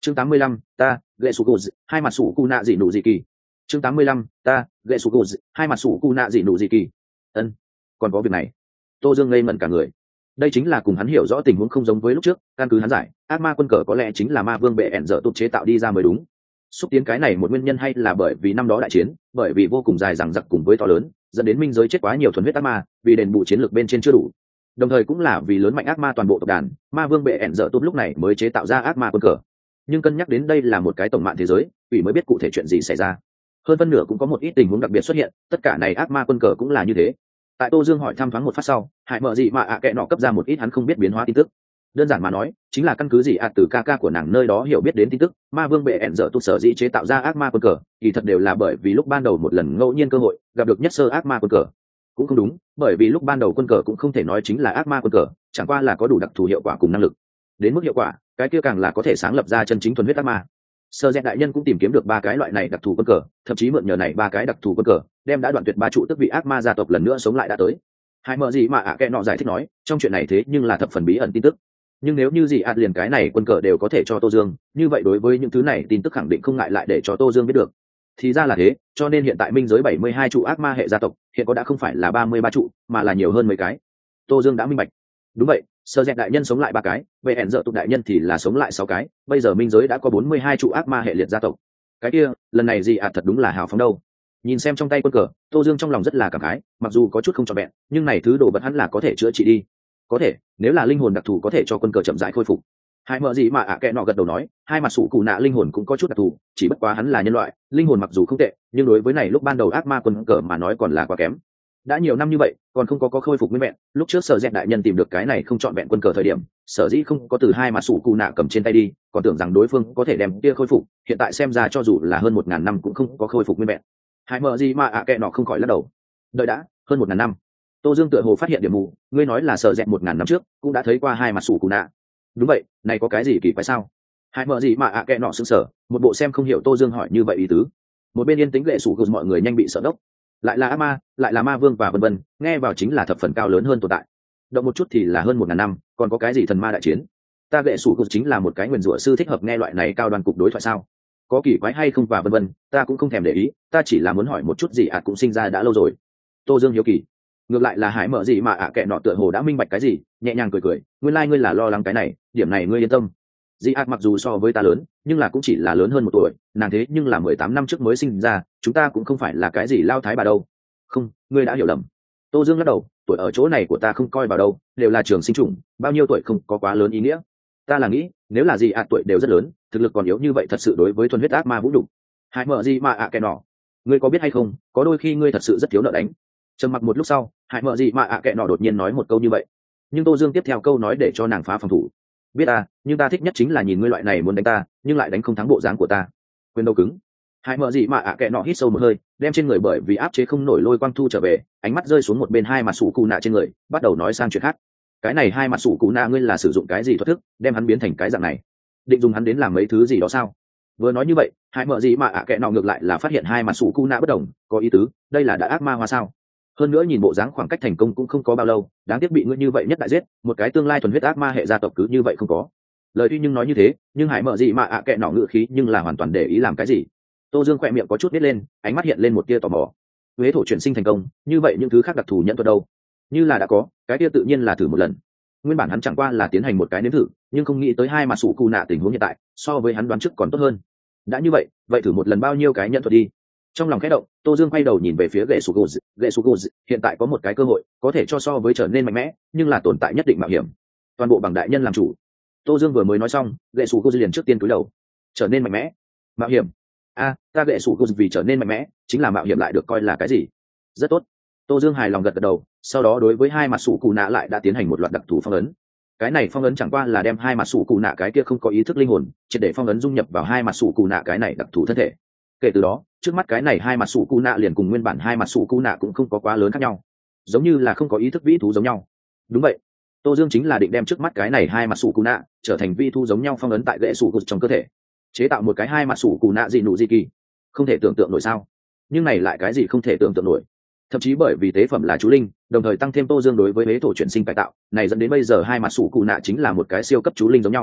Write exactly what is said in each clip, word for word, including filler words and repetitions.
chương tám mươi lăm, ta gậy sủ gù hai mặt sủ cu nạ dị nụ dị kỳ. chương tám mươi lăm, ta gậy sủ gù hai mặt sủ cu nạ dị nụ dị kỳ. Ân, còn có việc này. Tô Dương ngây ngẩn cả người. Đây chính là cùng hắn hiểu rõ tình huống không giống với lúc trước, căn cứ hắn giải, ác ma quân cờ có lẽ chính là ma vương bệ ẻn dở tụt chế tạo đi ra mới đúng. Xúc tiến cái này một nguyên nhân hay là bởi vì năm đó đại chiến, bởi vì vô cùng dài dằng dặc cùng với to lớn, dẫn đến minh giới chết quá nhiều thuần huyết ác ma, vì đền bù chiến lược bên trên chưa đủ. Đồng thời cũng là vì lớn mạnh ác ma toàn bộ tộc đàn, ma vương bệ ẻn dở tụt lúc này mới chế tạo ra ác ma quân cờ. Nhưng cân nhắc đến đây là một cái tổng mạng thế giới, ủy mới biết cụ thể chuyện gì xảy ra. Hơn phân nửa cũng có một ít tình huống đặc biệt xuất hiện, tất cả này ác ma quân cờ cũng là như thế. Tại Tô Dương hỏi thăm thoáng một phát sau, Hải Mở gì mà ạ à kệ nọ cấp ra một ít hắn không biết biến hóa tin tức. Đơn giản mà nói, chính là căn cứ gì ạ à từ ca ca của nàng nơi đó hiểu biết đến tin tức, ma vương bệ ẻn dở tụt sở dĩ chế tạo ra ác ma quân cờ, thì thật đều là bởi vì lúc ban đầu một lần ngẫu nhiên cơ hội, gặp được nhất sơ ác ma quân cờ. Cũng không đúng, bởi vì lúc ban đầu quân cờ cũng không thể nói chính là ác ma quân cờ, chẳng qua là có đủ đặc thù hiệu quả cùng năng lực. Đến mức hiệu quả, cái kia càng là có thể sáng lập ra chân chính thuần huyết ác ma. Sơ Dẹt đại nhân cũng tìm kiếm được ba cái loại này đặc thù quân cờ, thậm chí mượn nhờ này ba cái đặc thù quân cờ, đem đã đoạn tuyệt ba trụ tức vị ác ma gia tộc lần nữa sống lại đã tới. Hai mở gì mà ạ à kệ nọ giải thích nói, trong chuyện này thế nhưng là thập phần bí ẩn tin tức. Nhưng nếu như gì ạ liền cái này quân cờ đều có thể cho Tô Dương, như vậy đối với những thứ này tin tức khẳng định không ngại lại để cho Tô Dương biết được. Thì ra là thế, cho nên hiện tại minh giới bảy mươi hai trụ ác ma hệ gia tộc, hiện có đã không phải là ba mươi ba trụ, mà là nhiều hơn mấy cái. Tô Dương đã minh bạch. Đúng vậy, Sơ Dẹt đại nhân sống lại ba cái, về ẻn dở tụt đại nhân thì là sống lại sáu cái, bây giờ minh giới đã có bốn mươi hai trụ ác ma hệ liệt gia tộc. Cái kia, lần này gì ạ thật đúng là hào phóng đâu. Nhìn xem trong tay quân cờ, Tô Dương trong lòng rất là cảm khái, mặc dù có chút không trọn vẹn, nhưng này thứ đồ vật hắn là có thể chữa trị đi. Có thể, nếu là linh hồn đặc thù có thể cho quân cờ chậm rãi khôi phục. Hai mở gì mà ạ à kệ nọ gật đầu nói, hai mặt sủ cụ nạ linh hồn cũng có chút đặc thù, chỉ bất quá hắn là nhân loại, linh hồn mặc dù không tệ, nhưng đối với này lúc ban đầu ác ma quân cờ mà nói còn là quá kém. Đã nhiều năm như vậy, còn không có có khôi phục nguyên vẹn, lúc trước Sở Dẹt đại nhân tìm được cái này không trọn vẹn quân cờ thời điểm, sở dĩ không có từ hai mặt sủ cụ nạ cầm trên tay đi, còn tưởng rằng đối phương có thể đem kia khôi phục, hiện tại xem ra cho dù là hơn một ngàn năm cũng không có khôi phục nguyên vẹn. Hai mở gì mà ạ à kệ nọ không khỏi lắc đầu. Đợi đã, hơn một ngàn năm. Tô Dương tựa hồ phát hiện điểm mù, ngươi nói là Sở Dẹt một ngàn năm trước cũng đã thấy qua hai mặt sủ cụ nạ. Đúng vậy, này có cái gì kỳ quái sao? Hai mở gì mà ạ à kệ nọ sững sờ, một bộ xem không hiểu Tô Dương hỏi như vậy ý tứ. Một bên yên tĩnh lệ sủ cụ mọi người nhanh bị sợ đốc. Lại là ác ma, lại là ma vương và vân vân, nghe vào chính là thập phần cao lớn hơn tồn tại. Động một chút thì là hơn một ngàn năm, còn có cái gì thần ma đại chiến? Ta gệ sủ cụ chính là một cái nguyền rủa sư thích hợp nghe loại này cao đoàn cục đối thoại sao? Có kỳ quái hay không và vân vân, ta cũng không thèm để ý, ta chỉ là muốn hỏi một chút gì ạ cũng sinh ra đã lâu rồi. Tô Dương hiếu kỳ. Ngược lại là Hải Mở gì mà ạ à kệ nọ tựa hồ đã minh bạch cái gì, nhẹ nhàng cười cười, nguyên lai like ngươi là lo lắng cái này, điểm này ngươi yên tâm. Dị ạt mặc dù so với ta lớn, nhưng là cũng chỉ là lớn hơn một tuổi, nàng thế nhưng là mười tám năm trước mới sinh ra, chúng ta cũng không phải là cái gì lao thái bà đâu. Không, ngươi đã hiểu lầm. Tô Dương lắc đầu, tuổi ở chỗ này của ta không coi vào đâu, đều là trường sinh chủng, bao nhiêu tuổi không có quá lớn ý nghĩa. Ta là nghĩ, nếu là dị ạt tuổi đều rất lớn, thực lực còn yếu như vậy thật sự đối với thuần huyết ác ma vũ nhục. Hải Mở gì mà ạ à kệ nọ, ngươi có biết hay không, có đôi khi ngươi thật sự rất thiếu nợ đánh. Trầm mặc một lúc sau, Hải Mở gì mà ạ à kệ nọ đột nhiên nói một câu như vậy, nhưng Tô Dương tiếp theo câu nói để cho nàng phá phòng thủ. Biết ta, nhưng ta thích nhất chính là nhìn ngươi loại này muốn đánh ta, nhưng lại đánh không thắng bộ dáng của ta. Quyền đầu cứng. Hai mở gì mà ạ à kệ nọ hít sâu một hơi, đem trên người bởi vì áp chế không nổi lôi quang thu trở về, ánh mắt rơi xuống một bên hai mặt sủ cụ nạ trên người, bắt đầu nói sang chuyện khác. Cái này hai mặt sủ cụ nạ ngươi là sử dụng cái gì thoát thức, đem hắn biến thành cái dạng này? Định dùng hắn đến làm mấy thứ gì đó sao? Vừa nói như vậy, hai mở gì mà ạ à kệ nọ ngược lại là phát hiện hai mặt sủ cụ nạ bất đồng, có ý tứ, đây là đã ác ma hóa sao? Hơn nữa nhìn bộ dáng khoảng cách thành công cũng không có bao lâu, đáng tiếc bị ngươi như vậy nhất đại giết, một cái tương lai thuần huyết ác ma hệ gia tộc cứ như vậy không có. Lời tuy nhưng nói như thế, nhưng Hải Mở gì mà ạ à kệ nọ ngự khí nhưng là hoàn toàn để ý làm cái gì. Tô Dương khỏe miệng có chút nít lên, ánh mắt hiện lên một tia tò mò. Huế thổ chuyển sinh thành công, như vậy những thứ khác đặc thù nhận thuật đâu? Như là đã có, cái tia tự nhiên là thử một lần. Nguyên bản hắn chẳng qua là tiến hành một cái nếm thử, nhưng không nghĩ tới hai mặt sủ cù nạ tình huống hiện tại, so với hắn đoán trước còn tốt hơn. Đã như vậy, vậy thử một lần bao nhiêu cái nhận thuật đi. Trong lòng khẽ động, Tô Dương quay đầu nhìn về phía Gệ Sủ Gù, Gệ Sủ Gù hiện tại có một cái cơ hội, có thể cho so với trở nên mạnh mẽ, nhưng là tồn tại nhất định mạo hiểm. Toàn bộ bằng đại nhân làm chủ. Tô Dương vừa mới nói xong, Gệ Sủ Gù liền trước tiên cúi đầu. Trở nên mạnh mẽ, mạo hiểm. A, à, ta Gệ Sủ Gù vì trở nên mạnh mẽ, chính là mạo hiểm lại được coi là cái gì? Rất tốt. Tô Dương hài lòng gật gật đầu, sau đó đối với hai mặt sủ cù nạ lại đã tiến hành một loạt đặc thù phong ấn. Cái này phong ấn chẳng qua là đem hai mặt sủ cù nạ cái kia không có ý thức linh hồn, triệt để phong ấn dung nhập vào hai mặt sủ cù nạ cái này đặc thù thân thể. Kể từ đó, trước mắt cái này hai mặt sủ cù nạ liền cùng nguyên bản hai mặt sủ cù nạ cũng không có quá lớn khác nhau, giống như là không có ý thức vĩ thú giống nhau. Đúng vậy, Tô Dương chính là định đem trước mắt cái này hai mặt sủ cù nạ trở thành vĩ thú giống nhau phong ấn tại Gệ Sủ Gù trong cơ thể, chế tạo một cái hai mặt sủ cù nạ gì nụ gì kỳ. Không thể tưởng tượng nổi sao? Nhưng này lại cái gì không thể tưởng tượng nổi? Thậm chí bởi vì tế phẩm là chú linh, đồng thời tăng thêm Tô Dương đối với huế thổ chuyển sinh cải tạo, này dẫn đến bây giờ hai mặt sủ cù nạ chính là một cái siêu cấp chú linh giống nhau.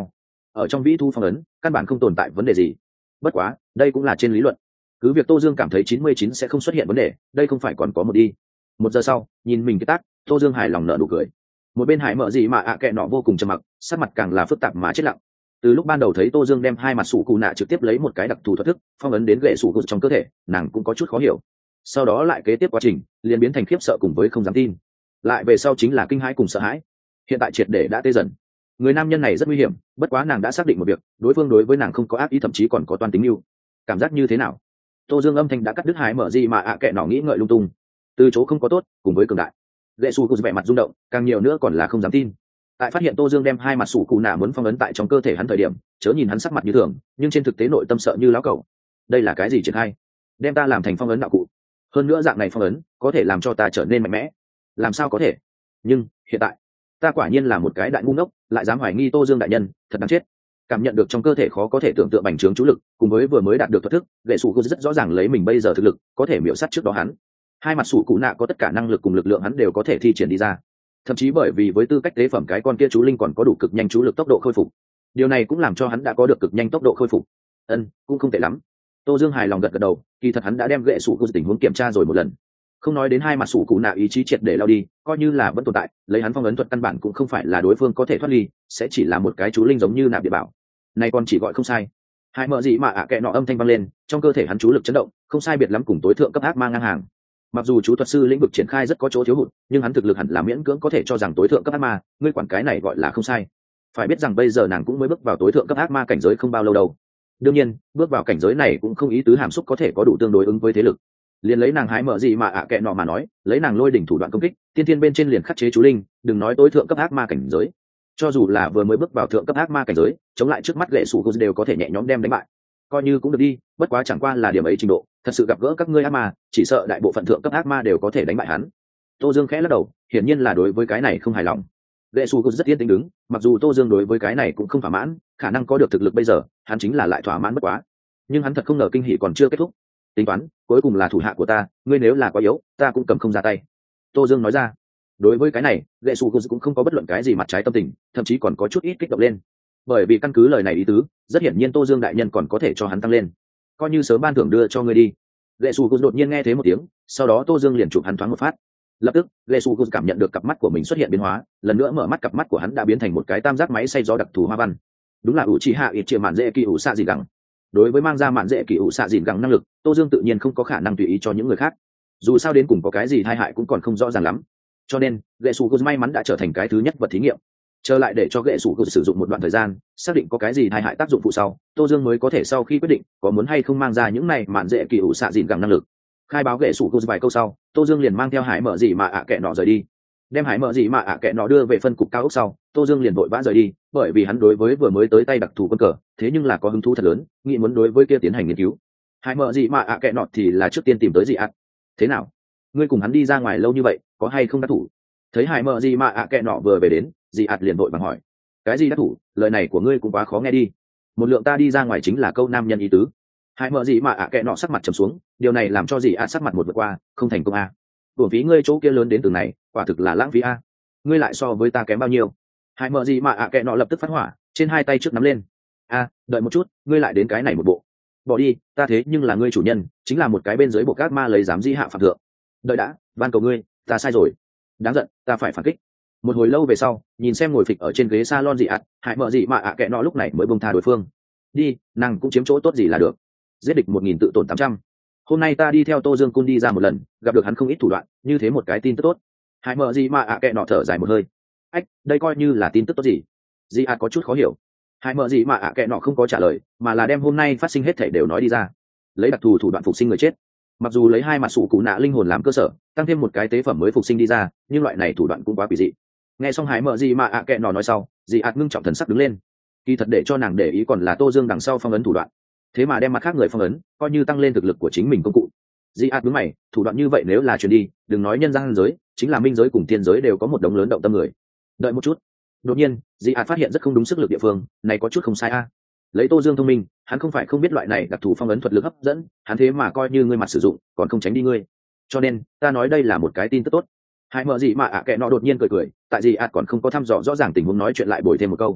ở trong vĩ thu phong ấn căn bản không tồn tại vấn đề gì. Bất quá đây cũng là trên lý luận, cứ việc Tô Dương cảm thấy chín mươi chín sẽ không xuất hiện vấn đề, đây không phải còn có một đi. Một giờ sau nhìn mình cái tác, Tô Dương hài lòng nở nụ cười. Một bên Hải Mở gì mà ạ kệ nọ vô cùng trầm mặc, sắc mặt càng là phức tạp mà chết lặng. Từ lúc ban đầu thấy Tô Dương đem hai mặt sủ cụ nạ trực tiếp lấy một cái đặc thù thuật thức phong ấn đến gậy sủ cụ trong cơ thể, nàng cũng có chút khó hiểu. Sau đó lại kế tiếp quá trình liền biến thành khiếp sợ cùng với không dám tin, lại về sau chính là kinh hãi cùng sợ hãi. Hiện tại triệt để đã tê dần. Người nam nhân này rất nguy hiểm, bất quá nàng đã xác định một việc, đối phương đối với nàng không có ác ý, thậm chí còn có toan tính mưu. Cảm giác như thế nào? Tô Dương âm thanh đã cắt đứt Hải Mở gì mà ạ kệ nọ nghĩ ngợi lung tung. Từ chỗ không có tốt cùng với cường đại, gậy sủ cụ vẻ mặt rung động, càng nhiều nữa còn là không dám tin. Tại phát hiện Tô Dương đem hai mặt sủ cụ nạ muốn phong ấn tại trong cơ thể hắn thời điểm, chớ nhìn hắn sắc mặt như thường, nhưng trên thực tế nội tâm sợ như láo cẩu. Đây là cái gì triển khai? Đem ta làm thành phong ấn đạo cụ? Hơn nữa dạng này phong ấn có thể làm cho ta trở nên mạnh mẽ? Làm sao có thể? Nhưng hiện tại ta quả nhiên là một cái đại ngu ngốc, lại dám hoài nghi Tô Dương đại nhân, thật đáng chết. Cảm nhận được trong cơ thể khó có thể tưởng tượng bành trướng chú lực, cùng với vừa mới đạt được thuật thức, gậy sủ cụ rất rõ ràng lấy mình bây giờ thực lực có thể miểu sát trước đó hắn. Hai mặt sủ cụ nạ có tất cả năng lực cùng lực lượng hắn đều có thể thi triển đi ra, thậm chí bởi vì với tư cách tế phẩm cái con kia chú linh còn có đủ cực nhanh chú lực tốc độ khôi phục, điều này cũng làm cho hắn đã có được cực nhanh tốc độ khôi phục. Ân, cũng không tệ lắm. Tô Dương hài lòng gật gật đầu, kỳ thật hắn đã đem gậy sủ cụ tình huống kiểm tra rồi một lần, không nói đến hai mặt sủ cụ nạ ý chí triệt để lao đi, coi như là vẫn tồn tại, lấy hắn phong ấn thuật căn bản cũng không phải là đối phương có thể thoát ly, sẽ chỉ là một cái chú linh giống như nạp địa bảo. Này còn chỉ gọi không sai. Hai Mở gì mà ạ kệ nọ âm thanh vang lên, trong cơ thể hắn chú lực chấn động, không sai biệt lắm cùng tối thượng cấp ác ma ngang hàng. Mặc dù chú thuật sư lĩnh vực triển khai rất có chỗ thiếu hụt, nhưng hắn thực lực hẳn là miễn cưỡng có thể cho rằng tối thượng cấp ác ma, ngươi quản cái này gọi là không sai. Phải biết rằng bây giờ nàng cũng mới bước vào tối thượng cấp ác ma cảnh giới không bao lâu đâu. Đương nhiên, bước vào cảnh giới này cũng không ý tứ hàm xúc có thể có đủ tương đối ứng với thế lực. Liền lấy nàng Hái Mở gì mà ạ kệ nọ mà nói, lấy nàng lôi đỉnh thủ đoạn công kích, tiên tiên bên trên liền khắc chế chú linh, đừng nói tối thượng cấp ác ma cảnh giới, cho dù là vừa mới bước vào thượng cấp ác ma cảnh giới, chống lại trước mắt gậy sủ cụ đều có thể nhẹ nhõm đem đánh bại, coi như cũng được đi. Bất quá chẳng qua là điểm ấy trình độ, thật sự gặp gỡ các ngươi ác ma, chỉ sợ đại bộ phận thượng cấp ác ma đều có thể đánh bại hắn. Tô Dương khẽ lắc đầu, hiển nhiên là đối với cái này không hài lòng. Gậy sủ cụ rất yên tĩnh đứng, mặc dù Tô Dương đối với cái này cũng không thỏa mãn, khả năng có được thực lực bây giờ, hắn chính là lại thỏa mãn bất quá. Nhưng hắn thật không ngờ kinh hỉ còn chưa kết thúc. Tính toán, cuối cùng là thủ hạ của ta, ngươi nếu là quá yếu, ta cũng cầm không ra tay. Tô Dương nói ra. Đối với cái này, gậy sủ cũng không có bất luận cái gì mặt trái tâm tình, thậm chí còn có chút ít kích động lên, bởi vì căn cứ lời này ý tứ, rất hiển nhiên Tô Dương đại nhân còn có thể cho hắn tăng lên, coi như sớm ban thưởng đưa cho ngươi đi. Gậy sủ đột nhiên nghe thấy một tiếng, sau đó Tô Dương liền chụp hắn thoáng một phát. Lập tức gậy sủ cảm nhận được cặp mắt của mình xuất hiện biến hóa, lần nữa mở mắt, cặp mắt của hắn đã biến thành một cái tam giác máy xay gió đặc thù hoa văn. Đúng là ủ trì hạ ít chia mạn dễ kỳ ủ xạ dìn gẳng. Đối với mang ra mạn dễ kỳ ủ xạ dìn gẳng năng lực, Tô Dương tự nhiên không có khả năng tùy ý cho những người khác, dù sao đến cùng có cái gì tai hại cũng còn không rõ ràng lắm. Cho nên gậy sủ may mắn đã trở thành cái thứ nhất vật thí nghiệm, trở lại để cho gậy sủ sử dụng một đoạn thời gian, xác định có cái gì tai hại tác dụng phụ sau, Tô Dương mới có thể sau khi quyết định có muốn hay không mang ra những này mạn dễ kỳ ủ xạ dìn gẳng năng lực. Khai báo gậy sủ vài câu sau, Tô Dương liền mang theo Hải Mở gì mà ạ kệ nọ rời đi. Đem Hải Mở gì mà ạ kệ nọ đưa về phân cục cao ốc sau, Tô Dương liền vội vã rời đi, bởi vì hắn đối với vừa mới tới tay đặc thù quân cờ, thế nhưng là có hứng thú thật lớn, nghĩ muốn đối với kia tiến hành nghiên cứu. Hải Mở gì mà ạ kệ nọ thì là trước tiên tìm tới gì ạ. Thế nào, ngươi cùng hắn đi ra ngoài lâu như vậy, có hay không đắc thủ? Thấy Hải Mở gì mà ạ kệ nọ vừa về đến, dị ạt liền vội vàng hỏi. Cái gì đắc thủ? Lời này của ngươi cũng quá khó nghe đi. Một lượng ta đi ra ngoài chính là câu nam nhân ý tứ. Hải Mở gì mà ạ kệ nọ sắc mặt trầm xuống, điều này làm cho dị ạt sắc mặt một vượt qua, không thành công a. Uổng phí ngươi chỗ kia lớn đến từng này, quả thực là lãng phí a. Ngươi lại so với ta kém bao nhiêu? Hải Mở gì mà ạ kệ nọ lập tức phát hỏa, trên hai tay trước nắm lên. A, đợi một chút, ngươi lại đến cái này một bộ. Bỏ đi, ta thế nhưng là ngươi chủ nhân, chính là một cái bên dưới bộ cát ma lấy dám di hạ phạm thượng. Đợi đã, van cầu ngươi, ta sai rồi. Đáng giận, ta phải phản kích. Một hồi lâu về sau, nhìn xem ngồi phịch ở trên ghế salon dị ạt, Hải Mở gì mà ạ kệ nọ lúc này mới buông tha đối phương. Đi, nàng cũng chiếm chỗ tốt gì là được. Giết địch một nghìn tự tổn tám trăm. Hôm nay ta đi theo Tô Dương Cun đi ra một lần, gặp được hắn không ít thủ đoạn, như thế một cái tin tức tốt. Hải Mở gì mà ạ kệ nọ thở dài một hơi. Ách, đây coi như là tin tức tốt gì? Dị ạt có chút khó hiểu. Hải Mở gì mà ạ kệ nọ không có trả lời, mà là đem hôm nay phát sinh hết thảy đều nói đi ra. Lấy đặc thù thủ đoạn phục sinh người chết. Mặc dù lấy hai mặt sủ cụ nạ linh hồn làm cơ sở, tăng thêm một cái tế phẩm mới phục sinh đi ra, nhưng loại này thủ đoạn cũng quá quỷ dị. Nghe xong Hải Mở gì mà ạ kệ nọ nói sau, dị ạt ngưng trọng thần sắc đứng lên. Kỳ thật để cho nàng để ý còn là Tô Dương đằng sau phong ấn thủ đoạn, thế mà đem mặt khác người phong ấn, coi như tăng lên thực lực của chính mình công cụ. Dị ạt đứng mày, thủ đoạn như vậy nếu là truyền đi, đừng nói nhân gian giới, chính là minh giới cùng thiên giới đều có một đống lớn động tâm người. Đợi một chút. Đột nhiên, dị ạt phát hiện rất không đúng sức lực địa phương, này có chút không sai a. Lấy Tô Dương thông minh, hắn không phải không biết loại này đặc thù phong ấn thuật lực hấp dẫn, hắn thế mà coi như ngươi mặt sử dụng, còn không tránh đi ngươi. Cho nên, ta nói đây là một cái tin tức tốt. Hải Mở gì mà ạ kệ nọ đột nhiên cười cười, tại gì ạt còn không có thăm dò rõ ràng tình huống nói chuyện lại bồi thêm một câu.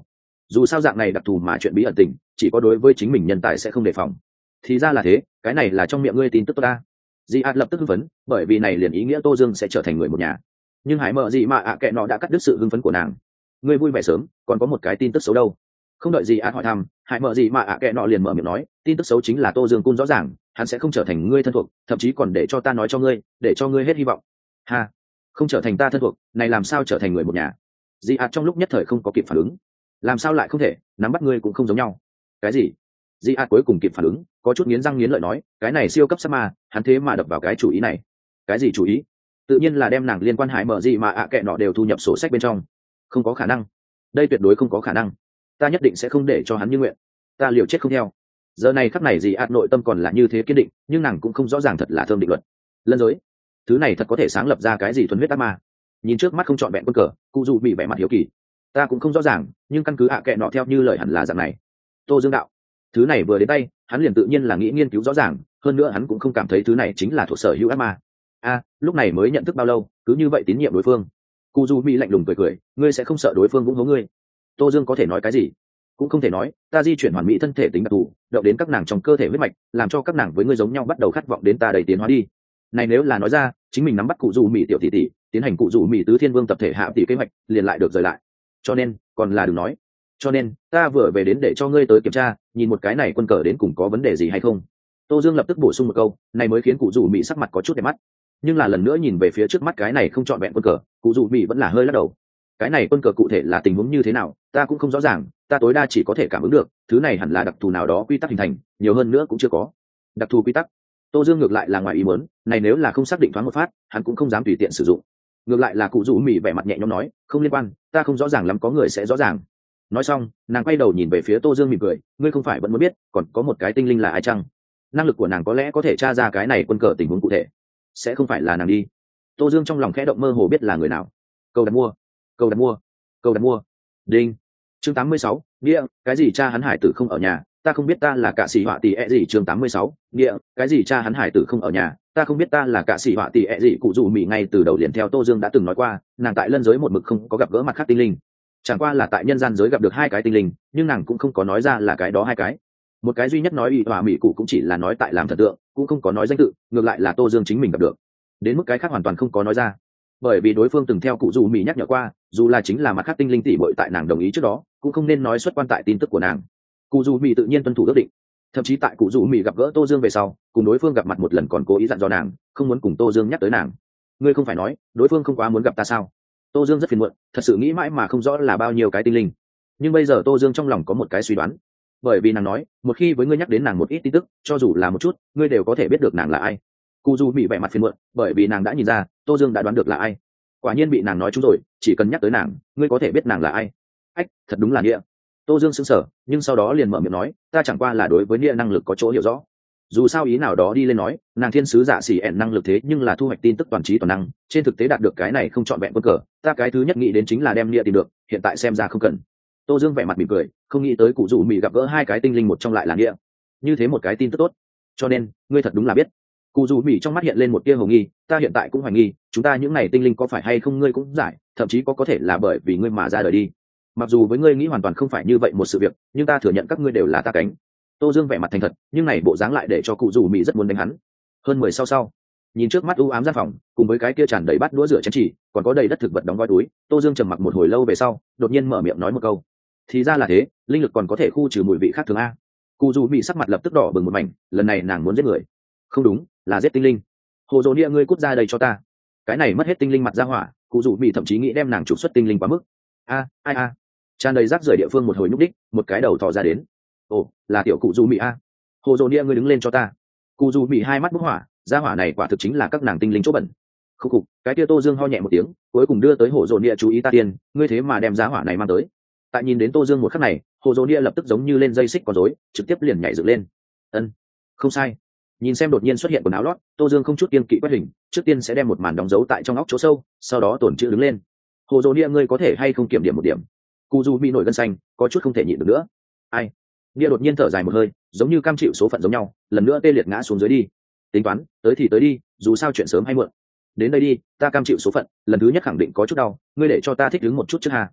dù sao dạng này đặc thù mà chuyện bí ẩn tình chỉ có đối với chính mình nhân tài sẽ không đề phòng. Thì ra là thế, cái này là trong miệng ngươi tin tức tốt ta. Di ạt lập tức hưng phấn, bởi vì này liền ý nghĩa Tô Dương sẽ trở thành người một nhà. Nhưng hải mở gì mà ạ kệ nó đã cắt đứt sự hưng phấn của nàng. Ngươi vui vẻ sớm, còn có một cái tin tức xấu đâu. Không đợi gì ạt hỏi thăm, hải mở gì mà ạ kệ nó liền mở miệng nói, tin tức xấu chính là Tô Dương Cun rõ ràng, hắn sẽ không trở thành ngươi thân thuộc, thậm chí còn để cho ta nói cho ngươi, để cho ngươi hết hy vọng. Ha, không trở thành ta thân thuộc, này làm sao trở thành người một nhà? Di ạt trong lúc nhất thời không có kịp phản ứng. Làm sao lại không thể, nắm bắt ngươi cũng không giống nhau. Cái gì? Di ạt cuối cùng kịp phản ứng, có chút nghiến răng nghiến lợi nói, cái này siêu cấp sát ma, hắn thế mà đập vào cái chủ ý này. Cái gì chủ ý? Tự nhiên là đem nàng liên quan hải mở gì mà ạ kệ nọ đều thu nhập sổ sách bên trong. Không có khả năng, đây tuyệt đối không có khả năng. Ta nhất định sẽ không để cho hắn như nguyện, ta liều chết không theo. Giờ này khắc này Di ạt nội tâm còn là như thế kiên định, nhưng nàng cũng không rõ ràng thật là thơm định luật. Lân dối, thứ này thật có thể sáng lập ra cái gì thuần huyết ác ma? Nhìn trước mắt không trọn vẹn quân cờ, cụ dụ bị vẻ mặt hiếu kỳ. Ta cũng không rõ ràng, nhưng căn cứ ạ kệ nọ theo như lời hẳn là dạng này. Tô Dương đạo, thứ này vừa đến tay hắn liền tự nhiên là nghĩ nghiên cứu rõ ràng, hơn nữa hắn cũng không cảm thấy thứ này chính là thuộc sở hữu ác ma. A, lúc này mới nhận thức bao lâu cứ như vậy tín nhiệm đối phương? Cụ dù mỹ lạnh lùng cười cười, ngươi sẽ không sợ đối phương cũng hố ngươi? Tô Dương có thể nói cái gì? Cũng không thể nói, ta di chuyển hoàn mỹ thân thể tính đặc thù động đến các nàng trong cơ thể huyết mạch, làm cho các nàng với ngươi giống nhau bắt đầu khát vọng đến ta đầy tiến hóa đi. Này nếu là nói ra, chính mình nắm bắt cụ dù mỹ tiểu tỷ tỷ tiến hành cụ dù mỹ tứ thiên vương tập thể hạ tỷ kế hoạch liền lại được rời lại. Cho nên còn là đừng nói. Cho nên ta vừa về đến để cho ngươi tới kiểm tra, nhìn một cái này quân cờ đến cùng có vấn đề gì hay không. Tô Dương lập tức bổ sung một câu, này mới khiến cụ dù mỹ sắc mặt có chút đẹp mắt. Nhưng là lần nữa nhìn về phía trước mắt cái này không trọn vẹn quân cờ, cụ dù mỹ vẫn là hơi lắc đầu. Cái này quân cờ cụ thể là tình huống như thế nào ta cũng không rõ ràng, ta tối đa chỉ có thể cảm ứng được thứ này hẳn là đặc thù nào đó quy tắc hình thành, nhiều hơn nữa cũng chưa có. Đặc thù quy tắc? Tô Dương ngược lại là ngoài ý muốn, này nếu là không xác định thoáng một phát hắn cũng không dám tùy tiện sử dụng. Ngược lại là cụ dù mỹ vẻ mặt nhẹ nhõm nói, không liên quan, ta không rõ ràng lắm, có người sẽ rõ ràng. Nói xong nàng quay đầu nhìn về phía Tô Dương mỉm cười, ngươi không phải vẫn muốn biết còn có một cái tinh linh là ai chăng? Năng lực của nàng có lẽ có thể tra ra cái này quân cờ tình huống cụ thể. Sẽ không phải là nàng đi? Tô Dương trong lòng khẽ động, mơ hồ biết là người nào. Câu đặt mua, câu đặt mua, câu đặt mua. Đinh. Chương tám mươi sáu, nghĩa, cái gì cha hắn hải tử không ở nhà, ta không biết ta là cạ sĩ họa tỷ ẹ gì. Chương tám mươi sáu, nghĩa, cái gì cha hắn hải tử không ở nhà, ta không biết ta là cạ sĩ họa tỷ ẹ gì. Cụ dù mỹ ngay từ đầu liền theo Tô Dương đã từng nói qua, nàng tại lân giới một mực không có gặp gỡ mặt khác tinh linh, chẳng qua là tại nhân gian giới gặp được hai cái tinh linh, nhưng nàng cũng không có nói ra là cái đó hai cái. Một cái duy nhất nói y hòa mỹ cụ cũng chỉ là nói tại làm thần tượng, cũng không có nói danh tự, ngược lại là Tô Dương chính mình gặp được. Đến mức cái khác hoàn toàn không có nói ra, bởi vì đối phương từng theo cụ dù mỹ nhắc nhở qua, dù là chính là mặt khác tinh linh tỷ bội tại nàng đồng ý trước đó cũng không nên nói xuất quan tại tin tức của nàng. Cụ dù mỹ tự nhiên tuân thủ ước định, thậm chí tại cụ dù mỹ gặp gỡ Tô Dương về sau, cùng đối phương gặp mặt một lần còn cố ý dặn dò nàng không muốn cùng Tô Dương nhắc tới nàng. Ngươi không phải nói đối phương không quá muốn gặp ta sao? Tô Dương rất phiền muộn, thật sự nghĩ mãi mà không rõ là bao nhiêu cái tinh linh. Nhưng bây giờ Tô Dương trong lòng có một cái suy đoán, bởi vì nàng nói một khi với ngươi nhắc đến nàng một ít tin tức, cho dù là một chút, ngươi đều có thể biết được nàng là ai. Cụ dù bị vẻ mặt phiền muộn, bởi vì nàng đã nhìn ra Tô Dương đã đoán được là ai. Quả nhiên bị nàng nói trúng rồi, chỉ cần nhắc tới nàng, ngươi có thể biết nàng là ai. Ách, thật đúng là nghĩa. Tô Dương sững sờ, nhưng sau đó liền mở miệng nói, ta chẳng qua là đối với nghĩa năng lực có chỗ hiểu rõ. Dù sao ý nào đó đi lên nói, nàng thiên sứ giả xỉ ẻn năng lực thế nhưng là thu hoạch tin tức toàn trí toàn năng, trên thực tế đạt được cái này không trọn vẹn quân cờ, ta cái thứ nhất nghĩ đến chính là đem nghĩa tìm được, hiện tại xem ra không cần. Tô Dương vẻ mặt mỉm cười, không nghĩ tới cụ dù mỹ gặp gỡ hai cái tinh linh một trong lại là nghĩa, như thế một cái tin tức tốt. Cho nên ngươi thật đúng là biết. Cụ dù mỹ trong mắt hiện lên một tia hồ nghi, ta hiện tại cũng hoài nghi chúng ta những này tinh linh có phải hay không ngươi cũng giải, thậm chí có có thể là bởi vì ngươi mà ra đời đi. Mặc dù với ngươi nghĩ hoàn toàn không phải như vậy một sự việc, nhưng ta thừa nhận các ngươi đều là ta cánh. Tô Dương vẻ mặt thành thật, nhưng này bộ dáng lại để cho cụ dù mỹ rất muốn đánh hắn. Hơn mười sau sau, nhìn trước mắt u ám gian phòng, cùng với cái kia tràn đầy bát đũa rửa chén chỉ, còn có đầy đất thực vật đóng gói túi, Tô Dương trầm mặc một hồi lâu về sau, đột nhiên mở miệng nói một câu, thì ra là thế, linh lực còn có thể khu trừ mùi vị khác thường a. Cụ dù mỹ sắc mặt lập tức đỏ bừng một mảnh, lần này nàng muốn giết người. Không đúng, là giết tinh linh. Hồ Dỗ Nia, ngươi cút ra đây cho ta. Cái này mất hết tinh linh mặt ra hỏa, cụ dù mỹ thậm chí nghĩ đem nàng trục xuất tinh linh quá mức. A, ai a. Tràn đầy rác rưởi địa phương một hồi nhúc đích, một cái đầu thò ra đến. Ồ, là tiểu cụ dù mỹ a. Hồ Dỗ Nia, ngươi đứng lên cho ta. Cụ dù mỹ hai mắt bốc hỏa, ra hỏa này quả thực chính là các nàng tinh linh chỗ bẩn. Khúc khục, cái kia Tô Dương ho nhẹ một tiếng, cuối cùng đưa tới Hồ Dỗ Nia chú ý ta tiên, ngươi thế mà đem giá hỏa này mang tới. Tại nhìn đến Tô Dương một khắc này, Hồ Dỗ Nia lập tức giống như lên dây xích con rối, trực tiếp liền nhảy dựng lên. Ân, không sai. Nhìn xem đột nhiên xuất hiện quần áo lót, Tô Dương không chút kiêng kỵ quét hình, trước tiên sẽ đem một màn đóng dấu tại trong óc chỗ sâu, sau đó tổn chữ đứng lên. Hồ Dỗ Nia, ngươi có thể hay không kiểm điểm một điểm? Cụ dù bị nổi gân xanh, có chút không thể nhịn được nữa. Ai? Nia đột nhiên thở dài một hơi, giống như cam chịu số phận giống nhau, lần nữa tê liệt ngã xuống dưới đi. Tính toán, tới thì tới đi, dù sao chuyện sớm hay muộn. Đến đây đi, ta cam chịu số phận, lần thứ nhất khẳng định có chút đau, ngươi để cho ta thích đứng một chút trước hà.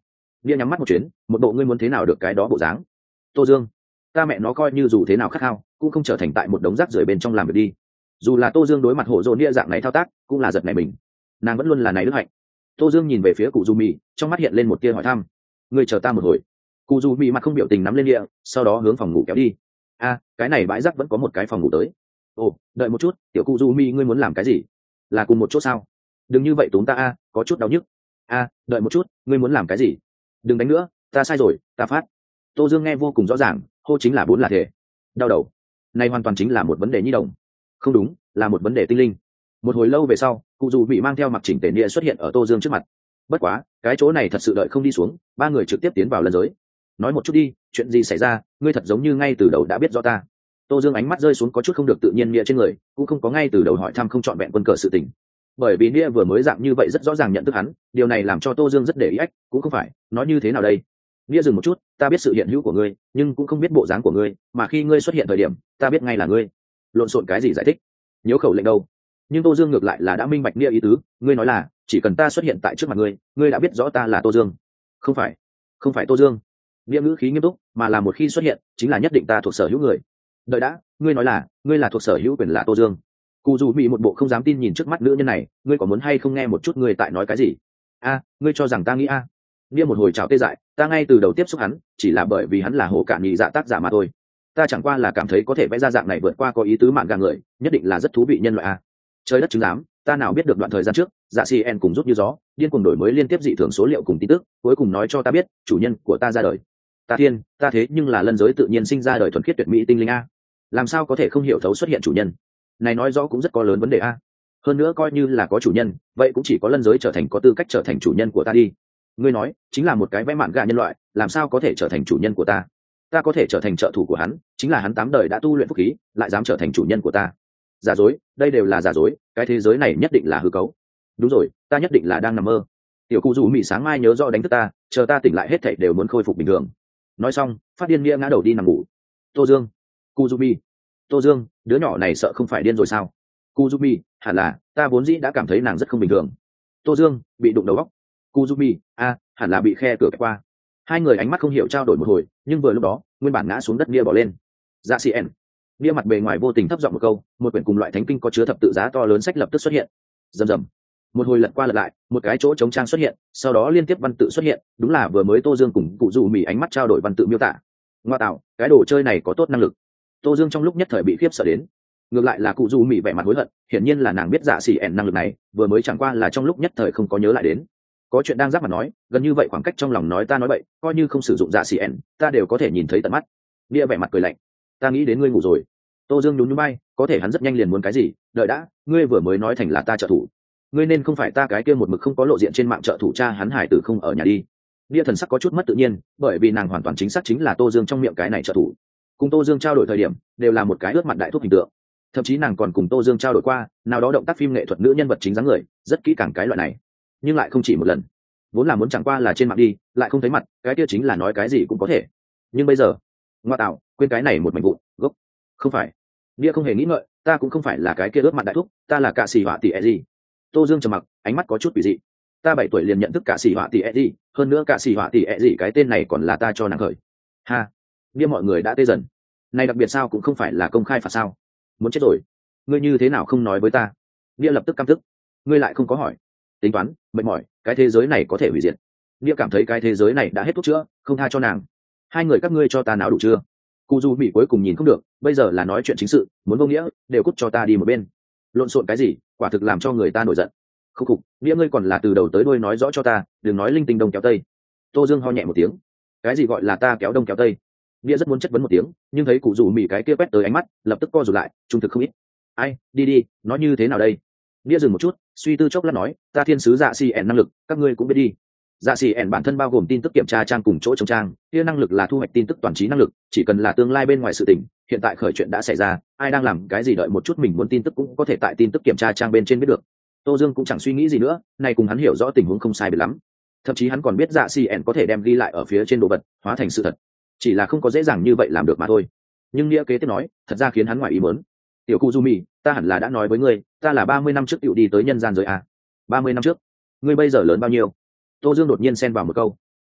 Nia nhắm mắt một chuyến, một bộ ngươi muốn thế nào được cái đó bộ dáng. Tô Dương, ta mẹ nó coi như dù thế nào khát khao cũng không trở thành tại một đống rác rưởi bên trong làm việc đi. Dù là Tô Dương đối mặt hộ dồn Nia dạng này thao tác cũng là giật này mình, nàng vẫn luôn là này đức hạnh. Tô Dương nhìn về phía cụ Du Mị, trong mắt hiện lên một tia hỏi thăm. Ngươi chờ ta một hồi. Cụ Du Mị mặt không biểu tình nắm lên Nia, sau đó hướng phòng ngủ kéo đi. A, cái này bãi rác vẫn có một cái phòng ngủ tới. Ồ, đợi một chút, tiểu cụ Du Mị ngươi muốn làm cái gì? Là cùng một chỗ sao? Đừng như vậy tốn ta a, có chút đau nhức. A, đợi một chút, ngươi muốn làm cái gì? Đừng đánh nữa, ta sai rồi, ta phát. Tô Dương nghe vô cùng rõ ràng, hô chính là bốn là thể. Đau đầu. Này hoàn toàn chính là một vấn đề nhi đồng. Không đúng, là một vấn đề tinh linh. Một hồi lâu về sau, cụ dù bị mang theo mặc chỉnh tề Nia xuất hiện ở Tô Dương trước mặt. Bất quá, cái chỗ này thật sự đợi không đi xuống, ba người trực tiếp tiến vào lân giới. Nói một chút đi, chuyện gì xảy ra, ngươi thật giống như ngay từ đầu đã biết rõ ta. Tô Dương ánh mắt rơi xuống có chút không được tự nhiên Nia trên người, cũng không có ngay từ đầu hỏi thăm không trọn vẹn quân cờ sự tình. Bởi vì Nia vừa mới dạng như vậy rất rõ ràng nhận thức hắn, điều này làm cho Tô Dương rất để ý ách, cũng không phải, nói như thế nào đây? Nia dừng một chút, ta biết sự hiện hữu của ngươi, nhưng cũng không biết bộ dáng của ngươi, mà khi ngươi xuất hiện thời điểm, ta biết ngay là ngươi. Lộn xộn cái gì giải thích? Nhớ khẩu lệnh đâu? Nhưng Tô Dương ngược lại là đã minh bạch Nia ý tứ, ngươi nói là chỉ cần ta xuất hiện tại trước mặt ngươi, ngươi đã biết rõ ta là Tô Dương. Không phải, không phải Tô Dương. Nia ngữ khí nghiêm túc, mà là một khi xuất hiện, chính là nhất định ta thuộc sở hữu người. Đợi đã, ngươi nói là ngươi là thuộc sở hữu quyền là Tô Dương. Cụ dù bị một bộ không dám tin nhìn trước mắt nữ nhân này, ngươi có muốn hay không nghe một chút ngươi tại nói cái gì? A, ngươi cho rằng ta nghĩ a? À. Nia một hồi chào tê dại, ta ngay từ đầu tiếp xúc hắn, chỉ là bởi vì hắn là hồ cản nhị dạ tác giả mà thôi. Ta chẳng qua là cảm thấy có thể vẽ ra dạng này vượt qua có ý tứ mạn gà người, nhất định là rất thú vị nhân loại a. Trời đất chứng giám, ta nào biết được đoạn thời gian trước, dạ xì en cùng rút như gió, điên cuồng đổi mới liên tiếp dị thường số liệu cùng tin tức, cuối cùng nói cho ta biết, chủ nhân của ta ra đời. Ta thiên, ta thế nhưng là lân giới tự nhiên sinh ra đời thuần khiết tuyệt mỹ tinh linh a. Làm sao có thể không hiểu thấu xuất hiện chủ nhân? Này nói rõ cũng rất có lớn vấn đề a. Hơn nữa coi như là có chủ nhân, vậy cũng chỉ có lân giới trở thành có tư cách trở thành chủ nhân của ta đi. Ngươi nói, chính là một cái vẽ mạn gà nhân loại, làm sao có thể trở thành chủ nhân của ta? Ta có thể trở thành trợ thủ của hắn, chính là hắn tám đời đã tu luyện phúc khí, lại dám trở thành chủ nhân của ta. Giả dối, đây đều là giả dối, cái thế giới này nhất định là hư cấu. Đúng rồi, ta nhất định là đang nằm mơ. Tiểu cụ dù mị sáng mai nhớ rõ đánh thức ta, chờ ta tỉnh lại hết thảy đều muốn khôi phục bình thường. Nói xong, phát điên Nia ngã đầu đi nằm ngủ. Tô Dương, Kuzumi, Tô Dương, đứa nhỏ này sợ không phải điên rồi sao? Kuzumi, hẳn là, ta vốn dĩ đã cảm thấy nàng rất không bình thường. Tô Dương, bị đụng đầu óc. Kuzumi, a, hẳn là bị khe cửa kẹp qua. Hai người ánh mắt không hiểu trao đổi một hồi, nhưng vừa lúc đó, nguyên bản ngã xuống đất Nia bỏ lên. Dạ xì en. Nia mặt bề ngoài vô tình thấp giọng một câu, một quyển cùng loại thánh kinh có chứa thập tự giá to lớn sách lập tức xuất hiện. Rầm rầm. Một hồi lật qua lật lại, một cái chỗ trống trang xuất hiện, sau đó liên tiếp văn tự xuất hiện, đúng là vừa mới Tô Dương cùng cụ dù mỉ ánh mắt trao đổi văn tự miêu tả. Ngoa tạo, cái đồ chơi này có tốt năng lực. Tô Dương trong lúc nhất thời bị khiếp sợ đến. Ngược lại là cụ dù mỉ vẻ mặt hối hận, hiển nhiên là nàng biết dạ xỉ ẻn năng lực này, vừa mới chẳng qua là trong lúc nhất thời không có nhớ lại đến. Có chuyện đang giáp mặt nói, gần như vậy khoảng cách trong lòng nói ta nói bậy, coi như không sử dụng dạ xỉ ẻn, ta đều có thể nhìn thấy tận mắt. Nia vẻ mặt cười lạnh, ta nghĩ đến ngươi ngủ rồi. Tô Dương nhún nhún bay, có thể hắn rất nhanh liền muốn cái gì, đợi đã, ngươi vừa mới nói thành là ta trợ thủ. Ngươi nên không phải ta cái kia một mực không có lộ diện trên mạng trợ thủ cha hắn hải tử không ở nhà đi. Nia thần sắc có chút mất tự nhiên, bởi vì nàng hoàn toàn chính xác chính là Tô Dương trong miệng cái này trợ thủ. Cùng Tô Dương trao đổi thời điểm, đều là một cái ướt mặt đại thuốc hình tượng. Thậm chí nàng còn cùng Tô Dương trao đổi qua, nào đó động tác phim nghệ thuật nữ nhân vật chính dáng người, rất kỹ càng cái loại này. Nhưng lại không chỉ một lần. Vốn là muốn chẳng qua là trên mạng đi, lại không thấy mặt, cái kia chính là nói cái gì cũng có thể. Nhưng bây giờ, ngoa tạo, quên cái này một mảnh vụn, gốc. Không phải. Nia không hề nghĩ ngợi, ta cũng không phải là cái kia ướt mặt đại thuốc, ta là cạ sĩ họa tỷ e gì. Tô Dương trầm mặc, ánh mắt có chút quỷ dị. Ta bảy tuổi liền nhận thức cạ sĩ họa tỷ e gì, hơn nữa cạ sĩ họa tỷ e gì cái tên này còn là ta cho nàng khởi. Ha. Nia mọi người đã tê dần. Này đặc biệt sao cũng không phải là công khai phạt sao? Muốn chết rồi. Ngươi như thế nào không nói với ta? Nia lập tức căm tức. Ngươi lại không có hỏi. Tính toán, mệt mỏi, cái thế giới này có thể hủy diệt. Nia cảm thấy cái thế giới này đã hết thuốc chữa, không tha cho nàng. Hai người các ngươi cho ta não đủ chưa? Cụ Du Mỹ cuối cùng nhìn không được, bây giờ là nói chuyện chính sự, muốn vô nghĩa, đều cút cho ta đi một bên. Lộn xộn cái gì, quả thực làm cho người ta nổi giận. Không phục, Nia ngươi còn là từ đầu tới đuôi nói rõ cho ta, đừng nói linh tinh đông kéo tây. Tô Dương ho nhẹ một tiếng. Cái gì gọi là ta kéo đông kéo tây? Nia rất muốn chất vấn một tiếng, nhưng thấy cụ Du Mỹ cái kia quét tới ánh mắt, lập tức co rụt lại, trung thực không ít. Ai, đi đi, nói như thế nào đây? Nia dừng một chút, suy tư chốc lát nói, ta thiên sứ dạ xì ẻn năng lực, các ngươi cũng biết đi. Dạ xì ẻn bản thân bao gồm tin tức kiểm tra trang cùng chỗ chống trang, kia năng lực là thu hoạch tin tức toàn trí năng lực, chỉ cần là tương lai bên ngoài sự tình, hiện tại khởi chuyện đã xảy ra, ai đang làm cái gì đợi một chút mình muốn tin tức cũng có thể tại tin tức kiểm tra trang bên trên biết được. Tô Dương cũng chẳng suy nghĩ gì nữa, này cùng hắn hiểu rõ tình huống không sai biệt lắm. Thậm chí hắn còn biết dạ xì ẻn có thể đem ghi lại ở phía trên đồ vật, hóa thành sự thật. Chỉ là không có dễ dàng như vậy làm được mà thôi. Nhưng Nia kế tiếp nói, thật ra khiến hắn ngoài ý muốn. Tiểu Kuzumi, ta hẳn là đã nói với ngươi, ta là ba mươi năm trước tiểu đi tới nhân gian rồi à? ba mươi năm trước? Ngươi bây giờ lớn bao nhiêu? Tô Dương đột nhiên xen vào một câu.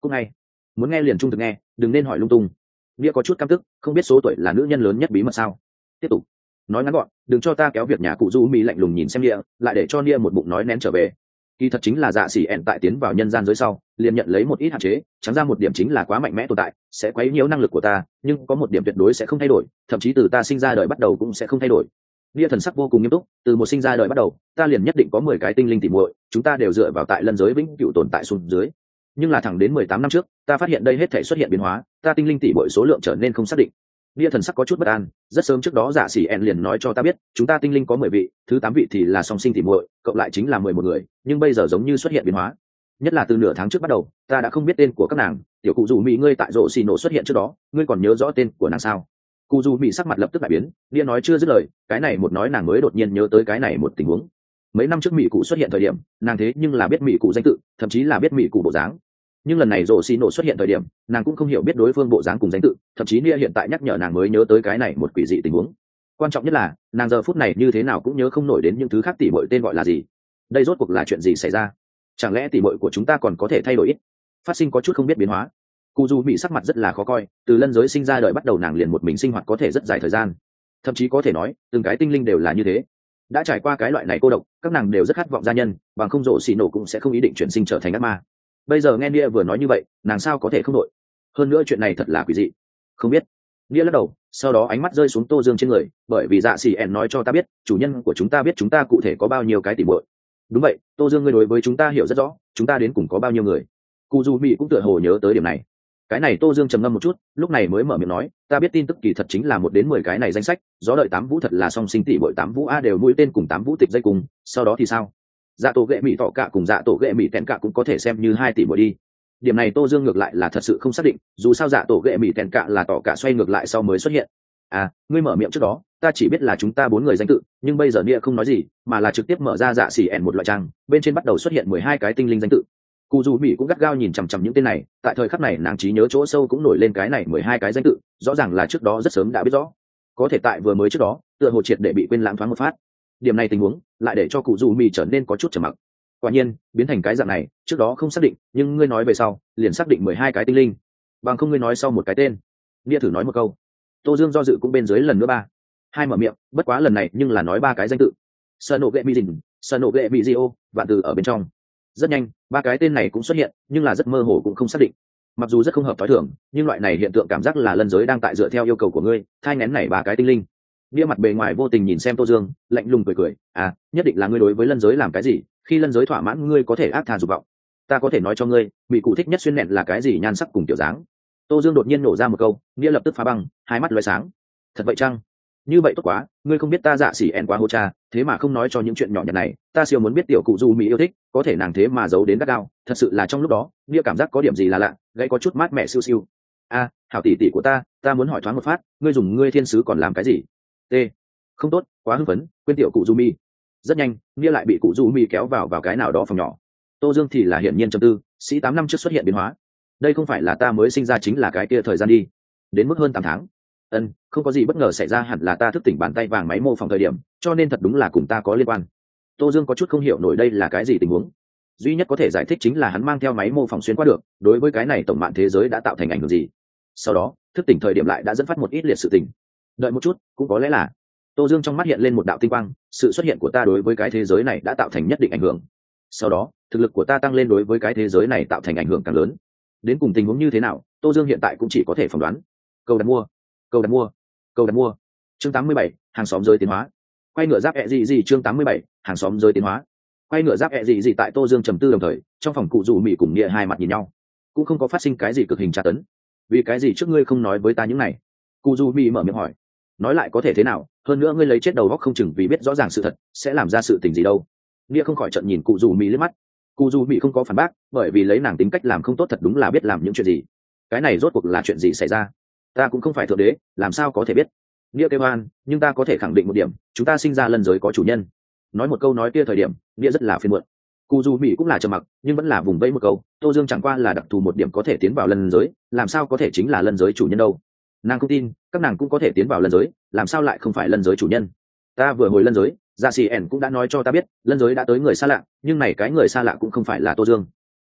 cũng ngay muốn nghe liền trung thực nghe, đừng nên hỏi lung tung. Nghĩa có chút căm tức, không biết số tuổi là nữ nhân lớn nhất bí mật sao? Tiếp tục nói ngắn gọn, đừng cho ta kéo việc nhà cụ du mỹ lạnh lùng nhìn xem Nia, lại để cho Nia một bụng nói nén trở về. Kỳ thật chính là dạ xỉ ẹn tại tiến vào nhân gian giới sau, liền nhận lấy một ít hạn chế, chẳng ra một điểm chính là quá mạnh mẽ tồn tại, sẽ quấy nhiễu năng lực của ta, nhưng có một điểm tuyệt đối sẽ không thay đổi, thậm chí từ ta sinh ra đời bắt đầu cũng sẽ không thay đổi. Nia thần sắc vô cùng nghiêm túc, từ một sinh ra đời bắt đầu, ta liền nhất định có mười cái tinh linh tỉ muội, chúng ta đều dựa vào tại lân giới vĩnh cửu tồn tại xuống dưới. Nhưng là thẳng đến mười tám năm trước, ta phát hiện đây hết thể xuất hiện biến hóa, ta tinh linh tỉ muội số lượng trở nên không xác định. Nia thần sắc có chút bất an, rất sớm trước đó dạ xỉ ẹn liền nói cho ta biết, chúng ta tinh linh có mười vị, thứ tám vị thì là song sinh tỉ muội, cộng lại chính là mười một người, nhưng bây giờ giống như xuất hiện biến hóa. Nhất là từ nửa tháng trước bắt đầu, ta đã không biết tên của các nàng, tiểu cụ dù mỹ ngươi tại rộ xì nổ xuất hiện trước đó, ngươi còn nhớ rõ tên của nàng sao? Cụ dù mỹ sắc mặt lập tức đại biến, Nia nói chưa dứt lời, cái này một nói nàng mới đột nhiên nhớ tới cái này một tình huống. Mấy năm trước mỹ cụ xuất hiện thời điểm, nàng thế nhưng là biết mỹ cụ danh tự, thậm chí là biết mỹ cụ bộ dáng. Nhưng lần này rộ xì nổ xuất hiện thời điểm, nàng cũng không hiểu biết đối phương bộ dáng cùng danh tự, thậm chí Nia hiện tại nhắc nhở nàng mới nhớ tới cái này một quỷ dị tình huống. Quan trọng nhất là nàng giờ phút này như thế nào cũng nhớ không nổi đến những thứ khác tỉ muội tên gọi là gì. Đây rốt cuộc là chuyện gì xảy ra? Chẳng lẽ tỉ muội của chúng ta còn có thể thay đổi ít, phát sinh có chút không biết biến hóa? Cụ dù bị sắc mặt rất là khó coi, từ lân giới sinh ra đời bắt đầu nàng liền một mình sinh hoạt có thể rất dài thời gian, thậm chí có thể nói từng cái tinh linh đều là như thế, đã trải qua cái loại này cô độc, các nàng đều rất khát vọng gia nhân, bằng không rộ xì nổ cũng sẽ không ý định chuyển sinh trở thành ác ma. Bây giờ nghe Nia vừa nói như vậy, nàng sao có thể không đổi? Hơn nữa chuyện này thật là quỷ dị. Không biết. Nia lắc đầu, sau đó ánh mắt rơi xuống Tô Dương trên người, bởi vì dạ xỉ ẹn nói cho ta biết, chủ nhân của chúng ta biết chúng ta cụ thể có bao nhiêu cái tỉ muội. Đúng vậy, Tô Dương ngươi đối với chúng ta hiểu rất rõ, chúng ta đến cùng có bao nhiêu người. Cụ dù mỹ cũng tựa hồ nhớ tới điểm này. Cái này Tô Dương trầm ngâm một chút, lúc này mới mở miệng nói, ta biết tin tức kỳ thật chính là một đến mười cái này danh sách, gió đợi tám vũ thật là song sinh tỷ muội tám vũ a đều mũi tên cùng tám vũ tịch dây cùng, sau đó thì sao? Dạ tổ ghệ mỹ tọ cả cùng dạ tổ ghệ mỹ tẹn cả cũng có thể xem như hai tỷ muội đi. Điểm này Tô Dương ngược lại là thật sự không xác định, dù sao dạ tổ ghệ mỹ tẹn cả là tọ cả xoay ngược lại sau mới xuất hiện. À, ngươi mở miệng trước đó, ta chỉ biết là chúng ta bốn người danh tự, nhưng bây giờ Nia không nói gì, mà là trực tiếp mở ra dạ xỉ ẹn một loại trang, bên trên bắt đầu xuất hiện mười hai cái tinh linh danh tự. Cụ dù mỹ cũng gắt gao nhìn chằm chằm những tên này, tại thời khắc này nàng trí nhớ chỗ sâu cũng nổi lên cái này mười hai cái danh tự, rõ ràng là trước đó rất sớm đã biết rõ, có thể tại vừa mới trước đó tựa hồ triệt để bị quên lãng thoáng một phát. Điểm này tình huống lại để cho cụ dù mỹ trở nên có chút trầm mặc. Quả nhiên biến thành cái dạng này, trước đó không xác định, nhưng ngươi nói về sau liền xác định mười hai cái tinh linh, bằng không ngươi nói sau một cái tên. Nia thử nói một câu. Tô Dương do dự cũng bên dưới lần nữa ba hai mở miệng, bất quá lần này nhưng là nói ba cái danh tự: Sơn nộ ghệ mỹ dình, Sơn nộ ghệ mỹ di ô, vạn từ ở bên trong. Rất nhanh ba cái tên này cũng xuất hiện, nhưng là rất mơ hồ cũng không xác định. Mặc dù rất không hợp thói thường, nhưng loại này hiện tượng cảm giác là lân giới đang tại dựa theo yêu cầu của ngươi thai nghén này ba cái tinh linh. Bia mặt bề ngoài vô tình nhìn xem Tô Dương, lạnh lùng cười cười, à, nhất định là ngươi đối với lân giới làm cái gì, khi lân giới thỏa mãn ngươi có thể ác thà dục vọng. Ta có thể nói cho ngươi, mỹ cụ thích nhất xuyên nẹn là cái gì, nhan sắc cùng tiểu dáng. Tô Dương đột nhiên nổ ra một câu, Bia lập tức phá băng, hai mắt lóe sáng. Thật vậy chăng? Như vậy tốt quá, ngươi không biết ta dạ xỉ ẹn quá hô cha, thế mà không nói cho những chuyện nhỏ nhặt này, ta siêu muốn biết tiểu cụ du mỹ yêu thích, có thể nàng thế mà giấu đến gắt gao, thật sự là trong lúc đó Bia cảm giác có điểm gì là lạ, gãy có chút mát mẻ siêu siêu. A, hảo tỷ tỷ của ta, ta muốn hỏi thoáng một phát, ngươi dùng ngươi thiên sứ còn làm cái gì? T, không tốt, quá hưng phấn, quên tiểu cụ du mi. Rất nhanh Bia lại bị cụ du mi kéo vào vào cái nào đó phòng nhỏ. Tô Dương thì là hiển nhiên trầm tư, sĩ tám năm trước xuất hiện biến hóa, đây không phải là ta mới sinh ra chính là cái kia thời gian đi, đến mức hơn tám tháng. Ân, không có gì bất ngờ xảy ra, hẳn là ta thức tỉnh bàn tay vàng máy mô phỏng thời điểm, cho nên thật đúng là cùng ta có liên quan. Tô Dương có chút không hiểu nổi đây là cái gì tình huống, duy nhất có thể giải thích chính là hắn mang theo máy mô phỏng xuyên qua được, đối với cái này tổng mạng thế giới đã tạo thành ảnh hưởng gì. Sau đó thức tỉnh thời điểm lại đã dẫn phát một ít liệt sự tình. Đợi một chút, cũng có lẽ là Tô Dương trong mắt hiện lên một đạo tinh quang, sự xuất hiện của ta đối với cái thế giới này đã tạo thành nhất định ảnh hưởng. Sau đó thực lực của ta tăng lên, đối với cái thế giới này tạo thành ảnh hưởng càng lớn. Đến cùng tình huống như thế nào, Tô Dương hiện tại cũng chỉ có thể phỏng đoán. Câu đặt mua, câu đặt mua, câu đặt mua. Chương tám mươi bảy, hàng xóm giới tiến hóa. Quay ngựa giáp ẹ gì gì. Chương tám mươi bảy, hàng xóm giới tiến hóa. Quay ngựa giáp ẹ gì gì. Tại Tô Dương trầm tư đồng thời, trong phòng cụ rủ mỹ cùng Nia hai mặt nhìn nhau, cũng không có phát sinh cái gì cực hình tra tấn. Vì cái gì trước ngươi không nói với ta những này? Cụ rủ mỹ mở miệng hỏi. Nói lại có thể thế nào, hơn nữa ngươi lấy chết đầu góc không chừng vì biết rõ ràng sự thật sẽ làm ra sự tình gì đâu. Nia không khỏi trợn nhìn cụ rủ mỹ liếc mắt. Cụ rủ mỹ không có phản bác, bởi vì lấy nàng tính cách làm không tốt thật đúng là biết làm những chuyện gì. Cái này rốt cuộc là chuyện gì xảy ra? Ta cũng không phải thượng đế, làm sao có thể biết? Nia kêu oan, nhưng ta có thể khẳng định một điểm, chúng ta sinh ra lân giới có chủ nhân. Nói một câu nói kia thời điểm, Nia rất là phiền muộn. Cụ dù mỹ cũng là trầm mặc, nhưng vẫn là vùng vẫy một câu, Tô Dương chẳng qua là đặc thù một điểm có thể tiến vào lân giới, làm sao có thể chính là lân giới chủ nhân đâu? Nàng không tin, các nàng cũng có thể tiến vào lân giới, làm sao lại không phải lân giới chủ nhân? Ta vừa hồi lân giới, Dạ Xỉ ẻn cũng đã nói cho ta biết, lân giới đã tới người xa lạ, nhưng này cái người xa lạ cũng không phải là Tô Dương.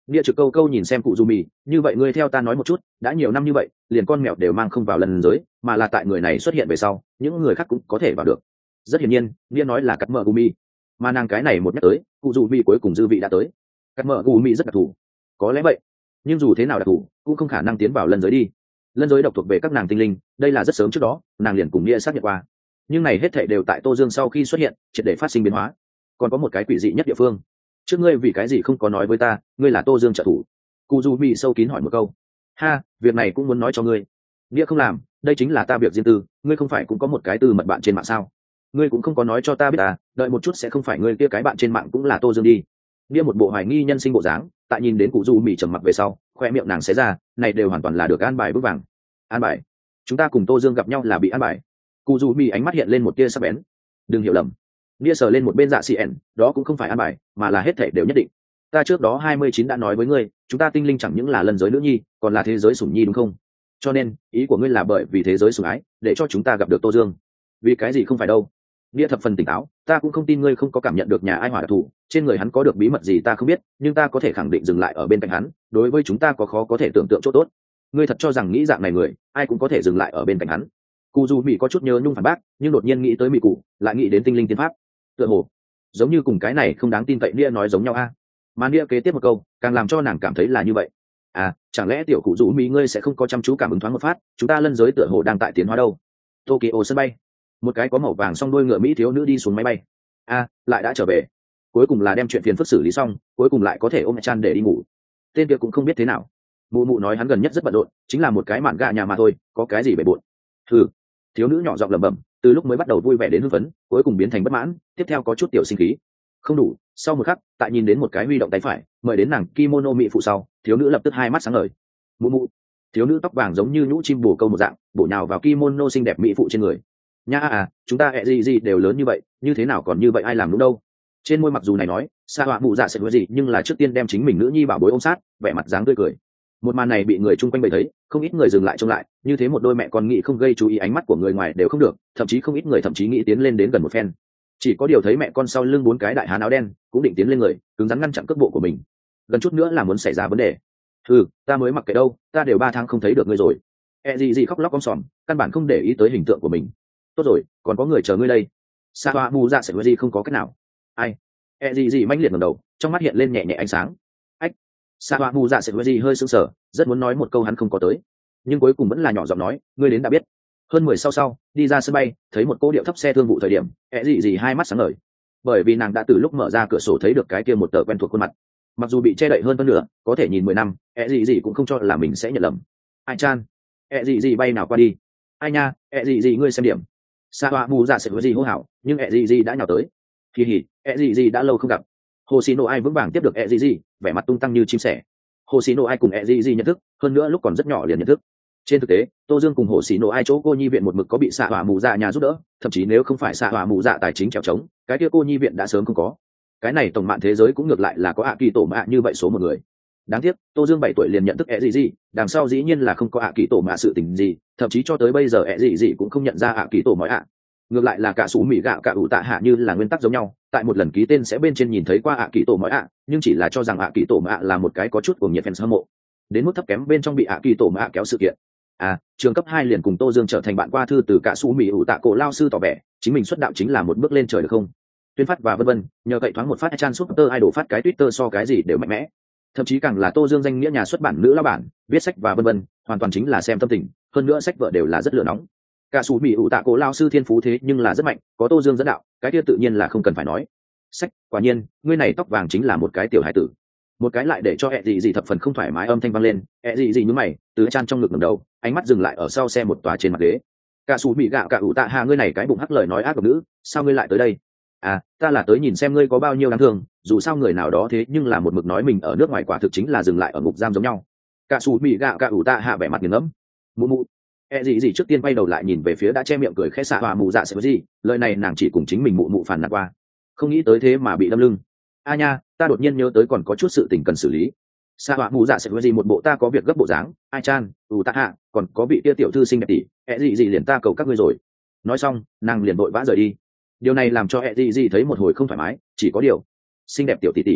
Nghĩa trực câu câu nhìn xem cụ dù mì, như vậy ngươi theo ta nói một chút, đã nhiều năm như vậy liền con mèo đều mang không vào lần giới, mà là tại người này xuất hiện về sau những người khác cũng có thể vào được. Rất hiển nhiên Nghĩa nói là cắt mở gumi, mà nàng cái này một nhắc tới cụ dù mì cuối cùng dư vị đã tới. Cắt mở gumi rất đặc thù, có lẽ vậy, nhưng dù thế nào đặc thù cũng không khả năng tiến vào lần giới đi. Lân giới độc thuộc về các nàng tinh linh, đây là rất sớm trước đó nàng liền cùng Nghĩa xác nhận qua, nhưng này hết thảy đều tại Tô Dương sau khi xuất hiện triệt để phát sinh biến hóa. Còn có một cái quỷ dị nhất địa phương, trước ngươi vì cái gì không có nói với ta ngươi là Tô Dương trợ thủ? Cụ dù bị sâu kín hỏi một câu. Ha, việc này cũng muốn nói cho ngươi. Nghĩa không làm, đây chính là ta việc riêng tư, ngươi không phải cũng có một cái từ mật bạn trên mạng sao? Ngươi cũng không có nói cho ta biết à, đợi một chút sẽ không phải ngươi kia cái bạn trên mạng cũng là Tô Dương đi. Nghĩa một bộ hoài nghi nhân sinh bộ dáng, tại nhìn đến cụ dù mì trầm mặc về sau khoe miệng nàng xé ra, này đều hoàn toàn là được an bài vững vàng. An bài? Chúng ta cùng Tô Dương gặp nhau là bị an bài? Cụ dù mì ánh mắt hiện lên một tia sắc bén. Đừng hiểu lầm. Nghĩa sờ lên một bên dạ xì ẻn, đó cũng không phải an bài mà là hết thể đều nhất định. Ta trước đó hai mươi chín đã nói với ngươi, chúng ta tinh linh chẳng những là lân giới nữ nhi còn là thế giới sủng nhi đúng không? Cho nên ý của ngươi là bởi vì thế giới sủng ái để cho chúng ta gặp được Tô Dương? Vì cái gì không phải đâu. Nghĩa thập phần tỉnh táo, ta cũng không tin ngươi không có cảm nhận được nhà ai hỏa đặc thù, trên người hắn có được bí mật gì ta không biết, nhưng ta có thể khẳng định dừng lại ở bên cạnh hắn đối với chúng ta có khó có thể tưởng tượng chỗ tốt. Ngươi thật cho rằng nghĩ dạng này người ai cũng có thể dừng lại ở bên cạnh hắn? Cụ dù mỹ có chút nhớ nhung phản bác, nhưng đột nhiên nghĩ tới mỹ cụ, lại nghĩ đến tinh linh tiên pháp, tựa hồ giống như cùng cái này không đáng tin cậy Nia nói giống nhau a. À? Mà Nia kế tiếp một câu càng làm cho nàng cảm thấy là như vậy. À, chẳng lẽ tiểu cụ dù mỹ ngươi sẽ không có chăm chú cảm ứng thoáng một phát, chúng ta lân giới tựa hồ đang tại tiến hóa đâu? Tokyo sân bay, một cái có màu vàng song đuôi ngựa mỹ thiếu nữ đi xuống máy bay. A, à, lại đã trở về. Cuối cùng là đem chuyện phiền phức xử lý xong, cuối cùng lại có thể ôm chan để đi ngủ. Tên kia cũng không biết thế nào. Mụ mụ nói hắn gần nhất rất bận rộn, chính là một cái mạn gà nhà mà thôi, có cái gì bể bộn. Hừ. Thiếu nữ nhỏ giọng lẩm bẩm, từ lúc mới bắt đầu vui vẻ đến hưng phấn, cuối cùng biến thành bất mãn, tiếp theo có chút tiểu sinh khí. Không đủ, sau một khắc, tại nhìn đến một cái huy động tay phải, mời đến nàng kimono mỹ phụ sau, thiếu nữ lập tức hai mắt sáng ngời. Mụ mụ. Thiếu nữ tóc vàng giống như nhũ chim bồ câu một dạng, bổ nhào vào kimono xinh đẹp mỹ phụ trên người. Nha à, chúng ta ẹ gì gì đều lớn như vậy, như thế nào còn như vậy ai làm đúng đâu. Trên môi mặc dù này nói, xa họa mụ dạ sẽ nói gì, nhưng là trước tiên đem chính mình nữ nhi bảo bối ôm sát, vẻ mặt dáng tươi cười. Một màn này bị người chung quanh bày thấy, không ít người dừng lại trông lại, như thế một đôi mẹ con nghĩ không gây chú ý ánh mắt của người ngoài đều không được, thậm chí không ít người thậm chí nghĩ tiến lên đến gần một phen. Chỉ có điều thấy mẹ con sau lưng bốn cái đại hán áo đen cũng định tiến lên người, cứng rắn ngăn chặn cước bộ của mình, gần chút nữa là muốn xảy ra vấn đề. Ừ, ta mới mặc kệ đâu, ta đều ba tháng không thấy được ngươi rồi. E gì gì khóc lóc om sòm, căn bản không để ý tới hình tượng của mình. Tốt rồi, còn có người chờ ngươi đây. Sa Hoa Mu Dạ sẽ nói gì không có cách nào. Ai? E gì gì manh liệt ngẩng đầu, trong mắt hiện lên nhẹ nhẹ ánh sáng. Ách. Sa Hoa Mu Dạ sẽ nói gì hơi sững sờ, rất muốn nói một câu hắn không có tới, nhưng cuối cùng vẫn là nhỏ giọng nói, ngươi đến đã biết. Hơn mười sau sau, đi ra sân bay, thấy một cô điệu thấp xe thương vụ thời điểm, E gì gì hai mắt sáng ngời, bởi vì nàng đã từ lúc mở ra cửa sổ thấy được cái kia một tờ quen thuộc khuôn mặt. Mặc dù bị che đậy hơn phân nửa, có thể nhìn mười năm, E gì gì cũng không cho là mình sẽ nhận lầm. Ai chan? E gì gì bay nào qua đi. Ai nha, E gì gì ngươi xem điểm. Sa Hoa Mu Dạ sẽ nói gì hô hào, nhưng E gì gì đã nhào tới. Kỳ hỉ, E gì gì đã lâu không gặp. Hồ Xí Nô Ai vững vàng tiếp được E gì gì, vẻ mặt tung tăng như chim sẻ. Hồ Xí Nô Ai cùng E gì gì nhận thức, hơn nữa lúc còn rất nhỏ liền nhận thức. Trên thực tế, Tô Dương cùng Hồ Xí Nô Ai chỗ cô nhi viện một mực có bị Sa Hoa Mu Dạ nhà giúp đỡ, thậm chí nếu không phải Sa Hoa Mu Dạ tài chính trèo trống, cái kia cô nhi viện đã sớm không có. Cái này tổng mạng thế giới cũng ngược lại là có ạ kỳ tổ mạ như vậy số một người. Đáng tiếc, Tô Dương bảy tuổi liền nhận thức E gì gì, đằng sau dĩ nhiên là không có ạ kỳ tổ mạ sự tình gì, thậm chí cho tới bây giờ E gì gì cũng không nhận ra ạ kỳ tổ mọi ạ. Ngược lại là cả số mỹ gạo cả ủ tạ hạ như là nguyên tắc giống nhau, tại một lần ký tên sẽ bên trên nhìn thấy qua ạ kỳ tổ mọi ạ, nhưng chỉ là cho rằng ạ kỳ tổ mọi ạ là một cái có chút cuồng nhiệt fans hâm mộ, đến mức thấp kém bên trong bị ạ kỳ tổ mọi ạ kéo sự kiện. À, trường cấp hai liền cùng Tô Dương trở thành bạn qua thư từ cả số mỹ ủ tạ cổ lao sư tỏ vẻ, chính mình xuất đạo chính là một bước lên trời được không? Tuyên phát và vân vân, nhờ cậy thoáng một phát chan super idol phát cái Twitter so cái gì đều mạnh mẽ. Thậm chí càng là Tô Dương danh nghĩa nhà xuất bản nữ lão bản, viết sách và vân vân, hoàn toàn chính là xem tâm tình, hơn nữa sách vở đều là rất lửa nóng. Cả số mỹ ủ tạ cổ lao sư thiên phú thế nhưng là rất mạnh, có Tô Dương dẫn đạo, cái kia tự nhiên là không cần phải nói. Sách, quả nhiên, ngươi này tóc vàng chính là một cái tiểu hải tử. Một cái lại để cho ẹ gì gì thập phần không thoải mái âm thanh vang lên, ẹ gì gì nhướng mày, từ chan trong ngực ngẩng đầu, ánh mắt dừng lại ở sau xe một tòa trên mặt ghế. Cả số mỹ gạo cả ủ tạ hà ngươi này cái bụng hắc lời nói ác độc nữ, sao ngươi lại tới đây? À, ta là tới nhìn xem ngươi có bao nhiêu đáng thương, dù sao người nào đó thế nhưng là một mực nói mình ở nước ngoài quả thực chính là dừng lại ở ngục giam giống nhau. Cả số mỹ gạo cả ủ tạ hạ vẻ mặt nghiền ngẫm. Mụ mụ. E gì gì trước tiên quay đầu lại nhìn về phía đã che miệng cười khẽ xạ Hoa Mu Dạ sẽ gì, lời này nàng chỉ cùng chính mình mụ mụ phản nàn qua, không nghĩ tới thế mà bị đâm lưng. A nha, ta đột nhiên nhớ tới còn có chút sự tình cần xử lý. Xạ Hoa Mu Dạ sẽ gì một bộ ta có việc gấp bộ dáng, ai chan, ủ tạ hạ, còn có vị tia tiểu thư xinh đẹp tỷ, E gì gì liền ta cầu các ngươi rồi. Nói xong, nàng liền vội vã rời đi. Điều này làm cho E gì gì thấy một hồi không thoải mái, chỉ có điều, xinh đẹp tiểu tỷ tỷ,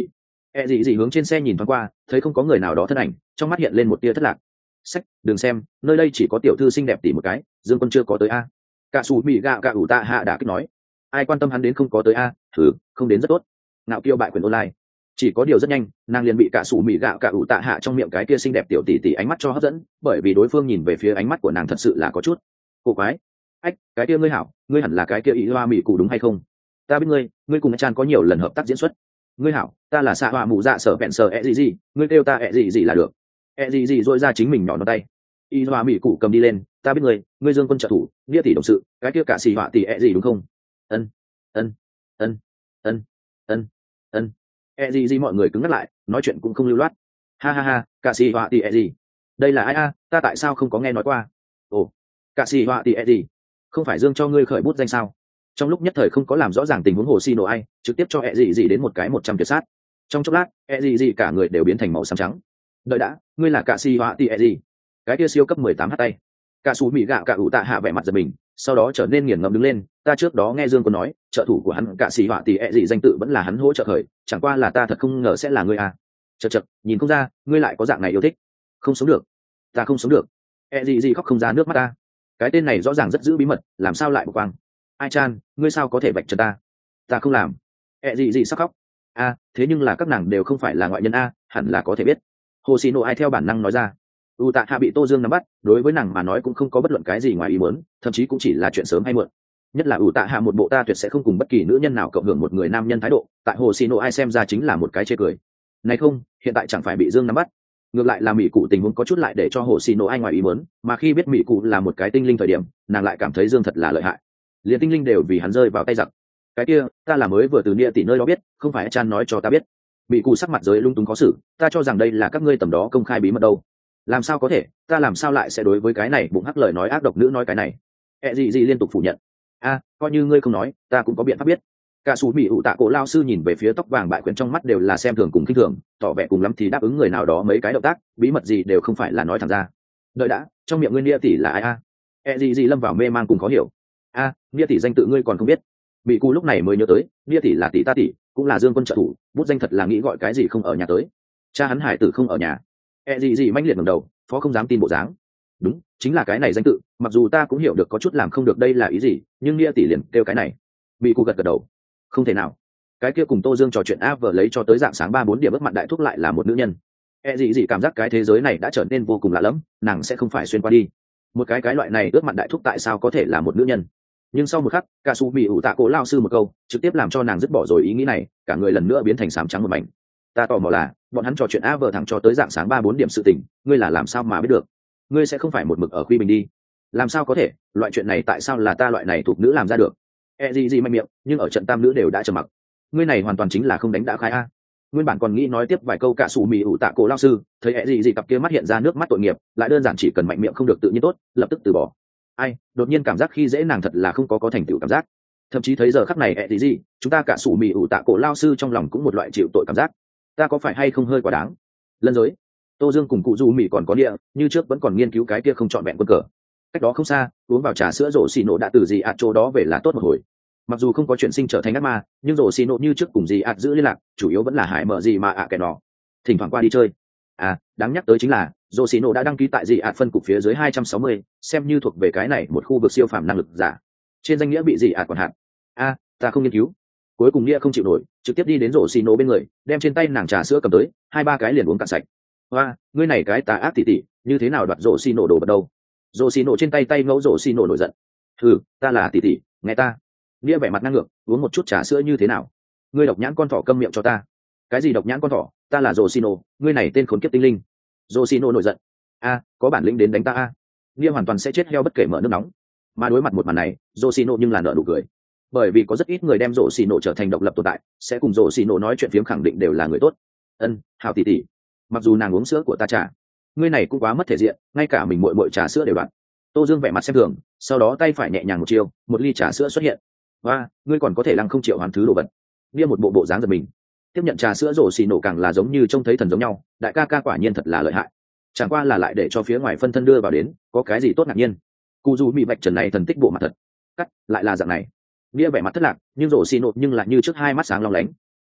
E gì gì hướng trên xe nhìn thoáng qua, thấy không có người nào đó thân ảnh, trong mắt hiện lên một tia thất lạc. Sách, đừng xem, nơi đây chỉ có tiểu thư xinh đẹp tỷ một cái, Dương Quân chưa có tới a. Cả sủ mì gạo cả ủ tạ hạ đã kích nói, ai quan tâm hắn đến không có tới a, thử, không đến rất tốt. Nạo kiêu bại quyền online. Chỉ có điều rất nhanh, nàng liền bị cả sủ mì gạo cả ủ tạ hạ trong miệng cái kia xinh đẹp tiểu tỷ tỷ ánh mắt cho hấp dẫn, bởi vì đối phương nhìn về phía ánh mắt của nàng thật sự là có chút cổ quái. Ách, cái kia ngươi hảo, ngươi hẳn là cái kia ý hoa mỹ cụ đúng hay không? Ta biết ngươi, ngươi cùng Chan có nhiều lần hợp tác diễn xuất. Ngươi hảo, ta là xạ họa mù dạ sở vẹn sở ẹ gì gì, ngươi kêu ta ẹ gì gì là được. Ẹ gì gì dội ra chính mình nhỏ nó tay. Y hoa mỹ cụ cầm đi lên, ta biết ngươi, ngươi Dương Quân trợ thủ, nghĩa tỷ đồng sự, cái kia cả xì họa tỷ ẹ gì đúng không? Ân, ân, ân, ân, ân, ân. Ẹ gì gì mọi người cứng ngắt lại, nói chuyện cũng không lưu loát. Ha ha ha, cả xì họa tỷ ẹ gì? Đây là ai a? Ta tại sao không có nghe nói qua? Ồ, cả xì họa tỷ ẹ gì? Không phải Dương cho ngươi khởi bút danh sao? Trong lúc nhất thời không có làm rõ ràng tình huống hồ xì nổ ai, trực tiếp cho ẹ gì gì đến một cái một trăm tuyệt sát. Trong chốc lát, ẹ gì gì cả người đều biến thành màu xám trắng. Đợi đã, ngươi là cả xì họa tỷ ẹ gì? Cái kia siêu cấp mười tám h tay. Cả sú mỹ gạo cả ủ tạ hạ vẻ mặt giật mình, sau đó trở nên nghiền ngẫm đứng lên. Ta trước đó nghe Dương có nói, trợ thủ của hắn cả xì họa tỷ ẹ gì danh tự vẫn là hắn hỗ trợ khởi, chẳng qua là ta thật không ngờ sẽ là ngươi à. Chậc chậc, nhìn không ra, ngươi lại có dạng này yêu thích. Không sống được, ta không sống được. ẹ gì gì khóc không ra nước mắt ta. Cái tên này rõ ràng rất giữ bí mật, làm sao lại bộc quang? Ai Chan, ngươi sao có thể bạch trần ta? Ta không làm. ẹ gì gì sắc khóc. A, thế nhưng là các nàng đều không phải là ngoại nhân a, hẳn là có thể biết. Hồ xì nổ ai theo bản năng nói ra. U tạ hạ bị Tô Dương nắm bắt, đối với nàng mà nói cũng không có bất luận cái gì ngoài ý muốn, thậm chí cũng chỉ là chuyện sớm hay muộn. Nhất là U tạ hạ một bộ ta tuyệt sẽ không cùng bất kỳ nữ nhân nào cộng hưởng một người nam nhân thái độ, tại hồ xì nổ ai xem ra chính là một cái chê cười. Này không, hiện tại chẳng phải bị Dương nắm bắt, ngược lại là mỹ cụ tình huống có chút lại để cho hồ xì nổ ai ngoài ý muốn, mà khi biết mỹ cụ là một cái tinh linh thời điểm, nàng lại cảm thấy Dương thật là lợi hại. Liền tinh linh đều vì hắn rơi vào tay giặc. Cái kia, ta là mới vừa từ Nia tỷ nơi đó biết, không phải Chan nói cho ta biết. Mỹ cụ sắc mặt giới lung túng khó xử, ta cho rằng đây là các ngươi tầm đó công khai bí mật đâu. Làm sao có thể, ta làm sao lại sẽ đối với cái này bụng hắc lời nói ác độc nữ nói cái này. Ẹ gì gì liên tục phủ nhận. A, coi như ngươi không nói, ta cũng có biện pháp biết. Cả sú mỹ ủ tạ cổ lao sư nhìn về phía tóc vàng bại quyển trong mắt đều là xem thường cùng khinh thường, tỏ vẻ cùng lắm thì đáp ứng người nào đó mấy cái động tác, bí mật gì đều không phải là nói thẳng ra. Đợi đã, trong miệng ngươi Nia tỷ là ai a? Ẹ gì gì lâm vào mê mang cùng khó hiểu. A, Nia tỷ danh tự ngươi còn không biết. Mỹ Cù lúc này mới nhớ tới, Nia tỷ là tỷ ta tỷ, cũng là Dương Quân trợ thủ, bút danh thật là nghĩ gọi cái gì không ở nhà tới. Cha hắn hải tử không ở nhà. E gì gì manh liệt ngẩng đầu, phó không dám tin bộ dáng. Đúng, chính là cái này danh tự, mặc dù ta cũng hiểu được có chút làm không được đây là ý gì, nhưng Nia tỷ liền kêu cái này. Mỹ Cù gật gật đầu. Không thể nào. Cái kia cùng Tô Dương trò chuyện áp vợ lấy cho tới dạng sáng ba bốn điểm ức mặt đại thúc lại là một nữ nhân. E gì gì cảm giác cái thế giới này đã trở nên vô cùng lạ lẫm, nàng sẽ không phải xuyên qua đi. Một cái cái loại này ước mặt đại thúc tại sao có thể là một nữ nhân? Nhưng sau một khắc, cả su mỹ ủ tạ cổ lao sư một câu trực tiếp làm cho nàng dứt bỏ rồi ý nghĩ này, cả người lần nữa biến thành sám trắng một mảnh. Ta tò mò là bọn hắn trò chuyện a vờ thẳng cho tới dạng sáng ba bốn điểm sự tình, ngươi là làm sao mà biết được? Ngươi sẽ không phải một mực ở khuy bình đi? Làm sao có thể, loại chuyện này tại sao là ta loại này thuộc nữ làm ra được? E gì gì mạnh miệng, nhưng ở trận tam nữ đều đã trầm mặc. Ngươi này hoàn toàn chính là không đánh đã khai a. Nguyên bản còn nghĩ nói tiếp vài câu cả su mỹ ủ tạ cổ lao sư, thấy E gì gì cặp kia mắt hiện ra nước mắt tội nghiệp, lại đơn giản chỉ cần mạnh miệng không được tự nhiên tốt, lập tức từ bỏ. Ai, đột nhiên cảm giác khi dễ nàng thật là không có có thành tựu cảm giác. Thậm chí thấy giờ khắc này ẹ gì gì, chúng ta cả sủ mì ủ tạ cổ lao sư trong lòng cũng một loại chịu tội cảm giác. Ta có phải hay không hơi quá đáng? Lân giới, Tô Dương cùng cụ Du Mì còn có địa, như trước vẫn còn nghiên cứu cái kia không chọn vẹn quân cờ. Cách đó không xa, uống vào trà sữa rổ xì nổ đã từ gì ạt chỗ đó về là tốt một hồi. Mặc dù không có chuyện sinh trở thành ác ma, nhưng rổ xì nổ như trước cùng gì ạt giữ liên lạc, chủ yếu vẫn là hải mở gì mà ạ à kẻ nọ. Thỉnh thoảng qua đi chơi. À, đáng nhắc tới chính là Yoshino đã đăng ký tại dị ạt phân cục phía dưới hai trăm sáu mươi, xem như thuộc về cái này một khu vực siêu phàm năng lực giả. Trên danh nghĩa bị dị ạt quản hạt. A, ta không nghiên cứu. Cuối cùng nghĩa không chịu nổi, trực tiếp đi đến Yoshino bên người, đem trên tay nàng trà sữa cầm tới, hai ba cái liền uống cạn sạch. Hoa, ngươi này cái tà ác tỉ tỉ, như thế nào đoạt Yoshino đồ vật đâu? Yoshino trên tay tay ngẫu Yoshino nổi giận. Hừ, ta là tỉ tỉ, nghe ta. Nghĩa vẻ mặt năng ngược, uống một chút trà sữa như thế nào? Ngươi độc nhãn con thỏ câm miệng cho ta. Cái gì độc nhãn con thỏ, ta là Yoshino, ngươi này tên khốn kiếp tinh linh. Yoshino nổi giận. A, có bản lĩnh đến đánh ta a. Nia hoàn toàn sẽ chết heo bất kể mở nước nóng. Mà đối mặt một màn này, Yoshino nhưng là nở nụ cười. Bởi vì có rất ít người đem Yoshino trở thành độc lập tồn tại, sẽ cùng Yoshino nói chuyện phiếm khẳng định đều là người tốt. Ân, hảo tỷ tỷ. Mặc dù nàng uống sữa của ta trà, ngươi này cũng quá mất thể diện, ngay cả mình muội muội trà sữa đều đoạn. Tô Dương vẻ mặt xem thường, sau đó tay phải nhẹ nhàng một chiêu, một ly trà sữa xuất hiện. Và, ngươi còn có thể lăng không chịu hoàn thứ đồ vật. Nia một bộ bộ dáng giật mình. Tiếp nhận trà sữa rổ xì nổ càng là giống như trông thấy thần giống nhau, đại ca ca quả nhiên thật là lợi hại. Chẳng qua là lại để cho phía ngoài phân thân đưa vào đến, có cái gì tốt ngạc nhiên. Cụ dù bị bạch trần này thần tích bộ mặt thật, cắt lại là dạng này. Nghĩa vẻ mặt thất lạc, nhưng rổ xì nổ nhưng lại như trước hai mắt sáng long lánh.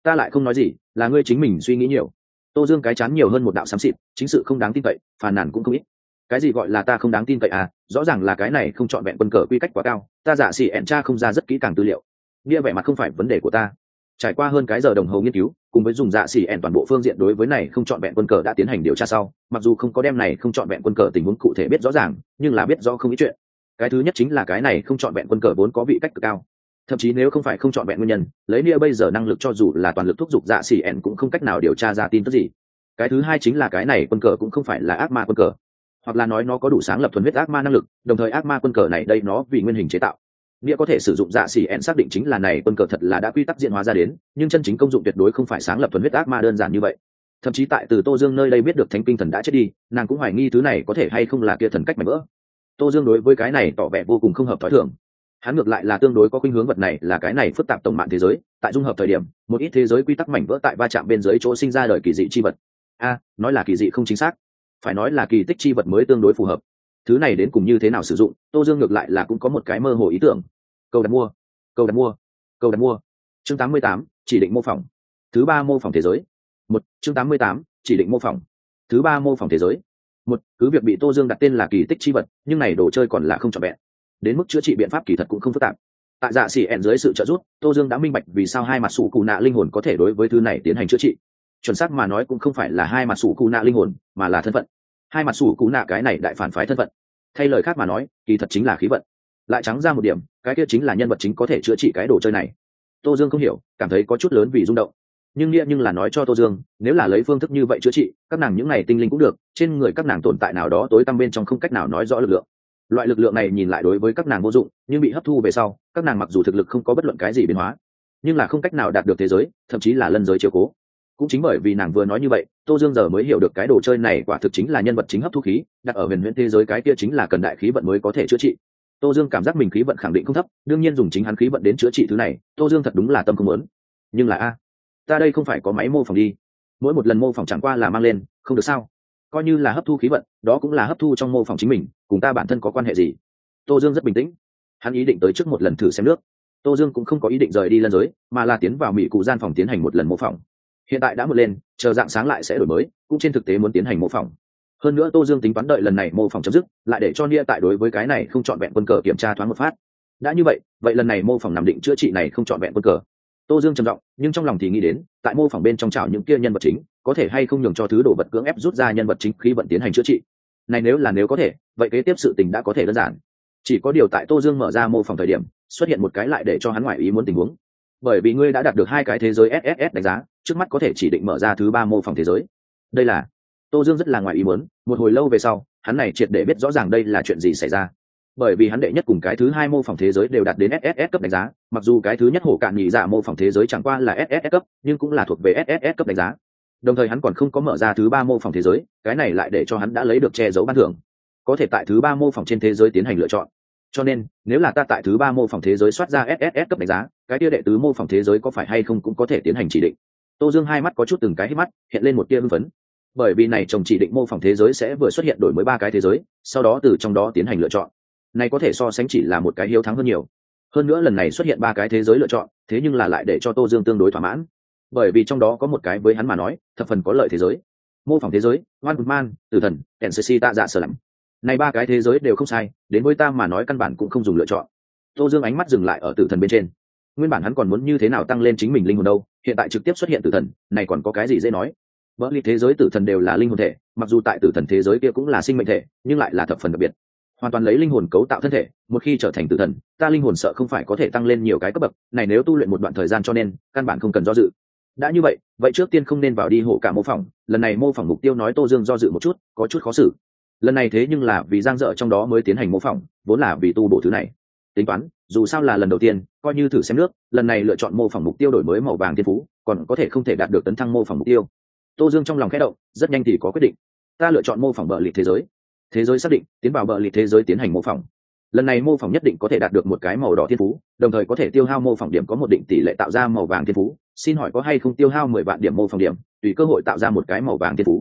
Ta lại không nói gì, là ngươi chính mình suy nghĩ nhiều. Tô Dương cái chán nhiều hơn một đạo xám xịt, chính sự không đáng tin cậy, phàn nàn cũng không ít. Cái gì gọi là ta không đáng tin cậy à? Rõ ràng là cái này không chọn vẹn quân cờ quy cách quá cao, ta giả xỉ ẹn tra không ra rất kỹ càng tư liệu. Bia vẻ mặt không phải vấn đề của ta. Trải qua hơn cái giờ đồng hồ nghiên cứu, cùng với dùng dạ xỉ ẹn toàn bộ phương diện đối với này không chọn vẹn quân cờ đã tiến hành điều tra sau, mặc dù không có đem này không chọn vẹn quân cờ tình huống cụ thể biết rõ ràng, nhưng là biết rõ không ít chuyện. Cái thứ nhất chính là cái này không chọn vẹn quân cờ vốn có vị cách cực cao, thậm chí nếu không phải không chọn vẹn nguyên nhân, lấy Nia bây giờ năng lực cho dù là toàn lực thúc giục dạ xỉ ẹn cũng không cách nào điều tra ra tin tức gì. Cái thứ hai chính là cái này quân cờ cũng không phải là ác ma quân cờ, hoặc là nói nó có đủ sáng lập thuần huyết ác ma năng lực, đồng thời ác ma quân cờ này đây nó vì nguyên hình chế tạo. Nghĩa có thể sử dụng dạ xỉ ẹn xác định chính là này quân cờ thật là đã quy tắc diễn hóa ra đến, nhưng chân chính công dụng tuyệt đối không phải sáng lập thuần huyết ác ma đơn giản như vậy. Thậm chí tại từ Tô Dương nơi đây biết được thánh kinh thần đã chết đi, nàng cũng hoài nghi thứ này có thể hay không là kia thần cách mảnh vỡ. Tô Dương đối với cái này tỏ vẻ vô cùng không hợp thói thường. Hắn ngược lại là tương đối có khuynh hướng vật này là cái này phức tạp tổng mạng thế giới, tại dung hợp thời điểm, một ít thế giới quy tắc mảnh vỡ tại va chạm bên dưới chỗ sinh ra đời kỳ dị chi vật. A, nói là kỳ dị không chính xác, phải nói là kỳ tích chi vật mới tương đối phù hợp. Thứ này đến cùng như thế nào sử dụng, Tô Dương ngược lại là cũng có một cái mơ hồ ý tưởng. Câu đặt mua, câu đặt mua, câu đặt mua. Chương tám mươi tám, chỉ định mô phỏng. Thứ ba mô phỏng thế giới. Một, chương tám mươi tám, chỉ định mô phỏng. Thứ ba mô phỏng thế giới. Một, cứ việc bị Tô Dương đặt tên là kỳ tích chi vật, nhưng này đồ chơi còn là không trọn vẹn. Đến mức chữa trị biện pháp kỳ thật cũng không phức tạp. Tại dạ xỉ ẹn dưới sự trợ giúp, Tô Dương đã minh bạch vì sao hai mặt sủ cụ nạ linh hồn có thể đối với thứ này tiến hành chữa trị. Chuẩn xác mà nói cũng không phải là hai mặt sủ cụ nạ linh hồn, mà là thân phận. Hai mặt sủ cụ nạ cái này đại phản phái thân phận. Thay lời khác mà nói, kỳ thật chính là khí vận. Lại trắng ra một điểm, cái kia chính là nhân vật chính có thể chữa trị cái đồ chơi này. Tô Dương không hiểu, cảm thấy có chút lớn vì rung động. Nhưng nghĩa nhưng là nói cho Tô Dương, nếu là lấy phương thức như vậy chữa trị, các nàng những này tinh linh cũng được, trên người các nàng tồn tại nào đó tối tăm bên trong không cách nào nói rõ lực lượng. Loại lực lượng này nhìn lại đối với các nàng vô dụng, nhưng bị hấp thu về sau, các nàng mặc dù thực lực không có bất luận cái gì biến hóa, nhưng là không cách nào đạt được thế giới, thậm chí là lân giới chiếu cố. Cũng chính bởi vì nàng vừa nói như vậy, Tô Dương giờ mới hiểu được cái đồ chơi này quả thực chính là nhân vật chính hấp thu khí, đặt ở huyền huyễn thế giới cái kia chính là cần đại khí vận mới có thể chữa trị. Tô Dương cảm giác mình khí vận khẳng định không thấp, đương nhiên dùng chính hắn khí vận đến chữa trị thứ này, Tô Dương thật đúng là tâm không muốn. Nhưng là a, ta đây không phải có máy mô phỏng đi, mỗi một lần mô phỏng chẳng qua là mang lên, không được sao? Coi như là hấp thu khí vận, đó cũng là hấp thu trong mô phỏng chính mình, cùng ta bản thân có quan hệ gì? Tô Dương rất bình tĩnh, hắn ý định tới trước một lần thử xem nước. Tô Dương cũng không có ý định rời đi lân giới, mà là tiến vào mỹ cụ gian phòng tiến hành một lần mô phỏng. Hiện tại đã một lên, chờ dạng sáng lại sẽ đổi mới, cũng trên thực tế muốn tiến hành mô phỏng. Hơn nữa Tô Dương tính toán đợi lần này mô phỏng chấm dứt, lại để cho Nia tại đối với cái này không chọn vẹn quân cờ kiểm tra thoáng một phát. Đã như vậy, vậy lần này mô phỏng nằm định chữa trị này không chọn vẹn quân cờ. Tô Dương trầm giọng, nhưng trong lòng thì nghĩ đến, tại mô phỏng bên trong chảo những kia nhân vật chính, có thể hay không nhường cho thứ đồ vật cưỡng ép rút ra nhân vật chính khí vận tiến hành chữa trị. Này nếu là nếu có thể, vậy kế tiếp sự tình đã có thể đơn giản. Chỉ có điều tại Tô Dương mở ra mô phỏng thời điểm, xuất hiện một cái lại để cho hắn ngoại ý muốn tình huống. Bởi vì ngươi đã đạt được hai cái thế giới ét ét ét đánh giá, trước mắt có thể chỉ định mở ra thứ ba mô phỏng thế giới. Đây là Tô Dương rất là ngoài ý muốn, một hồi lâu về sau, hắn này triệt để biết rõ ràng đây là chuyện gì xảy ra. Bởi vì hắn đệ nhất cùng cái thứ hai mô phỏng thế giới đều đạt đến ét ét ét cấp đánh giá, mặc dù cái thứ nhất hổ cạn nhị dạ mô phỏng thế giới chẳng qua là ét ét ét cấp, nhưng cũng là thuộc về ét ét ét cấp đánh giá. Đồng thời hắn còn không có mở ra thứ ba mô phỏng thế giới, cái này lại để cho hắn đã lấy được che giấu ban thưởng, có thể tại thứ ba mô phỏng trên thế giới tiến hành lựa chọn. Cho nên, nếu là ta tại thứ ba mô phỏng thế giới soát ra ét ét ét cấp đánh giá, cái kia đệ tứ mô phỏng thế giới có phải hay không cũng có thể tiến hành chỉ định. Tô Dương hai mắt có chút từng cái hít mắt, hiện lên một tia hưng phấn. Bởi vì này chồng chỉ định mô phỏng thế giới sẽ vừa xuất hiện đổi mới ba cái thế giới, sau đó từ trong đó tiến hành lựa chọn. Này có thể so sánh chỉ là một cái hiếu thắng hơn nhiều. Hơn nữa lần này xuất hiện ba cái thế giới lựa chọn, thế nhưng là lại để cho Tô Dương tương đối thỏa mãn. Bởi vì trong đó có một cái với hắn mà nói, thập phần có lợi thế giới. Mô phỏng thế giới, One Man, Tử Thần, Tensei Tạ Dạ Sở Lắm. Này ba cái thế giới đều không sai, đến với ta mà nói căn bản cũng không dùng lựa chọn. Tô Dương ánh mắt dừng lại ở Tử Thần bên trên. Nguyên bản hắn còn muốn như thế nào tăng lên chính mình linh hồn đâu, hiện tại trực tiếp xuất hiện Tử Thần, này còn có cái gì dễ nói. Vỡ ly thế giới Tử Thần đều là linh hồn thể, mặc dù tại Tử Thần thế giới kia cũng là sinh mệnh thể, nhưng lại là thập phần đặc biệt. Hoàn toàn lấy linh hồn cấu tạo thân thể, một khi trở thành Tử Thần, ta linh hồn sợ không phải có thể tăng lên nhiều cái cấp bậc, này nếu tu luyện một đoạn thời gian cho nên, căn bản không cần do dự. Đã như vậy, vậy trước tiên không nên vào đi hộ cả mô phỏng, lần này mô phỏng mục tiêu nói Tô Dương do dự một chút, có chút khó xử. Lần này thế nhưng là vì giang dở trong đó mới tiến hành mô phỏng, vốn là vì tu bổ thứ này. Tính toán, dù sao là lần đầu tiên, coi như thử xem nước, lần này lựa chọn mô phỏng mục tiêu đổi mới màu vàng thiên phú, còn có thể không thể đạt được tấn thăng mô phỏng mục tiêu. Tô Dương trong lòng khẽ động, rất nhanh thì có quyết định. Ta lựa chọn mô phỏng bờ lịt thế giới. Thế giới xác định, tiến vào bờ lịt thế giới tiến hành mô phỏng. Lần này mô phỏng nhất định có thể đạt được một cái màu đỏ thiên phú, đồng thời có thể tiêu hao mô phỏng điểm có một định tỷ lệ tạo ra màu vàng thiên phú. Xin hỏi có hay không tiêu hao mười vạn điểm mô phỏng điểm, tùy cơ hội tạo ra một cái màu vàng thiên phú.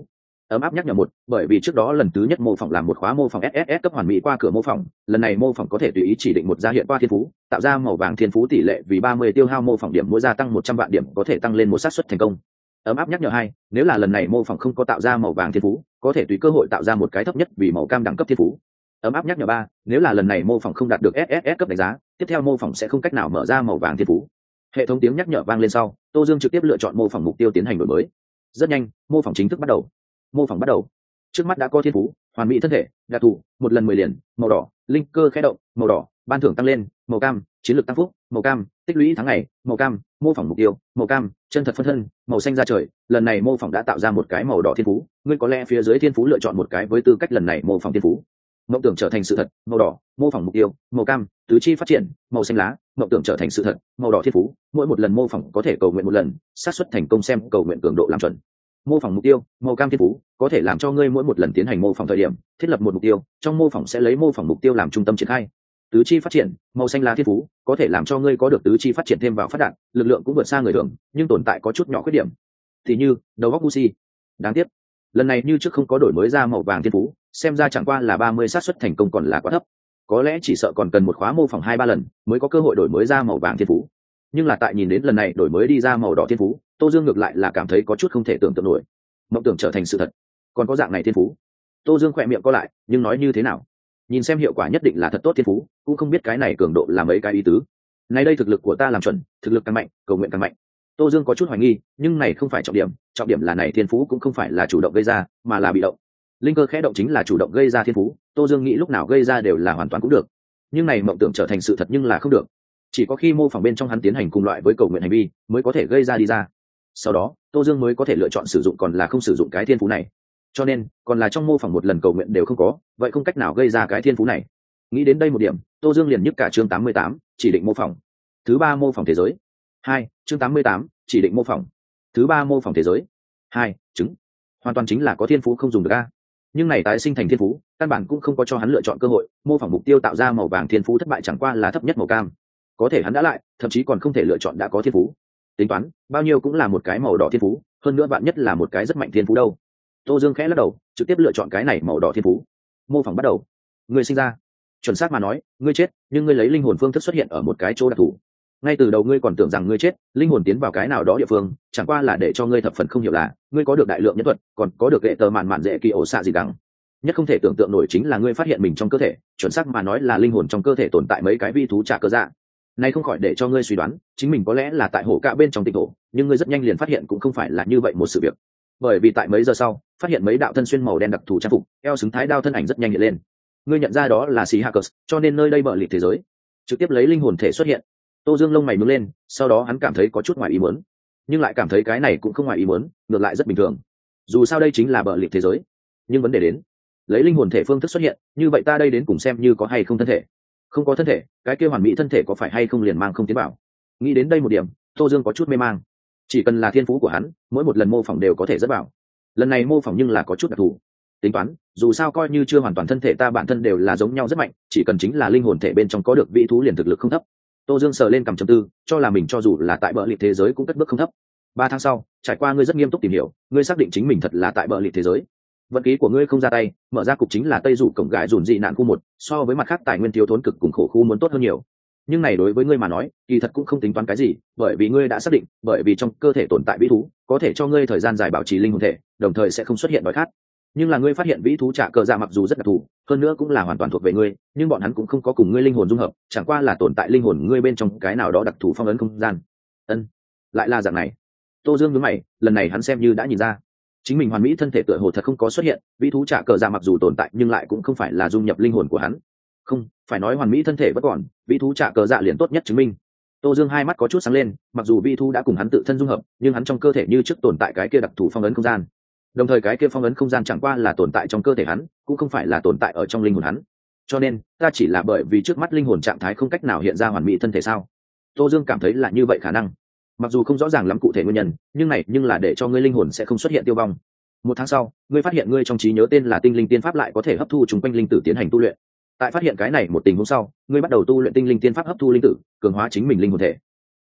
ấm áp nhắc nhở một, bởi vì trước đó lần thứ nhất mô phỏng làm một khóa mô phỏng ét ét ét cấp hoàn mỹ qua cửa mô phỏng, lần này mô phỏng có thể tùy ý chỉ định một gia hiện qua thiên phú, tạo ra màu vàng thiên phú tỷ lệ vì ba mươi tiêu hao mô phỏng điểm mỗi gia tăng một trăm vạn điểm có thể tăng lên một xác suất thành công. Ấm áp nhắc nhở hai, nếu là lần này mô phỏng không có tạo ra màu vàng thiên phú, có thể tùy cơ hội tạo ra một cái thấp nhất vì màu cam đẳng cấp thiên phú. Ấm áp nhắc nhở ba, nếu là lần này mô phỏng không đạt được ét ét ét cấp đánh giá, tiếp theo mô phỏng sẽ không cách nào mở ra màu vàng thiên phú. Hệ thống tiếng nhắc nhở vang lên sau, Tô Dương trực tiếp lựa chọn mô phỏng mục tiêu tiến hành đổi mới. Rất nhanh, mô phỏng chính thức bắt đầu. Mô phỏng bắt đầu. Trước mắt đã có thiên phú, hoàn mỹ thân thể, đặc thù, một lần mười liền, màu đỏ, linh cơ khẽ động, màu đỏ, ban thưởng tăng lên, màu cam, chiến lược tăng phúc, màu cam, tích lũy tháng ngày, màu cam, mô phỏng mục tiêu, màu cam, chân thật phân thân, màu xanh ra trời. Lần này mô phỏng đã tạo ra một cái màu đỏ thiên phú, ngươi có lẽ phía dưới thiên phú lựa chọn một cái với tư cách lần này mô phỏng thiên phú. Mộng tưởng trở thành sự thật, màu đỏ, mô phỏng mục tiêu, màu cam, tứ chi phát triển, màu xanh lá, mộng tưởng trở thành sự thật, màu đỏ thiên phú, mỗi một lần mô phỏng có thể cầu nguyện một lần, xác suất thành công xem cầu nguyện cường độ làm chuẩn. Mô phỏng mục tiêu, màu cam thiên phú, có thể làm cho ngươi mỗi một lần tiến hành mô phỏng thời điểm thiết lập một mục tiêu, trong mô phỏng sẽ lấy mô phỏng mục tiêu làm trung tâm triển khai. Tứ chi phát triển, màu xanh lá thiên phú, có thể làm cho ngươi có được tứ chi phát triển thêm vào phát đạn, lực lượng cũng vượt xa người thường, nhưng tồn tại có chút nhỏ khuyết điểm, thì như đầu óc ngu si. Đáng tiếc, lần này như trước không có đổi mới ra màu vàng thiên phú, xem ra chẳng qua là ba mươi xác suất thành công còn là quá thấp, có lẽ chỉ sợ còn cần một khóa mô phỏng hai ba lần mới có cơ hội đổi mới ra màu vàng thiên phú. Nhưng là tại nhìn đến lần này đổi mới đi ra màu đỏ thiên phú, Tô Dương ngược lại là cảm thấy có chút không thể tưởng tượng nổi. Mộng tưởng trở thành sự thật, còn có dạng này thiên phú. Tô Dương khỏe miệng co lại, nhưng nói như thế nào, nhìn xem hiệu quả nhất định là thật tốt thiên phú, cũng không biết cái này cường độ là mấy cái ý tứ. Nay đây thực lực của ta làm chuẩn, thực lực càng mạnh cầu nguyện càng mạnh. Tô Dương có chút hoài nghi, nhưng này không phải trọng điểm, trọng điểm là này thiên phú cũng không phải là chủ động gây ra, mà là bị động. Linh cơ khẽ động chính là chủ động gây ra thiên phú, Tô Dương nghĩ lúc nào gây ra đều là hoàn toàn cũng được, nhưng này mộng tưởng trở thành sự thật nhưng là không được, chỉ có khi mô phỏng bên trong hắn tiến hành cùng loại với cầu nguyện hành vi mới có thể gây ra đi ra, sau đó Tô Dương mới có thể lựa chọn sử dụng còn là không sử dụng cái thiên phú này. Cho nên còn là trong mô phỏng một lần cầu nguyện đều không có, vậy không cách nào gây ra cái thiên phú này. Nghĩ đến đây một điểm, Tô Dương liền nhức cả chương tám mươi tám, chỉ định mô phỏng thứ ba mô phỏng thế giới hai, chương tám mươi tám, chỉ định mô phỏng thứ ba mô phỏng thế giới hai, chứng hoàn toàn chính là có thiên phú không dùng được a. Nhưng này tái sinh thành thiên phú, căn bản cũng không có cho hắn lựa chọn cơ hội, mô phỏng mục tiêu tạo ra màu vàng thiên phú thất bại chẳng qua là thấp nhất màu cam, có thể hắn đã lại thậm chí còn không thể lựa chọn đã có thiên phú, tính toán bao nhiêu cũng là một cái màu đỏ thiên phú, hơn nữa bạn nhất là một cái rất mạnh thiên phú đâu. Tô Dương khẽ lắc đầu, trực tiếp lựa chọn cái này màu đỏ thiên phú. Mô phỏng bắt đầu. Người sinh ra, chuẩn xác mà nói ngươi chết, nhưng ngươi lấy linh hồn phương thức xuất hiện ở một cái chỗ đặc thù. Ngay từ đầu ngươi còn tưởng rằng ngươi chết, linh hồn tiến vào cái nào đó địa phương, chẳng qua là để cho ngươi thập phần không hiểu là ngươi có được đại lượng nhân thuật, còn có được hệ tờ mạn mạn dễ kỳ ổ xạ gì đắng. Nhất không thể tưởng tượng nổi chính là ngươi phát hiện mình trong cơ thể, chuẩn xác mà nói là linh hồn trong cơ thể tồn tại mấy cái vi thú trả cơ dạ. Này không khỏi để cho ngươi suy đoán, chính mình có lẽ là tại hổ cạ bên trong tịnh thổ, nhưng ngươi rất nhanh liền phát hiện cũng không phải là như vậy một sự việc. Bởi vì tại mấy giờ sau, phát hiện mấy đạo thân xuyên màu đen đặc thù trang phục, eo xứng thái đao thân ảnh rất nhanh hiện lên. Ngươi nhận ra đó là Sea Hackers, cho nên nơi đây bờ lịt thế giới, trực tiếp lấy linh hồn thể xuất hiện. Tô Dương lông mày nhướng lên, sau đó hắn cảm thấy có chút ngoài ý muốn, nhưng lại cảm thấy cái này cũng không ngoài ý muốn, ngược lại rất bình thường. Dù sao đây chính là bờ lịt thế giới. Nhưng vấn đề đến, lấy linh hồn thể phương thức xuất hiện, như vậy ta đây đến cùng xem như có hay không thân thể. Không có thân thể, cái kia hoàn mỹ thân thể có phải hay không liền mang không tiến bảo. Nghĩ đến đây một điểm, Tô Dương có chút mê mang. Chỉ cần là thiên phú của hắn, mỗi một lần mô phỏng đều có thể rất bảo. Lần này mô phỏng nhưng là có chút đặc thù. Tính toán, dù sao coi như chưa hoàn toàn thân thể ta bản thân đều là giống nhau rất mạnh, chỉ cần chính là linh hồn thể bên trong có được vị thú liền thực lực không thấp. Tô Dương sờ lên cằm trầm tư, cho là mình cho dù là tại bờ lịt thế giới cũng cất bước không thấp. Ba tháng sau, trải qua ngươi rất nghiêm túc tìm hiểu, ngươi xác định chính mình thật là tại bờ lịt thế giới. Vận khí của ngươi không ra tay, mở ra cục chính là Tây Dụ cổng gài dùn dị nạn khu một, so với mặt khác tài nguyên thiếu thốn cực cùng khổ khu muốn tốt hơn nhiều. Nhưng này đối với ngươi mà nói, kỳ thật cũng không tính toán cái gì, bởi vì ngươi đã xác định, bởi vì trong cơ thể tồn tại vĩ thú, có thể cho ngươi thời gian dài bảo trì linh hồn thể, đồng thời sẽ không xuất hiện đói khát. Nhưng là ngươi phát hiện vĩ thú trả cờ dạ mặc dù rất đặc thù, hơn nữa cũng là hoàn toàn thuộc về ngươi, nhưng bọn hắn cũng không có cùng ngươi linh hồn dung hợp, chẳng qua là tồn tại linh hồn ngươi bên trong cái nào đó đặc thù phong ấn không gian. Ân, lại là dạng này. Tô Dương nhướng mày, lần này hắn xem như đã nhìn ra, chính mình hoàn mỹ thân thể tựa hồ thật không có xuất hiện, vĩ thú trả cờ dạ mặc dù tồn tại nhưng lại cũng không phải là dung nhập linh hồn của hắn. Không, phải nói hoàn mỹ thân thể vẫn còn, vĩ thú trả cờ dạ liền tốt nhất chứng minh. Tô Dương hai mắt có chút sáng lên, mặc dù vĩ thú đã cùng hắn tự thân dung hợp, nhưng hắn trong cơ thể như trước tồn tại cái kia đặc thù phong ấn không gian. Đồng thời cái kia phong ấn không gian chẳng qua là tồn tại trong cơ thể hắn, cũng không phải là tồn tại ở trong linh hồn hắn. Cho nên, ta chỉ là bởi vì trước mắt linh hồn trạng thái không cách nào hiện ra hoàn mỹ thân thể sao? Tô Dương cảm thấy là như vậy khả năng. Mặc dù không rõ ràng lắm cụ thể nguyên nhân, nhưng này nhưng là để cho ngươi linh hồn sẽ không xuất hiện tiêu vong. Một tháng sau, ngươi phát hiện ngươi trong trí nhớ tên là tinh linh tiên pháp lại có thể hấp thu chúng quanh linh tử tiến hành tu luyện. Tại phát hiện cái này một tình huống sau, ngươi bắt đầu tu luyện tinh linh tiên pháp hấp thu linh tử, cường hóa chính mình linh hồn thể.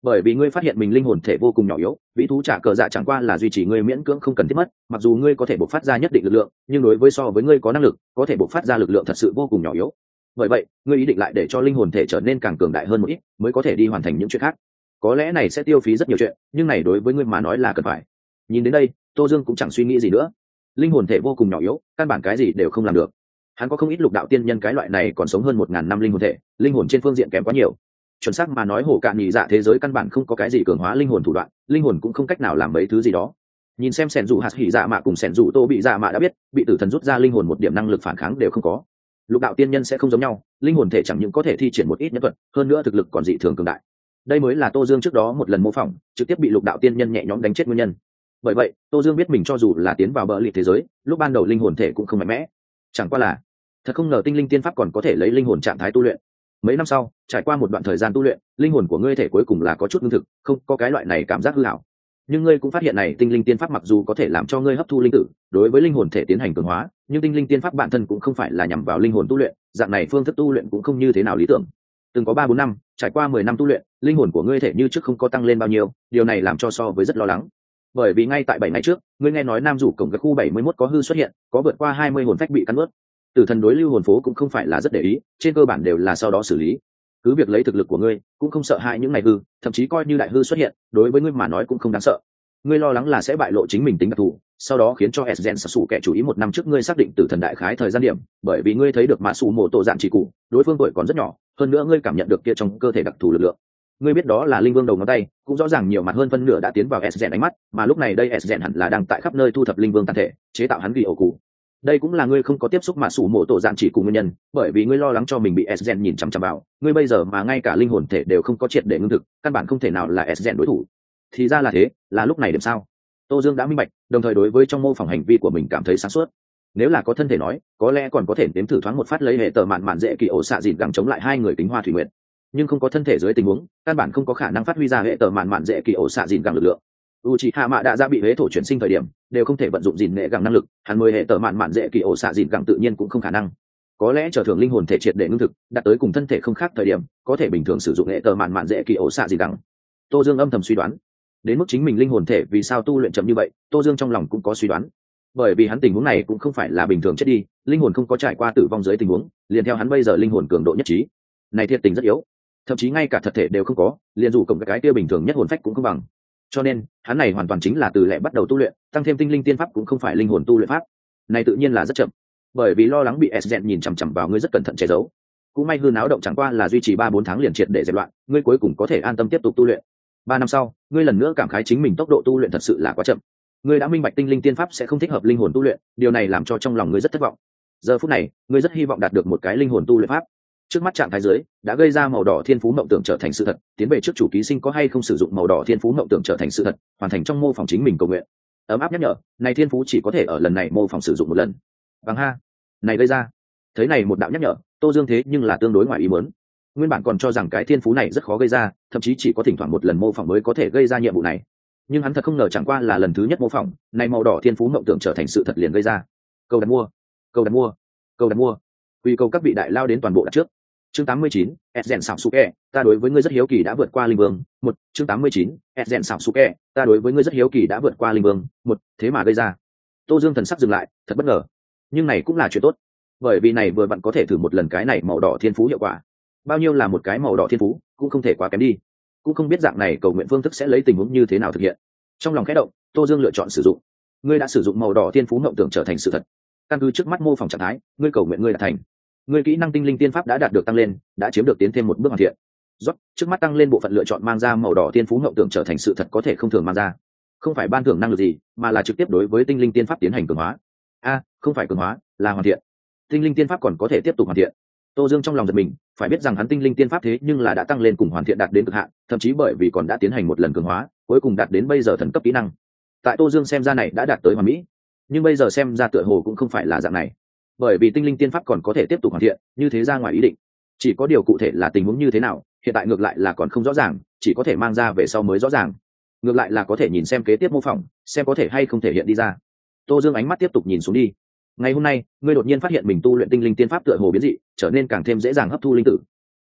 bởi vì ngươi phát hiện mình linh hồn thể vô cùng nhỏ yếu, vĩ thú trả cờ dạ chẳng qua là duy trì ngươi miễn cưỡng không cần thiết mất, mặc dù ngươi có thể bộc phát ra nhất định lực lượng, nhưng đối với so với ngươi có năng lực có thể bộc phát ra lực lượng thật sự vô cùng nhỏ yếu. Bởi vậy ngươi ý định lại để cho linh hồn thể trở nên càng cường đại hơn một ít mới có thể đi hoàn thành những chuyện khác. Có lẽ này sẽ tiêu phí rất nhiều chuyện, nhưng này đối với ngươi mà nói là cần phải. Nhìn đến đây, Tô Dương cũng chẳng suy nghĩ gì nữa. Linh hồn thể vô cùng nhỏ yếu, căn bản cái gì đều không làm được. Hắn có không ít lục đạo tiên nhân cái loại này còn sống hơn một ngàn năm linh hồn thể, linh hồn trên phương diện kém quá nhiều. Chuẩn xác mà nói, hổ cạn nhị dạ thế giới căn bản không có cái gì cường hóa linh hồn thủ đoạn, linh hồn cũng không cách nào làm mấy thứ gì đó. Nhìn xem sẻn dù hạt hỉ dạ mạ cùng sẻn dù tô bị dạ mạ đã biết, bị tử thần rút ra linh hồn một điểm năng lực phản kháng đều không có. Lục đạo tiên nhân sẽ không giống nhau, linh hồn thể chẳng những có thể thi triển một ít nhân thuật, hơn nữa thực lực còn dị thường cường đại. Đây mới là Tô Dương trước đó một lần mô phỏng trực tiếp bị lục đạo tiên nhân nhẹ nhõm đánh chết nguyên nhân. Bởi vậy Tô Dương biết mình cho dù là tiến vào bờ lì thế giới, lúc ban đầu linh hồn thể cũng không mạnh mẽ. Chẳng qua là thật không ngờ tinh linh tiên pháp còn có thể lấy linh hồn trạng thái tu luyện. Mấy năm sau, trải qua một đoạn thời gian tu luyện, linh hồn của ngươi thể cuối cùng là có chút ngưng thực, không có cái loại này cảm giác hư ảo. Nhưng ngươi cũng phát hiện này tinh linh tiên pháp mặc dù có thể làm cho ngươi hấp thu linh tử, đối với linh hồn thể tiến hành cường hóa, nhưng tinh linh tiên pháp bản thân cũng không phải là nhằm vào linh hồn tu luyện, dạng này phương thức tu luyện cũng không như thế nào lý tưởng. Từng có ba bốn năm, trải qua mười năm tu luyện, linh hồn của ngươi thể như trước không có tăng lên bao nhiêu, điều này làm cho so với rất lo lắng. Bởi vì ngay tại bảy ngày trước, ngươi nghe nói nam rủ cổng cái khu bảy mươi mốt có hư xuất hiện, có vượt qua hai mươi hồn phách bị cắn nuốt. Tử thần đối lưu hồn phố cũng không phải là rất để ý, trên cơ bản đều là sau đó xử lý. Cứ việc lấy thực lực của ngươi, cũng không sợ hãi những này hư, thậm chí coi như đại hư xuất hiện, đối với ngươi mà nói cũng không đáng sợ. Ngươi lo lắng là sẽ bại lộ chính mình tính đặc thù, sau đó khiến cho Sgen Sasu kẻ chủ ý một năm trước ngươi xác định tử thần đại khái thời gian điểm, bởi vì ngươi thấy được mã sủ mộ tổ dạng chỉ cụ, đối phương tuổi còn rất nhỏ, hơn nữa ngươi cảm nhận được kia trong cơ thể đặc thù lực lượng. Ngươi biết đó là linh vương đầu ngón tay, cũng rõ ràng nhiều mặt hơn phân nửa đã tiến vào Sgen ánh mắt, mà lúc này đây Sgen hẳn là đang tại khắp nơi thu thập linh vương tàn thể, chế tạo hắn ghi ổ cụ. Đây cũng là ngươi không có tiếp xúc mã sủ mộ tổ dạng chỉ cụ nguyên nhân, bởi vì ngươi lo lắng cho mình bị Sgen nhìn chằm chằm vào, ngươi bây giờ mà ngay cả linh hồn thể đều không có triệt để ngưng thực, căn bản không thể nào là Sgen đối thủ. Thì ra là thế, là lúc này điểm sao? Tô Dương đã minh bạch, đồng thời đối với trong mô phỏng hành vi của mình cảm thấy sáng suốt. Nếu là có thân thể nói, có lẽ còn có thể nếm thử thoáng một phát lấy hệ tờ mạn mạn dễ kỳ ổ xạ dịn gắng chống lại hai người kính hoa thủy nguyện. Nhưng không có thân thể dưới tình huống, căn bản không có khả năng phát huy ra hệ tờ mạn mạn dễ kỳ ổ xạ dịn gắng lực lượng. Uchiha Mạ đã ra bị huế thổ chuyển sinh thời điểm, đều không thể vận dụng dịn nghệ gắng năng lực, hắn mới hệ tờ mạn mạn dễ kỳ ổ xạ dịn gắng tự nhiên cũng không khả năng. Có lẽ chờ thường linh hồn thể triệt để ngưng thực, đạt tới cùng thân thể không khác thời điểm, có thể bình thường sử dụng hệ tờ mạn mạn dễ kỳ ổ xạ dịn gắng. Tô Dương âm thầm suy đoán, đến mức chính mình linh hồn thể vì sao tu luyện chậm như vậy, Tô Dương trong lòng cũng có suy đoán. Bởi vì hắn tình huống này cũng không phải là bình thường chết đi, linh hồn không có trải qua tử vong dưới tình huống, liền theo hắn bây giờ linh hồn cường độ nhất trí, này thiệt tình rất yếu, thậm chí ngay cả thật thể đều không có, liền dù cộng cái kia bình thường nhất hồn phách cũng không bằng. Cho nên hắn này hoàn toàn chính là từ lẻ bắt đầu tu luyện, tăng thêm tinh linh tiên pháp cũng không phải linh hồn tu luyện pháp, này tự nhiên là rất chậm. Bởi vì lo lắng bị Sgen nhìn chằm chằm vào, ngươi rất cẩn thận che giấu. Cũng may hư náo động chẳng qua là duy trì ba bốn tháng liền triệt để dẹp loạn, ngươi cuối cùng có thể an tâm tiếp tục tu luyện. Ba năm sau, ngươi lần nữa cảm khái chính mình tốc độ tu luyện thật sự là quá chậm. Ngươi đã minh bạch tinh linh tiên pháp sẽ không thích hợp linh hồn tu luyện, điều này làm cho trong lòng ngươi rất thất vọng. Giờ phút này, ngươi rất hy vọng đạt được một cái linh hồn tu luyện pháp. Trước mắt trạng thái dưới đã gây ra màu đỏ thiên phú mộng tưởng trở thành sự thật, tiến về trước chủ ký sinh có hay không sử dụng màu đỏ thiên phú mộng tưởng trở thành sự thật, hoàn thành trong mô phỏng chính mình cầu nguyện. Ấm áp nhắc nhở, này thiên phú chỉ có thể ở lần này mô phỏng sử dụng một lần. Bằng ha, này gây ra. Thấy này một đạo nhắc nhở, Tô Dương thế nhưng là tương đối ngoài ý muốn. Nguyên bản còn cho rằng cái thiên phú này rất khó gây ra, thậm chí chỉ có thỉnh thoảng một lần mô phỏng mới có thể gây ra nhiệm vụ này. Nhưng hắn thật không ngờ chẳng qua là lần thứ nhất mô phỏng, này màu đỏ thiên phú mộng tưởng trở thành sự thật liền gây ra. Câu đặt mua, câu đặt mua, câu đặt mua. Quy cầu các vị đại lao đến toàn bộ đặt trước. Chương tám mươi chín, Sgen Sasuke, ta đối với ngươi rất hiếu kỳ đã vượt qua linh vương. Một, chương tám mươi chín, Sgen Sasuke, ta đối với ngươi rất hiếu kỳ đã vượt qua linh vương. Một, thế mà gây ra. Tô Dương thần sắc dừng lại, thật bất ngờ. Nhưng này cũng là chuyện tốt, bởi vì này vừa vặn có thể thử một lần cái này màu đỏ thiên phú hiệu quả. Bao nhiêu là một cái màu đỏ thiên phú, cũng không thể quá kém đi. Cũng không biết dạng này cầu nguyện phương thức sẽ lấy tình huống như thế nào thực hiện. Trong lòng khẽ động, Tô Dương lựa chọn sử dụng. Ngươi đã sử dụng màu đỏ thiên phú mộng tưởng trở thành sự thật. Căn cứ trước mắt mô phỏng trạng thái, ngươi cầu nguyện ngươi đã thành. Ngươi kỹ năng tinh linh tiên pháp đã đạt được tăng lên, đã chiếm được tiến thêm một bước hoàn thiện. Rốt, trước mắt tăng lên bộ phận lựa chọn mang ra màu đỏ thiên phú mộng tưởng trở thành sự thật có thể không thường mang ra. Không phải ban thưởng năng lực gì, mà là trực tiếp đối với tinh linh tiên pháp tiến hành cường hóa. A, không phải cường hóa, là hoàn thiện. Tinh linh tiên pháp còn có thể tiếp tục hoàn thiện. Tô Dương trong lòng giật mình, phải biết rằng hắn tinh linh tiên pháp thế nhưng là đã tăng lên cùng hoàn thiện đạt đến cực hạn, thậm chí bởi vì còn đã tiến hành một lần cường hóa, cuối cùng đạt đến bây giờ thần cấp kỹ năng. Tại Tô Dương xem ra này đã đạt tới hoàn mỹ, nhưng bây giờ xem ra tựa hồ cũng không phải là dạng này, bởi vì tinh linh tiên pháp còn có thể tiếp tục hoàn thiện, như thế ra ngoài ý định. Chỉ có điều cụ thể là tình huống như thế nào, hiện tại ngược lại là còn không rõ ràng, chỉ có thể mang ra về sau mới rõ ràng. Ngược lại là có thể nhìn xem kế tiếp mô phỏng, xem có thể hay không thể hiện đi ra. Tô Dương ánh mắt tiếp tục nhìn xuống đi. Ngày hôm nay, ngươi đột nhiên phát hiện mình tu luyện tinh linh tiên pháp tựa hồ biến dị, trở nên càng thêm dễ dàng hấp thu linh tử.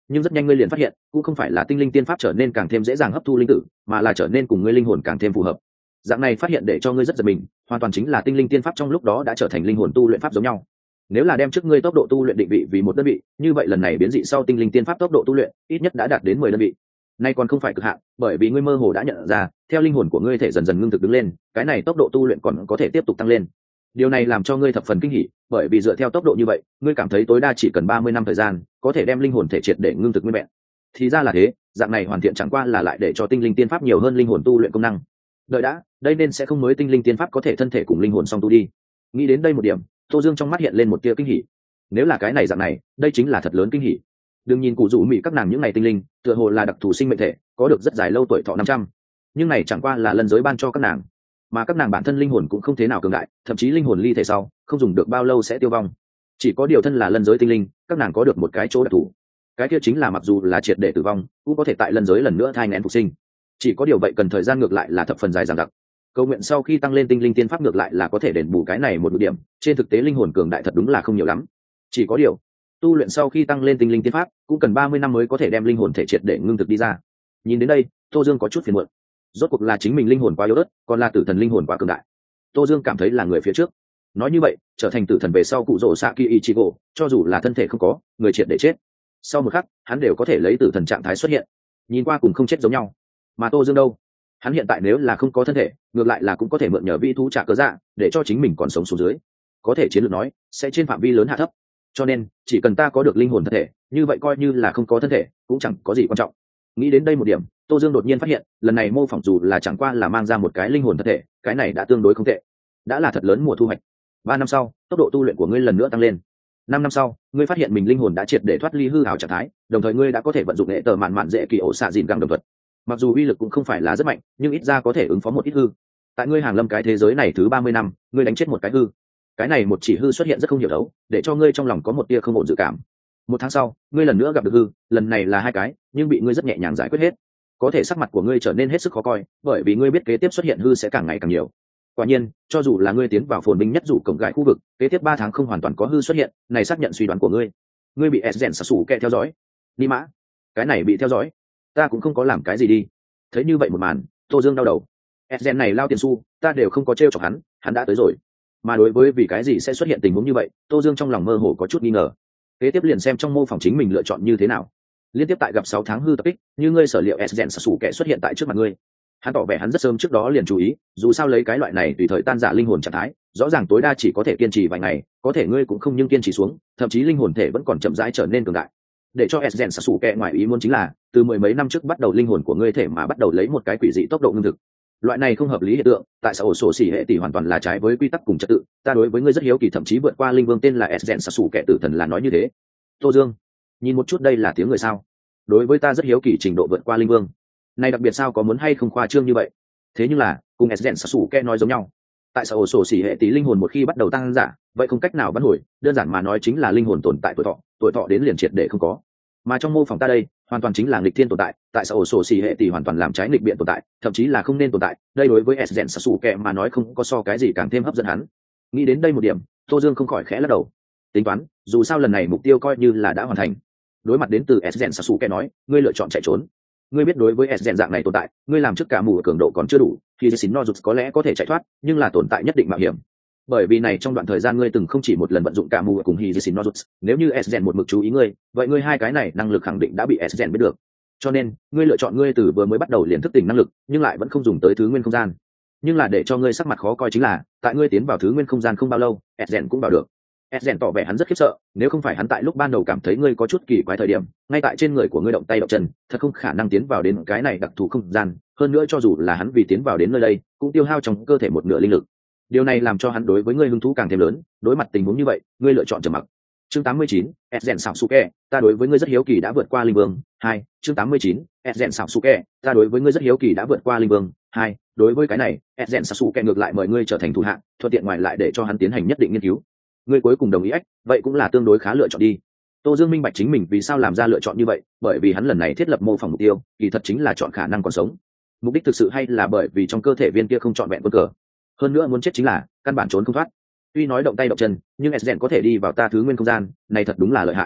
nhưng rất nhanh ngươi liền phát hiện cũng không phải là tinh linh tiên pháp trở nên càng thêm dễ dàng hấp thu linh tử, mà là trở nên cùng ngươi linh hồn càng thêm phù hợp. Dạng này phát hiện để cho ngươi rất giật mình, hoàn toàn chính là tinh linh tiên pháp trong lúc đó đã trở thành linh hồn tu luyện pháp giống nhau. Nếu là đem trước ngươi tốc độ tu luyện định vị vì một đơn vị, như vậy lần này biến dị sau tinh linh tiên pháp tốc độ tu luyện ít nhất đã đạt đến mười đơn vị. Nay còn không phải cực hạn, bởi vì ngươi mơ hồ đã nhận ra, theo linh hồn của ngươi thể dần dần ngưng thực đứng lên, cái này tốc độ tu luyện còn có thể tiếp tục tăng lên. Điều này làm cho ngươi thập phần kinh hỉ, bởi vì dựa theo tốc độ như vậy, ngươi cảm thấy tối đa chỉ cần ba mươi năm thời gian, có thể đem linh hồn thể triệt để ngưng thực nguyên vẹn. Thì ra là thế, dạng này hoàn thiện chẳng qua là lại để cho tinh linh tiên pháp nhiều hơn linh hồn tu luyện công năng. Đợi đã, đây nên sẽ không mới tinh linh tiên pháp có thể thân thể cùng linh hồn song tu đi. Nghĩ đến đây một điểm, Tô Dương trong mắt hiện lên một tia kinh hỉ. Nếu là cái này dạng này, đây chính là thật lớn kinh hỉ. Đừng nhìn cụ rủ mỹ các nàng những ngày tinh linh, tựa hồ là đặc thù sinh mệnh thể, có được rất dài lâu tuổi thọ năm trăm, nhưng này chẳng qua là lân giới ban cho các nàng, mà các nàng bản thân linh hồn cũng không thế nào cường đại, thậm chí linh hồn ly thể sau không dùng được bao lâu sẽ tiêu vong. Chỉ có điều thân là lân giới tinh linh, các nàng có được một cái chỗ đặc thù, cái kia chính là mặc dù là triệt để tử vong cũng có thể tại lân giới lần nữa thai nghén phục sinh. Chỉ có điều vậy cần thời gian ngược lại là thập phần dài dằng dặc. Cầu nguyện sau khi tăng lên tinh linh tiên pháp ngược lại là có thể đền bù cái này một ưu điểm, trên thực tế linh hồn cường đại thật đúng là không nhiều lắm. Chỉ có điều tu luyện sau khi tăng lên tinh linh tiên pháp cũng cần ba mươi năm mới có thể đem linh hồn thể triệt để ngưng thực đi ra. Nhìn đến đây, Tô Dương có chút phiền muộn. Rốt cuộc là chính mình linh hồn quá yếu ớt, còn là tử thần linh hồn quá cường đại. Tô Dương cảm thấy là người phía trước. Nói như vậy, trở thành tử thần về sau cụ rồ Saki Ichigo, cho dù là thân thể không có, người triệt để chết, sau một khắc, hắn đều có thể lấy tử thần trạng thái xuất hiện. Nhìn qua cùng không chết giống nhau. Mà Tô Dương đâu? Hắn hiện tại nếu là không có thân thể, ngược lại là cũng có thể mượn nhờ vi thú trả cớ dạ, để cho chính mình còn sống xuống dưới. Có thể chiến lược nói, sẽ trên phạm vi lớn hạ thấp. Cho nên, chỉ cần ta có được linh hồn thân thể, như vậy coi như là không có thân thể, cũng chẳng có gì quan trọng. Nghĩ đến đây một điểm, Tô Dương đột nhiên phát hiện, lần này mô phỏng dù là chẳng qua là mang ra một cái linh hồn thân thể, cái này đã tương đối không tệ, đã là thật lớn mùa thu hoạch. Ba năm sau, tốc độ tu luyện của ngươi lần nữa tăng lên. Năm năm sau, ngươi phát hiện mình linh hồn đã triệt để thoát ly hư ảo trạng thái, đồng thời ngươi đã có thể vận dụng hệ tờ mạn mạn dễ kỳ ổ xạ dìn găng đồng thuật. Mặc dù uy lực cũng không phải là rất mạnh, nhưng ít ra có thể ứng phó một ít hư. Tại ngươi hàng lâm cái thế giới này thứ ba mươi năm, ngươi đánh chết một cái hư. Cái này một chỉ hư xuất hiện rất không hiểu đấu, để cho ngươi trong lòng có một tia không ổn dự cảm. Một tháng sau, ngươi lần nữa gặp được hư, lần này là hai cái, nhưng bị ngươi rất nhẹ nhàng giải quyết hết. Có thể sắc mặt của ngươi trở nên hết sức khó coi, bởi vì ngươi biết kế tiếp xuất hiện hư sẽ càng ngày càng nhiều. Quả nhiên, cho dù là ngươi tiến vào phồn binh nhất dụ cổng gãi khu vực, kế tiếp ba tháng không hoàn toàn có hư xuất hiện, này xác nhận suy đoán của ngươi. Ngươi bị Esgen Sasu kẹ theo dõi. Đi mã, cái này bị theo dõi, ta cũng không có làm cái gì đi. Thấy như vậy một màn, Tô Dương đau đầu. Esgen này lao tiền xu, ta đều không có trêu chọc hắn, hắn đã tới rồi. Mà đối với vì cái gì sẽ xuất hiện tình huống như vậy, Tô Dương trong lòng mơ hồ có chút nghi ngờ. Kế tiếp liền xem trong mô phỏng chính mình lựa chọn như thế nào. Liên tiếp tại gặp sáu tháng hư tập kích, như ngươi sở liệu Esgen Sasu kẹ xuất hiện tại trước mặt ngươi. Hắn tỏ vẻ hắn rất sớm trước đó liền chú ý, dù sao lấy cái loại này tùy thời tan rã linh hồn trạng thái, rõ ràng tối đa chỉ có thể kiên trì vài ngày, có thể ngươi cũng không nhưng kiên trì xuống, thậm chí linh hồn thể vẫn còn chậm rãi trở nên cường đại. Để cho Esgen Sasu kẹ ngoài ý muốn chính là, từ mười mấy năm trước bắt đầu linh hồn của ngươi thể mà bắt đầu lấy một cái quỷ dị tốc độ ngưng thực. Loại này không hợp lý hiện tượng, tại sao sổ xỉ hệ tỷ hoàn toàn là trái với quy tắc cùng trật tự, ta đối với ngươi rất hiếu kỳ, thậm chí vượt qua linh vương tên là Esgen Sasu kẹ tử thần là nói như thế. Tô Dương, nhìn một chút đây là tiếng người sao? Đối với ta rất hiếu kỳ trình độ vượt qua linh vương. Này đặc biệt sao có muốn hay không khoa trương như vậy? Thế nhưng là, cùng Esgen Sasu kẹ nói giống nhau. Tại sao sổ xỉ hệ tỷ linh hồn một khi bắt đầu tăng giả, vậy không cách nào vãn hồi, đơn giản mà nói chính là linh hồn tồn tại tuổi thọ, tuổi thọ đến liền triệt để không có. Mà trong mô phỏng ta đây, hoàn toàn chính là nghịch thiên tồn tại, tại sao sổ xỉ hệ tỷ hoàn toàn làm trái nghịch biện tồn tại, thậm chí là không nên tồn tại, đây đối với Esgen Sasu kẹ mà nói không có so cái gì càng thêm hấp dẫn hắn. Nghĩ đến đây một điểm, Tô Dương không khỏi khẽ lắc đầu. Tính toán, dù sao lần này mục tiêu coi như là đã hoàn thành. Đối mặt đến từ Esgen Sasu kẹ nói, ngươi lựa chọn chạy trốn. Ngươi biết đối với Esgen dạng này tồn tại, ngươi làm trước cả mù cường độ còn chưa đủ, thì Xin Nozus có lẽ có thể chạy thoát, nhưng là tồn tại nhất định mạo hiểm. Bởi vì này trong đoạn thời gian ngươi từng không chỉ một lần vận dụng cả mù cùng Hizishin Nozus, nếu như Esgen một mực chú ý ngươi, vậy ngươi hai cái này năng lực khẳng định đã bị Esgen biết được. Cho nên, ngươi lựa chọn ngươi từ vừa mới bắt đầu liền thức tỉnh năng lực, nhưng lại vẫn không dùng tới thứ nguyên không gian. Nhưng là để cho ngươi sắc mặt khó coi chính là, tại ngươi tiến vào thứ nguyên không gian không bao lâu, Esgen cũng vào được. Esgen tỏ vẻ hắn rất khiếp sợ, nếu không phải hắn tại lúc ban đầu cảm thấy ngươi có chút kỳ quái thời điểm, ngay tại trên người của ngươi động tay động chân, thật không khả năng tiến vào đến cái này đặc thù không gian, hơn nữa cho dù là hắn vì tiến vào đến nơi đây, cũng tiêu hao trong cơ thể một nửa linh lực. Điều này làm cho hắn đối với ngươi hứng thú càng thêm lớn, đối mặt tình huống như vậy, ngươi lựa chọn trầm mặc. Chương tám mươi chín, Esgen Sasuke, ta đối với ngươi rất hiếu kỳ đã vượt qua linh vương. Hai, chương tám mươi chín, Esgen Sasuke, ta đối với ngươi rất hiếu kỳ đã vượt qua linh vương. Hai, đối với cái này, Esgen Sasuke ngược lại mời ngươi trở thành thủ hạ, thuận tiện ngoài lại để cho hắn tiến hành nhất định nghiên cứu. Ngươi cuối cùng đồng ý ách, vậy cũng là tương đối khá lựa chọn đi. Tô Dương minh bạch chính mình vì sao làm ra lựa chọn như vậy, bởi vì hắn lần này thiết lập mô phỏng mục tiêu, kỳ thật chính là chọn khả năng còn sống. Mục đích thực sự hay là bởi vì trong cơ thể viên kia không chọn vẹn quân cờ. Hơn nữa muốn chết chính là căn bản trốn không thoát. Tuy nói động tay động chân, nhưng Esgen có thể đi vào ta thứ nguyên không gian, này thật đúng là lợi hại.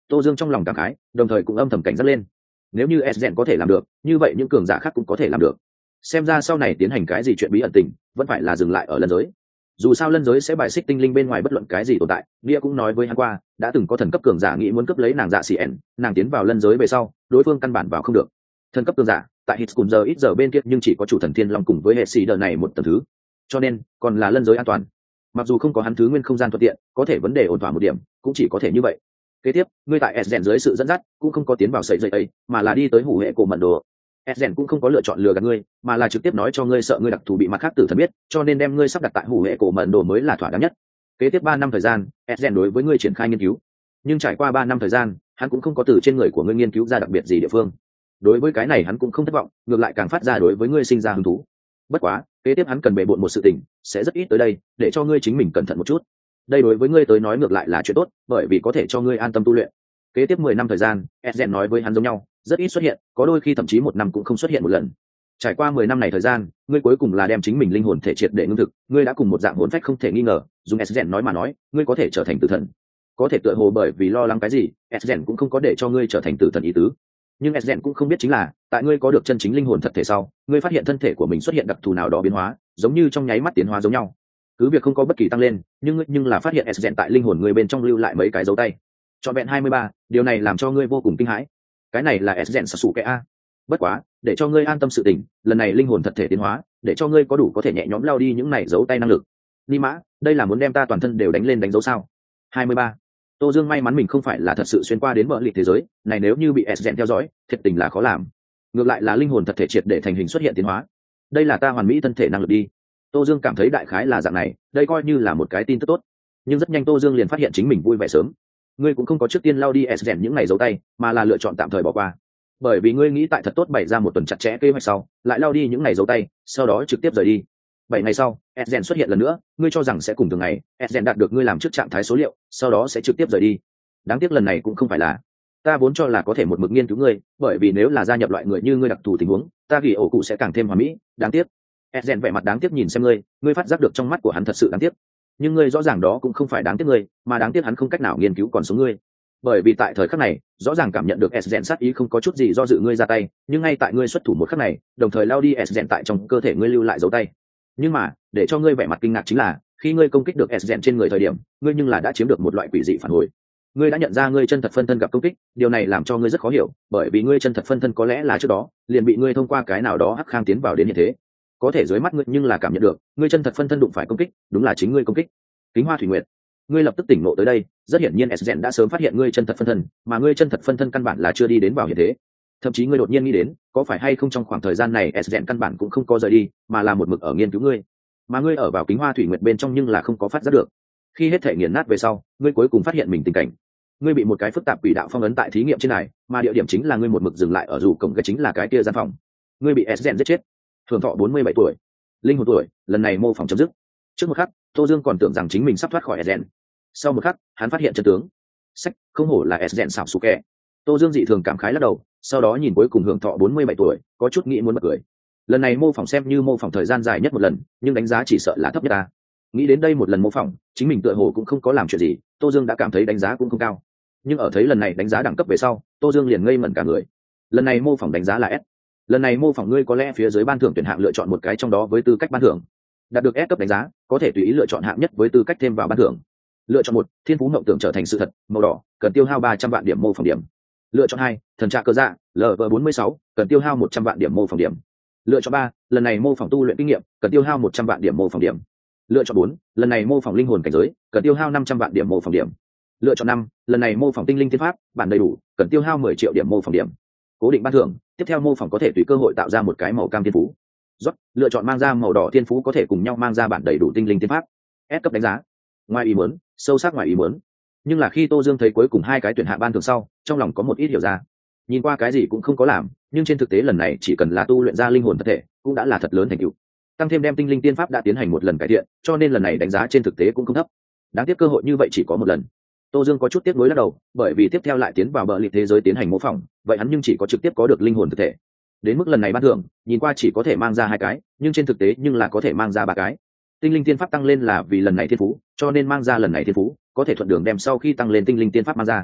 Tô Dương trong lòng cảm khái, đồng thời cũng âm thầm cảnh giác lên. Nếu như Esgen có thể làm được, như vậy những cường giả khác cũng có thể làm được. Xem ra sau này tiến hành cái gì chuyện bí ẩn tình, vẫn phải là dừng lại ở lân giới. Dù sao lân giới sẽ bài xích tinh linh bên ngoài bất luận cái gì tồn tại, Nia cũng nói với hắn qua, đã từng có thần cấp cường giả nghĩ muốn cướp lấy nàng Dạ Xỉ ẻn, nàng tiến vào lân giới về sau, đối phương căn bản vào không được. Thần cấp cường giả, tại hít cùng giờ ít giờ bên kia nhưng chỉ có chủ thần thiên long cùng với hệ sĩ đợt này một tầng thứ, cho nên còn là lân giới an toàn. Mặc dù không có hắn thứ nguyên không gian thuận tiện, có thể vấn đề ổn thỏa một điểm, cũng chỉ có thể như vậy. Kế tiếp, ngươi tại Esgen dưới sự dẫn dắt, cũng không có tiến vào sợi dây ấy, mà là đi tới hủ hệ cổ mận đồ. Esgen cũng không có lựa chọn lừa gạt ngươi, mà là trực tiếp nói cho ngươi sợ ngươi đặc thù bị mặt khác tử thần biết, cho nên đem ngươi sắp đặt tại hủ hệ cổ mận đồ mới là thỏa đáng nhất. Kế tiếp ba năm thời gian, Esgen đối với ngươi triển khai nghiên cứu. Nhưng trải qua ba năm thời gian, hắn cũng không có từ trên người của ngươi nghiên cứu ra đặc biệt gì địa phương. Đối với cái này hắn cũng không thất vọng, ngược lại càng phát ra đối với ngươi sinh ra hứng thú. Bất quá, kế tiếp hắn cần bề bộn một sự tình, sẽ rất ít tới đây, để cho ngươi chính mình cẩn thận một chút. Đây đối với ngươi tới nói ngược lại là chuyện tốt, bởi vì có thể cho ngươi an tâm tu luyện. Kế tiếp mười năm thời gian, Esgen nói với hắn giống nhau, rất ít xuất hiện, có đôi khi thậm chí một năm cũng không xuất hiện một lần. Trải qua mười năm này thời gian, ngươi cuối cùng là đem chính mình linh hồn thể triệt để ngưng thực, ngươi đã cùng một dạng hồn phách không thể nghi ngờ, dùng Esgen nói mà nói, ngươi có thể trở thành tử thần. Có thể tựa hồ bởi vì lo lắng cái gì, Esgen cũng không có để cho ngươi trở thành tử thần ý tứ. Nhưng Esgen cũng không biết chính là, tại ngươi có được chân chính linh hồn thật thể sau, ngươi phát hiện thân thể của mình xuất hiện đặc thù nào đó biến hóa, giống như trong nháy mắt tiến hóa giống nhau. Cứ việc không có bất kỳ tăng lên, nhưng nhưng là phát hiện Esgen tại linh hồn ngươi bên trong lưu lại mấy cái dấu tay. Trọn vẹn hai mươi ba, điều này làm cho ngươi vô cùng kinh hãi. Cái này là Esgen Sasuke a. Bất quá, để cho ngươi an tâm sự tình, lần này linh hồn thật thể tiến hóa, để cho ngươi có đủ có thể nhẹ nhõm lao đi những này dấu tay năng lực. Ni mã, đây là muốn đem ta toàn thân đều đánh lên đánh dấu sao? hai mươi ba. Tô Dương may mắn mình không phải là thật sự xuyên qua đến bờ lịch thế giới, này nếu như bị Esgen theo dõi, thiệt tình là khó làm. Ngược lại là linh hồn thật thể triệt để thành hình xuất hiện tiến hóa. Đây là ta hoàn mỹ thân thể năng lực đi. Tô Dương cảm thấy đại khái là dạng này, đây coi như là một cái tin tức tốt. Nhưng rất nhanh Tô Dương liền phát hiện chính mình vui vẻ sớm. Ngươi cũng không có trước tiên lao đi Esgen những ngày dấu tay, mà là lựa chọn tạm thời bỏ qua. Bởi vì ngươi nghĩ tại thật tốt bày ra một tuần chặt chẽ kế hoạch sau, lại lao đi những ngày dấu tay, sau đó trực tiếp rời đi. Bảy ngày sau, Esgen xuất hiện lần nữa, ngươi cho rằng sẽ cùng thường ngày, Esgen đạt được ngươi làm trước trạng thái số liệu, sau đó sẽ trực tiếp rời đi. Đáng tiếc lần này cũng không phải là. Ta vốn cho là có thể một mực nghiên cứu ngươi, bởi vì nếu là gia nhập loại người như ngươi đặc thù tình huống, ta ghi ổ cụ sẽ càng thêm hoàn mỹ. Đáng tiếc. Esgen vẻ mặt đáng tiếc nhìn xem ngươi, ngươi phát giác được trong mắt của hắn thật sự đáng tiếc. Nhưng ngươi rõ ràng đó cũng không phải đáng tiếc ngươi, mà đáng tiếc hắn không cách nào nghiên cứu còn sống ngươi. Bởi vì tại thời khắc này, rõ ràng cảm nhận được Esgen sát ý không có chút gì do dự ngươi ra tay, nhưng ngay tại ngươi xuất thủ một khắc này, đồng thời lao đi Esgen tại trong cơ thể ngươi lưu lại dấu tay. Nhưng mà, để cho ngươi vẻ mặt kinh ngạc chính là, khi ngươi công kích được Esgen trên người thời điểm, ngươi nhưng là đã chiếm được một loại quỷ dị phản hồi. Ngươi đã nhận ra ngươi chân thật phân thân gặp công kích, điều này làm cho ngươi rất khó hiểu, bởi vì ngươi chân thật phân thân có lẽ là trước đó liền bị ngươi thông qua cái nào đó hắc khang tiến vào đến hiện thế. Có thể dưới mắt ngươi nhưng là cảm nhận được, ngươi chân thật phân thân đụng phải công kích, đúng là chính ngươi công kích. Kính Hoa Thủy Nguyệt, ngươi lập tức tỉnh ngộ tới đây, rất hiển nhiên Esgen đã sớm phát hiện ngươi chân thật phân thân, mà ngươi chân thật phân thân căn bản là chưa đi đến vào hiện thế. Thậm chí ngươi đột nhiên nghĩ đến, có phải hay không trong khoảng thời gian này Esgen căn bản cũng không có rời đi, mà là một mực ở nghiên cứu ngươi. Mà ngươi ở vào Kính Hoa Thủy Nguyệt bên trong nhưng là không có phát giác được. Khi hết thể nghiền nát về sau, ngươi cuối cùng phát hiện mình tình cảnh. Ngươi bị một cái phức tạp quỷ đạo phong ấn tại thí nghiệm trên này, mà địa điểm chính là ngươi một mực dừng lại ở dù cổng cái chính là cái kia gian phòng. Ngươi bị Esgen giết chết. Thường thọ bốn mươi bảy tuổi, linh hồn tuổi, lần này mô phỏng chấm dứt. Trước một khắc, Tô Dương còn tưởng rằng chính mình sắp thoát khỏi Esgen. Sau một khắc, hắn phát hiện chân tướng. Sách, không hổ là Esgen xảo sủ kẻ. Tô Dương dị thường cảm khái lắc đầu, sau đó nhìn cuối cùng hưởng thọ bốn mươi bảy tuổi, có chút nghĩ muốn bật cười. Lần này mô phỏng xem như mô phỏng thời gian dài nhất một lần, nhưng đánh giá chỉ sợ là thấp nhất ta. Nghĩ đến đây một lần mô phỏng, chính mình tựa hồ cũng không có làm chuyện gì, Tô Dương đã cảm thấy đánh giá cũng không cao. Nhưng ở thấy lần này đánh giá đẳng cấp về sau, Tô Dương liền ngây ngẩn cả người. Lần này mô phỏng đánh giá là S. Lần này mô phỏng ngươi có lẽ phía dưới ban thưởng tuyển hạng lựa chọn một cái trong đó với tư cách ban thưởng. Đạt được S cấp đánh giá, có thể tùy ý lựa chọn hạng nhất với tư cách thêm vào ban thưởng. Lựa chọn một, thiên phú mộng tưởng trở thành sự thật, màu đỏ, cần tiêu hao ba trăm vạn điểm mô phỏng điểm. Lựa chọn hai, thần trạ cơ dạ, L V bốn mươi sáu, cần tiêu hao một trăm vạn điểm mô phỏng điểm. Lựa chọn ba, lần này mô phỏng tu luyện kinh nghiệm, cần tiêu hao một trăm vạn điểm mô phỏng điểm. Lựa chọn bốn, lần này mô phỏng linh hồn cảnh giới, cần tiêu hao năm trăm vạn điểm mô phỏng điểm. Lựa chọn năm, lần này mô phỏng tinh linh thiên pháp, bản đầy đủ, cần tiêu hao mười triệu điểm mô phỏng điểm. Cố định ban thưởng, tiếp theo mô phỏng có thể tùy cơ hội tạo ra một cái màu cam thiên phú. Rốt, lựa chọn mang ra màu đỏ thiên phú có thể cùng nhau mang ra bản đầy đủ tinh linh thiên pháp. S cấp đánh giá. Ngoài ý muốn, sâu sắc ngoài ý muốn. Nhưng là khi Tô Dương thấy cuối cùng hai cái tuyển hạ ban thưởng sau, trong lòng có một ít hiểu ra. Nhìn qua cái gì cũng không có làm, nhưng trên thực tế lần này chỉ cần là tu luyện ra linh hồn thật thể, cũng đã là thật lớn thành tựu. Tăng thêm đem tinh linh tiên pháp đã tiến hành một lần cải thiện, cho nên lần này đánh giá trên thực tế cũng không thấp. Đáng tiếc cơ hội như vậy chỉ có một lần. Tô Dương có chút tiếc nuối lắc đầu, bởi vì tiếp theo lại tiến vào bờ liệt thế giới tiến hành mô phỏng, vậy hắn nhưng chỉ có trực tiếp có được linh hồn thực thể. Đến mức lần này ban thưởng, nhìn qua chỉ có thể mang ra hai cái, nhưng trên thực tế nhưng là có thể mang ra ba cái. Tinh linh tiên pháp tăng lên là vì lần này thiên phú, cho nên mang ra lần này thiên phú, có thể thuận đường đem sau khi tăng lên tinh linh tiên pháp mang ra.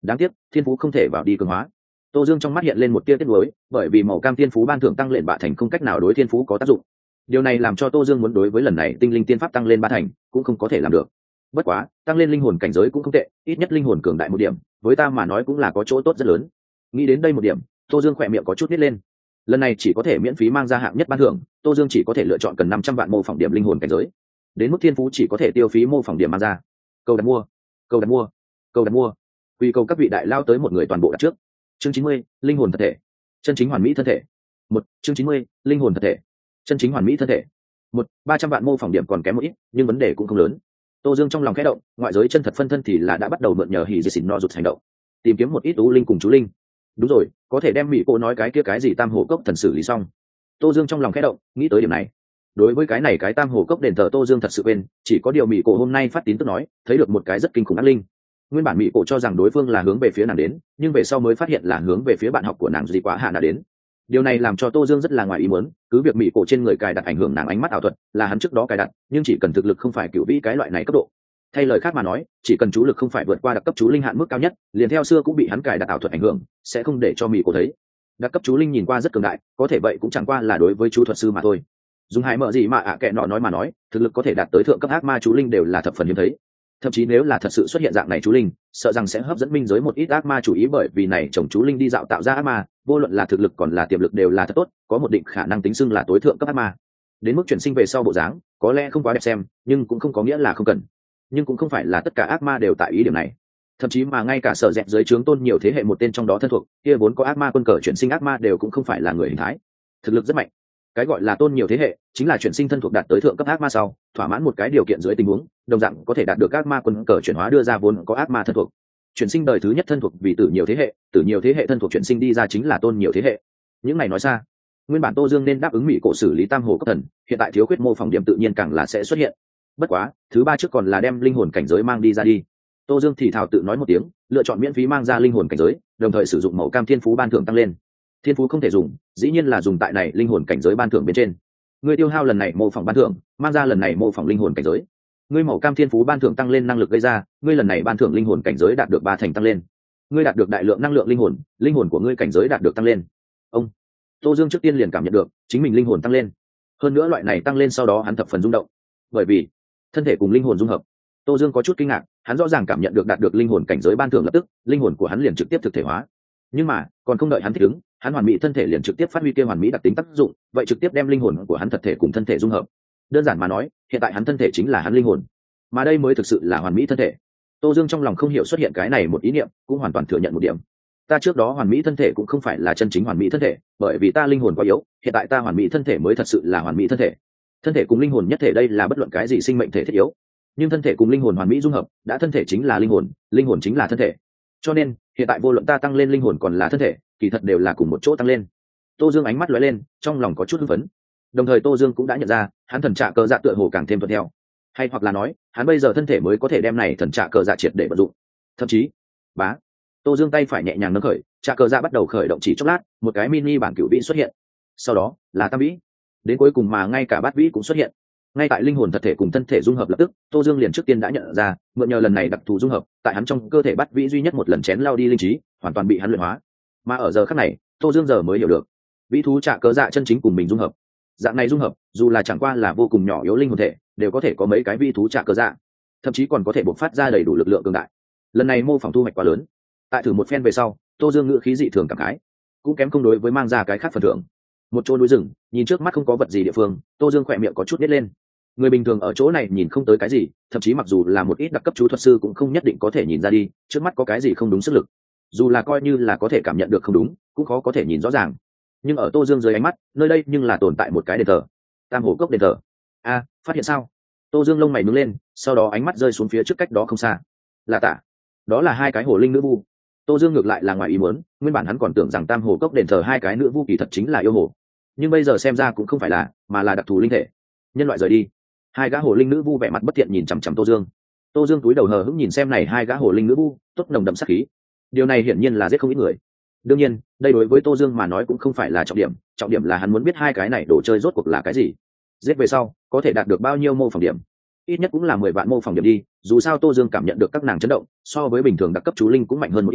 đáng tiếc thiên phú không thể vào đi cường hóa. Tô Dương trong mắt hiện lên một tia tiếc nuối, bởi vì màu cam thiên phú ban thưởng tăng lên bạ thành không cách nào đối thiên phú có tác dụng. Điều này làm cho Tô Dương muốn đối với lần này tinh linh tiên pháp tăng lên ba thành cũng không có thể làm được. Bất quá tăng lên linh hồn cảnh giới cũng không tệ, ít nhất linh hồn cường đại một điểm với ta mà nói cũng là có chỗ tốt rất lớn. Nghĩ đến đây một điểm, Tô Dương khỏe miệng có chút nít lên. Lần này chỉ có thể miễn phí mang ra hạng nhất ban thưởng, Tô Dương chỉ có thể lựa chọn cần năm trăm vạn mô phỏng điểm linh hồn cảnh giới, đến mức thiên phú chỉ có thể tiêu phí mô phỏng điểm mang ra. Cầu đặt mua, cầu đặt mua, cầu đặt mua. Quy cầu các vị đại lao tới một người toàn bộ đặt trước. Chương chín mươi, linh hồn thật thể, chân chính hoàn mỹ thân thể. Một, chương chín mươi, linh hồn thật thể, chân chính hoàn mỹ thân thể. Một, ba trăm vạn mô phỏng điểm còn kém một ít, nhưng vấn đề cũng không lớn. Tô Dương trong lòng khẽ động, ngoại giới chân thật phân thân thì là đã bắt đầu mượn nhờ hỉ dị xỉn no rụt hành động, tìm kiếm một ít u linh cùng chú linh. Đúng rồi, có thể đem mỹ cô nói cái kia cái gì tam hồ cốc thần xử lý xong. Tô Dương trong lòng khẽ động, nghĩ tới điểm này. Đối với cái này cái tam hồ cốc đền thờ Tô Dương thật sự quên, chỉ có điều mỹ cô hôm nay phát tín tức nói thấy được một cái rất kinh khủng ác linh. Nguyên bản mỹ cổ cho rằng đối phương là hướng về phía nàng đến, nhưng về sau mới phát hiện là hướng về phía bạn học của nàng gì quá hạ đã đến. Điều này làm cho Tô Dương rất là ngoài ý muốn, cứ việc mỹ cổ trên người cài đặt ảnh hưởng nàng ánh mắt ảo thuật là hắn trước đó cài đặt, nhưng chỉ cần thực lực không phải cựu vĩ cái loại này cấp độ. Thay lời khác mà nói, chỉ cần chú lực không phải vượt qua đặc cấp chú linh hạn mức cao nhất, liền theo xưa cũng bị hắn cài đặt ảo thuật ảnh hưởng, sẽ không để cho mỹ cổ thấy. Đặc cấp chú linh nhìn qua rất cường đại, có thể vậy cũng chẳng qua là đối với chú thuật sư mà thôi. Dùng hại mở gì mà ạ à kệ nọ nói mà nói, thực lực có thể đạt tới thượng cấp ác ma chú linh đều là thập phần hiếm thấy. Thậm chí nếu là thật sự xuất hiện dạng này chú linh, sợ rằng sẽ hấp dẫn minh giới một ít ác ma chủ ý, bởi vì này chồng chú linh đi dạo tạo ra ác ma, vô luận là thực lực còn là tiềm lực đều là thật tốt, có một định khả năng tính xưng là tối thượng cấp ác ma. Đến mức chuyển sinh về sau bộ dáng, có lẽ không quá đẹp xem, nhưng cũng không có nghĩa là không cần. Nhưng cũng không phải là tất cả ác ma đều tại ý điểm này. Thậm chí mà ngay cả sở dẹt dưới trướng tôn nhiều thế hệ một tên trong đó thân thuộc, kia vốn có ác ma quân cờ chuyển sinh ác ma đều cũng không phải là người hình thái, thực lực rất mạnh. Cái gọi là tôn nhiều thế hệ chính là chuyển sinh thân thuộc đạt tới thượng cấp ác ma sau, thỏa mãn một cái điều kiện dưới tình huống đồng dạng có thể đạt được ác ma quân cờ chuyển hóa đưa ra vốn có ác ma thân thuộc. Chuyển sinh đời thứ nhất thân thuộc vì tử nhiều thế hệ, tử nhiều thế hệ thân thuộc chuyển sinh đi ra chính là tôn nhiều thế hệ. Những này nói xa, nguyên bản Tô Dương nên đáp ứng mỹ cổ xử lý tam hồ cấp thần, hiện tại thiếu khuyết mô phỏng điểm tự nhiên càng là sẽ xuất hiện. Bất quá thứ ba trước còn là đem linh hồn cảnh giới mang đi ra đi. Tô Dương thì thào tự nói một tiếng, lựa chọn miễn phí mang ra linh hồn cảnh giới, đồng thời sử dụng màu cam thiên phú ban thưởng tăng lên. Thiên phú không thể dùng, dĩ nhiên là dùng tại này linh hồn cảnh giới ban thưởng bên trên. Ngươi tiêu hao lần này mô phỏng ban thưởng, mang ra lần này mô phỏng linh hồn cảnh giới. Ngươi màu cam thiên phú ban thưởng tăng lên năng lực gây ra, ngươi lần này ban thưởng linh hồn cảnh giới đạt được ba thành tăng lên. Ngươi đạt được đại lượng năng lượng linh hồn, linh hồn của ngươi cảnh giới đạt được tăng lên. Ông Tô Dương trước tiên liền cảm nhận được chính mình linh hồn tăng lên. Hơn nữa loại này tăng lên sau đó hắn thập phần rung động, bởi vì thân thể cùng linh hồn dung hợp. Tô Dương có chút kinh ngạc, hắn rõ ràng cảm nhận được đạt được linh hồn cảnh giới ban thưởng lập tức, linh hồn của hắn liền trực tiếp thực thể hóa. Nhưng mà còn không đợi hắn thích ứng, hắn hoàn mỹ thân thể liền trực tiếp phát huy kia hoàn mỹ đặc tính tác dụng, vậy trực tiếp đem linh hồn của hắn thật thể cùng thân thể dung hợp. Đơn giản mà nói, hiện tại hắn thân thể chính là hắn linh hồn, mà đây mới thực sự là hoàn mỹ thân thể. Tô Dương trong lòng không hiểu xuất hiện cái này một ý niệm, cũng hoàn toàn thừa nhận một điểm. Ta trước đó hoàn mỹ thân thể cũng không phải là chân chính hoàn mỹ thân thể, bởi vì ta linh hồn quá yếu, hiện tại ta hoàn mỹ thân thể mới thật sự là hoàn mỹ thân thể. Thân thể cùng linh hồn nhất thể đây là bất luận cái gì sinh mệnh thể thiết yếu, nhưng thân thể cùng linh hồn hoàn mỹ dung hợp, đã thân thể chính là linh hồn, linh hồn chính là thân thể. Cho nên hiện tại vô luận ta tăng lên linh hồn còn là thân thể, kỳ thật đều là cùng một chỗ tăng lên. Tô Dương ánh mắt lóe lên, trong lòng có chút hưng phấn. Đồng thời Tô Dương cũng đã nhận ra, hắn thần trạ cờ dạ tựa hồ càng thêm thuận theo, hay hoặc là nói, hắn bây giờ thân thể mới có thể đem này thần trạ cờ dạ triệt để vận dụng. Thậm chí, bá, Tô Dương tay phải nhẹ nhàng nâng khởi, trạ cờ dạ bắt đầu khởi động chỉ chốc lát, một cái mini bản cửu vĩ xuất hiện. Sau đó là tam vĩ, đến cuối cùng mà ngay cả bát vĩ cũng xuất hiện. Ngay tại linh hồn thật thể cùng thân thể dung hợp lập tức, Tô Dương liền trước tiên đã nhận ra, mượn nhờ lần này đặc thù dung hợp, tại hắn trong cơ thể bát vĩ duy nhất một lần chén lao đi linh trí, hoàn toàn bị hắn luyện hóa. Mà ở giờ khắc này, Tô Dương giờ mới hiểu được, vĩ thú trạ cờ dạ chân chính cùng mình dung hợp. Dạng này dung hợp, dù là chẳng qua là vô cùng nhỏ yếu linh hồn thể, đều có thể có mấy cái vĩ thú trạ cờ dạ, thậm chí còn có thể bộc phát ra đầy đủ lực lượng cường đại. Lần này mô phỏng thu hoạch quá lớn. Tại thử một phen về sau, Tô Dương ngữ khí dị thường cảm khái, cũng kém không đối với mang ra cái khác phần thưởng. Một chỗ núi rừng, nhìn trước mắt không có vật gì địa phương, Tô Dương khỏe miệng có chút nít lên. Người bình thường ở chỗ này nhìn không tới cái gì, thậm chí mặc dù là một ít đặc cấp chú thuật sư cũng không nhất định có thể nhìn ra đi trước mắt có cái gì không đúng sức lực. Dù là coi như là có thể cảm nhận được không đúng, cũng khó có thể nhìn rõ ràng. Nhưng ở Tô Dương dưới ánh mắt, nơi đây nhưng là tồn tại một cái đền thờ, Tam Hồ Cốc đền thờ. A, phát hiện sao? Tô Dương lông mày nhướng lên, sau đó ánh mắt rơi xuống phía trước cách đó không xa. Là tạ, đó là hai cái hồ linh nữ vu. Tô Dương ngược lại là ngoài ý muốn, nguyên bản hắn còn tưởng rằng Tam Hồ Cốc đền thờ hai cái nữ vu kỳ thật chính là yêu hồ, nhưng bây giờ xem ra cũng không phải là, mà là đặc thù linh thể. Nhân loại rời đi. Hai gã hồ linh nữ vu vẻ mặt bất thiện nhìn chằm chằm Tô Dương. Tô Dương túi đầu hờ hững nhìn xem này hai gã hồ linh nữ vu, tốt nồng đậm sát khí. Điều này hiển nhiên là giết không ít người. Đương nhiên, đây đối với Tô Dương mà nói cũng không phải là trọng điểm, trọng điểm là hắn muốn biết hai cái này đồ chơi rốt cuộc là cái gì. Giết về sau, có thể đạt được bao nhiêu mô phỏng điểm? Ít nhất cũng là mười vạn mô phỏng điểm đi, dù sao Tô Dương cảm nhận được các nàng chấn động, so với bình thường đặc cấp chú linh cũng mạnh hơn một ít.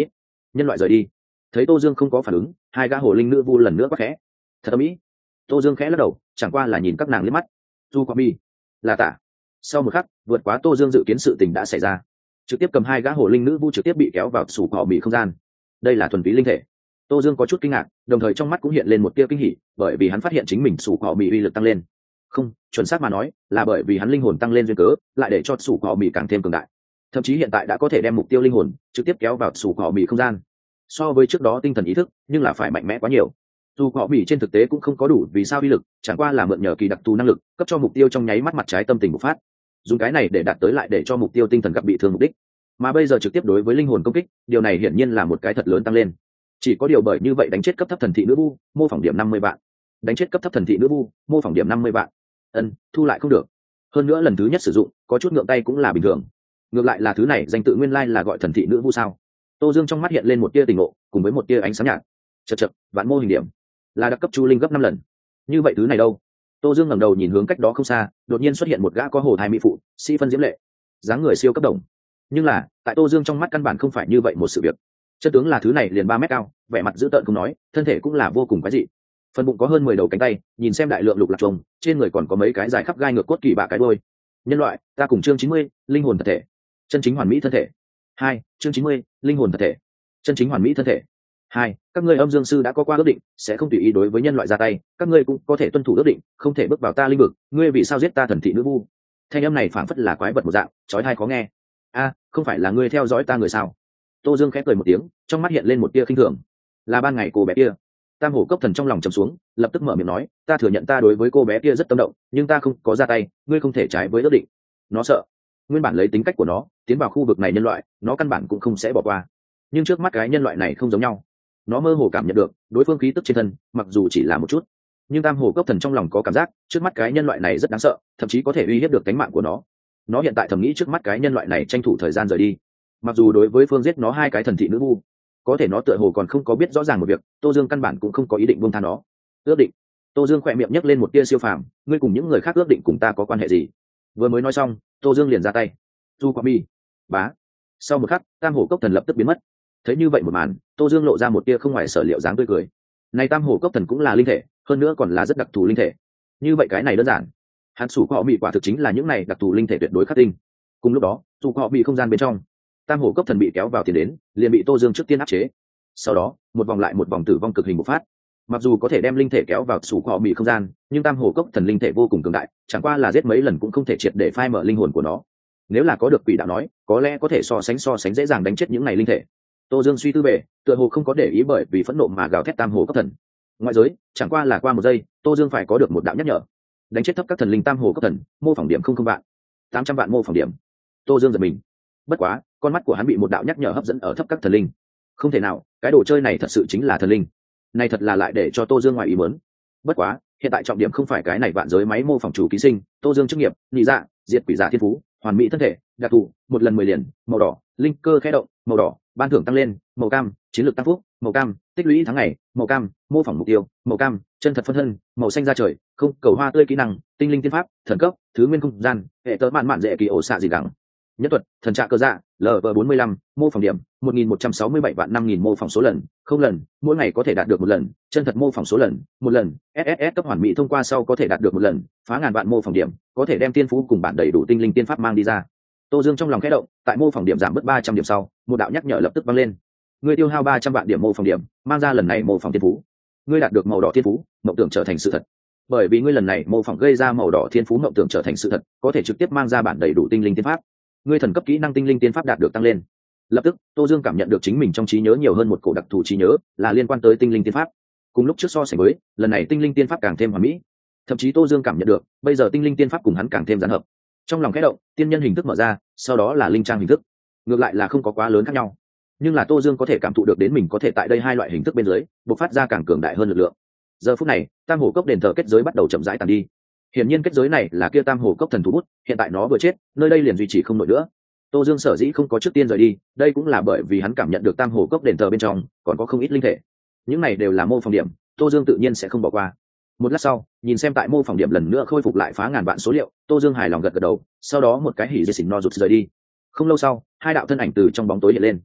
nhân loại rời đi. Thấy Tô Dương không có phản ứng, hai gã hồ linh nữ vu lần nữa quát khẽ. Thật âm ý. Tô Dương khẽ lắc đầu, chẳng qua là nhìn các nàng liếc mắt. Du Qua Mi, là tả. Sau một khắc, vượt quá Tô Dương dự kiến sự tình đã xảy ra, trực tiếp cầm hai gã hồ linh nữ vu trực tiếp bị kéo vào sủ cỏ mì không gian. Đây là thuần túy linh thể. Tô Dương có chút kinh ngạc, đồng thời trong mắt cũng hiện lên một tia kinh hỉ, bởi vì hắn phát hiện chính mình sủ cỏ mì uy lực tăng lên. Không, chuẩn xác mà nói, là bởi vì hắn linh hồn tăng lên duyên cớ, lại để cho sủ cỏ mì càng thêm cường đại. Thậm chí hiện tại đã có thể đem mục tiêu linh hồn trực tiếp kéo vào sủ cỏ mì không gian. So với trước đó tinh thần ý thức, nhưng là phải mạnh mẽ quá nhiều. Dù cỏ mì trên thực tế cũng không có đủ vì sao uy lực, chẳng qua là mượn nhờ kỳ đặc thù năng lực, cấp cho mục tiêu trong nháy mắt mặt trái tâm tình bộc phát. Dùng cái này để đạt tới lại để cho mục tiêu tinh thần gặp bị thương mục đích. Mà bây giờ trực tiếp đối với linh hồn công kích, điều này hiển nhiên là một cái thật lớn tăng lên. Chỉ có điều bởi như vậy đánh chết cấp thấp thần thị nữ vu, mô phỏng điểm năm mươi vạn. Đánh chết cấp thấp thần thị nữ vu, mô phỏng điểm năm mươi vạn. Ân, thu lại không được. Hơn nữa lần thứ nhất sử dụng, có chút ngượng tay cũng là bình thường. Ngược lại là thứ này danh tự nguyên lai là gọi thần thị nữ vu sao? Tô Dương trong mắt hiện lên một tia tình ngộ, cùng với một tia ánh sáng nhạt. Chậc chậc, vạn mô hình điểm, là đặc cấp chu linh gấp năm lần. Như vậy thứ này đâu? Tô Dương ngẩng đầu nhìn hướng cách đó không xa, đột nhiên xuất hiện một gã có hồ thai mỹ phụ, sĩ phân diễm lệ, dáng người siêu cấp đồng. Nhưng là, tại Tô Dương trong mắt căn bản không phải như vậy một sự việc. Chân tướng là thứ này liền ba mét cao, vẻ mặt dữ tợn không nói, thân thể cũng là vô cùng quái dị. Phần bụng có hơn mười đầu cánh tay, nhìn xem đại lượng lục lạc trùng, trên người còn có mấy cái dài khắp gai ngược cốt kỳ bạ cái đuôi. Nhân loại, ta cùng chương chín mươi, linh hồn thật thể. Chân chính hoàn mỹ thân thể. Hai, chương chín mươi, linh hồn thật thể. Chân chính hoàn mỹ thân thể. Hai, các ngươi âm dương sư đã có qua ước định, sẽ không tùy ý đối với nhân loại ra tay, các ngươi cũng có thể tuân thủ ước định, không thể bước vào ta linh vực, ngươi vì sao giết ta thần thị nữ vu? Thanh âm này phảng phất là quái vật một dạng, chói tai khó nghe. A, không phải là ngươi theo dõi ta người sao? Tô Dương khẽ cười một tiếng, trong mắt hiện lên một tia khinh thường. Là ban ngày cô bé kia. Tam hổ cốc thần trong lòng trầm xuống, lập tức mở miệng nói, ta thừa nhận ta đối với cô bé kia rất tâm động, nhưng ta không có ra tay, ngươi không thể trái với ước định. Nó sợ. Nguyên bản lấy tính cách của nó, tiến vào khu vực này nhân loại, nó căn bản cũng không sẽ bỏ qua. Nhưng trước mắt cái nhân loại này không giống nhau. Nó mơ hồ cảm nhận được đối phương khí tức trên thân, mặc dù chỉ là một chút, nhưng tam hồ cốc thần trong lòng có cảm giác trước mắt cái nhân loại này rất đáng sợ, thậm chí có thể uy hiếp được tính mạng của nó. Nó hiện tại thầm nghĩ trước mắt cái nhân loại này tranh thủ thời gian rời đi. Mặc dù đối với phương giết nó hai cái thần thị nữ vu, có thể nó tựa hồ còn không có biết rõ ràng một việc, Tô Dương căn bản cũng không có ý định buông tha nó. Ước định. Tô Dương khỏe miệng nhấc lên một tia siêu phàm, ngươi cùng những người khác ước định cùng ta có quan hệ gì? Vừa mới nói xong, Tô Dương liền ra tay. Du Qua Mi, bá. Sau một khắc, tam hồ cốc thần lập tức biến mất. Thấy như vậy một màn, Tô Dương lộ ra một tia không ngoài sở liệu dáng tươi cười. Này tam hồ cốc thần cũng là linh thể, hơn nữa còn là rất đặc thù linh thể. Như vậy cái này đơn giản. Hắn sủ họ bị quả thực chính là những này đặc thù linh thể tuyệt đối khắc tinh. Cùng lúc đó, dù họ bị không gian bên trong, tam hồ cốc thần bị kéo vào tiền đến, liền bị Tô Dương trước tiên áp chế. Sau đó, một vòng lại một vòng tử vong cực hình bộc phát. Mặc dù có thể đem linh thể kéo vào sủ họ bị không gian, nhưng tam hồ cốc thần linh thể vô cùng cường đại, chẳng qua là giết mấy lần cũng không thể triệt để phai mở linh hồn của nó. Nếu là có được quỷ đạo nói, có lẽ có thể so sánh so sánh dễ dàng đánh chết những này linh thể. Tô Dương suy tư về, tựa hồ không có để ý bởi vì phẫn nộ mà gào thét tam hồ cốc thần. Ngoại giới, chẳng qua là qua một giây, Tô Dương phải có được một đạo nhắc nhở. Đánh chết thấp các thần linh tam hồ cốc thần, mô phỏng điểm không không vạn, tám trăm vạn mô phỏng điểm. Tô Dương giật mình. Bất quá, con mắt của hắn bị một đạo nhắc nhở hấp dẫn ở thấp các thần linh. Không thể nào, cái đồ chơi này thật sự chính là thần linh. Này thật là lại để cho Tô Dương ngoài ý muốn. Bất quá, hiện tại trọng điểm không phải cái này vạn giới máy mô phỏng chủ ký sinh, Tô Dương chức nghiệp, nhị dạ, diệt quỷ giả thiên phú, hoàn mỹ thân thể, đặc thù, một lần mười liền, màu đỏ, linh cơ khẽ động, màu đỏ, ban thưởng tăng lên, màu cam, chiến lược tăng phúc, màu cam, tích lũy tháng ngày, màu cam, mô phỏng mục tiêu, màu cam, chân thật phân thân, màu xanh da trời, không cầu hoa tươi kỹ năng, tinh linh tiên pháp, thần cấp, thứ nguyên không gian, hệ tớ mạn mạn dễ kỳ ổ xạ gì đẳng. Nhất thuật, thần trạ cơ dạ, lv bốn mươi lăm, mô phỏng điểm, một nghìn một trăm sáu mươi bảy vạn năm nghìn mô phỏng số lần, không lần, mỗi ngày có thể đạt được một lần, chân thật mô phỏng số lần, một lần, ét ét ét cấp hoàn mỹ thông qua sau có thể đạt được một lần, phá ngàn vạn mô phỏng điểm, có thể đem tiên phú cùng bản đầy đủ tinh linh tiên pháp mang đi ra. Tô Dương trong lòng khẽ động, tại mô phỏng điểm giảm bớt ba trăm điểm sau, một đạo nhắc nhở lập tức vang lên. Ngươi tiêu hao ba trăm vạn điểm mô phỏng điểm, mang ra lần này mô phỏng tiên phú. Ngươi đạt được màu đỏ thiên phú, mộng tưởng trở thành sự thật. Bởi vì ngươi lần này mô phỏng gây ra màu đỏ thiên phú mộng tưởng trở thành sự thật, có thể trực tiếp mang ra bản đầy đủ tinh linh tiên pháp. Ngươi thần cấp kỹ năng tinh linh tiên pháp đạt được tăng lên. Lập tức, Tô Dương cảm nhận được chính mình trong trí nhớ nhiều hơn một cổ đặc thù trí nhớ, là liên quan tới tinh linh tiên pháp. Cùng lúc trước so sánh với, lần này tinh linh tiên pháp càng thêm hoàn mỹ. Thậm chí Tô Dương cảm nhận được, bây giờ tinh linh tiên pháp cùng hắn càng thêm gián hợp. Trong lòng khẽ động, tiên nhân hình thức mở ra, sau đó là linh trang hình thức. Ngược lại là không có quá lớn khác nhau, nhưng là Tô Dương có thể cảm thụ được đến mình có thể tại đây hai loại hình thức bên dưới bộc phát ra càng cường đại hơn lực lượng. Giờ phút này, tam hồ cốc đền thờ kết giới bắt đầu chậm rãi tàn đi. Hiển nhiên kết giới này là kia tam hồ cốc thần thú bút, hiện tại nó vừa chết, nơi đây liền duy trì không nổi nữa. Tô Dương sở dĩ không có trước tiên rời đi, đây cũng là bởi vì hắn cảm nhận được tam hồ cốc đền thờ bên trong còn có không ít linh thể. Những này đều là mô phỏng điểm, Tô Dương tự nhiên sẽ không bỏ qua. Một lát sau, nhìn xem tại mô phỏng điểm lần nữa khôi phục lại phá ngàn vạn số liệu, Tô Dương hài lòng gật gật đầu, sau đó một cái hỉ dây xỉn no rụt rời đi. Không lâu sau, hai đạo thân ảnh từ trong bóng tối hiện lên.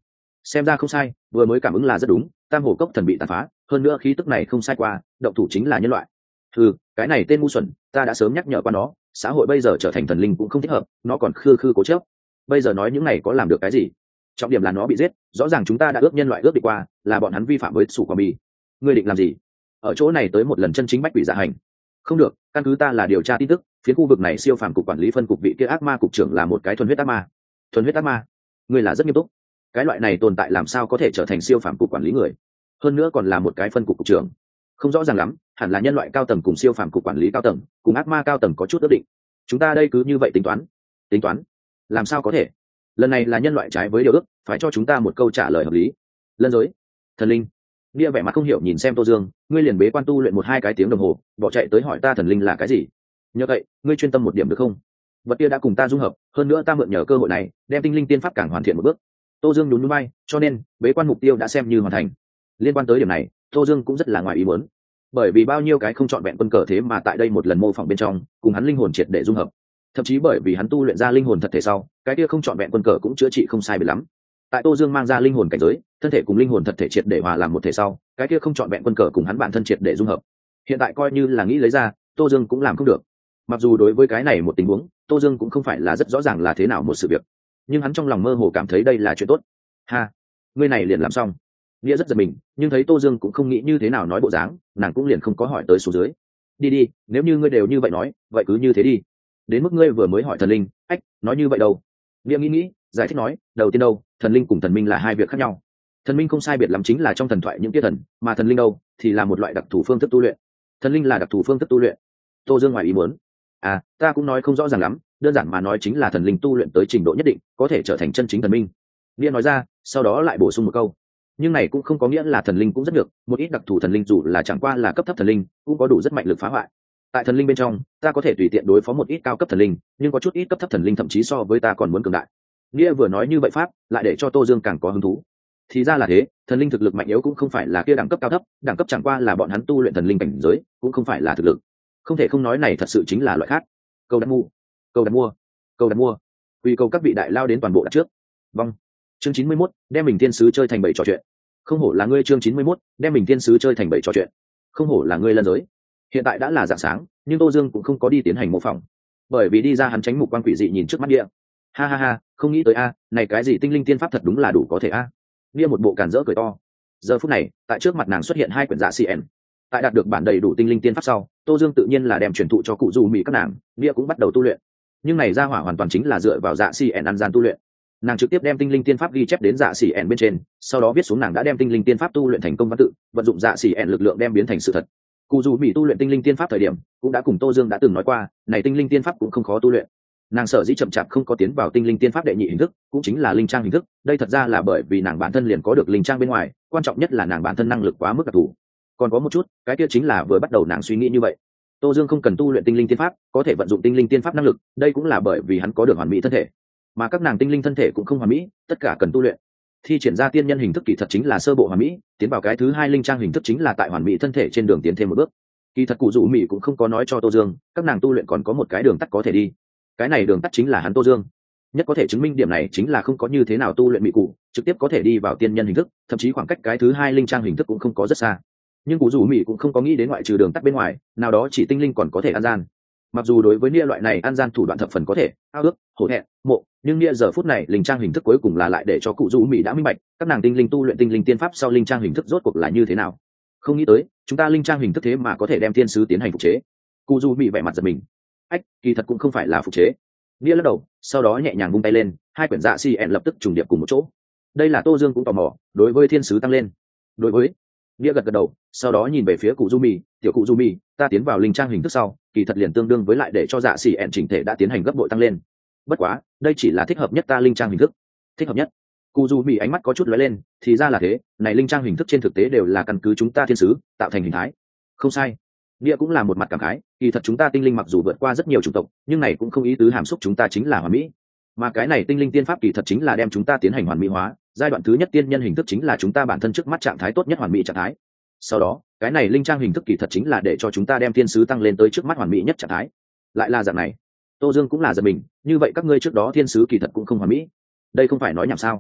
xem ra không sai, vừa mới cảm ứng là rất đúng, tam hổ cốc thần bị tàn phá, hơn nữa khí tức này không sai qua, động thủ chính là nhân loại. Ừ, cái này tên ngu xuẩn, ta đã sớm nhắc nhở qua nó, xã hội bây giờ trở thành thần linh cũng không thích hợp, nó còn khư khư cố chấp. Bây giờ nói những này có làm được cái gì? Trọng điểm là nó bị giết, rõ ràng chúng ta đã ước nhân loại ước đi qua, là bọn hắn vi phạm với sủ quả mì. Ngươi định làm gì? Ở chỗ này tới một lần chân chính bách quỷ dạ hành. Không được, căn cứ ta là điều tra tin tức, phía khu vực này siêu phàm cục quản lý phân cục vị kia ác ma cục trưởng là một cái thuần huyết ác ma. Thuần huyết ác ma? Ngươi là rất nghiêm túc. Cái loại này tồn tại làm sao có thể trở thành siêu phàm cục quản lý người? Hơn nữa còn là một cái phân cục cục trưởng. Không rõ ràng lắm, hẳn là nhân loại cao tầng cùng siêu phàm cục quản lý cao tầng, cùng ác ma cao tầng có chút ước định. Chúng ta đây cứ như vậy tính toán. Tính toán? Làm sao có thể? Lần này là nhân loại trái với điều ước, phải cho chúng ta một câu trả lời hợp lý. Lân giới, thần linh. Bia vẻ mặt không hiểu nhìn xem Tô Dương, ngươi liền bế quan tu luyện một hai cái tiếng đồng hồ, bỏ chạy tới hỏi ta thần linh là cái gì? Nhờ vậy, ngươi chuyên tâm một điểm được không? Vật kia đã cùng ta dung hợp, hơn nữa ta mượn nhờ cơ hội này, đem tinh linh tiên pháp càng hoàn thiện một bước. Tô Dương nhún nhún vai, cho nên bế quan mục tiêu đã xem như hoàn thành. Liên quan tới điểm này, Tô Dương cũng rất là ngoài ý muốn, bởi vì bao nhiêu cái không chọn vẹn quân cờ thế mà tại đây một lần mô phỏng bên trong, cùng hắn linh hồn triệt để dung hợp. Thậm chí bởi vì hắn tu luyện ra linh hồn thật thể sau, cái kia không chọn vẹn quân cờ cũng chữa trị không sai biệt lắm. Tại Tô Dương mang ra linh hồn cảnh giới, thân thể cùng linh hồn thật thể triệt để hòa làm một thể sau, cái kia không chọn vẹn quân cờ cùng hắn bản thân triệt để dung hợp. Hiện tại coi như là nghĩ lấy ra, Tô Dương cũng làm không được. Mặc dù đối với cái này một tình huống, Tô Dương cũng không phải là rất rõ ràng là thế nào một sự việc, nhưng hắn trong lòng mơ hồ cảm thấy đây là chuyện tốt. Ha, ngươi này liền làm xong. Nghĩa rất giật mình, nhưng thấy Tô Dương cũng không nghĩ như thế nào nói bộ dáng, nàng cũng liền không có hỏi tới số dưới. Đi đi, nếu như ngươi đều như vậy nói, vậy cứ như thế đi. Đến mức ngươi vừa mới hỏi thần linh, ách, nói như vậy đâu? Nghĩa nghĩ nghĩ, giải thích nói, đầu tiên đâu, thần linh cùng thần minh là hai việc khác nhau. Thần minh không sai biệt lắm chính là trong thần thoại những tiết thần, mà thần linh đâu, thì là một loại đặc thù phương thức tu luyện. Thần linh là đặc thù phương thức tu luyện. Tô Dương ngoài ý muốn. À, ta cũng nói không rõ ràng lắm, đơn giản mà nói chính là thần linh tu luyện tới trình độ nhất định, có thể trở thành chân chính thần minh. Nghĩa nói ra, sau đó lại bổ sung một câu. Nhưng này cũng không có nghĩa là thần linh cũng rất được, một ít đặc thù thần linh dù là chẳng qua là cấp thấp thần linh, cũng có đủ rất mạnh lực phá hoại. Tại thần linh bên trong, ta có thể tùy tiện đối phó một ít cao cấp thần linh, nhưng có chút ít cấp thấp thần linh thậm chí so với ta còn muốn cường đại. Nghĩa vừa nói như vậy pháp, lại để cho Tô Dương càng có hứng thú. Thì ra là thế, thần linh thực lực mạnh yếu cũng không phải là kia đẳng cấp cao thấp, đẳng cấp chẳng qua là bọn hắn tu luyện thần linh cảnh giới, cũng không phải là thực lực. Không thể không nói này thật sự chính là loại khác. Câu đặt mua, câu đặt mua, câu đặt mua. Quy cầu các vị đại lao đến toàn bộ đặt trước. Vâng. Chương chín mươi mốt, đem mình thiên sứ chơi thành bảy trò chuyện. Không hổ là ngươi chương chín mươi mốt, đem mình thiên sứ chơi thành bảy trò chuyện. Không hổ là ngươi lân giới. Hiện tại đã là rạng sáng, nhưng Tô Dương cũng không có đi tiến hành mô phỏng, bởi vì đi ra hắn tránh mục quan quỷ dị nhìn trước mắt địa. Ha ha ha, không nghĩ tới a, này cái gì tinh linh tiên pháp thật đúng là đủ có thể a. Bia một bộ cản rỡ cười to. Giờ phút này, tại trước mặt nàng xuất hiện hai quyển dạ xê en. Tại đạt được bản đầy đủ tinh linh tiên pháp sau, Tô Dương tự nhiên là đem truyền thụ cho cụ dù mỹ các nàng, Bia cũng bắt đầu tu luyện. Nhưng này ra hỏa hoàn toàn chính là dựa vào dạ xê en ăn gian tu luyện. Nàng trực tiếp đem tinh linh tiên pháp ghi chép đến dạ xỉ ẻn bên trên, sau đó viết xuống nàng đã đem tinh linh tiên pháp tu luyện thành công văn tự, vận dụng dạ xỉ ẻn lực lượng đem biến thành sự thật. Cụ dù mỹ tu luyện tinh linh tiên pháp thời điểm cũng đã cùng Tô Dương đã từng nói qua, này tinh linh tiên pháp cũng không khó tu luyện. Nàng sở dĩ chậm chạp không có tiến vào tinh linh tiên pháp đệ nhị hình thức, cũng chính là linh trang hình thức, đây thật ra là bởi vì nàng bản thân liền có được linh trang bên ngoài, quan trọng nhất là nàng bản thân năng lực quá mức đặc thù. Còn có một chút, cái kia chính là vừa bắt đầu nàng suy nghĩ như vậy. Tô Dương không cần tu luyện tinh linh tiên pháp, có thể vận dụng tinh linh tiên pháp năng lực, đây cũng là bởi vì hắn có được hoàn mỹ thân thể. Mà các nàng tinh linh thân thể cũng không hoàn mỹ, tất cả cần tu luyện. Thi triển ra tiên nhân hình thức kỳ thật chính là sơ bộ hoàn mỹ, tiến vào cái thứ hai linh trang hình thức chính là tại hoàn mỹ thân thể trên đường tiến thêm một bước. Kỳ thật cụ dụ mỹ cũng không có nói cho Tô Dương, các nàng tu luyện còn có một cái đường tắt có thể đi. Cái này đường tắt chính là hắn Tô Dương. Nhất có thể chứng minh điểm này chính là không có như thế nào tu luyện mỹ cụ, trực tiếp có thể đi vào tiên nhân hình thức, thậm chí khoảng cách cái thứ hai linh trang hình thức cũng không có rất xa. Nhưng cụ dụ mỹ cũng không có nghĩ đến ngoại trừ đường tắt bên ngoài, nào đó chỉ tinh linh còn có thể ăn gian. Mặc dù đối với nia loại này ăn gian thủ đoạn thập phần có thể ao ước hổ thẹn mộ, nhưng nia giờ phút này linh trang hình thức cuối cùng là lại để cho cụ du mỹ đã minh bạch các nàng tinh linh tu luyện tinh linh tiên pháp sau linh trang hình thức rốt cuộc là như thế nào. Không nghĩ tới chúng ta linh trang hình thức thế mà có thể đem thiên sứ tiến hành phục chế. Cụ du mỹ vẻ mặt giật mình. Ách, kỳ thật cũng không phải là phục chế. Nia lắc đầu, sau đó nhẹ nhàng vung tay lên, hai quyển dạ si ẹn lập tức trùng điệp cùng một chỗ. Đây là Tô Dương cũng tò mò, đối với thiên sứ tăng lên. Đối với Nia gật gật đầu, sau đó nhìn về phía cụ du mỹ, tiểu cụ du mỹ, ta tiến vào linh trang hình thức sau, kỳ thật liền tương đương với lại để cho dạ xỉ ẹn chỉnh thể đã tiến hành gấp bội tăng lên. Bất quá, đây chỉ là thích hợp nhất ta linh trang hình thức. Thích hợp nhất? Cụ du mỹ ánh mắt có chút lóe lên, thì ra là thế, này linh trang hình thức trên thực tế đều là căn cứ chúng ta thiên sứ tạo thành hình thái. Không sai. Nia cũng là một mặt cảm khái, kỳ thật chúng ta tinh linh mặc dù vượt qua rất nhiều chủng tộc, nhưng này cũng không ý tứ hàm xúc chúng ta chính là hoàn mỹ. Mà cái này tinh linh tiên pháp kỳ thật chính là đem chúng ta tiến hành hoàn mỹ hóa, giai đoạn thứ nhất tiên nhân hình thức chính là chúng ta bản thân trước mắt trạng thái tốt nhất hoàn mỹ trạng thái. Sau đó, cái này linh trang hình thức kỳ thật chính là để cho chúng ta đem thiên sứ tăng lên tới trước mắt hoàn mỹ nhất trạng thái. Lại là dạng này. Tô Dương cũng là giật mình, như vậy các ngươi trước đó thiên sứ kỳ thật cũng không hoàn mỹ. Đây không phải nói nhảm sao?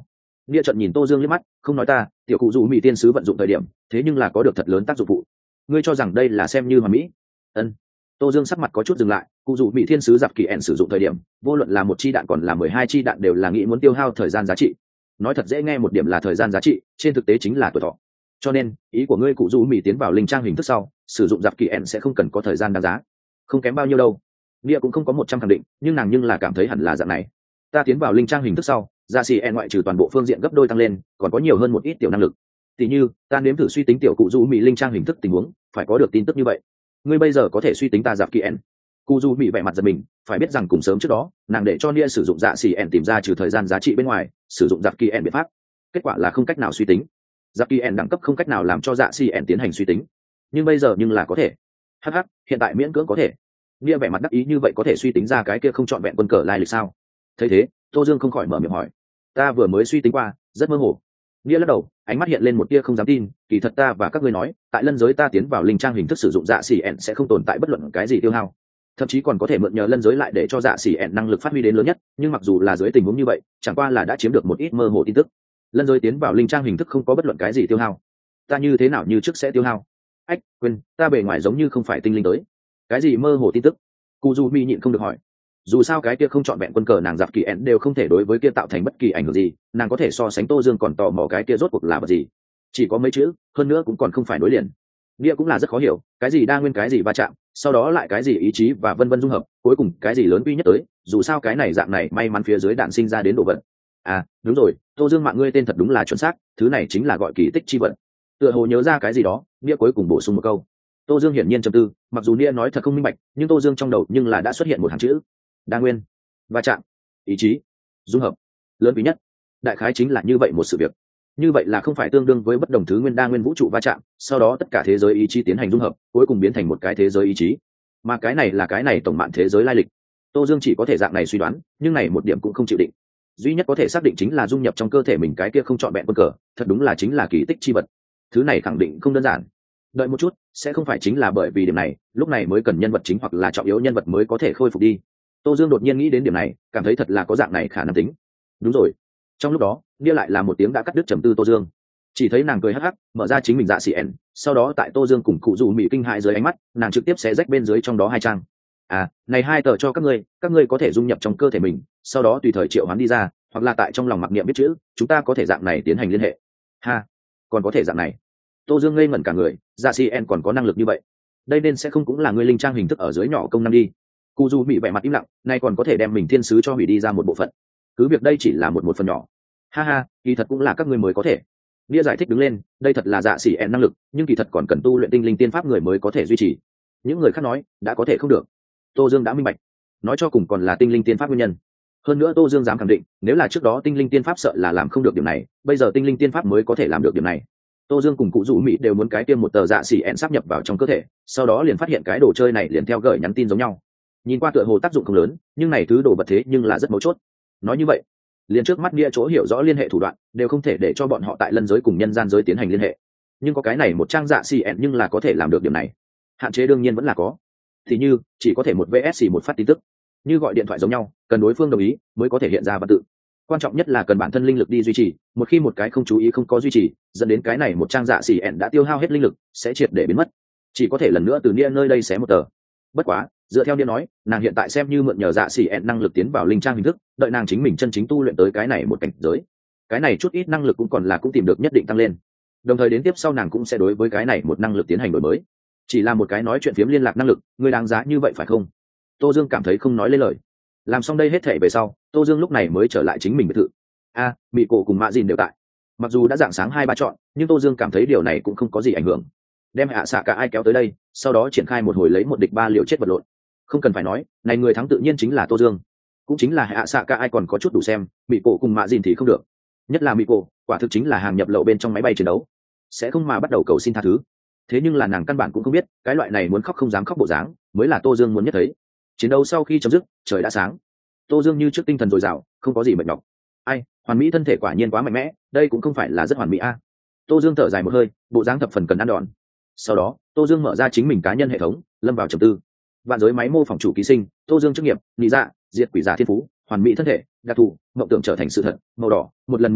Nia trận nhìn Tô Dương liếc mắt, không nói ta, tiểu cụ dù mỹ tiên sứ vận dụng thời điểm, thế nhưng là có được thật lớn tác dụng phụ. Ngươi cho rằng đây là xem như hoàn mỹ? Ân. Tô Dương sắc mặt có chút dừng lại, cụ dù mỹ thiên sứ giặc kỳ ẻn sử dụng thời điểm, vô luận là một chi đạn còn là mười hai chi đạn đều là nghĩ muốn tiêu hao thời gian giá trị. Nói thật dễ nghe một điểm là thời gian giá trị, trên thực tế chính là tuổi thọ. Cho nên, ý của ngươi cụ dù mỹ tiến vào linh trang hình thức sau, sử dụng giặc kỳ ẻn sẽ không cần có thời gian đáng giá. Không kém bao nhiêu đâu. Nia cũng không có một trăm khẳng định, nhưng nàng nhưng là cảm thấy hẳn là dạng này. Ta tiến vào linh trang hình thức sau, dạ xì en ngoại trừ toàn bộ phương diện gấp đôi tăng lên, còn có nhiều hơn một ít tiểu năng lực. Tỷ như, ta nếm thử suy tính tiểu cụ du mỹ linh trang hình thức tình huống, phải có được tin tức như vậy. Ngươi bây giờ có thể suy tính ta giặc kỳ ẻn. Cụ du mỹ vẻ mặt giật mình, phải biết rằng cùng sớm trước đó, nàng để cho Nia sử dụng dạ xì en tìm ra trừ thời gian giá trị bên ngoài, sử dụng giặc kỳ ẻn biện pháp. Kết quả là không cách nào suy tính. Giặc kỳ ẻn đẳng cấp không cách nào làm cho dạ xì en tiến hành suy tính. Nhưng bây giờ nhưng là có thể. Hắc hắc, hiện tại miễn cưỡng có thể. Nia vẻ mặt đắc ý như vậy có thể suy tính ra cái kia không chọn vẹn quân cờ lai lịch sao? Thấy thế, Tô Dương không khỏi mở miệng hỏi. Ta vừa mới suy tính qua, rất mơ hồ. Nia lắc đầu, ánh mắt hiện lên một tia không dám tin, kỳ thật ta và các ngươi nói, tại lân giới ta tiến vào linh trang hình thức sử dụng dạ xỉ ẹn sẽ không tồn tại bất luận cái gì tiêu hao. Thậm chí còn có thể mượn nhờ lân giới lại để cho dạ xỉ ẹn năng lực phát huy đến lớn nhất, nhưng mặc dù là dưới tình huống như vậy, chẳng qua là đã chiếm được một ít mơ hồ tin tức. Lân giới tiến vào linh trang hình thức không có bất luận cái gì tiêu hao. Ta như thế nào như trước sẽ tiêu hao? Ách, quên, ta bề ngoài giống như không phải tinh linh tới. Cái gì mơ hồ tin tức? Cu Du Mi nhịn không được hỏi. Dù sao cái kia không chọn vẹn quân cờ nàng giặc kỳ ẹn đều không thể đối với kia tạo thành bất kỳ ảnh hưởng gì, nàng có thể so sánh Tô Dương còn tò mò cái kia rốt cuộc là vật gì. Chỉ có mấy chữ, hơn nữa cũng còn không phải nối liền. Nghĩa cũng là rất khó hiểu, cái gì đa nguyên cái gì va chạm, sau đó lại cái gì ý chí và vân vân dung hợp, cuối cùng cái gì lớn quy nhất tới, dù sao cái này dạng này may mắn phía dưới đạn sinh ra đến đồ vật. À, đúng rồi, Tô Dương mạng ngươi tên thật đúng là chuẩn xác, thứ này chính là gọi kỳ tích chi vật. Tựa hồ nhớ ra cái gì đó, Nghĩa cuối cùng bổ sung một câu. Tô Dương hiển nhiên trầm tư, mặc dù Nghĩa nói thật không minh bạch, nhưng Tô Dương trong đầu nhưng là đã xuất hiện một hàng chữ. Đa nguyên, va chạm, ý chí, dung hợp, lớn quý nhất. Đại khái chính là như vậy một sự việc. Như vậy là không phải tương đương với bất đồng thứ nguyên đa nguyên vũ trụ va chạm, sau đó tất cả thế giới ý chí tiến hành dung hợp, cuối cùng biến thành một cái thế giới ý chí. Mà cái này là cái này tổng mạng thế giới lai lịch. Tô Dương chỉ có thể dạng này suy đoán, nhưng này một điểm cũng không chịu định. Duy nhất có thể xác định chính là dung nhập trong cơ thể mình cái kia không chọn vẹn quân cờ, thật đúng là chính là kỳ tích chi vật. Thứ này khẳng định không đơn giản. Đợi một chút, sẽ không phải chính là bởi vì điểm này, lúc này mới cần nhân vật chính hoặc là trọng yếu nhân vật mới có thể khôi phục đi. Tô Dương đột nhiên nghĩ đến điểm này, cảm thấy thật là có dạng này khả năng tính. Đúng rồi. Trong lúc đó, Nia lại là một tiếng đã cắt đứt trầm tư Tô Dương. Chỉ thấy nàng cười hắc hắc, mở ra chính mình dạ xỉ ẻn, sau đó tại Tô Dương cùng cụ dù mỹ kinh hại dưới ánh mắt, nàng trực tiếp xé rách bên dưới trong đó hai trang. À, này hai tờ cho các ngươi, các ngươi có thể dung nhập trong cơ thể mình, sau đó tùy thời triệu hoán đi ra, hoặc là tại trong lòng mặc niệm biết chữ, chúng ta có thể dạng này tiến hành liên hệ. Ha, còn có thể dạng này. Tô Dương ngây ngẩn cả người, dạ xỉ ẻn còn có năng lực như vậy. Đây nên sẽ không cũng là ngươi linh trang hình thức ở dưới nhỏ công năng đi. Cụ dù bị vẻ mặt im lặng, nay còn có thể đem mình thiên sứ cho hủy đi ra một bộ phận. Cứ việc đây chỉ là một một phần nhỏ. Ha ha, kỳ thật cũng là các ngươi mới có thể. Nia giải thích đứng lên, đây thật là dạ xỉ ẹn năng lực, nhưng kỳ thật còn cần tu luyện tinh linh tiên pháp người mới có thể duy trì. Những người khác nói, đã có thể không được. Tô Dương đã minh bạch, nói cho cùng còn là tinh linh tiên pháp nguyên nhân. Hơn nữa Tô Dương dám khẳng định, nếu là trước đó tinh linh tiên pháp sợ là làm không được điểm này, bây giờ tinh linh tiên pháp mới có thể làm được điểm này. Tô Dương cùng cụ rủ mỹ đều muốn cái tiêm một tờ dạ xỉ ẹn sáp nhập vào trong cơ thể, sau đó liền phát hiện cái đồ chơi này liền theo gửi nhắn tin giống nhau. Nhìn qua tựa hồ tác dụng không lớn, nhưng này thứ đồ vật thế nhưng là rất mấu chốt. Nói như vậy, liền trước mắt Nia chỗ hiểu rõ liên hệ thủ đoạn đều không thể để cho bọn họ tại lân giới cùng nhân gian giới tiến hành liên hệ, nhưng có cái này một trang dạ xì ẹn nhưng là có thể làm được điểm này. Hạn chế đương nhiên vẫn là có, thì như chỉ có thể một vs một phát tin tức, như gọi điện thoại giống nhau, cần đối phương đồng ý mới có thể hiện ra văn tự. Quan trọng nhất là cần bản thân linh lực đi duy trì, một khi một cái không chú ý không có duy trì, dẫn đến cái này một trang dạ xì ẹn đã tiêu hao hết linh lực, sẽ triệt để biến mất, chỉ có thể lần nữa từ Nia nơi đây xé một tờ. Bất quá dựa theo Nia nói, nàng hiện tại xem như mượn nhờ dạ xỉ ẹn năng lực tiến vào linh trang hình thức, đợi nàng chính mình chân chính tu luyện tới cái này một cảnh giới, cái này chút ít năng lực cũng còn là cũng tìm được nhất định tăng lên. Đồng thời đến tiếp sau nàng cũng sẽ đối với cái này một năng lực tiến hành đổi mới. Chỉ là một cái nói chuyện phiếm liên lạc năng lực, người đáng giá như vậy phải không? Tô Dương cảm thấy không nói lên lời. Làm xong đây hết thể về sau, Tô Dương lúc này mới trở lại chính mình biệt thự. A, à, Mị Cổ cùng Mạ Dìn đều tại. Mặc dù đã dạng sáng hai ba chọn, nhưng Tô Dương cảm thấy điều này cũng không có gì ảnh hưởng. Đem hạ xạ cả ai kéo tới đây, sau đó triển khai một hồi lấy một địch ba liều chết vật lộn. Không cần phải nói, này người thắng tự nhiên chính là Tô Dương, cũng chính là hạ xạ cả ai còn có chút đủ xem, Mị Cổ cùng Mạ Dìn thì không được. Nhất là Mị Cổ, quả thực chính là hàng nhập lậu bên trong máy bay chiến đấu, sẽ không mà bắt đầu cầu xin tha thứ. Thế nhưng là nàng căn bản cũng không biết, cái loại này muốn khóc không dám khóc bộ dáng, mới là Tô Dương muốn nhất thấy. Chiến đấu sau khi chấm dứt, trời đã sáng. Tô Dương như trước tinh thần dồi dào, không có gì mệt nhọc. Ai, hoàn mỹ thân thể quả nhiên quá mạnh mẽ, đây cũng không phải là rất hoàn mỹ a. À. Tô Dương thở dài một hơi, bộ dáng thập phần cần ăn đòn. Sau đó, Tô Dương mở ra chính mình cá nhân hệ thống, lâm vào trầm tư. Vạn giới máy mô phỏng chủ ký sinh, Tô Dương chức nghiệp, lý dạ, diệt quỷ giả thiên phú, hoàn mỹ thân thể, đặc thù, mộng tưởng trở thành sự thật, màu đỏ, một lần mười liền,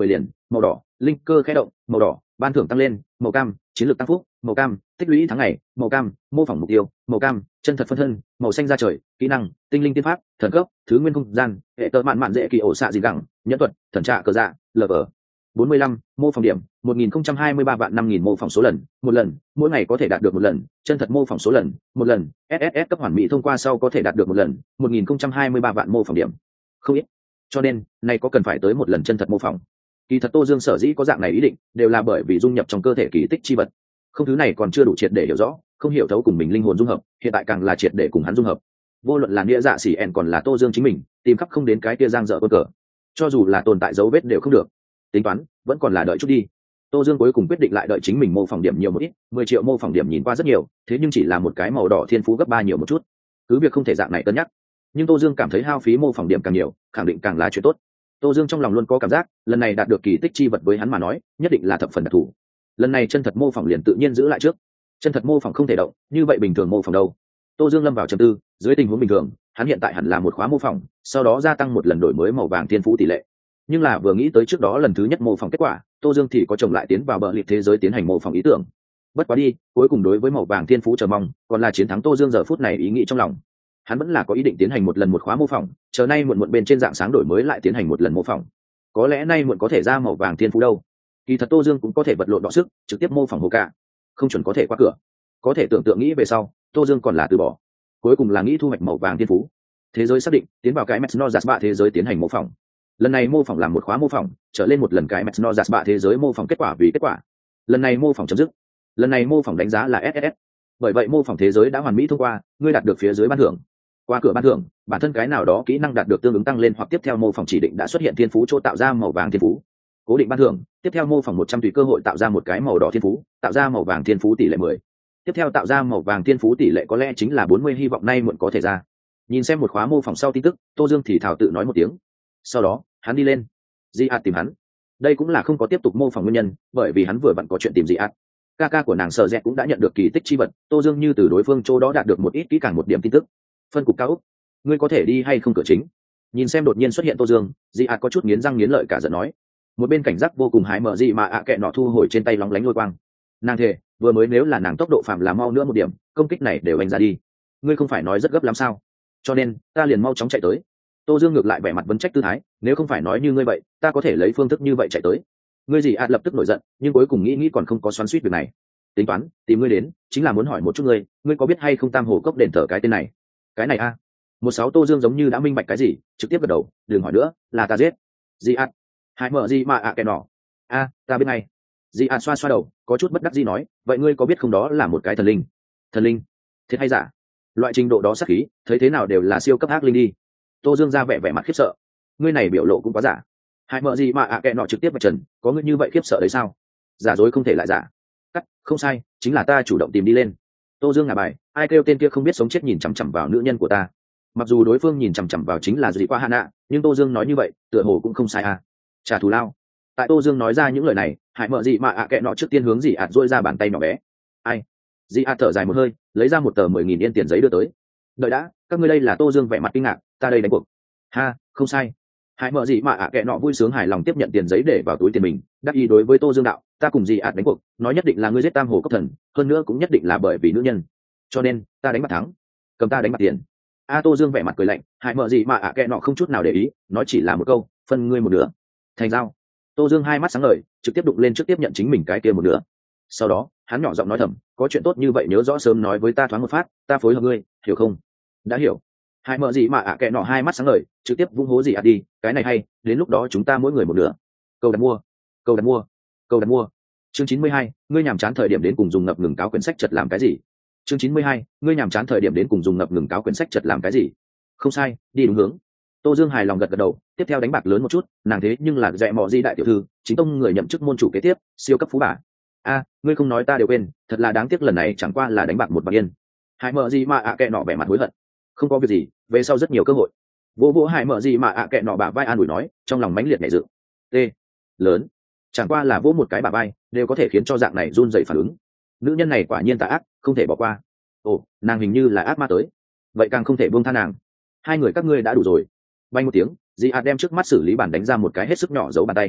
màu đỏ, linh cơ khẽ động, màu đỏ, ban thưởng tăng lên, màu cam, chiến lược tăng phúc, màu cam, tích lũy tháng ngày, màu cam, mô phỏng mục tiêu, màu cam, chân thật phân thân, màu xanh da trời, kỹ năng, tinh linh tiên pháp, thần cấp, thứ nguyên không gian, hệ tợ mạn mạn dễ kỳ ổ xạ gì gẳng, nhẫn thuật, thần trạ cờ dạ, lv bốn mươi lăm, mô phỏng điểm một nghìn không trăm hai mươi ba vạn năm nghìn mô phỏng số lần, một lần, mỗi ngày có thể đạt được một lần, chân thật mô phỏng số lần, một lần, ét ét ét cấp hoàn mỹ thông qua sau có thể đạt được một lần, một nghìn không trăm hai mươi ba vạn mô phỏng điểm. Không ít. Cho nên, này có cần phải tới một lần chân thật mô phỏng. Kỳ thật Tô Dương sở dĩ có dạng này ý định, đều là bởi vì dung nhập trong cơ thể kỳ tích chi vật. Không thứ này còn chưa đủ triệt để hiểu rõ, không hiểu thấu cùng mình linh hồn dung hợp, hiện tại càng là triệt để cùng hắn dung hợp. Vô luận là nghĩa dạ xỉ ẻn còn là Tô Dương chính mình, tìm khắp không đến cái kia giang dở quân cờ. Cho dù là tồn tại dấu vết đều không được. Tính toán, vẫn còn là đợi chút đi. Tô Dương cuối cùng quyết định lại đợi chính mình mô phỏng điểm nhiều một ít, mười triệu mô phỏng điểm nhìn qua rất nhiều, thế nhưng chỉ là một cái màu đỏ thiên phú gấp ba nhiều một chút. Cứ việc không thể dạng này cân nhắc, nhưng Tô Dương cảm thấy hao phí mô phỏng điểm càng nhiều, khẳng định càng là chuyện tốt. Tô Dương trong lòng luôn có cảm giác, lần này đạt được kỳ tích chi vật với hắn mà nói, nhất định là thập phần đặc thù. Lần này chân thật mô phỏng liền tự nhiên giữ lại trước. Chân thật mô phỏng không thể động, như vậy bình thường mô phỏng đâu? Tô Dương lâm vào trầm tư, dưới tình huống bình thường, hắn hiện tại hẳn là một khóa mô phỏng, sau đó gia tăng một lần đổi mới màu vàng thiên phú tỷ lệ. Nhưng là vừa nghĩ tới trước đó lần thứ nhất mô phỏng kết quả, Tô Dương thì có chồng lại tiến vào bờ liệt thế giới tiến hành mô phỏng ý tưởng. Bất quá đi, cuối cùng đối với màu vàng thiên phú chờ mong, còn là chiến thắng Tô Dương giờ phút này ý nghĩ trong lòng. Hắn vẫn là có ý định tiến hành một lần một khóa mô phỏng, chờ nay muộn muộn bên trên dạng sáng đổi mới lại tiến hành một lần mô phỏng. Có lẽ nay muộn có thể ra màu vàng thiên phú đâu. Kỳ thật Tô Dương cũng có thể vật lộn đọ sức, trực tiếp mô phỏng hồ cả, không chuẩn có thể qua cửa. Có thể tưởng tượng nghĩ về sau, Tô Dương còn là từ bỏ. Cuối cùng là nghĩ thu hoạch màu vàng thiên phú. Thế giới xác định, tiến vào cái Metsnozas thế giới tiến hành mô phỏng. Lần này mô phỏng làm một khóa mô phỏng, trở lên một lần cái Metsnozas thế giới mô phỏng kết quả vì kết quả. Lần này mô phỏng chấm dứt. Lần này mô phỏng đánh giá là ét ét ét. Bởi vậy mô phỏng thế giới đã hoàn mỹ thông qua, ngươi đạt được phía dưới ban thưởng. Qua cửa ban thưởng, bản thân cái nào đó kỹ năng đạt được tương ứng tăng lên hoặc tiếp theo mô phỏng chỉ định đã xuất hiện thiên phú chỗ tạo ra màu vàng thiên phú. Cố định ban thưởng, tiếp theo mô phỏng một trăm tùy cơ hội tạo ra một cái màu đỏ thiên phú, tạo ra màu vàng thiên phú tỷ lệ mười. Tiếp theo tạo ra màu vàng thiên phú tỷ lệ có lẽ chính là bốn mươi, hy vọng nay muộn có thể ra. Nhìn xem một khóa mô phỏng sau tin tức, Tô Dương thì thảo tự nói một tiếng. Sau đó, hắn đi lên. Di Át tìm hắn. Đây cũng là không có tiếp tục mô phỏng nguyên nhân, bởi vì hắn vừa vặn có chuyện tìm Di Át. Ca ca của nàng Sở Dẹt cũng đã nhận được kỳ tích chi vật, Tô Dương như từ đối phương chỗ đó đạt được một ít kỹ càng một điểm tin tức. Phân cục cao ốc, ngươi có thể đi hay không cửa chính? Nhìn xem đột nhiên xuất hiện Tô Dương, Di Át có chút nghiến răng nghiến lợi cả giận nói. Một bên cảnh giác vô cùng hái mở gì mà ạ kệ nọ thu hồi trên tay lóng lánh lôi quang. Nàng thề, vừa mới nếu là nàng tốc độ phạm là mau nữa một điểm, công kích này đều anh ra đi. Ngươi không phải nói rất gấp lắm sao? Cho nên, ta liền mau chóng chạy tới. Tô Dương ngược lại vẻ mặt vấn trách tư thái, nếu không phải nói như ngươi vậy, ta có thể lấy phương thức như vậy chạy tới. Ngươi gì ạ lập tức nổi giận, nhưng cuối cùng nghĩ nghĩ còn không có xoắn xuýt việc này. Tính toán, tìm ngươi đến, chính là muốn hỏi một chút ngươi, ngươi có biết hay không Tam Hồ Cốc đền thờ cái tên này? Cái này a? À? Một sáu Tô Dương giống như đã minh bạch cái gì, trực tiếp gật đầu, đừng hỏi nữa, là ta giết. Gì ạ? Hãy mở gì mà ạ à kẻ nọ. A, ta biết ngay. Dị ạ xoa xoa đầu, có chút bất đắc dĩ nói, vậy ngươi có biết không đó là một cái thần linh? Thần linh? Thiệt hay giả? Loại trình độ đó sát khí, thấy thế nào đều là siêu cấp ác linh đi. Tô Dương ra vẻ vẻ mặt khiếp sợ. Ngươi này biểu lộ cũng quá giả. Hãy mở gì mà ạ à kệ nọ trực tiếp vạch trần, có ngươi như vậy khiếp sợ đấy sao? Giả dối không thể lại giả. Cắt, không sai, chính là ta chủ động tìm đi lên. Tô Dương ngả bài, ai kêu tên kia không biết sống chết nhìn chằm chằm vào nữ nhân của ta. Mặc dù đối phương nhìn chằm chằm vào chính là Dị Qua Hạ Nạ, nhưng Tô Dương nói như vậy, tựa hồ cũng không sai à. Trả thù lao. Tại Tô Dương nói ra những lời này, hãy mở gì mà ạ à kệ nọ trước tiên hướng Dị ạt dỗi ra bàn tay nhỏ bé. Ai? Dị ạt thở dài một hơi, lấy ra một tờ mười nghìn yên tiền giấy đưa tới. Đợi đã, các ngươi đây là Tô Dương vẻ mặt kinh ngạc, ta đây đánh cuộc. Ha, không sai. Hãy mở gì mà ạ à kệ nọ vui sướng hài lòng tiếp nhận tiền giấy để vào túi tiền mình, đắc ý đối với Tô Dương đạo, ta cùng Dị ạt đánh cuộc, nói nhất định là ngươi giết Tam Hồ Cốc Thần, hơn nữa cũng nhất định là bởi vì nữ nhân. Cho nên, ta đánh bạc thắng. Cầm ta đánh bạc tiền. A Tô Dương vẻ mặt cười lạnh, hãy mở gì mà ạ à kệ nọ không chút nào để ý, nói chỉ là một câu, phân ngươi một nửa. Thành giao. Tô Dương hai mắt sáng ngời, trực tiếp đụng lên trước tiếp nhận chính mình cái kia một nửa. Sau đó, hắn nhỏ giọng nói thầm, có chuyện tốt như vậy nhớ rõ sớm nói với ta thoáng một phát, ta phối hợp ngươi, hiểu không? Đã hiểu. Hai mở gì mà ạ à kệ nọ hai mắt sáng ngời, trực tiếp vung hố gì ạ đi, cái này hay, đến lúc đó chúng ta mỗi người một nửa. Câu đặt mua, câu đặt mua, câu đặt mua. Chương chín mươi hai, ngươi nhàm chán thời điểm đến cùng dùng ngập ngừng cáo quyển sách chật làm cái gì? Chương chín mươi hai, ngươi nhàm chán thời điểm đến cùng dùng ngập ngừng cáo quyển sách chật làm cái gì? Không sai, đi đúng hướng. Tô Dương hài lòng gật gật đầu, tiếp theo đánh bạc lớn một chút, nàng thế nhưng là dạy mọ di đại tiểu thư, chính tông người nhậm chức môn chủ kế tiếp, siêu cấp phú bà. A, ngươi không nói ta đều quên, thật là đáng tiếc lần này chẳng qua là đánh bạc một bạc yên. Hải mở gì mà ạ à kệ nọ vẻ mặt hối hận. Không có việc gì, về sau rất nhiều cơ hội. Vô vô Hải mở gì mà ạ à kệ nọ bả vai an ủi nói, trong lòng mãnh liệt nhẹ dự. T, lớn, chẳng qua là vỗ một cái bả vai, đều có thể khiến cho dạng này run rẩy phản ứng. Nữ nhân này quả nhiên tà ác, không thể bỏ qua. Ồ, nàng hình như là ác ma tới, vậy càng không thể buông tha nàng. Hai người các ngươi đã đủ rồi. Bay một tiếng, Dị ạt đem trước mắt xử lý bản đánh ra một cái hết sức nhỏ giấu bàn tay.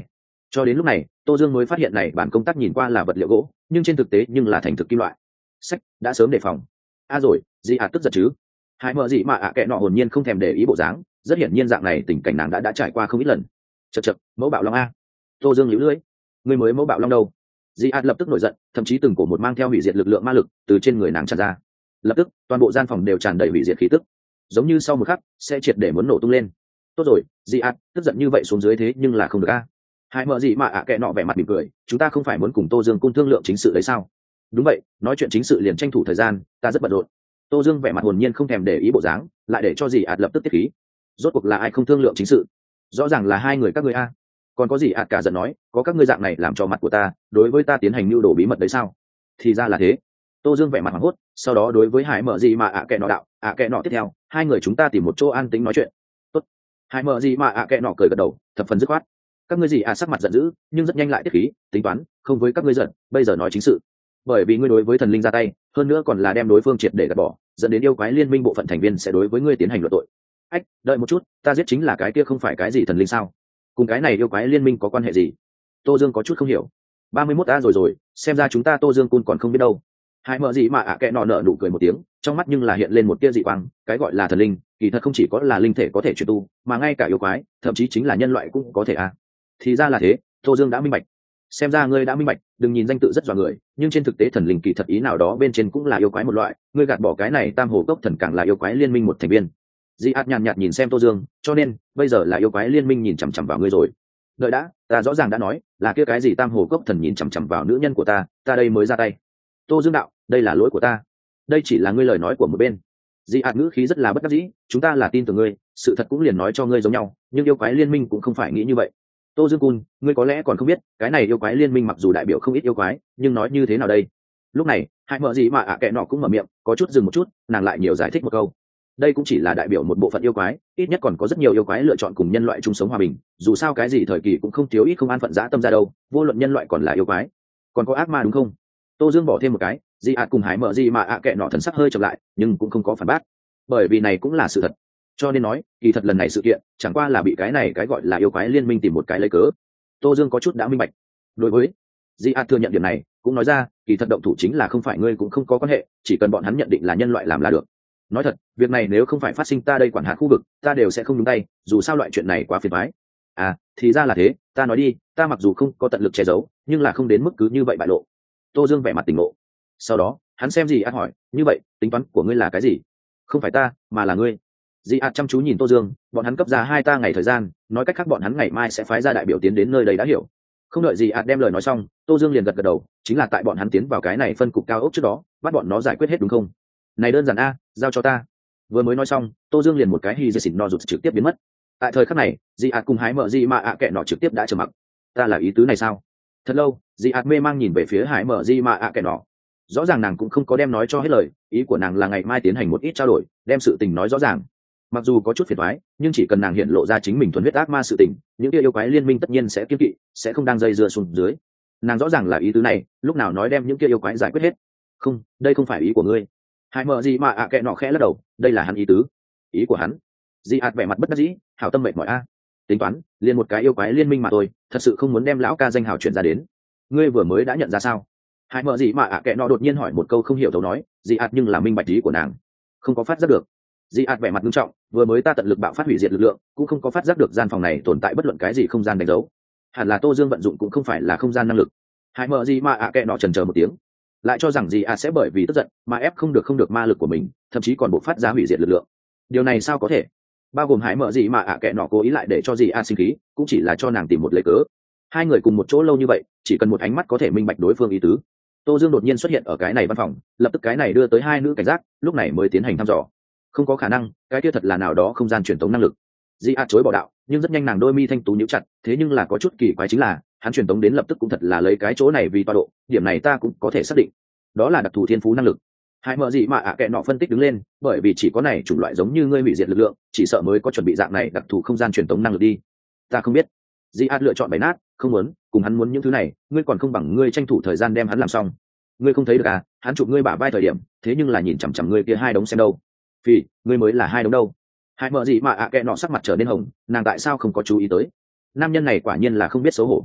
Cho đến lúc này tô dương mới phát hiện này bản công tác nhìn qua là vật liệu gỗ nhưng trên thực tế nhưng là thành thực kim loại. Sách đã sớm đề phòng. A à rồi gì ạ tức giận chứ. Hải mở gì mà ạ kệ nọ hồn nhiên không thèm để ý bộ dáng, rất hiển nhiên dạng này tình cảnh nàng đã đã trải qua không ít lần. Chậc chậc, mẫu bạo long a. Tô Dương liễu lưỡi, người mới mẫu bạo long đâu? Di Át lập tức nổi giận, thậm chí từng cổ một mang theo hủy diệt lực lượng ma lực từ trên người nàng tràn ra. Lập tức, toàn bộ gian phòng đều tràn đầy hủy diệt khí tức, giống như sau một khắc sẽ triệt để muốn nổ tung lên. Tốt rồi, Di Át, tức giận như vậy xuống dưới thế nhưng là không được a. Hải mở gì mà ạ kệ nọ vẻ mặt mỉm cười, chúng ta không phải muốn cùng Tô Dương cung thương lượng chính sự đấy sao? Đúng vậy, nói chuyện chính sự liền tranh thủ thời gian, ta rất bận rộn. Tô Dương vẻ mặt hồn nhiên không thèm để ý bộ dáng, lại để cho Dì ạt lập tức tiết khí. Rốt cuộc là ai không thương lượng chính sự? Rõ ràng là hai người các ngươi a. Còn có Dì ạt cả giận nói, có các ngươi dạng này làm cho mặt của ta, đối với ta tiến hành mưu đồ bí mật đấy sao? Thì ra là thế. Tô Dương vẻ mặt hoảng hốt, sau đó đối với Hải Mở Gì mà ạ kệ nọ đạo, ạ kệ nọ tiếp theo, hai người chúng ta tìm một chỗ an tĩnh nói chuyện. Tốt. Hải Mở Gì mà ạ kệ nọ cười gật đầu, thập phần dứt khoát. Các ngươi Dì ạt sắc mặt giận dữ, nhưng rất nhanh lại tiết khí, tính toán, không với các ngươi giận, bây giờ nói chính sự. Bởi vì ngươi đối với thần linh ra tay, hơn nữa còn là đem đối phương triệt để gạt bỏ, dẫn đến yêu quái liên minh bộ phận thành viên sẽ đối với ngươi tiến hành luận tội. Ách, đợi một chút, ta giết chính là cái kia không phải cái gì thần linh sao? Cùng cái này yêu quái liên minh có quan hệ gì? Tô Dương có chút không hiểu. ba mươi mốt a rồi rồi, xem ra chúng ta Tô Dương Cun còn không biết đâu. Hai mở gì mà ạ kệ nọ nở nụ cười một tiếng, trong mắt nhưng là hiện lên một tia dị quang, cái gọi là thần linh, kỳ thật không chỉ có là linh thể có thể chuyển tu, mà ngay cả yêu quái, thậm chí chính là nhân loại cũng có thể a. Thì ra là thế, Tô Dương đã minh bạch. Xem ra ngươi đã minh bạch, đừng nhìn danh tự rất dọa người, nhưng trên thực tế thần linh kỳ thật ý nào đó bên trên cũng là yêu quái một loại, ngươi gạt bỏ cái này tam hồ cốc thần càng là yêu quái liên minh một thành viên. Di ạt nhàn nhạt nhìn xem Tô Dương, cho nên bây giờ là yêu quái liên minh nhìn chằm chằm vào ngươi rồi. Đợi đã, ta rõ ràng đã nói là kia cái gì tam hồ cốc thần nhìn chằm chằm vào nữ nhân của ta, ta đây mới ra tay. Tô Dương đạo, đây là lỗi của ta, đây chỉ là ngươi lời nói của một bên. Di ạt ngữ khí rất là bất đắc dĩ, chúng ta là tin tưởng ngươi, sự thật cũng liền nói cho ngươi giống nhau, nhưng yêu quái liên minh cũng không phải nghĩ như vậy. Tô Dương Cun, ngươi có lẽ còn không biết, cái này yêu quái liên minh mặc dù đại biểu không ít yêu quái, nhưng nói như thế nào đây? Lúc này, Hải Mở Gì mà ạ kệ nọ cũng mở miệng, có chút dừng một chút, nàng lại nhiều giải thích một câu. Đây cũng chỉ là đại biểu một bộ phận yêu quái, ít nhất còn có rất nhiều yêu quái lựa chọn cùng nhân loại chung sống hòa bình, dù sao cái gì thời kỳ cũng không thiếu ít không an phận dã tâm ra đâu, vô luận nhân loại còn là yêu quái, còn có ác ma đúng không? Tô Dương bỏ thêm một cái, Di ạt cùng Hải Mở Gì mà ạ kệ nọ thần sắc hơi chậm lại, nhưng cũng không có phản bác, bởi vì này cũng là sự thật. Cho nên nói, kỳ thật lần này sự kiện chẳng qua là bị cái này cái gọi là yêu quái liên minh tìm một cái lấy cớ. Tô Dương có chút đã minh bạch. Đối với Di ạt thừa nhận điểm này, cũng nói ra, kỳ thật động thủ chính là không phải ngươi cũng không có quan hệ, chỉ cần bọn hắn nhận định là nhân loại làm là được. Nói thật, việc này nếu không phải phát sinh ta đây quản hạt khu vực, ta đều sẽ không nhúng tay, dù sao loại chuyện này quá phiền toái. À, thì ra là thế, ta nói đi, ta mặc dù không có tận lực che giấu, nhưng là không đến mức cứ như vậy bại lộ. Tô Dương vẻ mặt tỉnh ngộ. Sau đó, hắn xem Di ạt hỏi, như vậy, tính toán của ngươi là cái gì? Không phải ta, mà là ngươi. Di ạt chăm chú nhìn Tô Dương, bọn hắn cấp ra hai ta ngày thời gian, nói cách khác bọn hắn ngày mai sẽ phái ra đại biểu tiến đến nơi đây đã hiểu. Không đợi Di ạt đem lời nói xong, Tô Dương liền gật gật đầu, chính là tại bọn hắn tiến vào cái này phân cục cao ốc trước đó, bắt bọn nó giải quyết hết đúng không? Này đơn giản a, giao cho ta. Vừa mới nói xong, Tô Dương liền một cái hi dê xỉn no rụt trực tiếp biến mất. Tại thời khắc này, Di ạt cùng Hải Mở Gì mà ạ kệ nọ trực tiếp đã trầm mặc. Ta là ý tứ này sao? Thật lâu, Di ạt mê mang nhìn về phía Hải Mở Gì mà ạ kệ nọ. Rõ ràng nàng cũng không có đem nói cho hết lời, ý của nàng là ngày mai tiến hành một ít trao đổi, đem sự tình nói rõ ràng. Mặc dù có chút phiền toái, nhưng chỉ cần nàng hiện lộ ra chính mình thuần huyết ác ma sự tình, những kia yêu quái liên minh tất nhiên sẽ kiêng kỵ, sẽ không đang dây dưa xuống dưới. Nàng rõ ràng là ý tứ này, lúc nào nói đem những kia yêu quái giải quyết hết. Không, đây không phải ý của ngươi. Hải Mở Gì mà ạ kệ nọ khẽ lắc đầu, đây là hắn ý tứ. Ý của hắn? Di ạt vẻ mặt bất đắc dĩ, hảo tâm mệt mỏi a. Tính toán, liền một cái yêu quái liên minh mà thôi, thật sự không muốn đem lão ca danh hào chuyển ra đến. Ngươi vừa mới đã nhận ra sao? Hải Mở Gì mà ạ kệ nọ đột nhiên hỏi một câu không hiểu thấu nói, Di ạt nhưng là minh bạch ý của nàng, không có phát giác được. Di ạt vẻ mặt nghiêm trọng, vừa mới ta tận lực bạo phát hủy diệt lực lượng, cũng không có phát giác được gian phòng này tồn tại bất luận cái gì không gian đánh dấu. Hẳn là Tô Dương vận dụng cũng không phải là không gian năng lực. Hải Mở Gì mà ạ kệ nọ chần chờ một tiếng, lại cho rằng Di ạt sẽ bởi vì tức giận mà ép không được không được ma lực của mình, thậm chí còn bộc phát ra hủy diệt lực lượng. Điều này sao có thể? Bao gồm Hải Mở Gì mà ạ kệ nọ cố ý lại để cho Di ạt sinh khí, cũng chỉ là cho nàng tìm một lấy cớ. Hai người cùng một chỗ lâu như vậy, chỉ cần một ánh mắt có thể minh bạch đối phương ý tứ. Tô Dương đột nhiên xuất hiện ở cái này văn phòng, lập tức cái này đưa tới hai nữ cảnh giác, lúc này mới tiến hành thăm dò. Không có khả năng, cái kia thật là nào đó không gian truyền tống năng lực. Di ạt chối bỏ đạo, nhưng rất nhanh nàng đôi mi thanh tú nhíu chặt, thế nhưng là có chút kỳ quái chính là, hắn truyền tống đến lập tức cũng thật là lấy cái chỗ này vì tọa độ, điểm này ta cũng có thể xác định. Đó là đặc thù thiên phú năng lực. Hải Mở Gì mà ạ kệ nọ phân tích đứng lên, bởi vì chỉ có này chủng loại giống như ngươi hủy diệt lực lượng, chỉ sợ mới có chuẩn bị dạng này đặc thù không gian truyền tống năng lực đi. Ta không biết. Di ạt lựa chọn bày nát, không muốn, cùng hắn muốn những thứ này, ngươi còn không bằng ngươi tranh thủ thời gian đem hắn làm xong. Ngươi không thấy được à, hắn chụp ngươi bả vai thời điểm, thế nhưng là nhìn chằm chằm ngươi kia hai đống xem đâu. Vì, ngươi mới là hai đống đâu. Hải Mở Gì mà ạ kệ nọ sắc mặt trở nên hồng, nàng tại sao không có chú ý tới? Nam nhân này quả nhiên là không biết xấu hổ.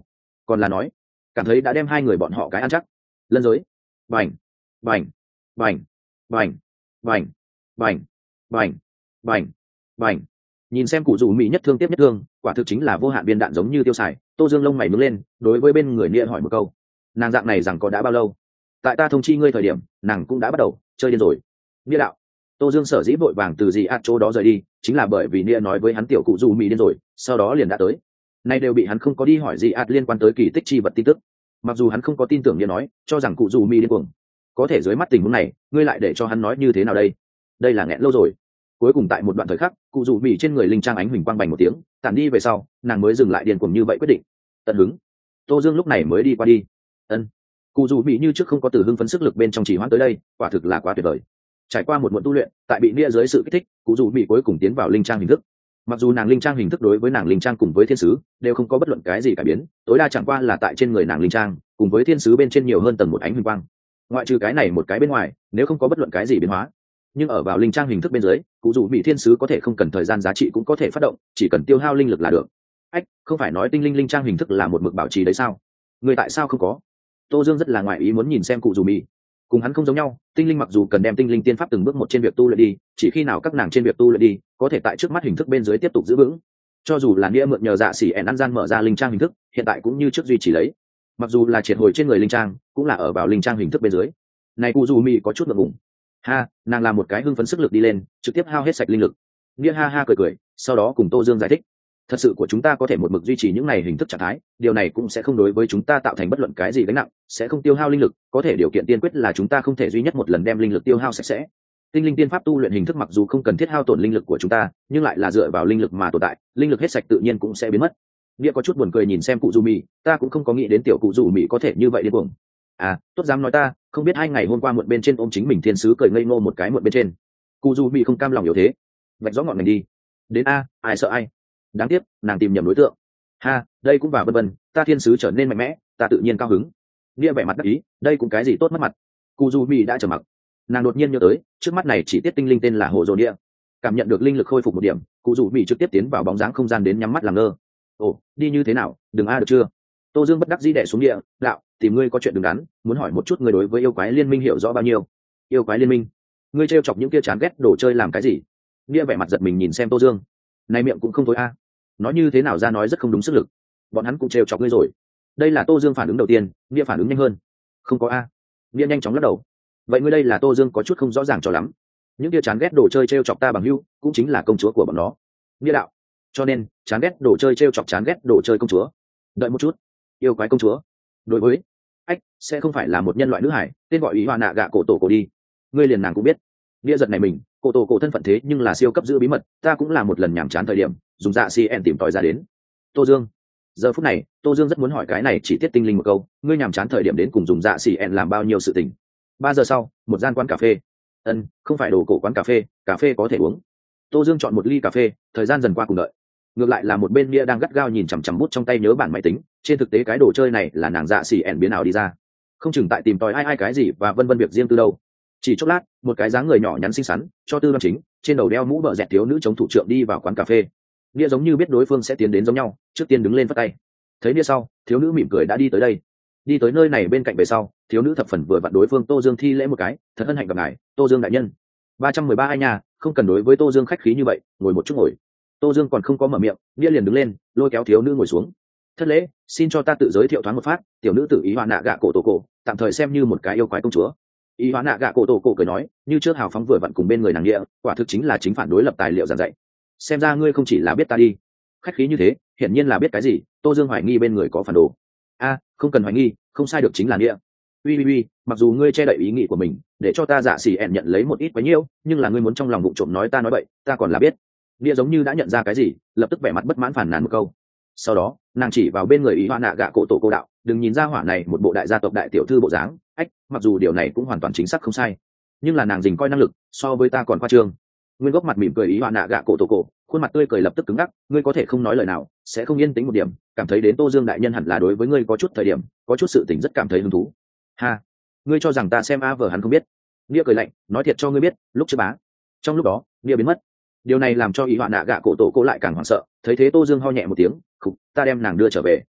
còn là nói cảm thấy đã đem hai người bọn họ cái ăn chắc. Lân giới. Bành bành bành bành bành bành bành bành bành. Nhìn xem cụ dù mỹ nhất thương tiếp nhất thương, quả thực chính là vô hạn viên đạn giống như tiêu xài. Tô Dương lông mày nhướng lên, đối với bên người Nia hỏi một câu: nàng dạng này rằng có đã bao lâu? Tại ta thông chi ngươi thời điểm, nàng cũng đã bắt đầu chơi điên rồi. Nia đạo. Tô Dương sở dĩ vội vàng từ gì ạt chỗ đó rời đi, chính là bởi vì Nia nói với hắn tiểu cụ dù mỹ điên rồi, sau đó liền đã tới. Nay đều bị hắn không có đi hỏi gì ạt liên quan tới kỳ tích chi vật tin tức. Mặc dù hắn không có tin tưởng Nia nói, cho rằng cụ dù mỹ điên cuồng, có thể dưới mắt tình huống này, ngươi lại để cho hắn nói như thế nào đây? Đây là nghẹn lâu rồi. Cuối cùng tại một đoạn thời khắc, cụ dù mỹ trên người linh trang ánh huỳnh quang bành một tiếng, tản đi về sau, nàng mới dừng lại điên cuồng như vậy quyết định. Tận hứng. Tô Dương lúc này mới đi qua đi. Ân. Cụ dù mỹ như trước không có từ hưng phấn sức lực bên trong chỉ hoãn tới đây, quả thực là quá tuyệt vời. Trải qua một muộn tu luyện, tại bị Nia dưới sự kích thích, cụ dù mỹ cuối cùng tiến vào linh trang hình thức. Mặc dù nàng linh trang hình thức đối với nàng linh trang cùng với thiên sứ đều không có bất luận cái gì cải biến, tối đa chẳng qua là tại trên người nàng linh trang cùng với thiên sứ bên trên nhiều hơn tầng một ánh huỳnh quang. Ngoại trừ cái này một cái bên ngoài, nếu không có bất luận cái gì biến hóa. Nhưng ở vào linh trang hình thức bên dưới, cụ dù mỹ thiên sứ có thể không cần thời gian giá trị cũng có thể phát động, chỉ cần tiêu hao linh lực là được. Ách, không phải nói tinh linh linh trang hình thức là một mực bảo trì đấy sao? Người tại sao không có? Tô Dương rất là ngoại ý muốn nhìn xem cụ dù mỹ. Cùng hắn không giống nhau, tinh linh mặc dù cần đem tinh linh tiên pháp từng bước một trên việc tu luyện đi, chỉ khi nào các nàng trên việc tu luyện đi, có thể tại trước mắt hình thức bên dưới tiếp tục giữ vững. Cho dù là Nia mượn nhờ dạ xỉ ẻn ăn gian mở ra linh trang hình thức, hiện tại cũng như trước duy trì lấy. Mặc dù là triệt hồi trên người linh trang, cũng là ở vào linh trang hình thức bên dưới. Này cụ dù mỹ có chút ngượng ngùng. Ha, nàng làm một cái hưng phấn sức lực đi lên, trực tiếp hao hết sạch linh lực. Nia ha ha cười cười, sau đó cùng Tô Dương giải thích: thật sự của chúng ta có thể một mực duy trì những này hình thức trạng thái, điều này cũng sẽ không đối với chúng ta tạo thành bất luận cái gì gánh nặng, sẽ không tiêu hao linh lực, có thể điều kiện tiên quyết là chúng ta không thể duy nhất một lần đem linh lực tiêu hao sạch sẽ. Tinh linh tiên pháp tu luyện hình thức mặc dù không cần thiết hao tổn linh lực của chúng ta, nhưng lại là dựa vào linh lực mà tồn tại, linh lực hết sạch tự nhiên cũng sẽ biến mất. Nia có chút buồn cười nhìn xem cụ dù mỹ, ta cũng không có nghĩ đến tiểu cụ dù mỹ có thể như vậy điên cuồng. À, tốt dám nói ta, không biết hai ngày hôm qua muộn bên trên ôm chính mình thiên sứ cười ngây ngô một cái muộn bên trên. Cụ dù mỹ không cam lòng yếu thế, vạch rõ ngọn ngành đi. Đến a, ai sợ ai? Đáng tiếc, nàng tìm nhầm đối tượng. Ha, đây cũng vào vân vân, ta thiên sứ trở nên mạnh mẽ, ta tự nhiên cao hứng. Nia vẻ mặt đắc ý, đây cũng cái gì tốt mất mặt. Cụ dù mỹ đã trầm mặc. Nàng đột nhiên nhớ tới, trước mắt này chỉ tiết tinh linh tên là Hồ Dồn Nia. Cảm nhận được linh lực khôi phục một điểm, cụ dù mỹ trực tiếp tiến vào bóng dáng không gian đến nhắm mắt làm ngơ. Ồ, đi như thế nào, đừng a được chưa? Tô Dương bất đắc dĩ đè xuống địa, đạo, tìm ngươi có chuyện đừng đắn, muốn hỏi một chút ngươi đối với yêu quái liên minh hiểu rõ bao nhiêu? Yêu quái liên minh? Ngươi trêu chọc những kia chán ghét đồ chơi làm cái gì? Nia vẻ mặt giật mình nhìn xem Tô Dương. Này miệng cũng không thối a. Nói như thế nào ra nói rất không đúng sức lực. Bọn hắn cũng trêu chọc ngươi rồi. Đây là Tô Dương phản ứng đầu tiên, Nia phản ứng nhanh hơn. Không có a. Nia nhanh chóng lắc đầu. Vậy ngươi đây là Tô Dương có chút không rõ ràng cho lắm. Những kia chán ghét đồ chơi trêu chọc ta bằng hữu, cũng chính là công chúa của bọn nó. Nia đạo. Cho nên, chán ghét đồ chơi trêu chọc chán ghét đồ chơi công chúa. Đợi một chút. Yêu quái công chúa? Đối với ách sẽ không phải là một nhân loại nữ hải, tên gọi ý hoa nạ gạ cổ tổ cổ đi. Ngươi liền nàng cũng biết. Bia giật này mình, cổ tổ cổ thân phận thế nhưng là siêu cấp giữ bí mật, ta cũng là một lần nhàm chán thời điểm dùng dạ cn tìm tòi ra đến. Tô Dương. Giờ phút này Tô Dương rất muốn hỏi cái này chỉ tiết tinh linh một câu, ngươi nhàm chán thời điểm đến cùng dùng dạ cn làm bao nhiêu sự tình. Ba giờ sau, một gian quán cà phê. Ân, không phải đồ cổ quán cà phê, cà phê có thể uống. Tô Dương chọn một ly cà phê, thời gian dần qua cùng đợi. Ngược lại là một bên Bia đang gắt gao nhìn chằm chằm bút trong tay nhớ bản máy tính, trên thực tế cái đồ chơi này là nàng dạ xỉ ẻn biến ảo đi ra, không chừng tại tìm tòi ai ai cái gì và vân vân việc riêng từ đâu. Chỉ chốc lát, một cái dáng người nhỏ nhắn xinh xắn, cho tư đoan chính, trên đầu đeo mũ bợ dẹt thiếu nữ chống thủ trưởng đi vào quán cà phê. Bia giống như biết đối phương sẽ tiến đến giống nhau, trước tiên đứng lên phất tay. Thấy Bia sau, thiếu nữ mỉm cười đã đi tới đây. Đi tới nơi này bên cạnh về sau, thiếu nữ thập phần vừa vặn đối phương Tô Dương thi lễ một cái, thật hân hạnh gặp ngài, Tô Dương đại nhân. ba trăm mười ba ai nhà, không cần đối với Tô Dương khách khí như vậy, ngồi một chút ngồi. Tô Dương còn không có mở miệng, Bia liền đứng lên, lôi kéo thiếu nữ ngồi xuống. Thất lễ, xin cho ta tự giới thiệu thoáng một phát, tiểu nữ tử ý hoa nạ gạ cổ tổ cổ, tạm thời xem như một cái yêu quái công chúa. Ý hoa nạ gạ cổ tổ cổ cười nói, như trước hào phóng vừa vặn cùng bên người nàng địa, quả thực chính là chính phản đối lập tài liệu giảng dạy. Xem ra ngươi không chỉ là biết ta đi, khách khí như thế, hiển nhiên là biết cái gì. Tô Dương hoài nghi bên người có phản đồ. A, không cần hoài nghi, không sai được chính là địa. Ui ui ui, mặc dù ngươi che đậy ý nghĩ của mình, để cho ta giả xỉ ẹn nhận lấy một ít bấy nhiêu, nhưng là ngươi muốn trong lòng vụ trộm nói ta nói bậy, ta còn là biết. Địa giống như đã nhận ra cái gì, lập tức vẻ mặt bất mãn phản nàn một câu. Sau đó nàng chỉ vào bên người ý hoa nạ gạ cổ tổ cô đạo, đừng nhìn ra hỏa này một bộ đại gia tộc đại tiểu thư bộ dáng, ách, mặc dù điều này cũng hoàn toàn chính xác không sai, nhưng là nàng dình coi năng lực so với ta còn khoa trương. Nguyên gốc mặt mỉm cười ý hoa nạ gạ cổ tổ cổ, khuôn mặt tươi cười lập tức cứng ngắc, ngươi có thể không nói lời nào, sẽ không yên tĩnh một điểm, cảm thấy đến Tô Dương đại nhân hẳn là đối với ngươi có chút thời điểm, có chút sự tình rất cảm thấy hứng thú. Ha, ngươi cho rằng ta xem a vờ hắn không biết? Nia cười lạnh, nói thiệt cho ngươi biết, lúc trước bá, trong lúc đó Nia biến mất. Điều này làm cho ý hoa nạ gạ cổ tổ cô lại càng hoảng sợ, thấy thế Tô Dương ho nhẹ một tiếng, khục, ta đem nàng đưa trở về.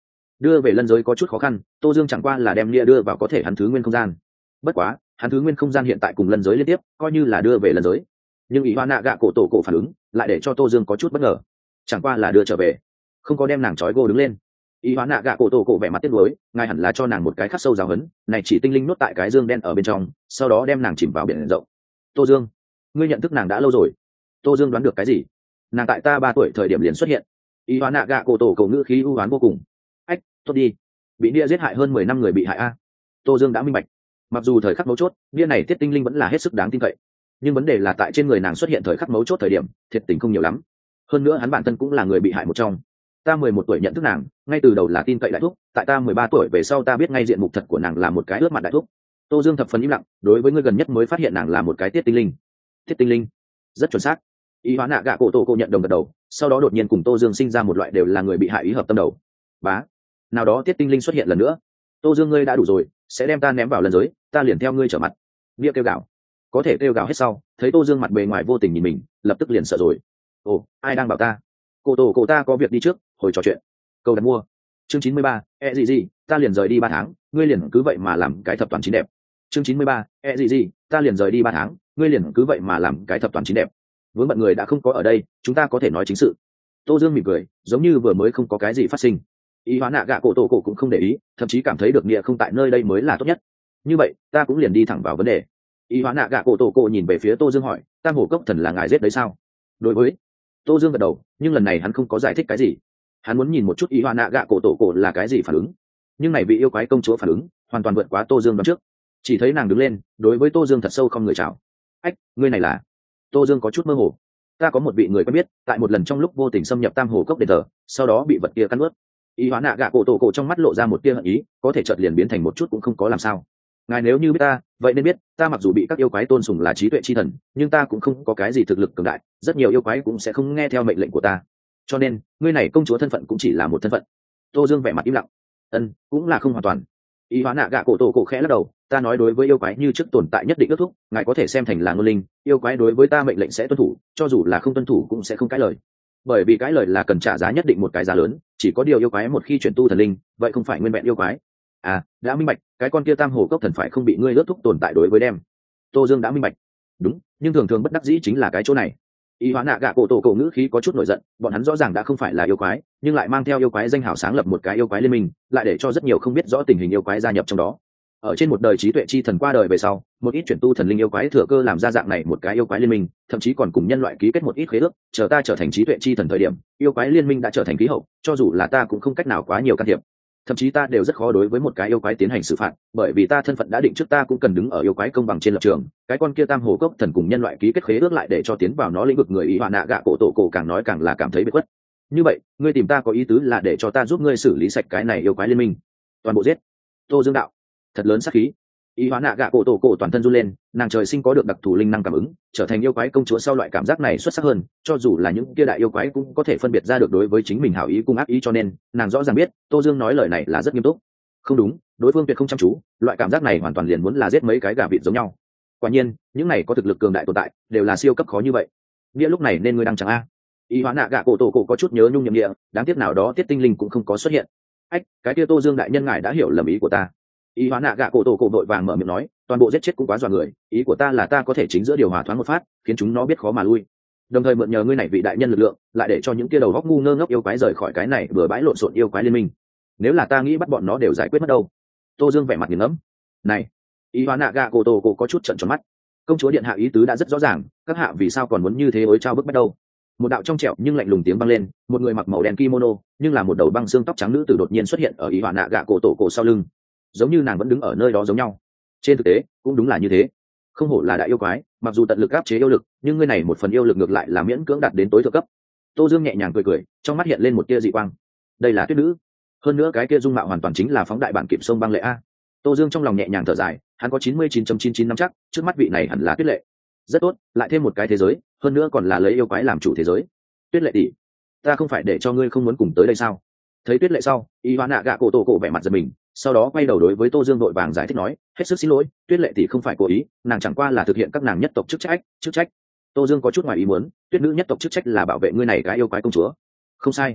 đưa về lân giới có chút khó khăn, Tô Dương chẳng qua là đem nia đưa vào có thể hắn thứ nguyên không gian. Bất quá hắn thứ nguyên không gian hiện tại cùng lân giới liên tiếp, coi như là đưa về lân giới, nhưng ý hoa nạ gạ cổ tổ cổ phản ứng lại để cho Tô Dương có chút bất ngờ. Chẳng qua là đưa trở về, không có đem nàng trói gô đứng lên. Ý hoa nạ gạ cổ tổ cổ vẻ mặt tiếc nuối, ngài hẳn là cho nàng một cái khắc sâu giáo hấn, này chỉ tinh linh nuốt tại cái dương đen ở bên trong, sau đó đem nàng chìm vào biển rộng. Tô Dương, ngươi nhận thức nàng đã lâu rồi. Tô Dương đoán được cái gì? Nàng tại ta ba tuổi thời điểm liền xuất hiện. Ý hoa nạ gạ cổ tổ cổ ngữ khí u oán vô cùng. Ách, tốt đi, bị nia giết hại hơn mười năm người bị hại a. Tô Dương đã minh bạch, mặc dù thời khắc mấu chốt nia này tiết tinh linh vẫn là hết sức đáng tin cậy, nhưng vấn đề là tại trên người nàng xuất hiện thời khắc mấu chốt thời điểm thiệt tình không nhiều lắm. Hơn nữa hắn bản thân cũng là người bị hại một trong. Ta mười một tuổi nhận thức nàng, ngay từ đầu là tin cậy đại thúc, tại ta mười ba tuổi về sau ta biết ngay diện mục thật của nàng là một cái ướt mặt đại thúc. Tô Dương thập phần im lặng, đối với người gần nhất mới phát hiện nàng là một cái tiết tinh linh. Tiết tinh linh, rất chuẩn xác. Ý hóa nạ gạ cổ tổ cô nhận đồng gật đầu, sau đó đột nhiên cùng Tô Dương sinh ra một loại đều là người bị hại ý hợp tâm đầu. Bá, nào đó tiết tinh linh xuất hiện lần nữa. Tô Dương, ngươi đã đủ rồi, sẽ đem ta ném vào lần giới, ta liền theo ngươi trở mặt. Nghĩa kêu gào, có thể kêu gào hết sau, thấy Tô Dương mặt bề ngoài vô tình nhìn mình, lập tức liền sợ rồi. Ồ, ai đang bảo ta? Cổ tổ cổ ta có việc đi trước, hồi trò chuyện. Câu đặt mua. Chương chín mươi ba, e gì gì, ta liền rời đi ba tháng, ngươi liền cứ vậy mà làm cái thập toàn chín đẹp. Chương chín mươi ba, e gì gì, ta liền rời đi ba tháng, ngươi liền cứ vậy mà làm cái thập toàn chín đẹp. Vướng bận người đã không có ở đây, chúng ta có thể nói chính sự. Tô Dương mỉm cười, giống như vừa mới không có cái gì phát sinh. Ý hóa nạ gạ cổ tổ cổ cũng không để ý, thậm chí cảm thấy được nghĩa không tại nơi đây mới là tốt nhất. Như vậy, ta cũng liền đi thẳng vào vấn đề. Ý hóa nạ gạ cổ tổ cổ nhìn về phía Tô Dương hỏi, tam hổ cốc thần là ngài giết đấy sao? Đối với Tô Dương gật đầu, nhưng lần này hắn không có giải thích cái gì. Hắn muốn nhìn một chút ý hóa nạ gạ cổ tổ cổ là cái gì phản ứng. Nhưng này vị yêu quái công chúa phản ứng hoàn toàn vượt quá Tô Dương đoán trước. Chỉ thấy nàng đứng lên, đối với Tô Dương thật sâu không người chào. Ách, ngươi này là? Tô Dương có chút mơ hồ. Ta có một vị người quen biết, tại một lần trong lúc vô tình xâm nhập tam hồ cốc đền thờ, sau đó bị vật kia cắn nuốt. Ý hóa nạ gạ cổ tổ cổ trong mắt lộ ra một tia hận ý, có thể chợt liền biến thành một chút cũng không có làm sao. Ngài nếu như biết ta, vậy nên biết, ta mặc dù bị các yêu quái tôn sùng là trí tuệ chi thần, nhưng ta cũng không có cái gì thực lực cường đại, rất nhiều yêu quái cũng sẽ không nghe theo mệnh lệnh của ta. Cho nên, ngươi này công chúa thân phận cũng chỉ là một thân phận. Tô Dương vẻ mặt im lặng. Ân, cũng là không hoàn toàn. Ý hóa nạ gạ cổ tổ cổ khẽ lắc đầu, ta nói đối với yêu quái như trước tồn tại nhất định ước thúc, ngài có thể xem thành là ngôn linh, yêu quái đối với ta mệnh lệnh sẽ tuân thủ, cho dù là không tuân thủ cũng sẽ không cãi lời. Bởi vì cãi lời là cần trả giá nhất định một cái giá lớn, chỉ có điều yêu quái một khi chuyển tu thần linh, vậy không phải nguyên vẹn yêu quái. À, đã minh bạch, cái con kia tam hồ cốc thần phải không bị ngươi ước thúc tồn tại đối với đem. Tô Dương đã minh bạch. Đúng, nhưng thường thường bất đắc dĩ chính là cái chỗ này. Ý hóa nạ gạ cổ tổ cổ ngữ khí có chút nổi giận, bọn hắn rõ ràng đã không phải là yêu quái, nhưng lại mang theo yêu quái danh hào sáng lập một cái yêu quái liên minh, lại để cho rất nhiều không biết rõ tình hình yêu quái gia nhập trong đó. Ở trên một đời trí tuệ chi thần qua đời về sau, một ít chuyển tu thần linh yêu quái thừa cơ làm ra dạng này một cái yêu quái liên minh, thậm chí còn cùng nhân loại ký kết một ít khế ước, chờ ta trở thành trí tuệ chi thần thời điểm, yêu quái liên minh đã trở thành khí hậu, cho dù là ta cũng không cách nào quá nhiều can thiệp. Thậm chí ta đều rất khó đối với một cái yêu quái tiến hành xử phạt, bởi vì ta thân phận đã định trước, ta cũng cần đứng ở yêu quái công bằng trên lập trường. Cái con kia tam hồ cốc thần cùng nhân loại ký kết khế ước lại để cho tiến vào nó lĩnh vực người ý họa nạ gạ cổ tổ cổ càng nói càng là cảm thấy bị khuất. Như vậy, ngươi tìm ta có ý tứ là để cho ta giúp ngươi xử lý sạch cái này yêu quái liên minh, toàn bộ giết? Tô Dương đạo, thật lớn sát khí. Ý hóa nạ gạ cổ tổ cổ toàn thân run lên, nàng trời sinh có được đặc thù linh năng cảm ứng, trở thành yêu quái công chúa sau loại cảm giác này xuất sắc hơn, cho dù là những kia đại yêu quái cũng có thể phân biệt ra được đối với chính mình hảo ý cùng ác ý, cho nên nàng rõ ràng biết Tô Dương nói lời này là rất nghiêm túc. Không đúng, đối phương tuyệt không chăm chú, loại cảm giác này hoàn toàn liền muốn là giết mấy cái gà vịt giống nhau. Quả nhiên, những này có thực lực cường đại tồn tại đều là siêu cấp khó như vậy. Nghĩa lúc này nên ngươi đang chẳng a. Ý hóa nạ gạ cổ tổ cổ có chút nhớ nhung nhậm địa, đáng tiếc nào đó tiết tinh linh cũng không có xuất hiện. Ách, cái kia Tô Dương đại nhân ngài đã hiểu lầm ý của ta. Ý hóa nạ gạ cổ tổ cổ đội vàng mở miệng nói, toàn bộ giết chết cũng quá dọa người, ý của ta là ta có thể chính giữa điều hòa thoáng một phát, khiến chúng nó biết khó mà lui, đồng thời mượn nhờ ngươi này vị đại nhân lực lượng, lại để cho những kia đầu góc ngu ngơ ngốc yêu quái rời khỏi cái này vừa bãi lộn xộn yêu quái liên minh. Nếu là ta nghĩ bắt bọn nó đều giải quyết mất đâu. Tô Dương vẻ mặt nghiền ngẫm. Này, ý hóa nạ gạ cổ tổ cổ có chút trợn tròn mắt. Công chúa điện hạ ý tứ đã rất rõ ràng, các hạ vì sao còn muốn như thế ối trao bức bắt đầu? Một đạo trong trẻo nhưng lạnh lùng tiếng vang lên, một người mặc màu đen kimono nhưng là một đầu băng xương tóc trắng nữ tử đột nhiên xuất hiện ở ý hóa nạ gạ cổ tổ cổ sau lưng, giống như nàng vẫn đứng ở nơi đó giống nhau. Trên thực tế cũng đúng là như thế, không hổ là đại yêu quái, mặc dù tận lực áp chế yêu lực, nhưng ngươi này một phần yêu lực ngược lại là miễn cưỡng đạt đến tối thượng cấp. Tô Dương nhẹ nhàng cười cười, trong mắt hiện lên một tia dị quang. Đây là tuyết nữ, hơn nữa cái kia dung mạo hoàn toàn chính là phóng đại bản kịp sông băng lệ a. Tô Dương trong lòng nhẹ nhàng thở dài, hắn có chín mươi chín phẩy chín chín năm chắc trước mắt vị này hẳn là tuyết lệ. Rất tốt, lại thêm một cái thế giới, hơn nữa còn là lấy yêu quái làm chủ thế giới. Tuyết lệ tỷ, ta không phải để cho ngươi không muốn cùng tới đây sao? Thấy tuyết lệ sau, y hóa nạ gạ cổ tổ cổ vẻ mặt giật mình, sau đó quay đầu đối với Tô Dương đội vàng giải thích nói, hết sức xin lỗi, tuyết lệ tỷ không phải cố ý, nàng chẳng qua là thực hiện các nàng nhất tộc chức trách. Chức trách? Tô Dương có chút ngoài ý muốn, tuyết nữ nhất tộc chức trách là bảo vệ ngươi này cái yêu quái công chúa. Không sai.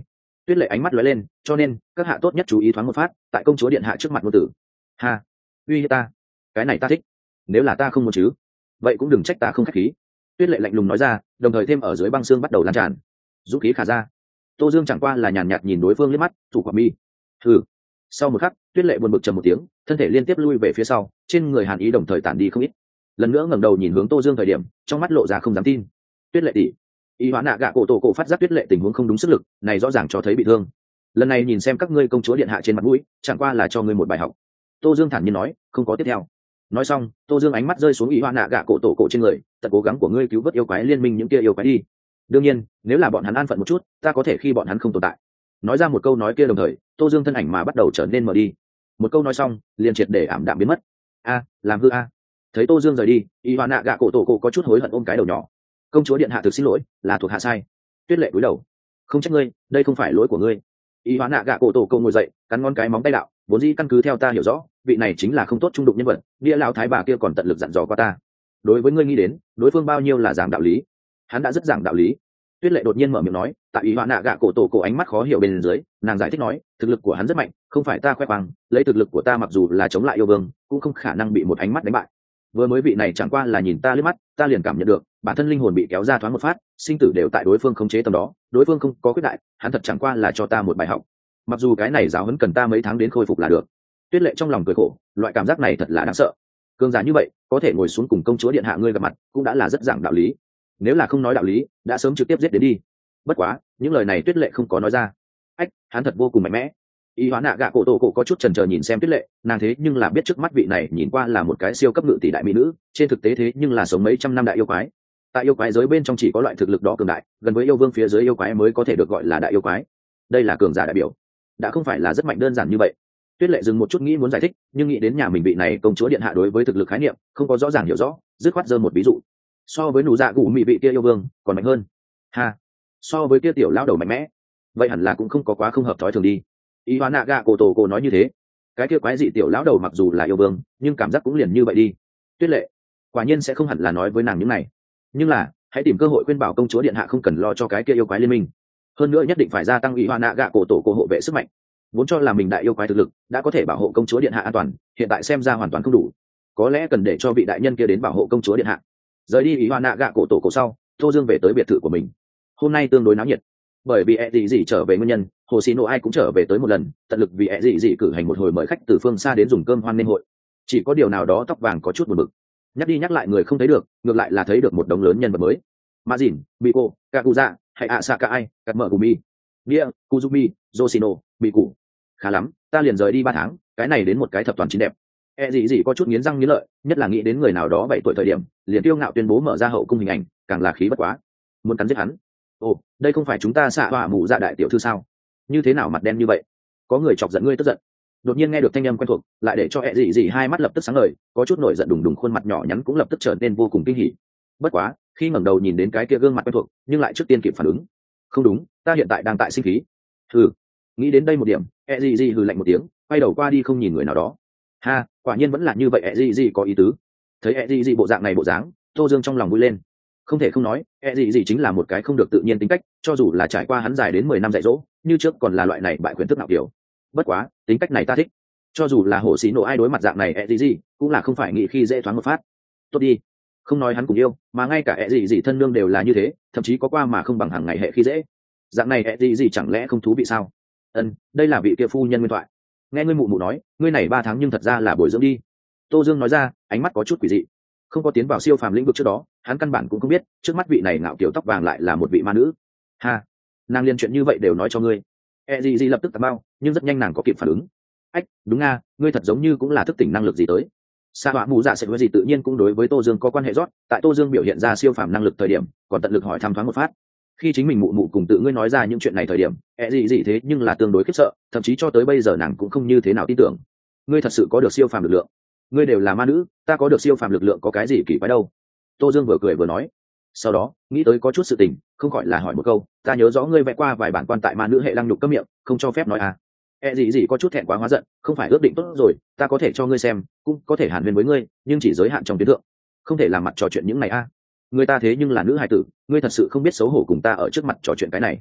Tuyết lệ ánh mắt lóe lên, cho nên các hạ tốt nhất chú ý thoáng một phát tại công chúa điện hạ trước mặt ngôn tử. Ha, uy hiếp ta, cái này ta thích. Nếu là ta không muốn chứ, vậy cũng đừng trách ta không khách khí. Tuyết lệ lạnh lùng nói ra, đồng thời thêm ở dưới băng xương bắt đầu lan tràn. Dũng khí khả ra. Tô Dương chẳng qua là nhàn nhạt nhìn đối phương liếc mắt, thủ quả mi. Hừ. Sau một khắc, Tuyết lệ buồn bực trầm một tiếng, thân thể liên tiếp lui về phía sau, trên người hàn ý đồng thời tản đi không ít. Lần nữa ngẩng đầu nhìn hướng Tô Dương thời điểm, trong mắt lộ ra không dám tin. Tuyết lệ tỷ. Y Hóa Nạ Gạ cổ tổ cổ phát giác Tuyết lệ tình huống không đúng sức lực, này rõ ràng cho thấy bị thương. Lần này nhìn xem các ngươi công chúa điện hạ trên mặt mũi, chẳng qua là cho ngươi một bài học. Tô Dương thản nhiên nói, không có tiếp theo. Nói xong, Tô Dương ánh mắt rơi xuống Y Hóa Nạ Gạ cổ tổ cổ trên người, tận cố gắng của ngươi cứu vớt yêu quái liên minh những kia yêu quái đi. Đương nhiên, nếu là bọn hắn an phận một chút, ta có thể khi bọn hắn không tồn tại. Nói ra một câu nói kia đồng thời, Tô Dương thân ảnh mà bắt đầu trở nên mờ đi. Một câu nói xong, liền triệt để ảm đạm biến mất. A, làm hư a. Thấy Tô Dương rời đi, Y Hóa Nạ Gạ cổ tổ cổ có chút hối hận ôm cái đầu nhỏ. Công chúa điện hạ thực xin lỗi, là thuộc hạ sai. Tuyết lệ cúi đầu, không trách ngươi, đây không phải lỗi của ngươi. Y Hóa Nạ Gạ cổ tổ cổ ngồi dậy, cắn ngón cái móng tay đạo, vốn dĩ căn cứ theo ta hiểu rõ, vị này chính là không tốt trung đụng nhân vật, nghĩa lão thái bà kia còn tận lực dặn dò qua ta. Đối với ngươi nghĩ đến, đối phương bao nhiêu là giảng đạo lý, hắn đã rất giảng đạo lý. Tuyết lệ đột nhiên mở miệng nói, tại Y Hóa Nạ Gạ cổ tổ cổ ánh mắt khó hiểu bên dưới, nàng giải thích nói, thực lực của hắn rất mạnh, không phải ta khoe khoang, lấy thực lực của ta mặc dù là chống lại yêu vương, cũng không khả năng bị một ánh mắt đánh bại. Vừa mới vị này chẳng qua là nhìn ta liếc mắt, ta liền cảm nhận được bản thân linh hồn bị kéo ra thoáng một phát, sinh tử đều tại đối phương khống chế tầm đó, đối phương không có quyết đại, hắn thật chẳng qua là cho ta một bài học. Mặc dù cái này giáo huấn cần ta mấy tháng đến khôi phục là được. Tuyết lệ trong lòng cười khổ, loại cảm giác này thật là đáng sợ. Cường giả như vậy, có thể ngồi xuống cùng công chúa điện hạ ngươi gặp mặt, cũng đã là rất giảng đạo lý. Nếu là không nói đạo lý, đã sớm trực tiếp giết đến đi. Bất quá, những lời này Tuyết lệ không có nói ra. Ách, hắn thật vô cùng mạnh mẽ. Y Hóa Nạ Gạ cổ tổ cổ có chút chần chờ nhìn xem Tuyết lệ, nàng thế nhưng là biết trước mắt vị này nhìn qua là một cái siêu cấp ngự tỷ đại mỹ nữ, trên thực tế thế nhưng là sống mấy trăm năm đại yêu quái. Tại yêu quái giới bên trong chỉ có loại thực lực đó cường đại, gần với yêu vương phía dưới yêu quái mới có thể được gọi là đại yêu quái. Đây là cường giả đại biểu, đã không phải là rất mạnh đơn giản như vậy. Tuyết lệ dừng một chút nghĩ muốn giải thích, nhưng nghĩ đến nhà mình vị này công chúa điện hạ đối với thực lực khái niệm không có rõ ràng hiểu rõ, dứt khoát giơ một ví dụ. So với nụ dạ cụ mị vị kia yêu vương còn mạnh hơn. Ha, so với kia tiểu lão đầu mạnh mẽ, vậy hẳn là cũng không có quá không hợp thói thường đi. Y Hóa Nạ Gạ cổ tổ cổ nói như thế, cái kia quái dị tiểu lão đầu mặc dù là yêu vương, nhưng cảm giác cũng liền như vậy đi. Tuyết lệ quả nhiên sẽ không hẳn là nói với nàng những này, nhưng là hãy tìm cơ hội khuyên bảo công chúa điện hạ không cần lo cho cái kia yêu quái liên minh, hơn nữa nhất định phải gia tăng Y Hóa Nạ Gạ cổ tổ cổ hộ vệ sức mạnh. Vốn cho là mình đại yêu quái thực lực đã có thể bảo hộ công chúa điện hạ an toàn, hiện tại xem ra hoàn toàn không đủ, có lẽ cần để cho vị đại nhân kia đến bảo hộ công chúa điện hạ. Rời đi Y Hóa Nạ Gạ cổ tổ cổ sau, Tô Dương về tới biệt thự của mình. Hôm nay tương đối náo nhiệt, bởi vì ẹ dị dị trở về nguyên nhân, hồ xì nộ ai cũng trở về tới một lần, tận lực vì ẹ dị dị cử hành một hồi mời khách từ phương xa đến dùng cơm hoan nghênh hội. Chỉ có điều nào đó tóc vàng có chút buồn bực, nhắc đi nhắc lại người không thấy được, ngược lại là thấy được một đống lớn nhân vật mới. Ma dìn, Biko, Kakuza, hay Asaka ai, cắt mở Gumi, Nia, Kuzumi, Yoshino, Biku. Khá lắm, ta liền rời đi ba tháng, cái này đến một cái thập toàn chín đẹp. E gì gì có chút nghiến răng nghiến lợi, nhất là nghĩ đến người nào đó bảy tuổi thời điểm, liền tiêu ngạo tuyên bố mở ra hậu cung hình ảnh, càng là khí bất quá, muốn cắn giết hắn. Ồ, đây không phải chúng ta xạ hỏa mụ dạ đại tiểu thư sao? Như thế nào mặt đen như vậy? Có người chọc giận ngươi tức giận. Đột nhiên nghe được thanh âm quen thuộc, lại để cho E gì gì hai mắt lập tức sáng ngời, có chút nổi giận đùng đùng, khuôn mặt nhỏ nhắn cũng lập tức trở nên vô cùng kinh hỉ. Bất quá, khi ngẩng đầu nhìn đến cái kia gương mặt quen thuộc, nhưng lại trước tiên kịp phản ứng. Không đúng, ta hiện tại đang tại sinh khí. Hừ. Nghĩ đến đây một điểm, E gì gì hừ lạnh một tiếng, quay đầu qua đi không nhìn người nào đó. Ha, quả nhiên vẫn là như vậy, E gì gì có ý tứ. Thấy E gì gì bộ dạng này bộ dáng, Tô Dương trong lòng vui lên. Không thể không nói, E gì gì chính là một cái không được tự nhiên tính cách, cho dù là trải qua hắn dài đến mười năm dạy dỗ, như trước còn là loại này bại quyền thức nào kiểu. Bất quá, tính cách này ta thích. Cho dù là hổ xí nộ ai đối mặt dạng này E gì gì, cũng là không phải nghĩ khi dễ thoáng một phát. Tốt đi, không nói hắn cùng yêu, mà ngay cả E gì gì thân nương đều là như thế, thậm chí có qua mà không bằng hàng ngày hệ khi dễ. Dạng này E gì gì chẳng lẽ không thú vị sao? Ân, đây là vị kia phu nhân nguyên thoại. Nghe ngươi mụ mụ nói, ngươi này ba tháng nhưng thật ra là bồi dưỡng đi. Tô Dương nói ra, ánh mắt có chút quỷ dị. Không có tiến vào siêu phàm lĩnh vực trước đó, hắn căn bản cũng không biết trước mắt vị này ngạo kiểu tóc vàng lại là một vị ma nữ. Ha, nàng liên chuyện như vậy đều nói cho ngươi. E gì gì lập tức tạt bao, nhưng rất nhanh nàng có kịp phản ứng. Ách, đúng nga, ngươi thật giống như cũng là thức tỉnh năng lực gì tới. Sa họa mù dạ sẽ có gì tự nhiên cũng đối với Tô Dương có quan hệ rót, tại Tô Dương biểu hiện ra siêu phàm năng lực thời điểm, còn tận lực hỏi thăm thoáng một phát. Khi chính mình mụ mụ cùng tự ngươi nói ra những chuyện này thời điểm, e gì gì thế nhưng là tương đối khiếp sợ, thậm chí cho tới bây giờ nàng cũng không như thế nào tin tưởng. Ngươi thật sự có được siêu phàm lực lượng? Ngươi đều là ma nữ, ta có được siêu phàm lực lượng có cái gì kỳ quái đâu? Tô Dương vừa cười vừa nói. Sau đó nghĩ tới có chút sự tình, không khỏi là hỏi một câu, ta nhớ rõ ngươi vẽ qua vài bản quan tại ma nữ hệ lăng nhục cấm miệng, không cho phép nói à? E gì gì có chút thẹn quá hóa giận, không phải ước định tốt rồi, ta có thể cho ngươi xem, cũng có thể hàn huyên với ngươi, nhưng chỉ giới hạn trong tuyến thượng, không thể làm mặt trò chuyện những này a. Người ta thế nhưng là nữ hài tử, ngươi thật sự không biết xấu hổ cùng ta ở trước mặt trò chuyện cái này.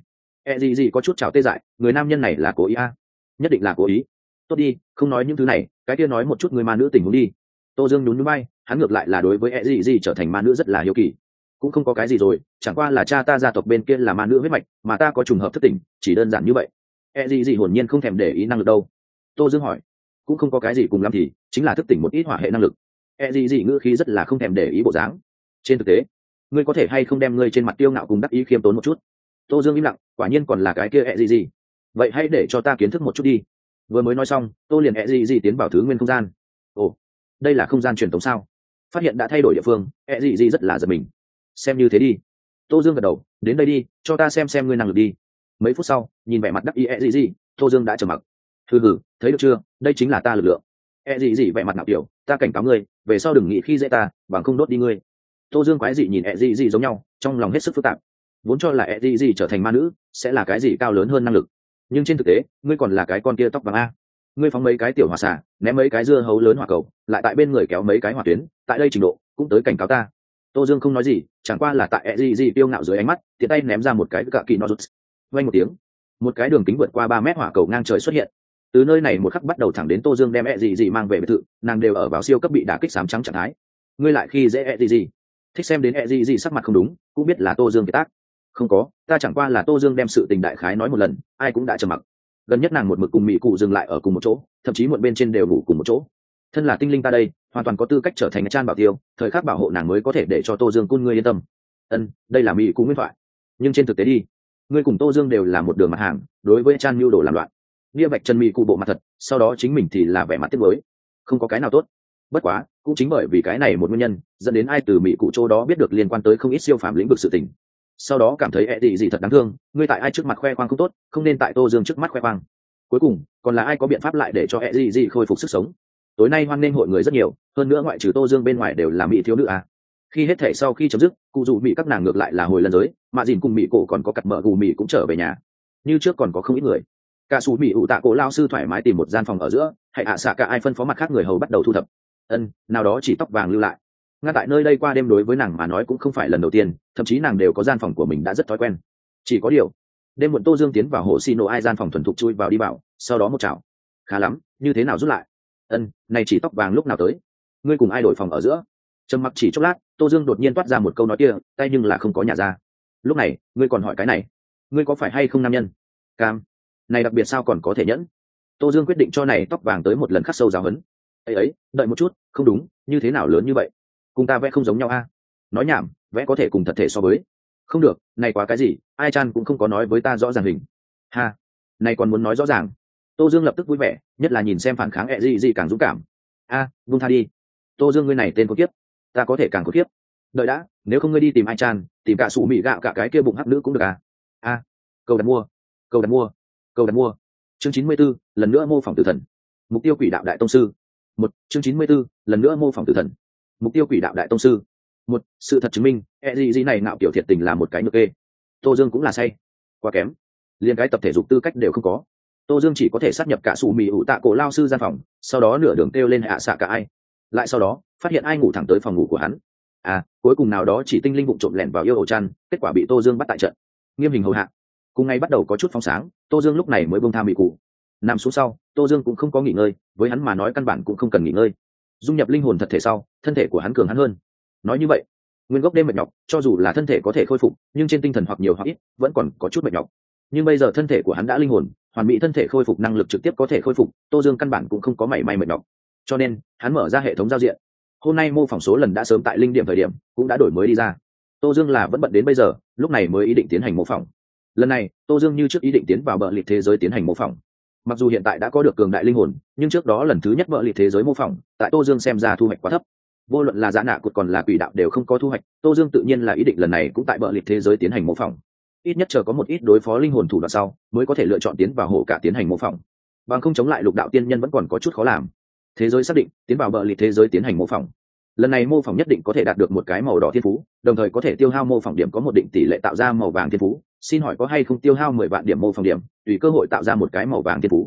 E gì gì có chút chào tê dại, người nam nhân này là cố ý à? Nhất định là cố ý. Tốt đi, không nói những thứ này, cái kia nói một chút người ma nữ tình huống đi. Tô Dương nhún nhún vai, hắn ngược lại là đối với E gì gì trở thành ma nữ rất là hiếu kỳ. Cũng không có cái gì rồi, chẳng qua là cha ta gia tộc bên kia là ma nữ huyết mạch, mà ta có trùng hợp thất tình, chỉ đơn giản như vậy. E gì gì hồn nhiên không thèm để ý năng lực đâu. Tô Dương hỏi, cũng không có cái gì cùng lắm thì chính là thức tỉnh một ít hỏa hệ năng lực. E gì gì ngữ khí rất là không thèm để ý bộ dáng. Trên thực tế, ngươi có thể hay không đem ngươi trên mặt tiêu ngạo cùng đắc ý khiêm tốn một chút. Tô Dương im lặng, quả nhiên còn là cái kia E gì gì. Vậy hãy để cho ta kiến thức một chút đi. Vừa mới nói xong, Tô liền E gì gì tiến vào thứ nguyên không gian. Ồ, đây là không gian truyền thống sao? Phát hiện đã thay đổi địa phương, E gì gì rất là giật mình. Xem như thế đi. Tô Dương gật đầu, đến đây đi, cho ta xem xem ngươi năng lực đi. Mấy phút sau, nhìn vẻ mặt đắc ý E gì gì, Tô Dương đã trầm mặc. Hừ hừ, thấy được chưa, đây chính là ta lực lượng. E gì gì vẻ mặt nạo kiểu, ta cảnh cáo ngươi, về sau đừng nghĩ khi dễ ta, bằng không đốt đi ngươi. Tô Dương quái dị nhìn E gì gì giống nhau, trong lòng hết sức phức tạp. Vốn cho là E gì gì trở thành ma nữ sẽ là cái gì cao lớn hơn năng lực, nhưng trên thực tế, ngươi còn là cái con kia tóc vàng a. Ngươi phóng mấy cái tiểu hỏa xả, ném mấy cái dưa hấu lớn hỏa cầu, lại tại bên người kéo mấy cái hỏa tuyến, tại đây trình độ cũng tới cảnh cáo ta. Tô Dương không nói gì, chẳng qua là tại E gì gì tiêu ngạo dưới ánh mắt, tiện tay ném ra một cái cạ kỳ nó rút. Vang một tiếng, một cái đường kính vượt qua ba mét hỏa cầu ngang trời xuất hiện. Từ nơi này một khắc bắt đầu thẳng đến Tô Dương đem E gì gì mang về biệt thự, nàng đều ở vào siêu cấp bị đả kích xám trắng trạng thái. Ngươi lại khi dễ E gì gì? Thích xem đến E gì gì sắc mặt không đúng, cũng biết là Tô Dương kiệt tác. Không có, ta chẳng qua là Tô Dương đem sự tình đại khái nói một lần, ai cũng đã trầm mặc. Gần nhất nàng một mực cùng mỹ cụ dừng lại ở cùng một chỗ, thậm chí muộn bên trên đều ngủ cùng một chỗ. Thân là tinh linh ta đây, hoàn toàn có tư cách trở thành Chan bảo tiêu, thời khắc bảo hộ nàng mới có thể để cho Tô Dương cun ngươi yên tâm. Ân, đây là mỹ cụ nguyên thoại. Nhưng trên thực tế đi, ngươi cùng Tô Dương đều là một đường mặt hàng, đối với Chan mưu đồ làm loạn. Nia Bạch Trần mỹ cụ bộ mặt thật, sau đó chính mình thì là vẻ mặt tiếc nuối, không có cái nào tốt. Bất quá, cũng chính bởi vì cái này một nguyên nhân, dẫn đến ai từ mỹ cụ chỗ đó biết được liên quan tới không ít siêu phàm lĩnh vực sự tình. Sau đó cảm thấy ẹ gì gì thật đáng thương, ngươi tại ai trước mặt khoe khoang không tốt, không nên tại Tô Dương trước mắt khoe khoang. Cuối cùng, còn là ai có biện pháp lại để cho ẹ gì gì khôi phục sức sống. Tối nay hoan nghênh hội người rất nhiều, hơn nữa ngoại trừ Tô Dương bên ngoài đều là mỹ thiếu nữ à. Khi hết thể sau khi chấm dứt, cụ dụ mỹ các nàng ngược lại là hồi lần giới, mà dìn cùng mỹ cổ còn có cặp mợ gù mỹ cũng trở về nhà. Như trước còn có không ít người. Cả số mỹ ủ tạ cổ lao sư thoải mái tìm một gian phòng ở giữa, hãy hạ xạ cả ai phân phó mặt khác người hầu bắt đầu thu thập. Ân, nào đó chỉ tóc vàng lưu lại. Ngay tại nơi đây qua đêm đối với nàng mà nói cũng không phải lần đầu tiên, thậm chí nàng đều có gian phòng của mình đã rất thói quen. Chỉ có điều, đêm muộn Tô Dương tiến vào hồ xì nổ ai gian phòng thuần thục chui vào đi bảo, sau đó một chảo. Khá lắm, như thế nào rút lại? Ân, này chỉ tóc vàng lúc nào tới? Ngươi cùng ai đổi phòng ở giữa? Trầm mặc chỉ chốc lát, Tô Dương đột nhiên toát ra một câu nói kia, tay nhưng là không có nhà ra. Lúc này, ngươi còn hỏi cái này? Ngươi có phải hay không nam nhân? Cam, này đặc biệt sao còn có thể nhẫn? Tô Dương quyết định cho này tóc vàng tới một lần khắc sâu giáo huấn. Ấy ấy, đợi một chút, không đúng, như thế nào lớn như vậy? Cùng ta vẽ không giống nhau a? Nói nhảm, vẽ có thể cùng thật thể so với. Không được, này quá cái gì, ai Chan cũng không có nói với ta rõ ràng hình. Ha, này còn muốn nói rõ ràng. Tô Dương lập tức vui vẻ, nhất là nhìn xem phản kháng ẹ gì gì càng dũng cảm. A, à, vung tha đi. Tô Dương ngươi này tên có kiếp, ta có thể càng có kiếp. Đợi đã, nếu không ngươi đi tìm ai Chan, tìm cả sủ mị gạo cả cái kia bụng hắc nữ cũng được à? A, à, câu đặt mua, câu đặt mua, câu đặt mua. Chương chín mươi 94, lần nữa mô phỏng tử thần. Mục tiêu quỷ đạo đại tông sư. Một, chương chín mươi 94, lần nữa mô phỏng tử thần. Mục tiêu quỷ đạo đại tông sư. Một, sự thật chứng minh, e gì gì này ngạo kiểu thiệt tình là một cái nhược kê. Tô Dương cũng là say, quá kém, liền cái tập thể dục tư cách đều không có. Tô Dương chỉ có thể sát nhập cả sủ mì ủ tạ cổ lao sư gian phòng, sau đó nửa đường kêu lên hạ xạ cả ai, lại sau đó phát hiện ai ngủ thẳng tới phòng ngủ của hắn. À, cuối cùng nào đó chỉ tinh linh vụng trộm lẻn vào yêu ổ chăn, kết quả bị Tô Dương bắt tại trận, nghiêm hình hầu hạ. Cùng ngày bắt đầu có chút phóng sáng, Tô Dương lúc này mới buông tha mị cụ. Nằm xuống sau, Tô Dương cũng không có nghỉ ngơi, với hắn mà nói căn bản cũng không cần nghỉ ngơi. Dung nhập linh hồn thật thể sau, thân thể của hắn cường hắn hơn. Nói như vậy, nguyên gốc đêm mệt nhọc, cho dù là thân thể có thể khôi phục, nhưng trên tinh thần hoặc nhiều hoặc ít vẫn còn có chút mệt nhọc. Nhưng bây giờ thân thể của hắn đã linh hồn, hoàn mỹ thân thể khôi phục năng lực trực tiếp có thể khôi phục, Tô Dương căn bản cũng không có mảy may mệt nhọc. Cho nên, hắn mở ra hệ thống giao diện. Hôm nay mô phỏng số lần đã sớm tại linh điểm thời điểm, cũng đã đổi mới đi ra. Tô Dương là vẫn bận đến bây giờ, lúc này mới ý định tiến hành mô phỏng. Lần này, Tô Dương như trước ý định tiến vào bờ liệt thế giới tiến hành mô phỏng. Mặc dù hiện tại đã có được cường đại linh hồn, nhưng trước đó lần thứ nhất bờ liệt thế giới mô phỏng, tại Tô Dương xem ra thu hoạch quá thấp. Vô luận là giá nạ cột còn là quỷ đạo đều không có thu hoạch, Tô Dương tự nhiên là ý định lần này cũng tại bờ liệt thế giới tiến hành mô phỏng. Ít nhất chờ có một ít đối phó linh hồn thủ đoạn sau, mới có thể lựa chọn tiến vào hộ cả tiến hành mô phỏng. Bằng không chống lại lục đạo tiên nhân vẫn còn có chút khó làm. Thế giới xác định, tiến vào bờ liệt thế giới tiến hành mô phỏng. Lần này mô phỏng nhất định có thể đạt được một cái màu đỏ thiên phú, đồng thời có thể tiêu hao mô phỏng điểm có một định tỷ lệ tạo ra màu vàng thiên phú. Xin hỏi có hay không tiêu hao mười vạn điểm mô phỏng điểm, tùy cơ hội tạo ra một cái màu vàng thiên phú.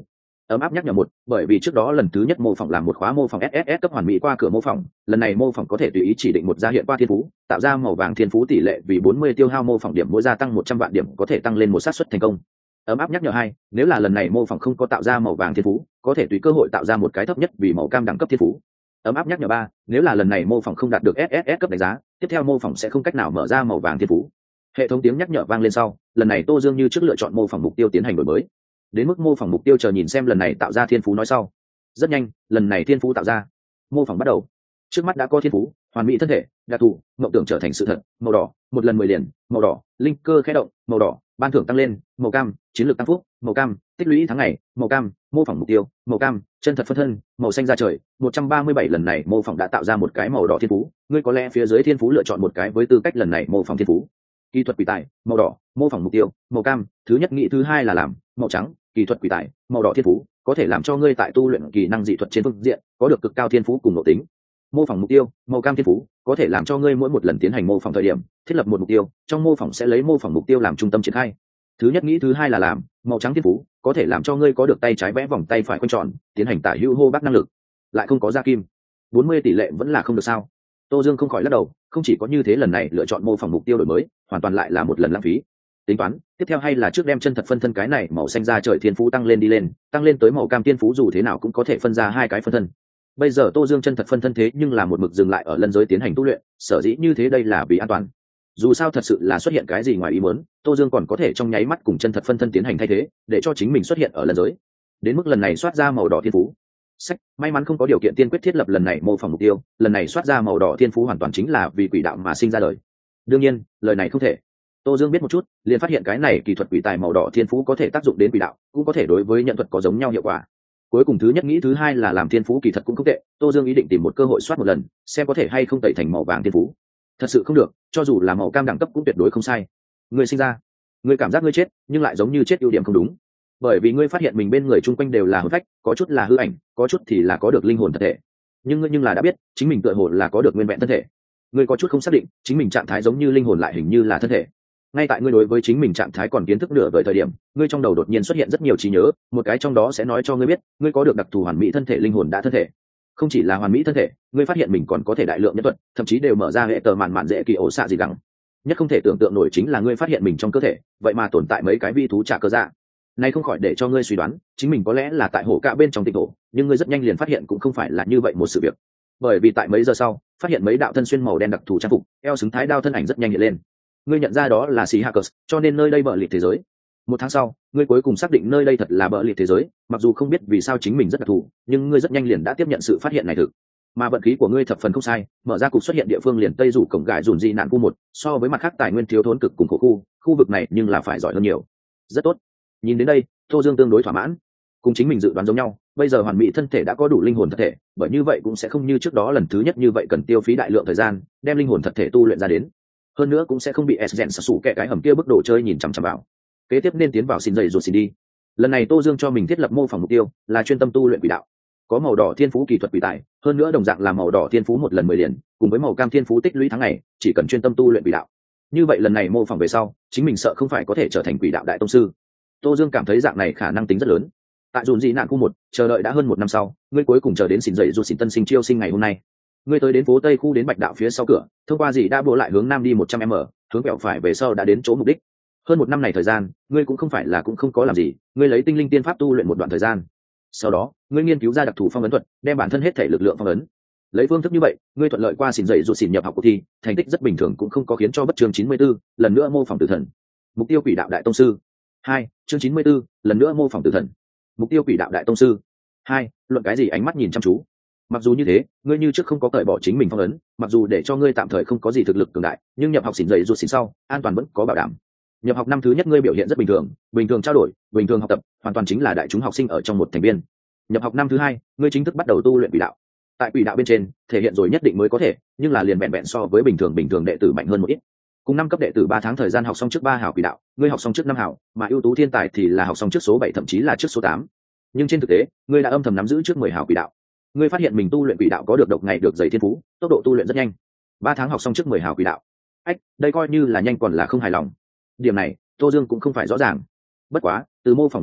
ấm áp nhắc nhở một, bởi vì trước đó lần thứ nhất mô phỏng làm một khóa mô phỏng ét ét ét cấp hoàn mỹ qua cửa mô phỏng, lần này mô phỏng có thể tùy ý chỉ định một gia hiện qua thiên phú, tạo ra màu vàng thiên phú tỷ lệ vì bốn mươi tiêu hao mô phỏng điểm mỗi gia tăng một trăm vạn điểm có thể tăng lên một xác suất thành công. Ấm áp nhắc nhở hai, nếu là lần này mô phỏng không có tạo ra màu vàng thiên phú, có thể tùy cơ hội tạo ra một cái thấp nhất vì màu cam đẳng cấp thiên phú. Ấm áp nhắc nhở ba, nếu là lần này mô phỏng không đạt được ét ét ét cấp đánh giá, tiếp theo mô phỏng sẽ không cách nào mở ra màu vàng thiên phú. Hệ thống tiếng nhắc nhở vang lên sau, lần này Tô Dương như trước lựa chọn mô phỏng mục tiêu tiến hành đổi mới. Đến mức mô phỏng mục tiêu chờ nhìn xem lần này tạo ra thiên phú nói sau. Rất nhanh, lần này thiên phú tạo ra. Mô phỏng bắt đầu. Trước mắt đã có thiên phú, hoàn mỹ thân thể, đặc thù, mộng tưởng trở thành sự thật, màu đỏ, một lần mười liền, màu đỏ, linh cơ khẽ động, màu đỏ, ban thưởng tăng lên, màu cam, chiến lược tăng phúc, màu cam, tích lũy tháng ngày, màu cam, mô phỏng mục tiêu, màu cam, chân thật phân thân, màu xanh ra trời. Một trăm ba mươi bảy lần này mô phỏng đã tạo ra một cái màu đỏ thiên phú, ngươi có lẽ phía dưới thiên phú lựa chọn một cái với tư cách lần này mô phỏng thiên phú. Kỹ thuật quỷ tài, màu đỏ, mô phỏng mục tiêu, màu cam, thứ nhất nghĩ thứ hai là làm, màu trắng, kỹ thuật quỷ tài, màu đỏ thiên phú, có thể làm cho ngươi tại tu luyện kỹ năng dị thuật trên phương diện có được cực cao thiên phú cùng nội tính. Mô phỏng mục tiêu, màu cam thiên phú, có thể làm cho ngươi mỗi một lần tiến hành mô phỏng thời điểm thiết lập một mục tiêu, trong mô phỏng sẽ lấy mô phỏng mục tiêu làm trung tâm triển khai. Thứ nhất nghĩ thứ hai là làm, màu trắng thiên phú, có thể làm cho ngươi có được tay trái vẽ vòng tay phải quanh tròn, tiến hành tả hữu hô bác năng lực. Lại không có gia kim, bốn mươi tỷ lệ vẫn là không được sao? Tô Dương không khỏi lắc đầu, không chỉ có như thế, lần này lựa chọn mô phỏng mục tiêu đổi mới, hoàn toàn lại là một lần lãng phí. Tính toán, tiếp theo hay là trước đem chân thật phân thân cái này màu xanh ra trời thiên phú tăng lên đi lên, tăng lên tới màu cam thiên phú dù thế nào cũng có thể phân ra hai cái phân thân. Bây giờ Tô Dương chân thật phân thân thế nhưng là một mực dừng lại ở lân giới tiến hành tu luyện, sở dĩ như thế đây là vì an toàn. Dù sao thật sự là xuất hiện cái gì ngoài ý muốn, Tô Dương còn có thể trong nháy mắt cùng chân thật phân thân tiến hành thay thế, để cho chính mình xuất hiện ở lân giới. Đến mức lần này soát ra màu đỏ thiên phú. Sách, may mắn không có điều kiện tiên quyết thiết lập lần này mô phỏng mục tiêu, lần này soát ra màu đỏ thiên phú hoàn toàn chính là vì quỷ đạo mà sinh ra đời. Đương nhiên, lời này không thể. Tô Dương biết một chút, liền phát hiện cái này kỳ thuật quỷ tài màu đỏ thiên phú có thể tác dụng đến quỷ đạo, cũng có thể đối với nhận thuật có giống nhau hiệu quả. Cuối cùng thứ nhất nghĩ thứ hai là làm thiên phú kỳ thật cũng không tệ, Tô Dương ý định tìm một cơ hội soát một lần, xem có thể hay không tẩy thành màu vàng thiên phú. Thật sự không được, cho dù là màu cam đẳng cấp cũng tuyệt đối không sai. Ngươi sinh ra, ngươi cảm giác ngươi chết, nhưng lại giống như chết ưu điểm không đúng. Bởi vì ngươi phát hiện mình bên người chung quanh đều là hồn phách, có chút là hư ảnh, có chút thì là có được linh hồn thật thể. Nhưng ngươi nhưng là đã biết, chính mình tựa hồ là có được nguyên vẹn thân thể. Ngươi có chút không xác định, chính mình trạng thái giống như linh hồn lại hình như là thân thể. Ngay tại ngươi đối với chính mình trạng thái còn kiến thức nửa vời thời điểm, ngươi trong đầu đột nhiên xuất hiện rất nhiều trí nhớ, một cái trong đó sẽ nói cho ngươi biết, ngươi có được đặc thù hoàn mỹ thân thể linh hồn đã thân thể. Không chỉ là hoàn mỹ thân thể, ngươi phát hiện mình còn có thể đại lượng nhân thuật, thậm chí đều mở ra hệ tờ mạn mạn dễ kỳ ổ xạ gì gắng. Nhất không thể tưởng tượng nổi chính là ngươi phát hiện mình trong cơ thể, vậy mà tồn tại mấy cái vi thú trả cơ dạ. Này không khỏi để cho ngươi suy đoán, chính mình có lẽ là tại hổ cạ bên trong tịnh thổ, nhưng ngươi rất nhanh liền phát hiện cũng không phải là như vậy một sự việc. Bởi vì tại mấy giờ sau, phát hiện mấy đạo thân xuyên màu đen đặc thù trang phục, eo xứng thái đao thân ảnh rất nhanh hiện lên. Ngươi nhận ra đó là Sea Hackers, cho nên nơi đây bờ lịt thế giới. Một tháng sau, ngươi cuối cùng xác định nơi đây thật là bờ lịt thế giới, mặc dù không biết vì sao chính mình rất đặc thù, nhưng ngươi rất nhanh liền đã tiếp nhận sự phát hiện này thực. Mà vận khí của ngươi thập phần không sai, mở ra cục xuất hiện địa phương liền tây rủ cổng gài dùn dị nạn khu một, so với mặt khác tài nguyên thiếu thốn cực cùng khổ khu, khu vực này nhưng là phải giỏi hơn nhiều. Rất tốt. Nhìn đến đây, Tô Dương tương đối thỏa mãn. Cùng chính mình dự đoán giống nhau, bây giờ hoàn mỹ thân thể đã có đủ linh hồn thật thể, bởi như vậy cũng sẽ không như trước đó lần thứ nhất như vậy cần tiêu phí đại lượng thời gian, đem linh hồn thật thể tu luyện ra đến. Hơn nữa cũng sẽ không bị Esgen sủ kẻ cái hầm kia bức đồ chơi nhìn chằm chằm vào. Kế tiếp nên tiến vào xin dậy rồi xin đi. Lần này Tô Dương cho mình thiết lập mô phỏng mục tiêu là chuyên tâm tu luyện quỷ đạo. Có màu đỏ thiên phú kỳ thuật quỷ tài, hơn nữa đồng dạng là màu đỏ thiên phú một lần mười liền, cùng với màu cam thiên phú tích lũy tháng ngày, chỉ cần chuyên tâm tu luyện quỷ đạo. Như vậy lần này mô phỏng về sau, chính mình sợ không phải có thể trở thành quỷ đạo đại tông sư. Tô Dương cảm thấy dạng này khả năng tính rất lớn. Tại dùn dị nạn khu một, chờ đợi đã hơn một năm sau, ngươi cuối cùng chờ đến xin dậy rồi xin tân sinh chiêu sinh ngày hôm nay. Ngươi tới đến phố Tây khu đến Bạch Đạo phía sau cửa, thông qua dì đã bộ lại hướng nam đi một trăm mét, hướng quẹo phải về sau đã đến chỗ mục đích. Hơn một năm này thời gian, ngươi cũng không phải là cũng không có làm gì, ngươi lấy tinh linh tiên pháp tu luyện một đoạn thời gian. Sau đó, ngươi nghiên cứu ra đặc thù phong ấn thuật, đem bản thân hết thể lực lượng phong ấn. Lấy phương thức như vậy, ngươi thuận lợi qua xin dậy rồi xin nhập học cuộc thi, thành tích rất bình thường cũng không có khiến cho bất chương chín mươi 94, lần nữa mô phỏng tử thần. Mục tiêu quỷ đạo đại tông sư. hai, chương chín mươi 94, lần nữa mô phỏng tử thần. Mục tiêu quỷ đạo đại tông sư. hai, luận cái gì ánh mắt nhìn chăm chú. Mặc dù như thế, ngươi như trước không có cởi bỏ chính mình phong ấn, mặc dù để cho ngươi tạm thời không có gì thực lực cường đại, nhưng nhập học xỉn dậy rụt xỉn sau, an toàn vẫn có bảo đảm. Nhập học năm thứ nhất ngươi biểu hiện rất bình thường, bình thường trao đổi, bình thường học tập, hoàn toàn chính là đại chúng học sinh ở trong một thành viên. Nhập học năm thứ hai, ngươi chính thức bắt đầu tu luyện quỷ đạo. Tại quỷ đạo bên trên, thể hiện rồi nhất định mới có thể, nhưng là liền vẹn vẹn so với bình thường bình thường đệ tử mạnh hơn một ít. Cùng năm cấp đệ tử ba tháng thời gian học xong trước ba hảo quỷ đạo, ngươi học xong trước năm hảo, mà ưu tú thiên tài thì là học xong trước số bảy thậm chí là trước số tám. Nhưng trên thực tế, ngươi đã âm thầm nắm giữ trước mười hảo quỷ đạo. Ngươi phát hiện mình tu luyện quỷ đạo có được độc ngày được dày thiên phú, tốc độ tu luyện rất nhanh. Ba tháng học xong trước mười hào quỷ đạo. Ách, đây coi như là nhanh còn là không hài lòng. Điểm này, Tô Dương cũng không phải rõ ràng. Bất quá, từ mô phỏng nhìn lại,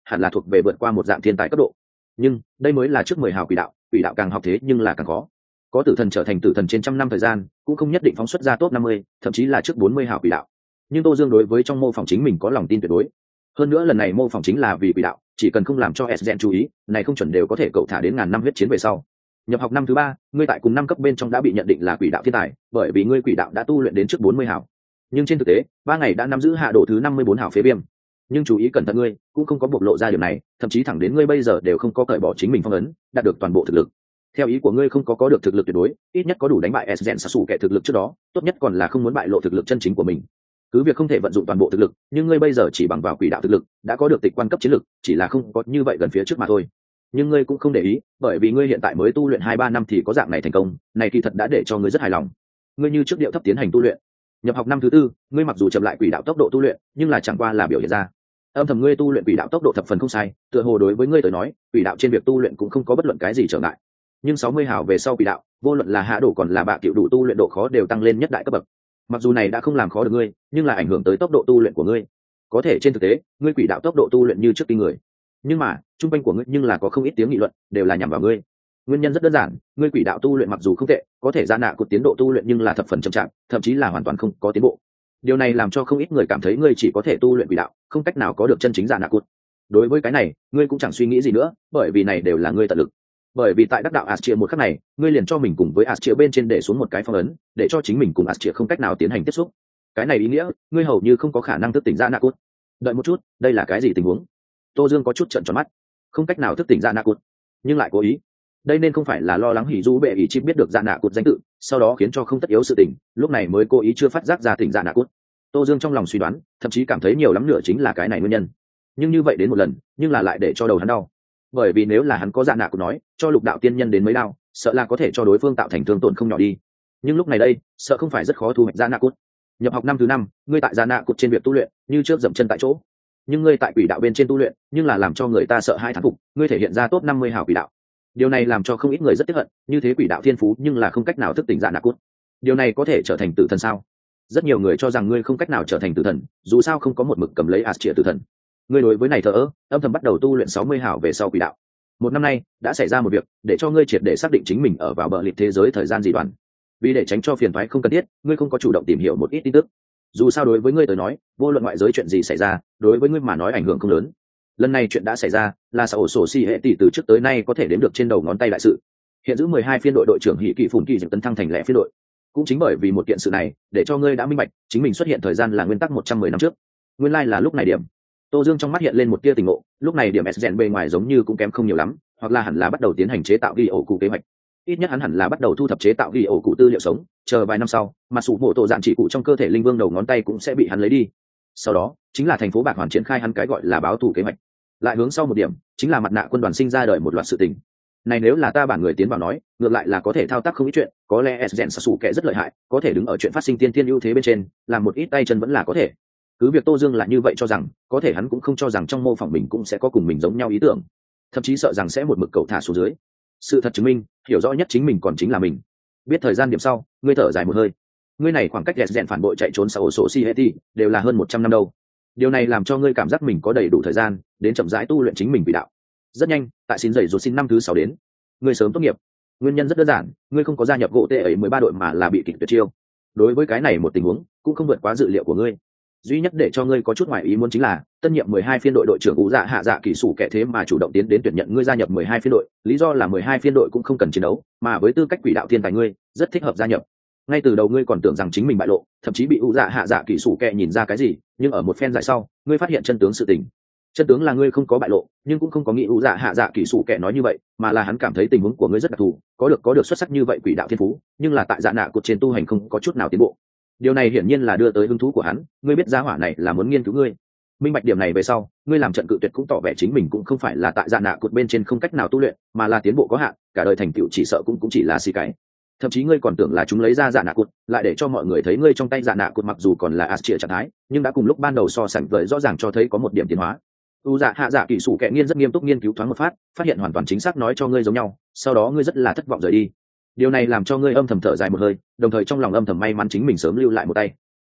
hẳn là thuộc về vượt qua một dạng thiên tài cấp độ. Nhưng đây mới là trước mười hào quỷ đạo, quỷ đạo càng học thế nhưng là càng khó. Có tử thần trở thành tử thần trên trăm năm thời gian, cũng không nhất định phóng xuất ra top năm mươi, thậm chí là trước bốn mươi hào quỷ đạo. Nhưng Tô Dương đối với trong mô phỏng chính mình có lòng tin tuyệt đối. Hơn nữa lần này mô phỏng chính là vì quỷ đạo, chỉ cần không làm cho Esgen chú ý, này không chuẩn đều có thể cậu thả đến ngàn năm huyết chiến về sau. Nhập học năm thứ ba, ngươi tại cùng năm cấp bên trong đã bị nhận định là quỷ đạo thiên tài, bởi vì ngươi quỷ đạo đã tu luyện đến trước bốn mươi hào. Nhưng trên thực tế, ba ngày đã nắm giữ hạ độ thứ năm mươi bốn hào phế viêm. Nhưng chú ý cẩn thận, ngươi cũng không có bộc lộ ra điểm này, thậm chí thẳng đến ngươi bây giờ đều không có cởi bỏ chính mình phong ấn, đạt được toàn bộ thực lực. Theo ý của ngươi không có có được thực lực tuyệt đối, ít nhất có đủ đánh bại Esgen Sasu kẻ thực lực trước đó, tốt nhất còn là không muốn bại lộ thực lực chân chính của mình. Cứ việc không thể vận dụng toàn bộ thực lực, nhưng ngươi bây giờ chỉ bằng vào quỷ đạo thực lực, đã có được tịch quan cấp chiến lực, chỉ là không có như vậy gần phía trước mà thôi. Nhưng ngươi cũng không để ý, bởi vì ngươi hiện tại mới tu luyện hai ba năm thì có dạng này thành công, này kỳ thật đã để cho ngươi rất hài lòng. Ngươi như trước điệu thấp tiến hành tu luyện. Nhập học năm thứ tư, ngươi mặc dù chậm lại quỷ đạo tốc độ tu luyện, nhưng là chẳng qua là biểu hiện ra. Âm thầm ngươi tu luyện quỷ đạo tốc độ thập phần không sai, tựa hồ đối với ngươi tới nói, quỷ đạo trên việc tu luyện cũng không có bất luận cái gì trở ngại. Nhưng sáu mươi hào về sau quỷ đạo, vô luận là hạ độ còn là bạ cựu đủ tu luyện độ khó đều tăng lên nhất đại cấp bậc. Mặc dù này đã không làm khó được ngươi, nhưng là ảnh hưởng tới tốc độ tu luyện của ngươi. Có thể trên thực tế, ngươi quỷ đạo tốc độ tu luyện như trước kinh người. Nhưng mà, trung quanh của ngươi nhưng là có không ít tiếng nghị luận, đều là nhằm vào ngươi. Nguyên nhân rất đơn giản, ngươi quỷ đạo tu luyện mặc dù không tệ, có thể ra nạ cột tiến độ tu luyện nhưng là thập phần chậm chạp, thậm chí là hoàn toàn không có tiến bộ. Điều này làm cho không ít người cảm thấy ngươi chỉ có thể tu luyện quỷ đạo, không cách nào có được chân chính ra nạ cột. Đối với cái này, ngươi cũng chẳng suy nghĩ gì nữa, bởi vì này đều là ngươi tận lực. Bởi vì tại đắc đạo Aschia một khắc này, ngươi liền cho mình cùng với Aschia bên trên để xuống một cái phong ấn, để cho chính mình cùng Aschia không cách nào tiến hành tiếp xúc. Cái này ý nghĩa, ngươi hầu như không có khả năng thức tỉnh ra nạ cột. Đợi một chút, đây là cái gì tình huống? Tô Dương có chút trợn tròn mắt, không cách nào thức tỉnh ra nạ cột, nhưng lại cố ý. Đây nên không phải là lo lắng hỉ du bệ ý chip biết được dạ nạ cột danh tự, sau đó khiến cho không tất yếu sự tỉnh, lúc này mới cố ý chưa phát giác ra tỉnh dạ nạ cột. Tô Dương trong lòng suy đoán, thậm chí cảm thấy nhiều lắm nữa chính là cái này nguyên nhân. Nhưng như vậy đến một lần, nhưng là lại để cho đầu hắn đau. Bởi vì nếu là hắn có dạ nạ cột nói, cho lục đạo tiên nhân đến mấy đao, sợ là có thể cho đối phương tạo thành thương tổn không nhỏ đi. Nhưng lúc này đây, sợ không phải rất khó thu hoạch dạ nạ cột. Nhập học năm thứ năm, ngươi tại dạ nạ cột trên việc tu luyện, như trước dậm chân tại chỗ. Nhưng ngươi tại quỷ đạo bên trên tu luyện, nhưng là làm cho người ta sợ hai thán phục, ngươi thể hiện ra top năm mươi hào quỷ đạo. Điều này làm cho không ít người rất tiếc hận, như thế quỷ đạo thiên phú nhưng là không cách nào thức tỉnh dạ nạ cốt. Điều này có thể trở thành tử thần sao? Rất nhiều người cho rằng ngươi không cách nào trở thành tử thần, dù sao không có một mực cầm lấy Aschia tử thần. Ngươi đối với này thờ ơ, âm thầm bắt đầu tu luyện sáu mươi hào về sau quỷ đạo. Một năm nay, đã xảy ra một việc, để cho ngươi triệt để xác định chính mình ở vào bờ liệt thế giới thời gian dị đoan. Vì để tránh cho phiền toái không cần thiết, ngươi không có chủ động tìm hiểu một ít tin tức. Dù sao đối với ngươi tới nói, vô luận ngoại giới chuyện gì xảy ra, đối với ngươi mà nói ảnh hưởng không lớn. Lần này chuyện đã xảy ra, là xã ổ sổ si hệ tỷ từ trước tới nay có thể đếm được trên đầu ngón tay đại sự. Hiện giữ mười hai phiên đội đội trưởng Hỉ Kỳ Phủn Kỳ dựng tấn thăng thành lẻ phiên đội. Cũng chính bởi vì một kiện sự này, để cho ngươi đã minh bạch, chính mình xuất hiện thời gian là nguyên tắc một trăm mười năm trước. Nguyên lai like là lúc này điểm. Tô Dương trong mắt hiện lên một tia tình ngộ, lúc này điểm Esgen bề ngoài giống như cũng kém không nhiều lắm, hoặc là hẳn là bắt đầu tiến hành chế tạo ghi ổ cụ kế hoạch. Ít nhất hắn hẳn là bắt đầu thu thập chế tạo ghi ổ cụ tư liệu sống, chờ vài năm sau, mà sủ bộ tổ dạng chỉ cụ trong cơ thể linh vương đầu ngón tay cũng sẽ bị hắn lấy đi. Sau đó, chính là thành phố Bạc Hoàn triển khai hắn cái gọi là báo thù kế hoạch. Lại hướng sau một điểm, chính là mặt nạ quân đoàn sinh ra đời một loạt sự tình. Này nếu là ta bản người tiến vào nói, ngược lại là có thể thao tác không ít chuyện, có lẽ Esgen Sasu kẻ rất lợi hại, có thể đứng ở chuyện phát sinh tiên tiên ưu thế bên trên, làm một ít tay chân vẫn là có thể. Cứ việc Tô Dương là như vậy cho rằng, có thể hắn cũng không cho rằng trong mô phỏng mình cũng sẽ có cùng mình giống nhau ý tưởng, thậm chí sợ rằng sẽ một mực cầu thả xuống dưới. Sự thật chứng minh, hiểu rõ nhất chính mình còn chính là mình. Biết thời gian điểm sau, ngươi thở dài một hơi. Ngươi này khoảng cách Esgen phản bội chạy trốn sau sổ Sieti, đều là hơn một trăm năm đâu. Điều này làm cho ngươi cảm giác mình có đầy đủ thời gian đến chậm rãi tu luyện chính mình quỷ đạo. Rất nhanh, tại xin dậy rồi xin năm thứ sáu đến, ngươi sớm tốt nghiệp. Nguyên nhân rất đơn giản, ngươi không có gia nhập gỗ tệ ấy mười ba đội mà là bị kịch tuyệt chiêu. Đối với cái này một tình huống, cũng không vượt quá dự liệu của ngươi. Duy nhất để cho ngươi có chút ngoài ý muốn chính là, tân nhiệm mười hai phiên đội đội trưởng Vũ Dạ Hạ Dạ Kỳ Sủ kẻ thế mà chủ động tiến đến tuyển nhận ngươi gia nhập mười hai phiên đội, lý do là mười hai phiên đội cũng không cần chiến đấu, mà với tư cách quỷ đạo thiên tài ngươi, rất thích hợp gia nhập. Ngay từ đầu ngươi còn tưởng rằng chính mình bại lộ, thậm chí bị Vũ Dạ Hạ Dạ Kỳ Sủ kẻ nhìn ra cái gì, nhưng ở một phen giải sau, ngươi phát hiện chân tướng sự tình. Chân tướng là ngươi không có bại lộ, nhưng cũng không có nghĩ Vũ Dạ Hạ Dạ Kỳ Sủ kẻ nói như vậy, mà là hắn cảm thấy tình huống của ngươi rất đặc thù, có được có được xuất sắc như vậy quỷ đạo thiên phú, nhưng là tại dạ nạ cột trên tu hành không có chút nào tiến bộ. Điều này hiển nhiên là đưa tới hứng thú của hắn, ngươi biết giá hỏa này là muốn nghiên cứu ngươi. Minh bạch điểm này về sau, ngươi làm trận cự tuyệt cũng tỏ vẻ chính mình cũng không phải là tại dạ nạ cột bên trên không cách nào tu luyện, mà là tiến bộ có hạn, cả đời thành tựu chỉ sợ cũng cũng chỉ là xì cái. Thậm chí ngươi còn tưởng là chúng lấy ra dạ nạ cột, lại để cho mọi người thấy ngươi trong tay dạ nạ cột mặc dù còn là Aschia trạng thái, nhưng đã cùng lúc ban đầu so sánh với rõ ràng cho thấy có một điểm tiến hóa. U Dạ Hạ Dạ Kỳ Sủ kẻ nghiên rất nghiêm túc nghiên cứu thoáng một phát, phát hiện hoàn toàn chính xác nói cho ngươi giống nhau, sau đó ngươi rất là thất vọng rời đi. Điều này làm cho ngươi âm thầm thở dài một hơi, đồng thời trong lòng âm thầm may mắn chính mình sớm lưu lại một tay.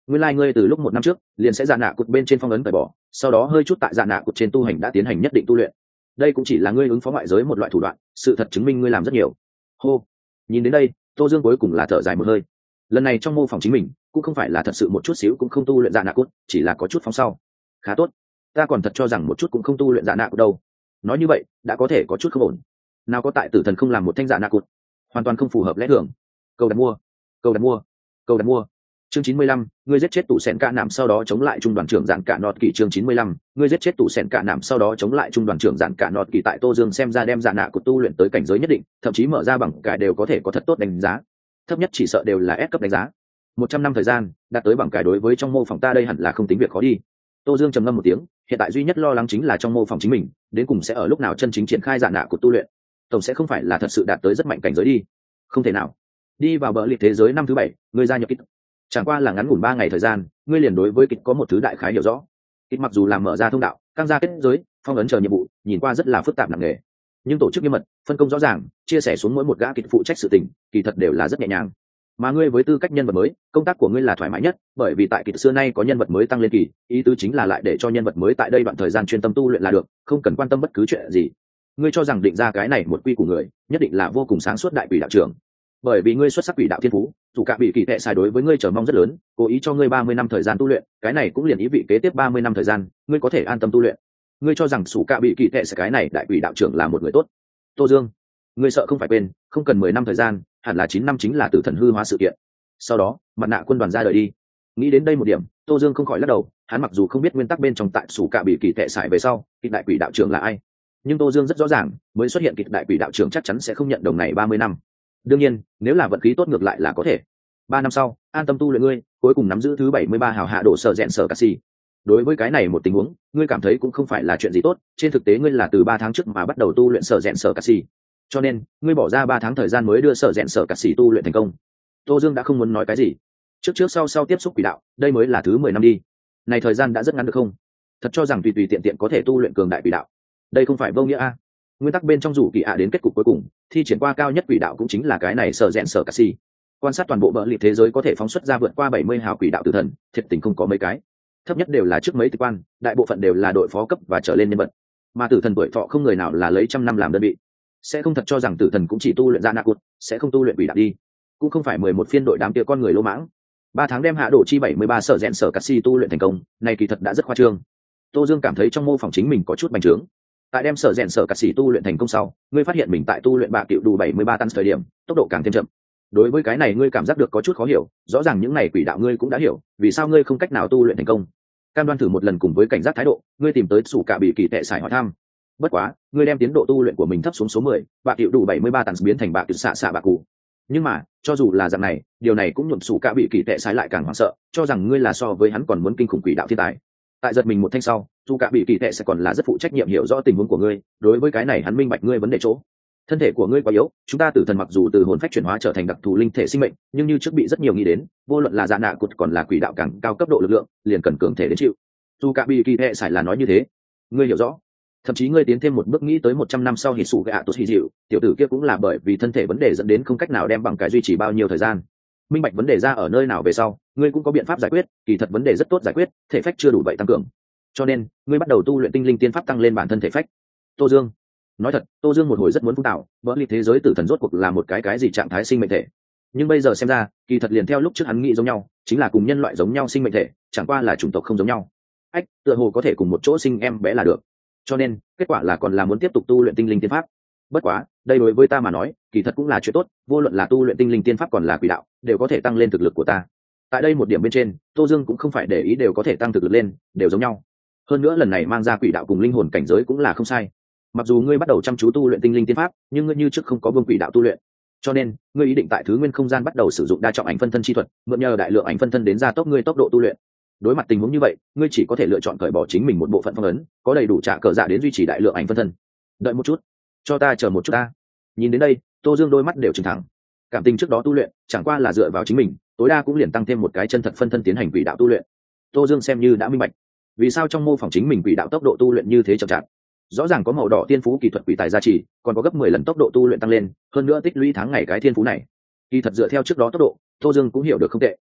nguyên lai、like、ngươi từ lúc một năm trước liền sẽ dạ nạ cụt bên trên phong ấn tẩy bỏ, sau đó hơi chút tại dạ nạ cụt trên tu hành đã tiến hành nhất định tu luyện. Đây cũng chỉ là ngươi ứng phó ngoại giới một loại thủ đoạn, sự thật chứng minh ngươi làm rất nhiều. Hô, nhìn đến đây, Tô Dương cuối cùng là thở dài một hơi. Lần này trong mô phỏng chính mình cũng không phải là thật sự một chút xíu cũng không tu luyện dạ nạ cụt, chỉ là có chút phóng sau. Khá tốt, ta còn thật cho rằng một chút cũng không tu luyện dạ nạ cụt đâu. Nói như vậy đã có thể có chút không ổn. Nào có tại tử thần không làm một thanh dạ nạ cụt, hoàn toàn không phù hợp lẽ thường. Cầu đặt mua, cầu đặt mua, cầu đặt mua. Chương chín mươi lăm, ngươi giết chết tụ sẹn cả nạm sau đó chống lại trung đoàn trưởng dạn cả nọt kỳ. Chương chín mươi lăm, ngươi giết chết tụ sẹn cả nạm sau đó chống lại trung đoàn trưởng dạn cả nọt kỳ. Tại Tô Dương xem ra đem dạ nạ của tu luyện tới cảnh giới nhất định, thậm chí mở ra bằng cả đều có thể có thật tốt đánh giá. Thấp nhất chỉ sợ đều là S cấp đánh giá. một trăm năm thời gian, đạt tới bằng cải đối với trong mô phỏng ta đây hẳn là không tính việc khó đi. Tô Dương trầm ngâm một tiếng, hiện tại duy nhất lo lắng chính là trong mô phỏng chính mình, đến cùng sẽ ở lúc nào chân chính triển khai dạ nạ của tu luyện. Tổng sẽ không phải là thật sự đạt tới rất mạnh cảnh giới đi. Không thể nào. Đi vào bờ liệt thế giới năm thứ bảy, ngươi gia nhập kịch. Chẳng qua là ngắn ngủn ba ngày thời gian, ngươi liền đối với kịch có một thứ đại khái hiểu rõ. Kịch mặc dù làm mở ra thông đạo, căng ra kết giới, phong ấn chờ nhiệm vụ, nhìn qua rất là phức tạp nặng nề, nhưng tổ chức nghiêm mật, phân công rõ ràng, chia sẻ xuống mỗi một gã kịch phụ trách sự tình, kỳ thật đều là rất nhẹ nhàng. Mà ngươi với tư cách nhân vật mới, công tác của ngươi là thoải mái nhất, bởi vì tại kịch xưa nay có nhân vật mới tăng lên kỳ, ý tứ chính là lại để cho nhân vật mới tại đây đoạn thời gian chuyên tâm tu luyện là được, không cần quan tâm bất cứ chuyện gì. Ngươi cho rằng định ra cái này một quy của người, nhất định là vô cùng sáng suốt đại quỷ đạo trưởng. Bởi vì ngươi xuất sắc quỷ đạo thiên phú, dù cả bị kỳ tệ sai đối với ngươi chờ mong rất lớn, cố ý cho ngươi ba mươi năm thời gian tu luyện, cái này cũng liền ý vị kế tiếp ba mươi năm thời gian, ngươi có thể an tâm tu luyện. Ngươi cho rằng sủ cả bị kỳ tệ sai cái này đại quỷ đạo trưởng là một người tốt. Tô Dương, ngươi sợ không phải quên, không cần mười năm thời gian, hẳn là chín năm chính là tử thần hư hóa sự kiện. Sau đó, mặt nạ quân đoàn ra đời đi. Nghĩ đến đây một điểm, Tô Dương không khỏi lắc đầu, hắn mặc dù không biết nguyên tắc bên trong tại sủ cả bị kỳ tệ sai về sau, kịch đại quỷ đạo trưởng là ai, nhưng Tô Dương rất rõ ràng, mới xuất hiện kịch đại quỷ đạo trưởng chắc chắn sẽ không nhận đồng này ba mươi năm. Đương nhiên, nếu là vận khí tốt ngược lại là có thể. Ba năm sau, an tâm tu luyện ngươi, cuối cùng nắm giữ thứ bảy mươi ba hào hạ độ sở rèn sở cát xì. Đối với cái này một tình huống, ngươi cảm thấy cũng không phải là chuyện gì tốt, trên thực tế ngươi là từ ba tháng trước mà bắt đầu tu luyện sở rèn sở cát xì. Cho nên, ngươi bỏ ra ba tháng thời gian mới đưa sở rèn sở cát xì tu luyện thành công. Tô Dương đã không muốn nói cái gì. Trước trước sau sau tiếp xúc quỷ đạo, đây mới là thứ mười năm đi. Này thời gian đã rất ngắn được không? Thật cho rằng tùy tùy tiện tiện có thể tu luyện cường đại quỷ đạo. Đây không phải vô nghĩa a. Nguyên tắc bên trong rủ kỳ ạ đến kết cục cuối cùng, thi triển qua cao nhất quỷ đạo cũng chính là cái này sở rèn sở cát xì. Quan sát toàn bộ bờ liệt thế giới có thể phóng xuất ra vượt qua bảy mươi hào quỷ đạo tử thần, thiệt tình không có mấy cái. Thấp nhất đều là trước mấy tịch quan, đại bộ phận đều là đội phó cấp và trở lên nhân vật. Mà tử thần tuổi thọ không người nào là lấy trăm năm làm đơn vị. Sẽ không thật cho rằng tử thần cũng chỉ tu luyện ra nạ cụt, sẽ không tu luyện quỷ đạo đi. Cũng không phải mười một phiên đội đám kia con người lỗ mãng. Ba tháng đem hạ độ chi bảy mươi ba sở rèn sở cát xì tu luyện thành công, này kỳ thật đã rất khoa trương. Tô Dương cảm thấy trong mô phỏng chính mình có chút bành trướng. Tại đem sở rèn sở cát xì tu luyện thành công sau, ngươi phát hiện mình tại tu luyện bạ cựu đủ bảy mươi ba tăng thời điểm, tốc độ càng thêm chậm. Đối với cái này ngươi cảm giác được có chút khó hiểu, rõ ràng những này quỷ đạo ngươi cũng đã hiểu, vì sao ngươi không cách nào tu luyện thành công? Cam đoan thử một lần cùng với cảnh giác thái độ, ngươi tìm tới sủ cả bị kỳ tệ sải hỏi thăm. Bất quá, ngươi đem tiến độ tu luyện của mình thấp xuống số mười, bạ cựu đủ bảy mươi ba tăng biến thành bạ cựu xạ xạ bạ cụ. Nhưng mà, cho dù là dạng này, điều này cũng nhuộm sủ cả bị kỳ tệ sải lại càng hoảng sợ, cho rằng ngươi là so với hắn còn muốn kinh khủng quỷ đạo thiên tài. Tại giật mình một thanh sau, dù cả bị kỳ tệ sẽ còn là rất phụ trách nhiệm hiểu rõ tình huống của ngươi, đối với cái này hắn minh bạch ngươi vấn đề chỗ. Thân thể của ngươi quá yếu, chúng ta tử thần mặc dù từ hồn phách chuyển hóa trở thành đặc thù linh thể sinh mệnh, nhưng như trước bị rất nhiều nghĩ đến, vô luận là dạ nạ cụt còn là quỷ đạo càng cao cấp độ lực lượng, liền cần cường thể đến chịu. Dù cả bị kỳ tệ sải là nói như thế, ngươi hiểu rõ. Thậm chí ngươi tiến thêm một bước nghĩ tới một trăm năm sau hỉ sủ gạ tốt hỉ dịu, tiểu tử kia cũng là bởi vì thân thể vấn đề dẫn đến không cách nào đem bằng cái duy trì bao nhiêu thời gian. Minh bạch vấn đề ra ở nơi nào về sau, ngươi cũng có biện pháp giải quyết, kỳ thật vấn đề rất tốt giải quyết, thể phách chưa đủ vậy tăng cường. Cho nên, ngươi bắt đầu tu luyện tinh linh tiên pháp tăng lên bản thân thể phách. Tô Dương, nói thật, Tô Dương một hồi rất muốn phun tạo, vỡ ly thế giới tử thần rốt cuộc là một cái cái gì trạng thái sinh mệnh thể. Nhưng bây giờ xem ra, kỳ thật liền theo lúc trước hắn nghĩ giống nhau, chính là cùng nhân loại giống nhau sinh mệnh thể, chẳng qua là chủng tộc không giống nhau. Ách, tựa hồ có thể cùng một chỗ sinh em bé là được. Cho nên, kết quả là còn là muốn tiếp tục tu luyện tinh linh tiên pháp. Bất quá, đây đối với ta mà nói, kỳ thật cũng là chuyện tốt, vô luận là tu luyện tinh linh tiên pháp còn là quỷ đạo, đều có thể tăng lên thực lực của ta. Tại đây một điểm bên trên, Tô Dương cũng không phải để ý đều có thể tăng thực lực lên, đều giống nhau. Hơn nữa lần này mang ra quỷ đạo cùng linh hồn cảnh giới cũng là không sai. Mặc dù ngươi bắt đầu chăm chú tu luyện tinh linh tiên pháp, nhưng ngươi như trước không có vương quỷ đạo tu luyện. Cho nên, ngươi ý định tại thứ nguyên không gian bắt đầu sử dụng đa trọng ảnh phân thân chi thuật, mượn nhờ đại lượng ảnh phân thân đến gia tốc ngươi tốc độ tu luyện. Đối mặt tình huống như vậy, ngươi chỉ có thể lựa chọn cởi bỏ chính mình một bộ phận phong ấn, có đầy đủ trả cờ dạ đến duy trì đại lượng ảnh phân thân. Đợi một chút, cho ta chờ một chút ta. Nhìn đến đây, Tô Dương đôi mắt đều trừng thẳng. Cảm tình trước đó tu luyện, chẳng qua là dựa vào chính mình, tối đa cũng liền tăng thêm một cái chân thật phân thân tiến hành quỷ đạo tu luyện. Tô Dương xem như đã minh bạch, vì sao trong mô phỏng chính mình quỷ đạo tốc độ tu luyện như thế chậm chạp. Rõ ràng có màu đỏ tiên phú kỳ thuật quỷ tài gia trì, còn có gấp mười lần tốc độ tu luyện tăng lên, hơn nữa tích lũy tháng ngày cái thiên phú này. Kỳ thật dựa theo trước đó tốc độ, Tô Dương cũng hiểu được không tệ.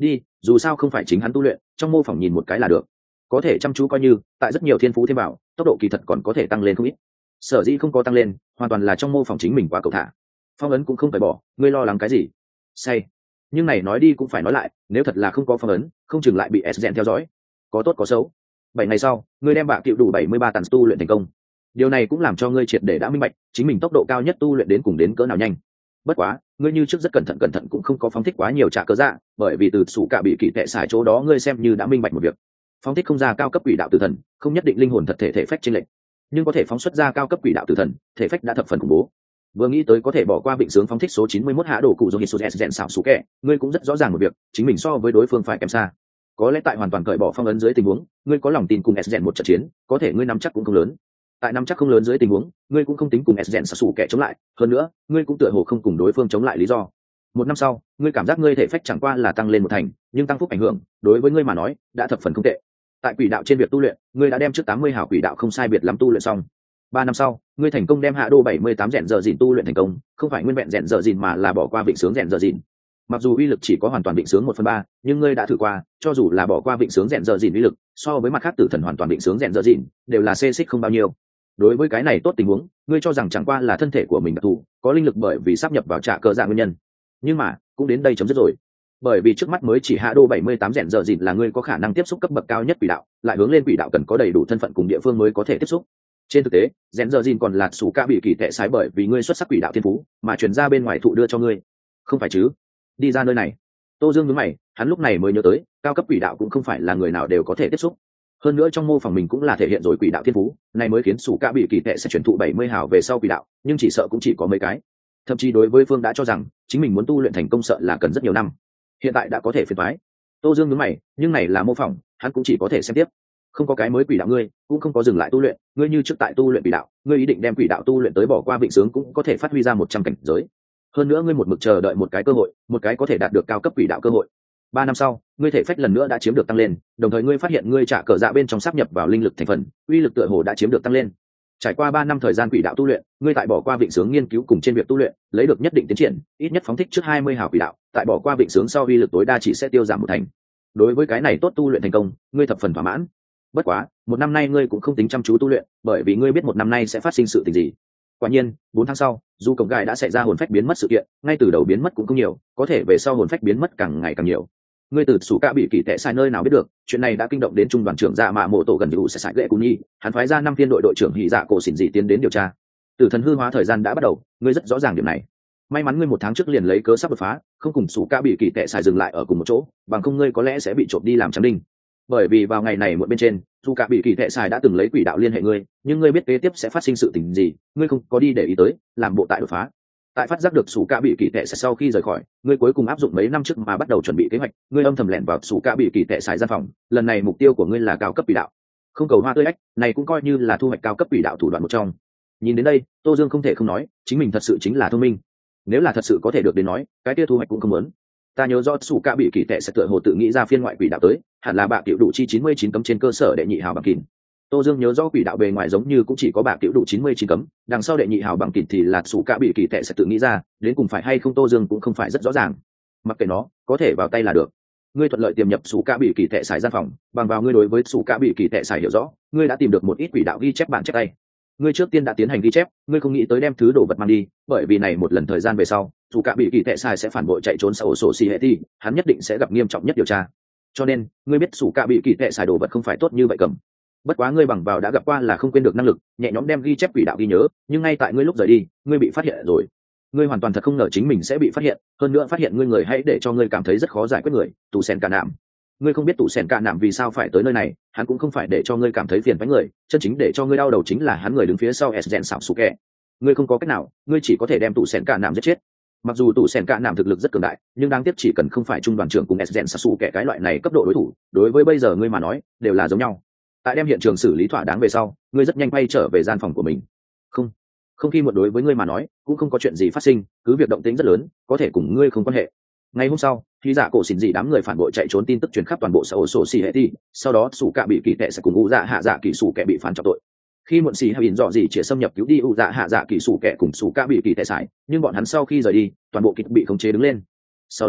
đi, dù sao không phải chính hắn tu luyện, trong mô phỏng nhìn một cái là được, có thể chăm chú coi như tại rất nhiều thiên phú thêm vào, tốc độ kỳ thật còn có thể tăng lên không ít. Sở dĩ không có tăng lên hoàn toàn là trong mô phỏng chính mình quá cầu thả. Phong ấn cũng không phải bỏ, ngươi lo lắng cái gì? Say. Nhưng này nói đi cũng phải nói lại, nếu thật là không có phong ấn, không chừng lại bị s theo dõi, có tốt có xấu. Bảy ngày sau, ngươi đem bạ cựu đủ bảy mươi ba tàn tu luyện thành công. Điều này cũng làm cho ngươi triệt để đã minh bạch chính mình tốc độ cao nhất tu luyện đến cùng đến cỡ nào nhanh. Bất quá ngươi như trước rất cẩn thận cẩn thận cũng không có phóng thích quá nhiều trả cơ dạ, bởi vì từ sủ cả bị kỳ tệ xài chỗ đó ngươi xem như đã minh bạch một việc, phóng thích không ra cao cấp quỷ đạo tử thần không nhất định linh hồn thật thể thể phách trên lệnh, nhưng có thể phóng xuất ra cao cấp quỷ đạo tử thần thể phách đã thập phần khủng bố. Vừa nghĩ tới có thể bỏ qua vịnh sướng phóng thích số chín mươi mốt hạ đồ cụ do hisu rèn xảo sủ kẹ, ngươi cũng rất rõ ràng một việc, chính mình so với đối phương phải kém xa. Có lẽ tại hoàn toàn cởi bỏ phong ấn dưới tình huống, ngươi có lòng tin cùng s một trận chiến, có thể ngươi nắm chắc cũng không lớn. Tại nắm chắc không lớn dưới tình huống, ngươi cũng không tính cùng s xảo sủ kẹ chống lại, hơn nữa ngươi cũng tựa hồ không cùng đối phương chống lại lý do. Một năm sau, ngươi cảm giác ngươi thể phách chẳng qua là tăng lên một thành, nhưng tăng phúc ảnh hưởng đối với ngươi mà nói đã thập phần không tệ. Tại quỷ đạo trên việc tu luyện, ngươi đã đem trước tám mươi hảo quỷ đạo không sai biệt lắm tu luyện xong. Ba năm sau, ngươi thành công đem hạ đô bảy mươi tám rèn giờ dịn tu luyện thành công, không phải nguyên vẹn rèn giờ dịn mà là bỏ qua vịnh sướng rèn giờ dịn. Mặc dù uy lực chỉ có hoàn toàn vịnh sướng một phần ba, nhưng ngươi đã thử qua, cho dù là bỏ qua vịnh sướng rèn giờ dịn uy lực, so với mặt khác tử thần hoàn toàn vịnh sướng rèn giờ dịn, đều là xê xích không bao nhiêu. Đối với cái này tốt tình huống, ngươi cho rằng chẳng qua là thân thể của mình đặc thù, có linh lực bởi vì sắp nhập vào trả cờ dạng nguyên nhân. Nhưng mà, cũng đến đây chấm dứt rồi. Bởi vì trước mắt mới chỉ hạ đô bảy mươi tám rèn giờ dịn là ngươi có khả năng tiếp xúc cấp bậc cao nhất quỷ đạo, lại hướng lên quỷ đạo cần có đầy đủ thân phận cùng địa phương mới có thể tiếp xúc. Trên thực tế, rèn giờ dìn còn là sủ ca bị kỳ tệ sái bởi vì ngươi xuất sắc quỷ đạo thiên phú mà truyền ra bên ngoài thụ đưa cho ngươi, không phải chứ? Đi ra nơi này. Tô Dương nhướng mày, hắn lúc này mới nhớ tới, cao cấp quỷ đạo cũng không phải là người nào đều có thể tiếp xúc. Hơn nữa trong mô phỏng mình cũng là thể hiện rồi quỷ đạo thiên phú, này mới khiến sủ ca bị kỳ tệ sẽ truyền thụ bảy mươi hào về sau quỷ đạo, nhưng chỉ sợ cũng chỉ có mấy cái. Thậm chí đối với Phương đã cho rằng chính mình muốn tu luyện thành công sợ là cần rất nhiều năm. Hiện tại đã có thể phiền toái. Tô Dương nhướng mày, nhưng này là mô phỏng, hắn cũng chỉ có thể xem tiếp. Không có cái mới quỷ đạo ngươi cũng không có dừng lại tu luyện, ngươi như trước tại tu luyện quỷ đạo, ngươi ý định đem quỷ đạo tu luyện tới bỏ qua vịnh sướng cũng có thể phát huy ra một trăm cảnh giới. Hơn nữa ngươi một mực chờ đợi một cái cơ hội, một cái có thể đạt được cao cấp quỷ đạo cơ hội. Ba năm sau, ngươi thể phách lần nữa đã chiếm được tăng lên, đồng thời ngươi phát hiện ngươi trả cờ dạ bên trong sáp nhập vào linh lực thành phần, uy lực tựa hồ đã chiếm được tăng lên. Trải qua ba năm thời gian quỷ đạo tu luyện, ngươi tại bỏ qua vịnh sướng nghiên cứu cùng trên việc tu luyện, lấy được nhất định tiến triển, ít nhất phóng thích trước hai mươi hào quỷ đạo, tại bỏ qua vịnh sướng sau uy lực tối đa chỉ sẽ tiêu giảm một thành. Đối với cái này tốt tu luyện thành công, ngươi thập phần thỏa mãn. Bất quá, một năm nay ngươi cũng không tính chăm chú tu luyện, bởi vì ngươi biết một năm nay sẽ phát sinh sự tình gì. Quả nhiên, bốn tháng sau, dù cổng gai đã xảy ra hồn phách biến mất sự kiện, ngay từ đầu biến mất cũng không nhiều, có thể về sau hồn phách biến mất càng ngày càng nhiều. Ngươi từ sủ cả bị kỳ tệ sai nơi nào biết được, chuyện này đã kinh động đến trung đoàn trưởng dạ mạ mộ tổ gần đủ sẽ sải lệ cú nhi, hắn phái ra năm viên đội đội trưởng hỉ dạ cổ xỉn dị tiến đến điều tra. Tử thần hư hóa thời gian đã bắt đầu, ngươi rất rõ ràng điểm này. May mắn ngươi một tháng trước liền lấy cớ sắp đột phá, không cùng sủ cả bị kỳ tệ sai dừng lại ở cùng một chỗ, bằng không ngươi có lẽ sẽ bị trộm đi làm trắng đinh. Bởi vì vào ngày này muộn bên trên, dù cả bị kỳ tệ xài đã từng lấy quỷ đạo liên hệ ngươi, nhưng ngươi biết kế tiếp sẽ phát sinh sự tình gì, ngươi không có đi để ý tới, làm bộ tại đột phá. Tại phát giác được sủ cả bị kỳ tệ xài sau khi rời khỏi, ngươi cuối cùng áp dụng mấy năm trước mà bắt đầu chuẩn bị kế hoạch, ngươi âm thầm lẻn vào sủ cả bị kỳ tệ xài gian phòng, lần này mục tiêu của ngươi là cao cấp quỷ đạo. Không cầu hoa tươi ếch, này cũng coi như là thu hoạch cao cấp quỷ đạo thủ đoạn một trong. Nhìn đến đây, Tô Dương không thể không nói, chính mình thật sự chính là thông minh. Nếu là thật sự có thể được đến nói, cái kia thu hoạch cũng không muốn. Ta nhớ do sủ cả bị kỳ tệ sẽ tựa hồ tự nghĩ ra phiên ngoại quỷ đạo tới, hẳn là bạ tiểu đủ chi chín mươi chín cấm trên cơ sở đệ nhị hào bằng kìn. Tô Dương nhớ do quỷ đạo bề ngoài giống như cũng chỉ có bạ tiểu đủ chín mươi chín cấm, đằng sau đệ nhị hào bằng kìn thì là sủ cả bị kỳ tệ sẽ tự nghĩ ra, đến cùng phải hay không Tô Dương cũng không phải rất rõ ràng. Mặc kệ nó, có thể vào tay là được. Ngươi thuận lợi tiềm nhập sủ cả bị kỳ tệ xài gian phòng, bằng vào ngươi đối với sủ cả bị kỳ tệ xài hiểu rõ, ngươi đã tìm được một ít quỷ đạo ghi chép bản chép tay. Ngươi trước tiên đã tiến hành ghi chép, ngươi không nghĩ tới đem thứ đồ vật mang đi, bởi vì này một lần thời gian về sau, dù cả bị kỳ tệ sai sẽ phản bội chạy trốn sau sổ xì hệ ti, hắn nhất định sẽ gặp nghiêm trọng nhất điều tra. Cho nên, ngươi biết sủ cả bị kỳ tệ sai đồ vật không phải tốt như vậy cầm. Bất quá ngươi bằng vào đã gặp qua là không quên được năng lực, nhẹ nhõm đem ghi chép quỷ đạo ghi nhớ, nhưng ngay tại ngươi lúc rời đi, ngươi bị phát hiện rồi. Ngươi hoàn toàn thật không ngờ chính mình sẽ bị phát hiện, hơn nữa phát hiện ngươi người hãy để cho ngươi cảm thấy rất khó giải quyết người, tù sèn cả nạm. Ngươi không biết tủ sèn cả nạm vì sao phải tới nơi này, hắn cũng không phải để cho ngươi cảm thấy phiền với người, chân chính để cho ngươi đau đầu chính là hắn người đứng phía sau Esgen xảo sủ kẹ. Ngươi không có cách nào, ngươi chỉ có thể đem tủ sèn cả nạm giết chết. Mặc dù tủ sèn cả nạm thực lực rất cường đại, nhưng đáng tiếc chỉ cần không phải trung đoàn trưởng cùng Esgen xảo sủ kẹ cái loại này cấp độ đối thủ, đối với bây giờ ngươi mà nói, đều là giống nhau. Tại đem hiện trường xử lý thỏa đáng về sau, ngươi rất nhanh quay trở về gian phòng của mình. Không, không khi một đối với ngươi mà nói, cũng không có chuyện gì phát sinh, cứ việc động tĩnh rất lớn, có thể cùng ngươi không quan hệ. Ngày hôm sau, khi giả cổ xỉn dị đám người phản bội chạy trốn tin tức truyền khắp toàn bộ xã hội sổ xì hệ ti, sau đó sủ cả bị kỳ tệ sẽ cùng u dạ hạ dạ kỳ sủ kẻ bị phản trọng tội. Khi muộn xì hay ỉn dọ gì chỉ xâm nhập cứu đi u dạ hạ dạ kỳ sủ kẻ cùng sủ cả bị kỳ tệ sải, nhưng bọn hắn sau khi rời đi, toàn bộ kịch bị khống chế đứng lên. Sau đó,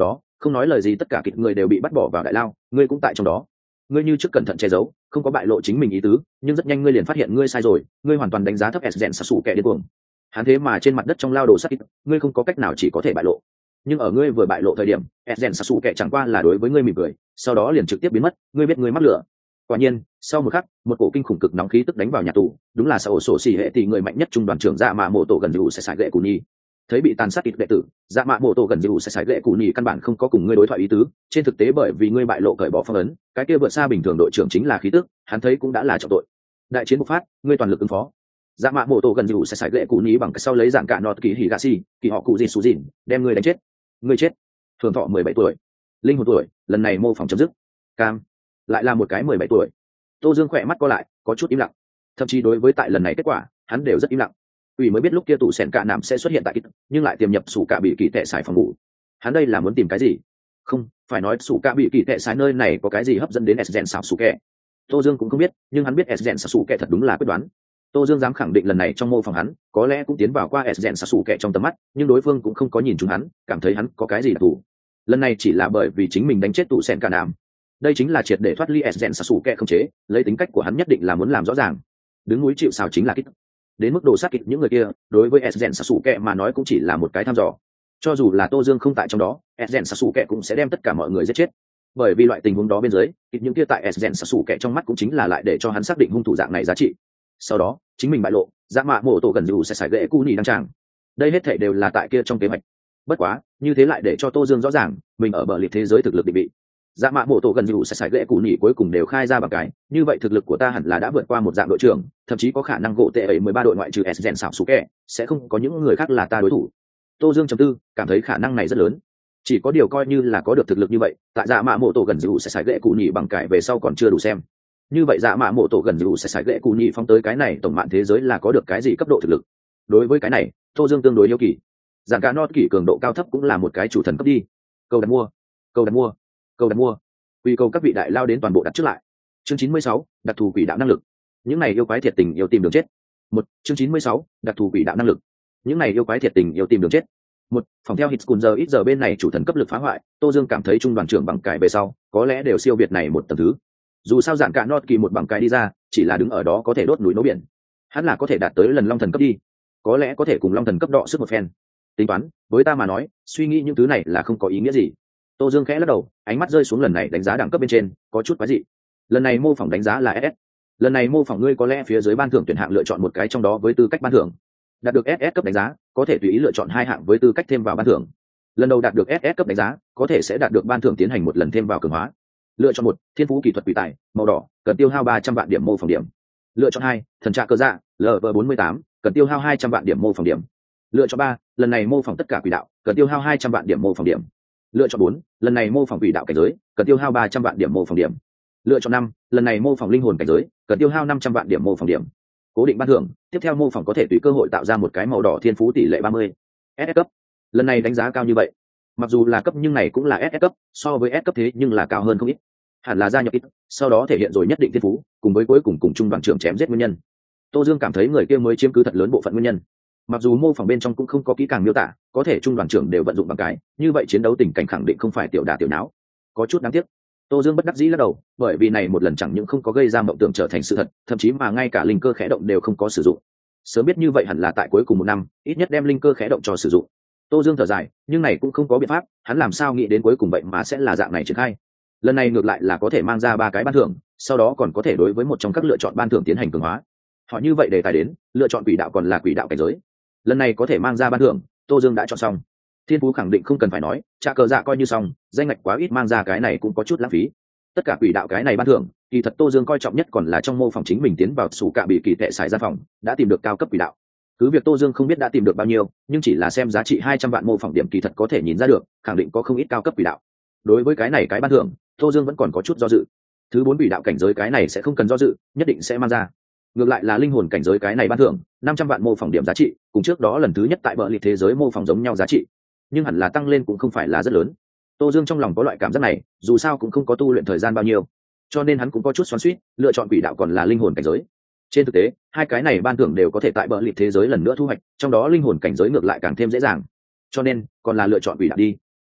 không nói lời gì tất cả kịch người đều bị bắt bỏ vào đại lao, ngươi cũng tại trong đó. Ngươi như trước cẩn thận che giấu, không có bại lộ chính mình ý tứ, nhưng rất nhanh ngươi liền phát hiện ngươi sai rồi, ngươi hoàn toàn đánh giá thấp Esgen Sasu kẻ điên cuồng. Hắn thế mà trên mặt đất trong lao đồ sát kịch, ngươi không có cách nào chỉ có thể bại lộ. Nhưng ở ngươi vừa bại lộ thời điểm, Esgen Sasu kẻ chẳng qua là đối với ngươi mỉm cười, sau đó liền trực tiếp biến mất, ngươi biết ngươi mắc lửa. Quả nhiên, sau một khắc, một cổ kinh khủng cực nóng khí tức đánh vào nhà tù, đúng là Sao Sổ Xỉ hệ tỷ người mạnh nhất trung đoàn trưởng Dạ Mạ Mộ Tổ gần dù sẽ xài gậy cù nhi. Thấy bị tàn sát ít đệ tử, Dạ Mạ Mộ Tổ gần dù sẽ xài gậy cù nhi căn bản không có cùng ngươi đối thoại ý tứ, trên thực tế bởi vì ngươi bại lộ cởi bỏ phong ấn, cái kia vượt xa bình thường đội trưởng chính là khí tức, hắn thấy cũng đã là trọng tội. Đại chiến bộc phát, ngươi toàn lực ứng phó. Dạ Mạ Mộ Tổ gần dù sẽ xài gậy cù nhi bằng cái sau lấy dạng cả nọt kỳ hỉ gà xì, kỳ họ cụ gì sú dìn, đem ngươi đánh chết. Ngươi chết. Thường thọ mười bảy tuổi, linh hồn tuổi, lần này mô phỏng chấm dứt. Cam, lại là một cái mười bảy tuổi. Tô Dương khỏe mắt co lại, có chút im lặng. Thậm chí đối với tại lần này kết quả, hắn đều rất im lặng. Ủy mới biết lúc kia tủ sèn cả nạm sẽ xuất hiện tại kịch, nhưng lại tiềm nhập sủ cả bị kỳ tệ xài phòng ngủ. Hắn đây là muốn tìm cái gì? Không, phải nói sủ cả bị kỳ tệ xài nơi này có cái gì hấp dẫn đến Esgen xảo sủ kẹ. Tô Dương cũng không biết, nhưng hắn biết Esgen xảo sủ kẹ thật đúng là quyết đoán. Tô Dương dám khẳng định lần này trong mô phỏng hắn, có lẽ cũng tiến vào qua Esgen xảo sủ kẹ trong tầm mắt, nhưng đối phương cũng không có nhìn chúng hắn, cảm thấy hắn có cái gì đặc thù. Lần này chỉ là bởi vì chính mình đánh chết tủ sèn cả nạm. Đây chính là triệt để thoát ly Esgen xảo sủ kẹ không chế, lấy tính cách của hắn nhất định là muốn làm rõ ràng. Đứng núi chịu sào chính là kích. Đến mức độ sát kịch những người kia, đối với Esgen Sasuke mà nói cũng chỉ là một cái thăm dò. Cho dù là Tô Dương không tại trong đó, Esgen Sasuke cũng sẽ đem tất cả mọi người giết chết. Bởi vì loại tình huống đó bên dưới, kịch những kia tại Esgen Sasuke trong mắt cũng chính là lại để cho hắn xác định hung thủ dạng này giá trị. Sau đó, chính mình bại lộ, Dạ Mạ Mộ Tổ gần dù sẽ xài gậy cu nhì đăng tràng. Đây hết thảy đều là tại kia trong kế hoạch. Bất quá, như thế lại để cho Tô Dương rõ ràng, mình ở bờ liệt thế giới thực lực định vị. Dạ Mạ Mộ Tổ gần dù sẽ xài gậy cụ nhỉ cuối cùng đều khai ra bằng cái, như vậy thực lực của ta hẳn là đã vượt qua một dạng đội trưởng, thậm chí có khả năng gỗ tệ ấy mười ba đội ngoại trừ Esgen xảo sủ kẹ, sẽ không có những người khác là ta đối thủ. Tô Dương trầm tư, cảm thấy khả năng này rất lớn. Chỉ có điều coi như là có được thực lực như vậy, tại Dạ Mạ Mộ Tổ gần dù sẽ xài gậy cụ nhỉ bằng cái về sau còn chưa đủ xem. Như vậy Dạ Mạ Mộ Tổ gần dù sẽ xài gậy cụ nhỉ phóng tới cái này tổng mạng thế giới là có được cái gì cấp độ thực lực. Đối với cái này, Tô Dương tương đối hiếu kỳ. Dạng cả nốt kỷ cường độ cao thấp cũng là một cái chủ thần cấp đi. Câu đặt mua, câu đặt mua, câu đặt mua. Quy cầu các vị đại lao đến toàn bộ đặt trước lại. Chương chín mươi sáu, đặc thù quỷ đạo năng lực. Những này yêu quái thiệt tình yêu tìm đường chết. Một, chương chín mươi sáu, đặc thù quỷ đạo năng lực. Những này yêu quái thiệt tình yêu tìm đường chết. Một, phòng theo Hitscun giờ ít giờ bên này chủ thần cấp lực phá hoại, Tô Dương cảm thấy trung đoàn trưởng bằng cải về sau, có lẽ đều siêu việt này một tầng thứ. Dù sao dạng cả nốt kỳ một bằng cái đi ra, chỉ là đứng ở đó có thể đốt núi nấu biển. Hắn là có thể đạt tới lần long thần cấp đi, có lẽ có thể cùng long thần cấp đọ sức một phen. Tính toán, với ta mà nói, suy nghĩ những thứ này là không có ý nghĩa gì. Tô Dương khẽ lắc đầu, ánh mắt rơi xuống lần này đánh giá đẳng cấp bên trên, có chút quái dị. Lần này mô phỏng đánh giá là ét ét. Lần này mô phỏng ngươi có lẽ phía dưới ban thưởng tuyển hạng lựa chọn một cái trong đó với tư cách ban thưởng. Đạt được ét ét cấp đánh giá, có thể tùy ý lựa chọn hai hạng với tư cách thêm vào ban thưởng. Lần đầu đạt được ét ét cấp đánh giá, có thể sẽ đạt được ban thưởng tiến hành một lần thêm vào cường hóa. Lựa chọn một, thiên phú kỹ thuật quỷ tài, màu đỏ, cần tiêu hao ba trăm vạn điểm mô phỏng điểm. Lựa chọn hai, thần trạ cơ dạ, lờ vê bốn mươi tám, cần tiêu hao hai trăm vạn điểm mô phỏng điểm. Lựa chọn ba, lần này mô phỏng tất cả quỷ đạo, cần tiêu hao hai trăm vạn điểm mô phỏng điểm. Lựa chọn bốn, lần này mô phỏng quỷ đạo cảnh giới, cần tiêu hao ba trăm vạn điểm mô phỏng điểm. Lựa chọn năm, lần này mô phỏng linh hồn cảnh giới, cần tiêu hao năm trăm vạn điểm mô phỏng điểm. Cố định ban thưởng, tiếp theo mô phỏng có thể tùy cơ hội tạo ra một cái màu đỏ thiên phú tỷ lệ ba mươi. ét ét cấp. Lần này đánh giá cao như vậy. Mặc dù là cấp nhưng này cũng là ét ét cấp, so với S cấp thế nhưng là cao hơn không ít. Hẳn là gia nhập ít, sau đó thể hiện rồi nhất định thiên phú, cùng với cuối cùng cùng trung đoàn trưởng chém giết nguyên nhân. Tô Dương cảm thấy người kia mới chiếm cứ thật lớn bộ phận nguyên nhân. Mặc dù mô phỏng bên trong cũng không có kỹ càng miêu tả, có thể trung đoàn trưởng đều vận dụng bằng cái, như vậy chiến đấu tình cảnh khẳng định không phải tiểu đả tiểu náo. Có chút đáng tiếc. Tô Dương bất đắc dĩ lắc đầu, bởi vì này một lần chẳng những không có gây ra mộng tưởng trở thành sự thật, thậm chí mà ngay cả linh cơ khẽ động đều không có sử dụng. Sớm biết như vậy hẳn là tại cuối cùng một năm, ít nhất đem linh cơ khẽ động cho sử dụng. Tô Dương thở dài, nhưng này cũng không có biện pháp, hắn làm sao nghĩ đến cuối cùng vậy mà sẽ là dạng này triển khai. Lần này ngược lại là có thể mang ra ba cái ban thưởng, sau đó còn có thể đối với một trong các lựa chọn ban thưởng tiến hành cường hóa. Họ như vậy đề tài đến, lựa chọn quỷ đạo còn là quỷ đạo cảnh giới. Lần này có thể mang ra ban thưởng, Tô Dương đã chọn xong. Thiên phú khẳng định không cần phải nói, trả cờ dạ coi như xong, danh ngạch quá ít mang ra cái này cũng có chút lãng phí. Tất cả quỷ đạo cái này ban thưởng, kỳ thật Tô Dương coi trọng nhất còn là trong mô phỏng chính mình tiến vào sủ cạ bị kỳ tệ xài ra phòng, đã tìm được cao cấp quỷ đạo. Cứ việc Tô Dương không biết đã tìm được bao nhiêu, nhưng chỉ là xem giá trị hai trăm vạn mô phỏng điểm kỳ thật có thể nhìn ra được, khẳng định có không ít cao cấp quỷ đạo. Đối với cái này cái ban thưởng, Tô Dương vẫn còn có chút do dự. Thứ bốn quỷ đạo cảnh giới cái này sẽ không cần do dự, nhất định sẽ mang ra. Ngược lại là linh hồn cảnh giới cái này ban thưởng, năm trăm vạn mô phỏng điểm giá trị, cùng trước đó lần thứ nhất tại bờ liệt thế giới mô phỏng giống nhau giá trị, nhưng hẳn là tăng lên cũng không phải là rất lớn. Tô Dương trong lòng có loại cảm giác này, dù sao cũng không có tu luyện thời gian bao nhiêu, cho nên hắn cũng có chút xoắn xuýt, lựa chọn quỷ đạo còn là linh hồn cảnh giới. Trên thực tế, hai cái này ban thưởng đều có thể tại bờ liệt thế giới lần nữa thu hoạch, trong đó linh hồn cảnh giới ngược lại càng thêm dễ dàng, cho nên còn là lựa chọn quỷ đạo đi.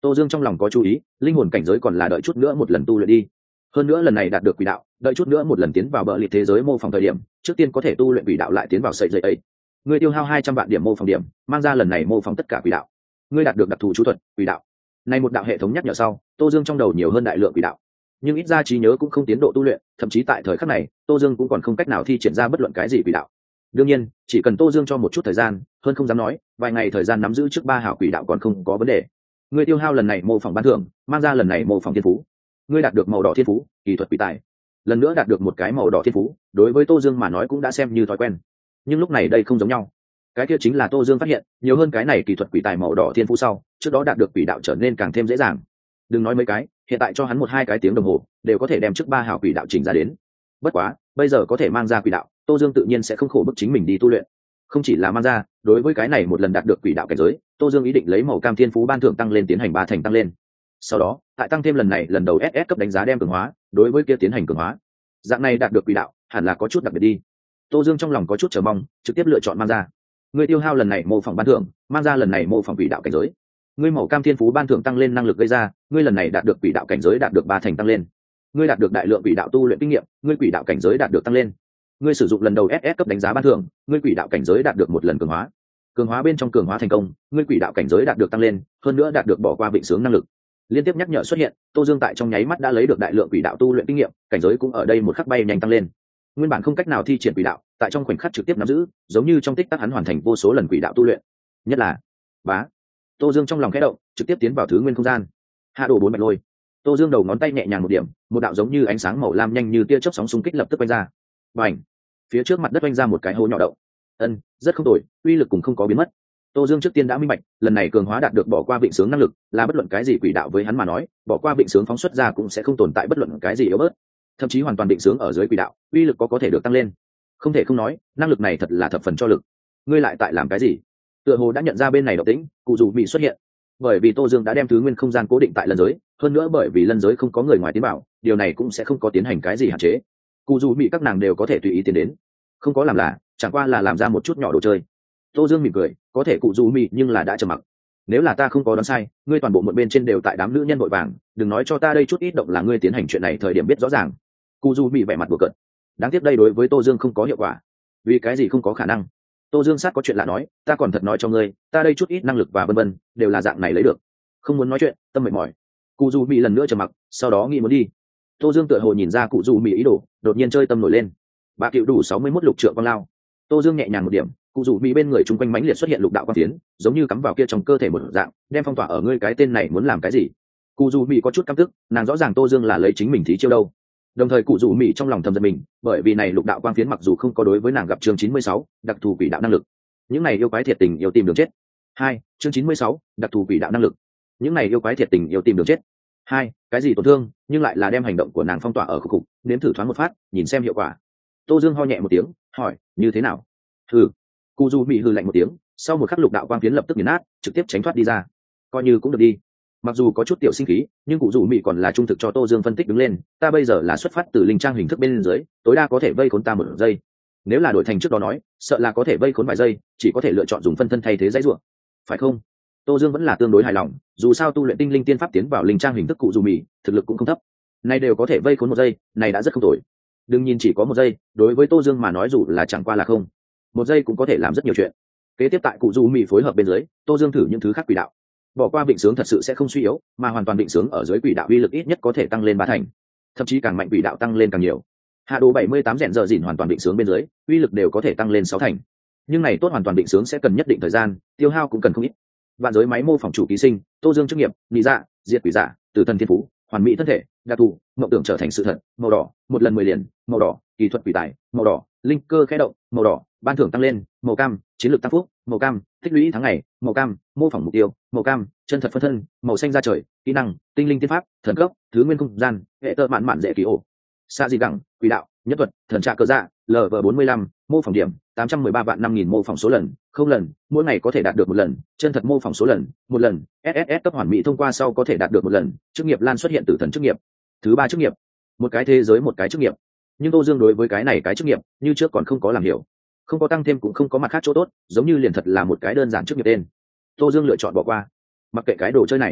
Tô Dương trong lòng có chú ý, linh hồn cảnh giới còn là đợi chút nữa một lần tu luyện đi. Hơn nữa lần này đạt được quỷ đạo, đợi chút nữa một lần tiến vào bờ lịt thế giới mô phỏng thời điểm, trước tiên có thể tu luyện quỷ đạo lại tiến vào sợi dây ấy. Ngươi tiêu hao hai trăm vạn điểm mô phỏng điểm, mang ra lần này mô phỏng tất cả quỷ đạo. Ngươi đạt được đặc thù chú thuật, quỷ đạo. Này một đạo hệ thống nhắc nhở sau, Tô Dương trong đầu nhiều hơn đại lượng quỷ đạo. Nhưng ít ra trí nhớ cũng không tiến độ tu luyện, thậm chí tại thời khắc này, Tô Dương cũng còn không cách nào thi triển ra bất luận cái gì quỷ đạo. Đương nhiên, chỉ cần Tô Dương cho một chút thời gian, hơn không dám nói, vài ngày thời gian nắm giữ trước ba hảo quỷ đạo còn không có vấn đề. Ngươi tiêu hao lần này mô phỏng ban thưởng, mang ra lần này mô phỏng thiên phú. Ngươi đạt được màu đỏ thiên phú, kỳ thuật quỷ tài. Lần nữa đạt được một cái màu đỏ thiên phú, đối với Tô Dương mà nói cũng đã xem như thói quen. Nhưng lúc này đây không giống nhau. Cái kia chính là Tô Dương phát hiện, nhiều hơn cái này kỳ thuật quỷ tài màu đỏ thiên phú sau, trước đó đạt được quỷ đạo trở nên càng thêm dễ dàng. Đừng nói mấy cái, hiện tại cho hắn một hai cái tiếng đồng hồ, đều có thể đem trước ba hảo quỷ đạo chỉnh ra đến. Bất quá, bây giờ có thể mang ra quỷ đạo, Tô Dương tự nhiên sẽ không khổ bức chính mình đi tu luyện. Không chỉ là mang ra, đối với cái này một lần đạt được quỷ đạo cảnh giới, Tô Dương ý định lấy màu cam thiên phú ban thưởng tăng lên tiến hành ba thành tăng lên. Sau đó, tại tăng thêm lần này lần đầu ét ét cấp đánh giá đem cường hóa, đối với kia tiến hành cường hóa. Dạng này đạt được quỷ đạo, hẳn là có chút đặc biệt đi. Tô Dương trong lòng có chút chờ mong, trực tiếp lựa chọn mang ra. Ngươi tiêu hao lần này mô phỏng ban thưởng, mang ra lần này mô phỏng quỷ đạo cảnh giới. Ngươi màu cam thiên phú ban thưởng tăng lên năng lực gây ra, ngươi lần này đạt được quỷ đạo cảnh giới đạt được ba thành tăng lên. Ngươi đạt được đại lượng quỷ đạo tu luyện kinh nghiệm, ngươi quỷ đạo cảnh giới đạt được tăng lên. Ngươi sử dụng lần đầu ét ét cấp đánh giá ban thưởng, ngươi quỷ đạo cảnh giới đạt được một lần cường hóa. Cường hóa bên trong cường hóa thành công, ngươi quỷ đạo cảnh giới đạt được tăng lên, hơn nữa đạt được bỏ qua vịnh sướng năng lực. Liên tiếp nhắc nhở xuất hiện, Tô Dương tại trong nháy mắt đã lấy được đại lượng quỷ đạo tu luyện kinh nghiệm, cảnh giới cũng ở đây một khắc bay nhanh tăng lên. Nguyên bản không cách nào thi triển quỷ đạo, tại trong khoảnh khắc trực tiếp nắm giữ, giống như trong tích tắc hắn hoàn thành vô số lần quỷ đạo tu luyện. Nhất là, bá. Tô Dương trong lòng khẽ động, trực tiếp tiến vào thứ nguyên không gian. Hạ đồ bốn bạch lôi. Tô Dương đầu ngón tay nhẹ nhàng một điểm, một đạo giống như ánh sáng màu lam nhanh như tia chớp sóng xung kích lập tức quanh ra. Bành! Phía trước mặt đất quanh ra một cái hố nhỏ động. Ân, rất không tồi, uy lực cũng không có biến mất. Tô Dương trước tiên đã minh bạch, lần này cường hóa đạt được bỏ qua vịnh sướng năng lực, là bất luận cái gì quỷ đạo với hắn mà nói, bỏ qua vịnh sướng phóng xuất ra cũng sẽ không tồn tại bất luận cái gì yếu bớt, thậm chí hoàn toàn định sướng ở dưới quỷ đạo, uy lực có có thể được tăng lên. Không thể không nói, năng lực này thật là thập phần cho lực. Ngươi lại tại làm cái gì? Tựa hồ đã nhận ra bên này động tĩnh, cụ dù bị xuất hiện. Bởi vì Tô Dương đã đem thứ nguyên không gian cố định tại lân giới, hơn nữa bởi vì lân giới không có người ngoài tiến bảo, điều này cũng sẽ không có tiến hành cái gì hạn chế. Cụ dù bị các nàng đều có thể tùy ý tiến đến, không có làm là, chẳng qua là làm ra một chút nhỏ đồ chơi. Tô Dương mỉm cười, có thể cụ dù bị nhưng là đã trầm mặc. Nếu là ta không có đoán sai, ngươi toàn bộ một bên trên đều tại đám nữ nhân vội vàng, đừng nói cho ta đây chút ít động là ngươi tiến hành chuyện này thời điểm biết rõ ràng. Cụ dù bị vẻ mặt đùa cợt. Đáng tiếc đây đối với Tô Dương không có hiệu quả. Vì cái gì không có khả năng? Tô Dương sát có chuyện lạ nói, ta còn thật nói cho ngươi, ta đây chút ít năng lực và vân vân, đều là dạng này lấy được. Không muốn nói chuyện, tâm mệt mỏi. Cụ dù bị lần nữa trầm mặc, sau đó nghĩ muốn đi. Tô Dương tựa hồ nhìn ra cụ dù bị ý đồ, đột nhiên chơi tâm nổi lên. Bà cựu đủ sáu mươi mốt lục trượng quang lao. Tô Dương nhẹ nhàng một điểm, cụ dù bị bên người chung quanh mãnh liệt xuất hiện lục đạo quang phiến, giống như cắm vào kia trong cơ thể một dạng, đem phong tỏa ở ngươi cái tên này muốn làm cái gì. Cụ dù bị có chút căm tức, nàng rõ ràng Tô Dương là lấy chính mình thí chiêu đâu. Đồng thời cụ dù mỹ trong lòng thầm giận mình, bởi vì này lục đạo quang phiến mặc dù không có đối với nàng gặp chương chín mươi sáu đặc thù quỷ đạo năng lực, những này yêu quái thiệt tình yêu tìm đường chết. Hai, chương chín mươi sáu đặc thù quỷ đạo năng lực, những này yêu quái thiệt tình yêu tìm đường chết. Hai, cái gì tổn thương, nhưng lại là đem hành động của nàng phong tỏa ở khu cục, nếm thử thoáng một phát, nhìn xem hiệu quả. Tô Dương ho nhẹ một tiếng, hỏi, như thế nào? Hừ. Cụ dù mỹ hừ lạnh một tiếng, sau một khắc lục đạo quang phiến lập tức nghiền nát, trực tiếp tránh thoát đi ra. Coi như cũng được đi. Mặc dù có chút tiểu sinh khí, nhưng cụ dù mỹ còn là trung thực cho Tô Dương phân tích đứng lên, ta bây giờ là xuất phát từ linh trang hình thức bên dưới, tối đa có thể vây khốn ta một giây. Nếu là đổi thành trước đó nói, sợ là có thể vây khốn vài giây, chỉ có thể lựa chọn dùng phân thân thay thế dãy rủa. Phải không? Tô Dương vẫn là tương đối hài lòng, dù sao tu luyện tinh linh tiên pháp tiến vào linh trang hình thức cụ dù mỹ, thực lực cũng không thấp. Này đều có thể vây khốn một giây, này đã rất không tồi. Đừng nhìn chỉ có một giây, đối với Tô Dương mà nói dù là chẳng qua là không, một giây cũng có thể làm rất nhiều chuyện. Kế tiếp tại cụ dù mỹ phối hợp bên dưới, Tô Dương thử những thứ khác quỷ đạo. Bỏ qua vịnh sướng thật sự sẽ không suy yếu, mà hoàn toàn vịnh sướng ở dưới quỷ đạo uy lực ít nhất có thể tăng lên ba thành, thậm chí càng mạnh quỷ đạo tăng lên càng nhiều. Hạ đồ bảy mươi tám rèn giờ dỉn hoàn toàn vịnh sướng bên dưới, uy lực đều có thể tăng lên sáu thành. Nhưng này tốt hoàn toàn vịnh sướng sẽ cần nhất định thời gian, tiêu hao cũng cần không ít. Vạn giới máy mô phỏng chủ ký sinh, Tô Dương chức nghiệp, lý dạ, diệt quỷ giả, tử thần thiên phú, hoàn mỹ thân thể, đặc thù, mộng tưởng trở thành sự thật, màu đỏ, một lần mười liền, màu đỏ, kỹ thuật quỷ tài, màu đỏ, linh cơ khẽ động, màu đỏ, ban thưởng tăng lên, màu cam, chiến lược tăng phúc, màu cam, tích lũy tháng ngày, màu cam, mô phỏng mục tiêu, màu cam, chân thật phân thân, màu xanh da trời, kỹ năng, tinh linh tiên pháp, thần cấp, thứ nguyên không gian, hệ tơ mạn mạn dễ ký ổ, xa dị gẳng, quỷ đạo, nhất thuật, thần trạ cơ dạ, lv bốn mươi lăm, mô phỏng điểm, tám trăm mười ba vạn năm nghìn mô phỏng số lần, không lần, mỗi ngày có thể đạt được một lần, chân thật mô phỏng số lần, một lần, ét ét ét cấp hoàn mỹ thông qua sau có thể đạt được một lần, chức nghiệp lan xuất hiện tử thần chức nghiệp, thứ ba chức nghiệp, một cái thế giới một cái chức nghiệp. Nhưng Tô Dương đối với cái này cái chức nghiệp, như trước còn không có làm hiểu, không có tăng thêm cũng không có mặt khác chỗ tốt, giống như liền thật là một cái đơn giản chức nghiệp tên. Tô Dương lựa chọn bỏ qua, mặc kệ cái đồ chơi này.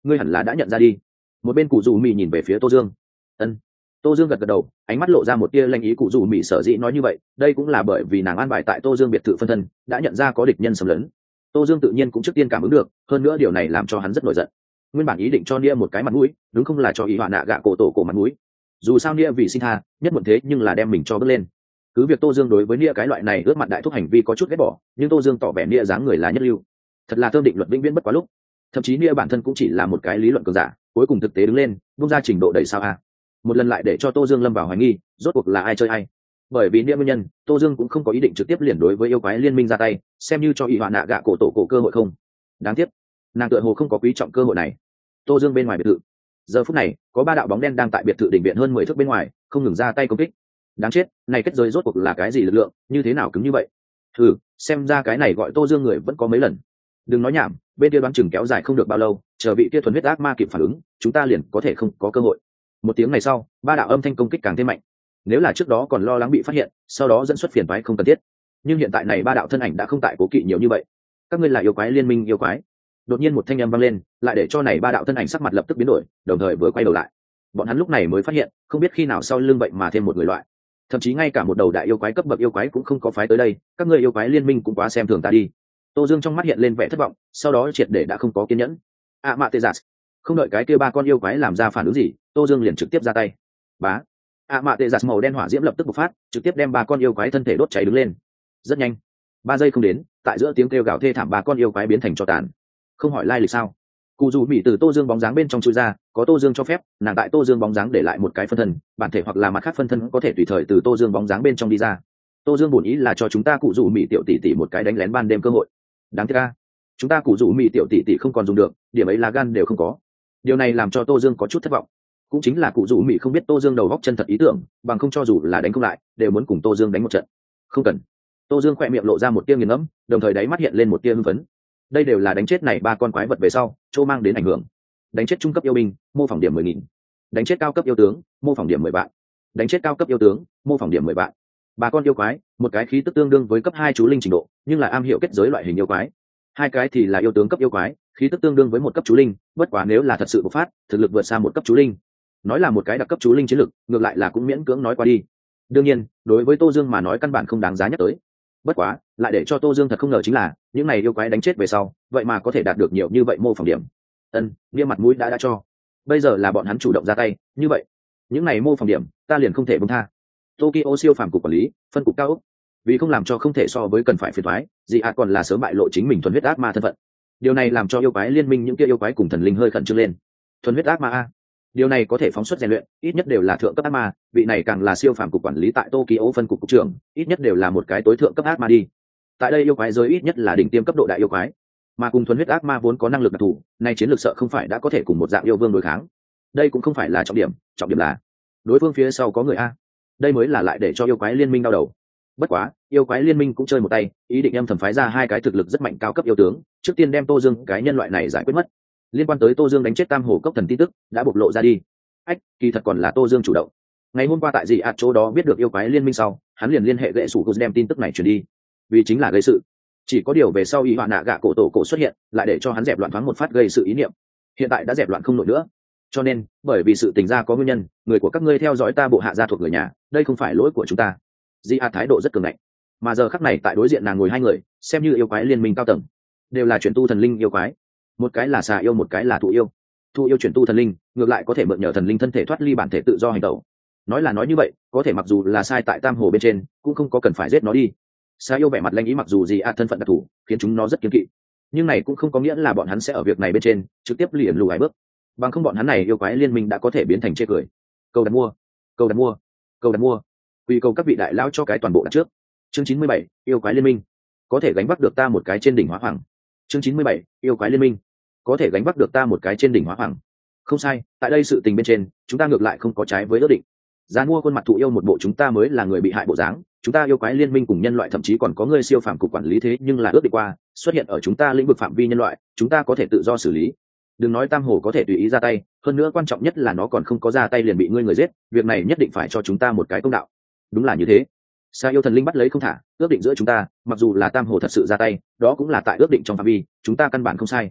ngươi hẳn là đã nhận ra đi. Một bên cụ dù mì nhìn về phía Tô Dương. Ân. Tô Dương gật gật đầu, ánh mắt lộ ra một tia lanh ý. Cụ dù mì sở dĩ nói như vậy, đây cũng là bởi vì nàng an bài tại Tô Dương biệt thự phân thân, đã nhận ra có địch nhân xâm lấn. Tô Dương tự nhiên cũng trước tiên cảm ứng được, hơn nữa điều này làm cho hắn rất nổi giận. Nguyên bản ý định cho Nia một cái mặt mũi, đúng không là cho ý họa nạ gạ cổ tổ cổ mặt mũi. Dù sao Nia vì xin tha, nhất muộn thế nhưng là đem mình cho bước lên. Cứ việc Tô Dương đối với Nia cái loại này ướt mặt đại thúc hành vi có chút ghét bỏ, nhưng Tô Dương tỏ vẻ Nia dáng người là nhất lưu. Thật là thơm định luật vĩnh viễn bất quá lúc. Thậm chí Nia bản thân cũng chỉ là một cái lý luận cường giả, cuối cùng thực tế đứng lên, bung ra trình độ đầy sao a. Một lần lại để cho Tô Dương lâm vào hoài nghi, rốt cuộc là ai chơi ai. Bởi vì Nia nguyên nhân, Tô Dương cũng không có ý định trực tiếp liền đối với yêu quái liên minh ra tay, xem như cho ý họa nạ gạ cổ tổ cổ cơ hội không. Đáng tiếc, nàng tựa hồ không có quý trọng cơ hội này. Tô Dương bên ngoài biệt thự, giờ phút này có ba đạo bóng đen đang tại biệt thự đỉnh viện hơn mười thước bên ngoài không ngừng ra tay công kích. Đáng chết, này kết giới rốt cuộc là cái gì lực lượng, như thế nào cứng như vậy? Thử xem ra cái này gọi Tô Dương người vẫn có mấy lần. Đừng nói nhảm, bên kia đoán chừng kéo dài không được bao lâu, chờ vị kia thuần huyết ác ma kịp phản ứng, chúng ta liền có thể không có cơ hội. Một tiếng này sau, ba đạo âm thanh công kích càng thêm mạnh. Nếu là trước đó còn lo lắng bị phát hiện, sau đó dẫn xuất phiền toái không cần thiết, nhưng hiện tại này ba đạo thân ảnh đã không tại cố kỵ nhiều như vậy. Các ngươi là yêu quái liên minh yêu quái. Đột nhiên một thanh âm vang lên, lại để cho này ba đạo thân ảnh sắc mặt lập tức biến đổi, đồng thời vừa quay đầu lại. Bọn hắn lúc này mới phát hiện, không biết khi nào sau lưng vậy mà thêm một người loại. Thậm chí ngay cả một đầu đại yêu quái cấp bậc yêu quái cũng không có phái tới đây, các ngươi yêu quái liên minh cũng quá xem thường ta đi. Tô Dương trong mắt hiện lên vẻ thất vọng, sau đó triệt để đã không có kiên nhẫn. À mạ tê giả. Không đợi cái kia ba con yêu quái làm ra phản ứng gì, Tô Dương liền trực tiếp ra tay. Bá. À mạ tê giả màu đen hỏa diễm lập tức bộc phát, trực tiếp đem ba con yêu quái thân thể đốt cháy đứng lên. Rất nhanh, ba giây không đến, tại giữa tiếng kêu gào thê thảm ba con yêu quái biến thành tro tàn. Không hỏi lai lịch sao? Cụ dù mỹ từ Tô Dương bóng dáng bên trong chui ra, có Tô Dương cho phép, nàng tại Tô Dương bóng dáng để lại một cái phân thân, bản thể hoặc là mặt khác phân thân có thể tùy thời từ Tô Dương bóng dáng bên trong đi ra. Tô Dương bổn ý là cho chúng ta cụ dù mỹ tiểu tỷ tỷ một cái đánh lén ban đêm cơ hội. Đáng tiếc a, chúng ta cụ dù mỹ tiểu tỷ tỷ không còn dùng được, điểm ấy là gan đều không có. Điều này làm cho Tô Dương có chút thất vọng. Cũng chính là cụ dù mỹ không biết Tô Dương đầu góc chân thật ý tưởng, bằng không cho dù là đánh không lại, đều muốn cùng Tô Dương đánh một trận. Không cần. Tô Dương khỏe miệng lộ ra một tia nghiền ngẫm, đồng thời đáy mắt hiện lên một tia hưng phấn. Đây đều là đánh chết này ba con quái vật về sau chỗ mang đến ảnh hưởng. Đánh chết trung cấp yêu binh, mô phỏng điểm mười nghìn. Đánh chết cao cấp yêu tướng, mô phỏng điểm mười vạn. Đánh chết cao cấp yêu tướng, mô phỏng điểm mười vạn. Ba con yêu quái, một cái khí tức tương đương với cấp hai chú linh trình độ, nhưng là am hiểu kết giới loại hình yêu quái. Hai cái thì là yêu tướng cấp yêu quái, khí tức tương đương với một cấp chú linh, bất quá nếu là thật sự bộc phát, thực lực vượt xa một cấp chú linh. Nói là một cái đặc cấp chú linh chiến lực, ngược lại là cũng miễn cưỡng nói qua đi. Đương nhiên, đối với Tô Dương mà nói căn bản không đáng giá nhắc tới. Bất quá, lại để cho Tô Dương thật không ngờ chính là, những này yêu quái đánh chết về sau, vậy mà có thể đạt được nhiều như vậy mô phỏng điểm. Ân, Bia mặt mũi đã đã cho. Bây giờ là bọn hắn chủ động ra tay, như vậy, những này mô phỏng điểm, ta liền không thể buông tha. Tokyo siêu phàm cục quản lý, phân cục cao ốc. Vì không làm cho không thể so với cần phải phiền toái, dị hạt còn là sớm bại lộ chính mình thuần huyết ác ma thân phận. Điều này làm cho yêu quái liên minh những kia yêu quái cùng thần linh hơi khẩn trương lên. Thuần huyết ác ma a. Điều này có thể phóng xuất rèn luyện, ít nhất đều là thượng cấp ác ma, vị này càng là siêu phàm cục quản lý tại Tokyo phân cục cục trưởng, ít nhất đều là một cái tối thượng cấp ác ma đi. Tại đây yêu quái giới ít nhất là đỉnh tiêm cấp độ đại yêu quái, mà cùng thuần huyết ác ma vốn có năng lực đặc thù, nay chiến lược sợ không phải đã có thể cùng một dạng yêu vương đối kháng. Đây cũng không phải là trọng điểm, trọng điểm là đối phương phía sau có người a. Đây mới là lại để cho yêu quái liên minh đau đầu. Bất quá, yêu quái liên minh cũng chơi một tay, ý định em thẩm phái ra hai cái thực lực rất mạnh cao cấp yêu tướng, trước tiên đem Tô Dương cái nhân loại này giải quyết mất. Liên quan tới Tô Dương đánh chết Tam Hồ Cốc thần tin tức đã bộc lộ ra đi. Ách, kỳ thật còn là Tô Dương chủ động. Ngày hôm qua tại dị ạt chỗ đó biết được yêu quái liên minh sau, hắn liền liên hệ gậy sủ đem tin tức này truyền đi, vì chính là gây sự. Chỉ có điều về sau ý họa nạ gạ cổ tổ cổ xuất hiện, lại để cho hắn dẹp loạn thoáng một phát gây sự ý niệm. Hiện tại đã dẹp loạn không nổi nữa. Cho nên, bởi vì sự tình ra có nguyên nhân, người của các ngươi theo dõi ta bộ hạ gia thuộc người nhà, đây không phải lỗi của chúng ta. Dị ạt thái độ rất cường ngạnh, mà giờ khắc này tại đối diện nàng ngồi hai người, xem như yêu quái liên minh cao tầng, đều là chuyển tu thần linh yêu quái. Một cái là xà yêu, một cái là thụ yêu. Thụ yêu chuyển tu thần linh, ngược lại có thể mượn nhờ thần linh thân thể thoát ly bản thể tự do hành động. Nói là nói như vậy, có thể mặc dù là sai tại Tam Hồ bên trên, cũng không có cần phải giết nó đi. Xà yêu vẻ mặt lanh ý, mặc dù gì a thân phận đặc thù, khiến chúng nó rất kiêng kỵ, nhưng này cũng không có nghĩa là bọn hắn sẽ ở việc này bên trên trực tiếp liền lùi hai bước. Bằng không bọn hắn này yêu quái liên minh đã có thể biến thành chê cười. Câu đặt mua, câu đặt mua, câu đặt mua. Quy cầu các vị đại lão cho cái toàn bộ đặt trước. Chương chín mươi bảy, yêu quái liên minh, có thể gánh vác được ta một cái trên đỉnh hóa hoàng. Chương chín mươi bảy, yêu quái liên minh, có thể gánh vác được ta một cái trên đỉnh hóa hoàng. Không sai, tại đây sự tình bên trên, chúng ta ngược lại không có trái với ước định. Giá mua khuôn mặt thụ yêu một bộ chúng ta mới là người bị hại bộ dáng, chúng ta yêu quái liên minh cùng nhân loại thậm chí còn có người siêu phàm cục quản lý thế nhưng là ước định qua, xuất hiện ở chúng ta lĩnh vực phạm vi nhân loại, chúng ta có thể tự do xử lý. Đừng nói Tam Hồ có thể tùy ý ra tay, hơn nữa quan trọng nhất là nó còn không có ra tay liền bị ngươi người giết, việc này nhất định phải cho chúng ta một cái công đạo. Đúng là như thế. Sa yêu thần linh bắt lấy không thả, ước định giữa chúng ta, mặc dù là Tam Hồ thật sự ra tay, đó cũng là tại ước định trong phạm vi, chúng ta căn bản không sai.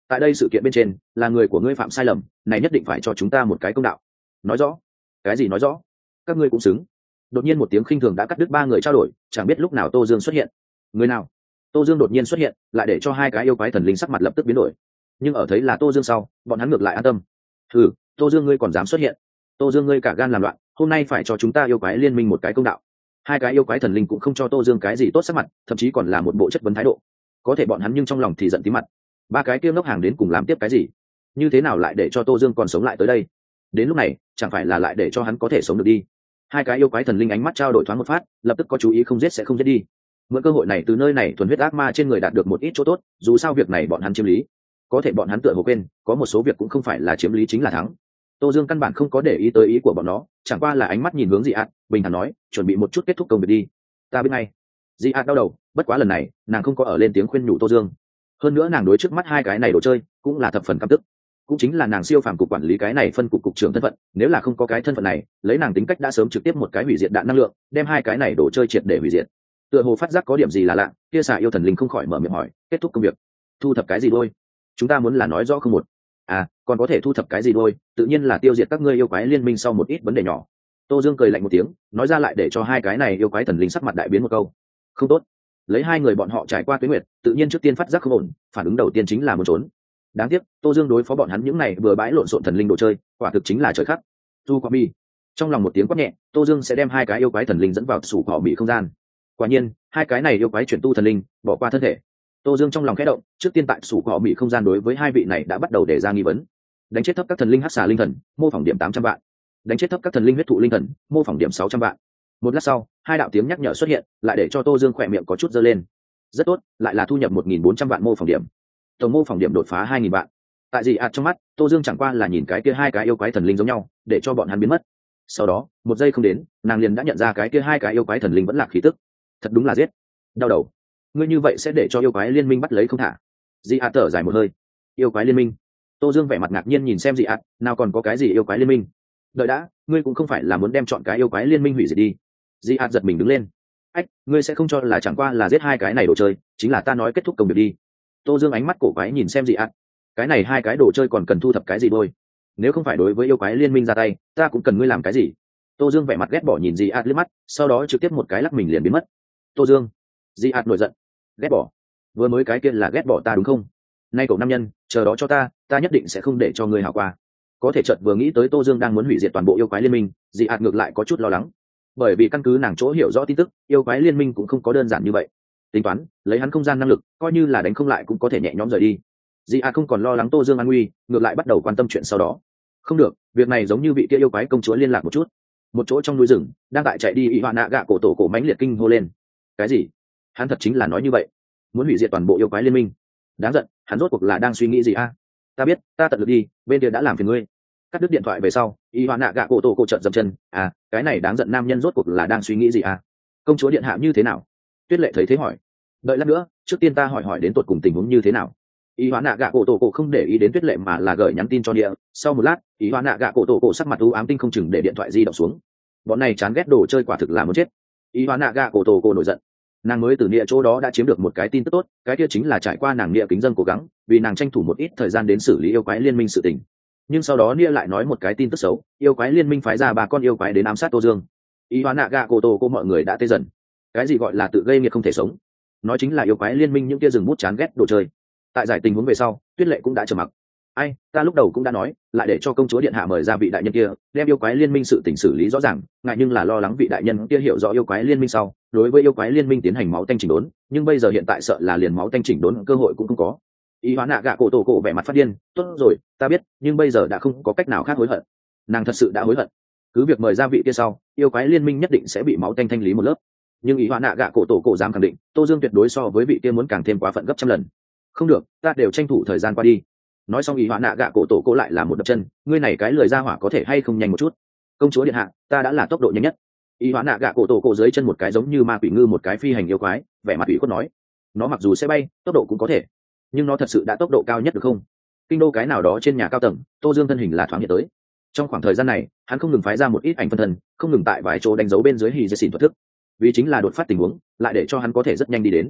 tại đây sự kiện bên trên là người của ngươi phạm sai lầm, này nhất định phải cho chúng ta một cái công đạo. Nói rõ? Cái gì nói rõ? Các ngươi cũng xứng. Đột nhiên một tiếng khinh thường đã cắt đứt ba người trao đổi, chẳng biết lúc nào Tô Dương xuất hiện. Người nào? Tô Dương đột nhiên xuất hiện, lại để cho hai cái yêu quái thần linh sắc mặt lập tức biến đổi. Nhưng ở thấy là Tô Dương sau, bọn hắn ngược lại an tâm. Hừ, Tô Dương ngươi còn dám xuất hiện? Tô Dương ngươi cả gan làm loạn, hôm nay phải cho chúng ta yêu quái liên minh một cái công đạo. Hai cái yêu quái thần linh cũng không cho Tô Dương cái gì tốt sắc mặt, thậm chí còn là một bộ chất vấn thái độ. Có thể bọn hắn nhưng trong lòng thì giận tí mặt. Ba cái kia ngốc hàng đến cùng làm tiếp cái gì? Như thế nào lại để cho Tô Dương còn sống lại tới đây? Đến lúc này, chẳng phải là lại để cho hắn có thể sống được đi? Hai cái yêu quái thần linh ánh mắt trao đổi thoáng một phát, lập tức có chú ý không giết sẽ không giết đi. Mượn cơ hội này từ nơi này thuần huyết ác ma trên người đạt được một ít chỗ tốt, dù sao việc này bọn hắn chiếm lý. Có thể bọn hắn tựa hồ quên, có một số việc cũng không phải là chiếm lý chính là thắng. Tô Dương căn bản không có để ý tới ý của bọn nó, chẳng qua là ánh mắt nhìn hướng Dị Ạt, bình thản nói, chuẩn bị một chút kết thúc công việc đi. Ta biết ngay. Dị Ạt đau đầu, bất quá lần này, nàng không có ở lên tiếng khuyên nhủ Tô Dương. Hơn nữa nàng đối trước mắt hai cái này đồ chơi, cũng là thập phần căm tức. Cũng chính là nàng siêu phàm cục quản lý cái này phân cục cục trưởng thân phận, nếu là không có cái thân phận này, lấy nàng tính cách đã sớm trực tiếp một cái hủy diệt đạn năng lượng, đem hai cái này đồ chơi triệt để hủy diệt. Tựa hồ phát giác có điểm gì là lạ, kia xà yêu thần linh không khỏi mở miệng hỏi, kết thúc công việc, thu thập cái gì đôi? Chúng ta muốn là nói rõ không một. À, còn có thể thu thập cái gì đôi, tự nhiên là tiêu diệt các ngươi yêu quái liên minh sau một ít vấn đề nhỏ. Tô Dương cười lạnh một tiếng, nói ra lại để cho hai cái này yêu quái thần linh sắc mặt đại biến một câu. Không tốt. Lấy hai người bọn họ trải qua tuyết nguyệt, tự nhiên trước tiên phát giác không ổn, phản ứng đầu tiên chính là muốn trốn. Đáng tiếc, Tô Dương đối phó bọn hắn những này vừa bãi lộn xộn thần linh đồ chơi, quả thực chính là trời khắc. Tu Quả Mi. Trong lòng một tiếng quát nhẹ, Tô Dương sẽ đem hai cái yêu quái thần linh dẫn vào sủ cỏ bị không gian. Quả nhiên, hai cái này yêu quái chuyển tu thần linh, bỏ qua thân thể. Tô Dương trong lòng khẽ động, trước tiên tại sủ cỏ bị không gian đối với hai vị này đã bắt đầu đề ra nghi vấn. Đánh chết thấp các thần linh hắc xà linh thần, mô phỏng điểm tám trăm vạn. Đánh chết thấp các thần linh huyết thụ linh thần, mô phỏng điểm sáu trăm vạn. Một lát sau, hai đạo tiếng nhắc nhở xuất hiện, lại để cho Tô Dương khỏe miệng có chút giơ lên. Rất tốt, lại là thu nhập một nghìn bốn trăm vạn mô phỏng điểm. Tổng mô phỏng điểm đột phá hai nghìn vạn. Tại Dị Ạt trong mắt, Tô Dương chẳng qua là nhìn cái kia hai cái yêu quái thần linh giống nhau, để cho bọn hắn biến mất. Sau đó, một giây không đến, nàng liền đã nhận ra cái kia hai cái yêu quái thần linh vẫn lạc khí tức. Thật đúng là giết. Đau đầu. Ngươi như vậy sẽ để cho yêu quái liên minh bắt lấy không thả. Dị Ạt thở dài một hơi. Yêu quái liên minh? Tô Dương vẻ mặt ngạc nhiên nhìn xem Dị Ạt, nào còn có cái gì yêu quái liên minh? Đợi đã, ngươi cũng không phải là muốn đem chọn cái yêu quái liên minh hủy diệt đi? Dị Ạt giật mình đứng lên. Ách, ngươi sẽ không cho là chẳng qua là giết hai cái này đồ chơi, chính là ta nói kết thúc công việc đi. Tô Dương ánh mắt cổ quái nhìn xem Dị Ạt. Cái này hai cái đồ chơi còn cần thu thập cái gì đôi? Nếu không phải đối với yêu quái liên minh ra tay, ta cũng cần ngươi làm cái gì? Tô Dương vẻ mặt ghét bỏ nhìn Dị Ạt liếc mắt, sau đó trực tiếp một cái lắc mình liền biến mất. Tô Dương. Dị Ạt nổi giận. Ghét bỏ? Vừa mới cái kia là ghét bỏ ta đúng không? Nay cậu nam nhân, chờ đó cho ta, ta nhất định sẽ không để cho ngươi hảo qua. Có thể chợt vừa nghĩ tới Tô Dương đang muốn hủy diệt toàn bộ yêu quái liên minh, Dị Ạt ngược lại có chút lo lắng. Bởi vì căn cứ nàng chỗ hiểu rõ tin tức, yêu quái liên minh cũng không có đơn giản như vậy. Tính toán, lấy hắn không gian năng lực, coi như là đánh không lại cũng có thể nhẹ nhõm rời đi. Dị Ạt không còn lo lắng Tô Dương an nguy, ngược lại bắt đầu quan tâm chuyện sau đó. Không được, việc này giống như vị kia yêu quái công chúa liên lạc một chút. Một chỗ trong núi rừng, đang tại chạy đi Ỷ Hoạ Nạ Gạ cổ tổ cổ mãnh liệt kinh hô lên. Cái gì? Hắn thật chính là nói như vậy, muốn hủy diệt toàn bộ yêu quái liên minh. Đáng giận, hắn rốt cuộc là đang suy nghĩ gì a? Ta biết, ta tận lực đi, bên kia đã làm phiền ngươi. Cắt đứt điện thoại về sau, Ỷ Hoạ Nạ Gạ cổ tổ cổ trợn dậm chân, à, cái này đáng giận nam nhân rốt cuộc là đang suy nghĩ gì a? Công chúa điện hạ như thế nào? Tuyết Lệ thấy thế hỏi. Đợi lát nữa, trước tiên ta hỏi hỏi đến tột cùng tình huống như thế nào. Ý Hoạ Nạ Gạ cổ tổ cổ không để ý đến Tuyết Lệ mà là gửi nhắn tin cho địa. Sau một lát, Ý Hoạ Nạ Gạ cổ tổ cổ sắc mặt u ám tinh không chừng để điện thoại di động xuống. Bọn này chán ghét đồ chơi quả thực là muốn chết. Ý Hoạ Nạ Gạ cổ tổ cổ nổi giận. Nàng mới từ địa chỗ đó đã chiếm được một cái tin tức tốt, cái kia chính là trải qua nàng địa kính dân cố gắng, vì nàng tranh thủ một ít thời gian đến xử lý yêu quái liên minh sự tình. Nhưng sau đó Nia lại nói một cái tin tức xấu, yêu quái liên minh phái ra ba con yêu quái đến ám sát Tô Dương. Ý Hoạ Nạ Gạ cổ tổ cổ mọi người đã tê dần. Cái gì gọi là tự gây nghiệt không thể sống? Nói chính là yêu quái liên minh những kia rừng bút chán ghét đồ chơi. Tại giải tình huống về sau, Tuyết Lệ cũng đã trầm mặc. Ai, ta lúc đầu cũng đã nói, lại để cho công chúa điện hạ mời ra vị đại nhân kia, đem yêu quái liên minh sự tình xử lý rõ ràng, ngại nhưng là lo lắng vị đại nhân kia hiểu rõ yêu quái liên minh sau, đối với yêu quái liên minh tiến hành máu tanh chỉnh đốn, nhưng bây giờ hiện tại sợ là liền máu tanh chỉnh đốn cơ hội cũng không có. Ý Hoạ Nạ Gạ cổ tổ cổ vẻ mặt phát điên, tốt rồi, ta biết, nhưng bây giờ đã không có cách nào khác hối hận. Nàng thật sự đã hối hận. Cứ việc mời ra vị kia sau, yêu quái liên minh nhất định sẽ bị máu tanh thanh lý một lớp. Nhưng Ý Hoạ Nạ Gạ cổ tổ cổ dám khẳng định, Tô Dương tuyệt đối so với vị kia muốn càng thêm quá phận gấp trăm lần. Không được, ta đều tranh thủ thời gian qua đi. Nói xong Ý Hoạ Nạ Gạ cổ tổ cổ lại là một đập chân, ngươi này cái lười ra hỏa có thể hay không nhanh một chút? Công chúa điện hạ, ta đã là tốc độ nhanh nhất. Ý Hoạ Nạ Gạ cổ tổ cổ dưới chân một cái giống như ma quỷ ngư một cái phi hành yêu quái, vẻ mặt ủy khuất nói, nó mặc dù sẽ bay, tốc độ cũng có thể, nhưng nó thật sự đã tốc độ cao nhất được không? Kinh đô cái nào đó trên nhà cao tầng, Tô Dương thân hình là thoáng hiện tới. Trong khoảng thời gian này, hắn không ngừng phái ra một ít ảnh phân thân, không ngừng tại vài chỗ đánh dấu bên dưới hì dây xỉn thuật thức, vì chính là đột phát tình huống, lại để cho hắn có thể rất nhanh đi đến.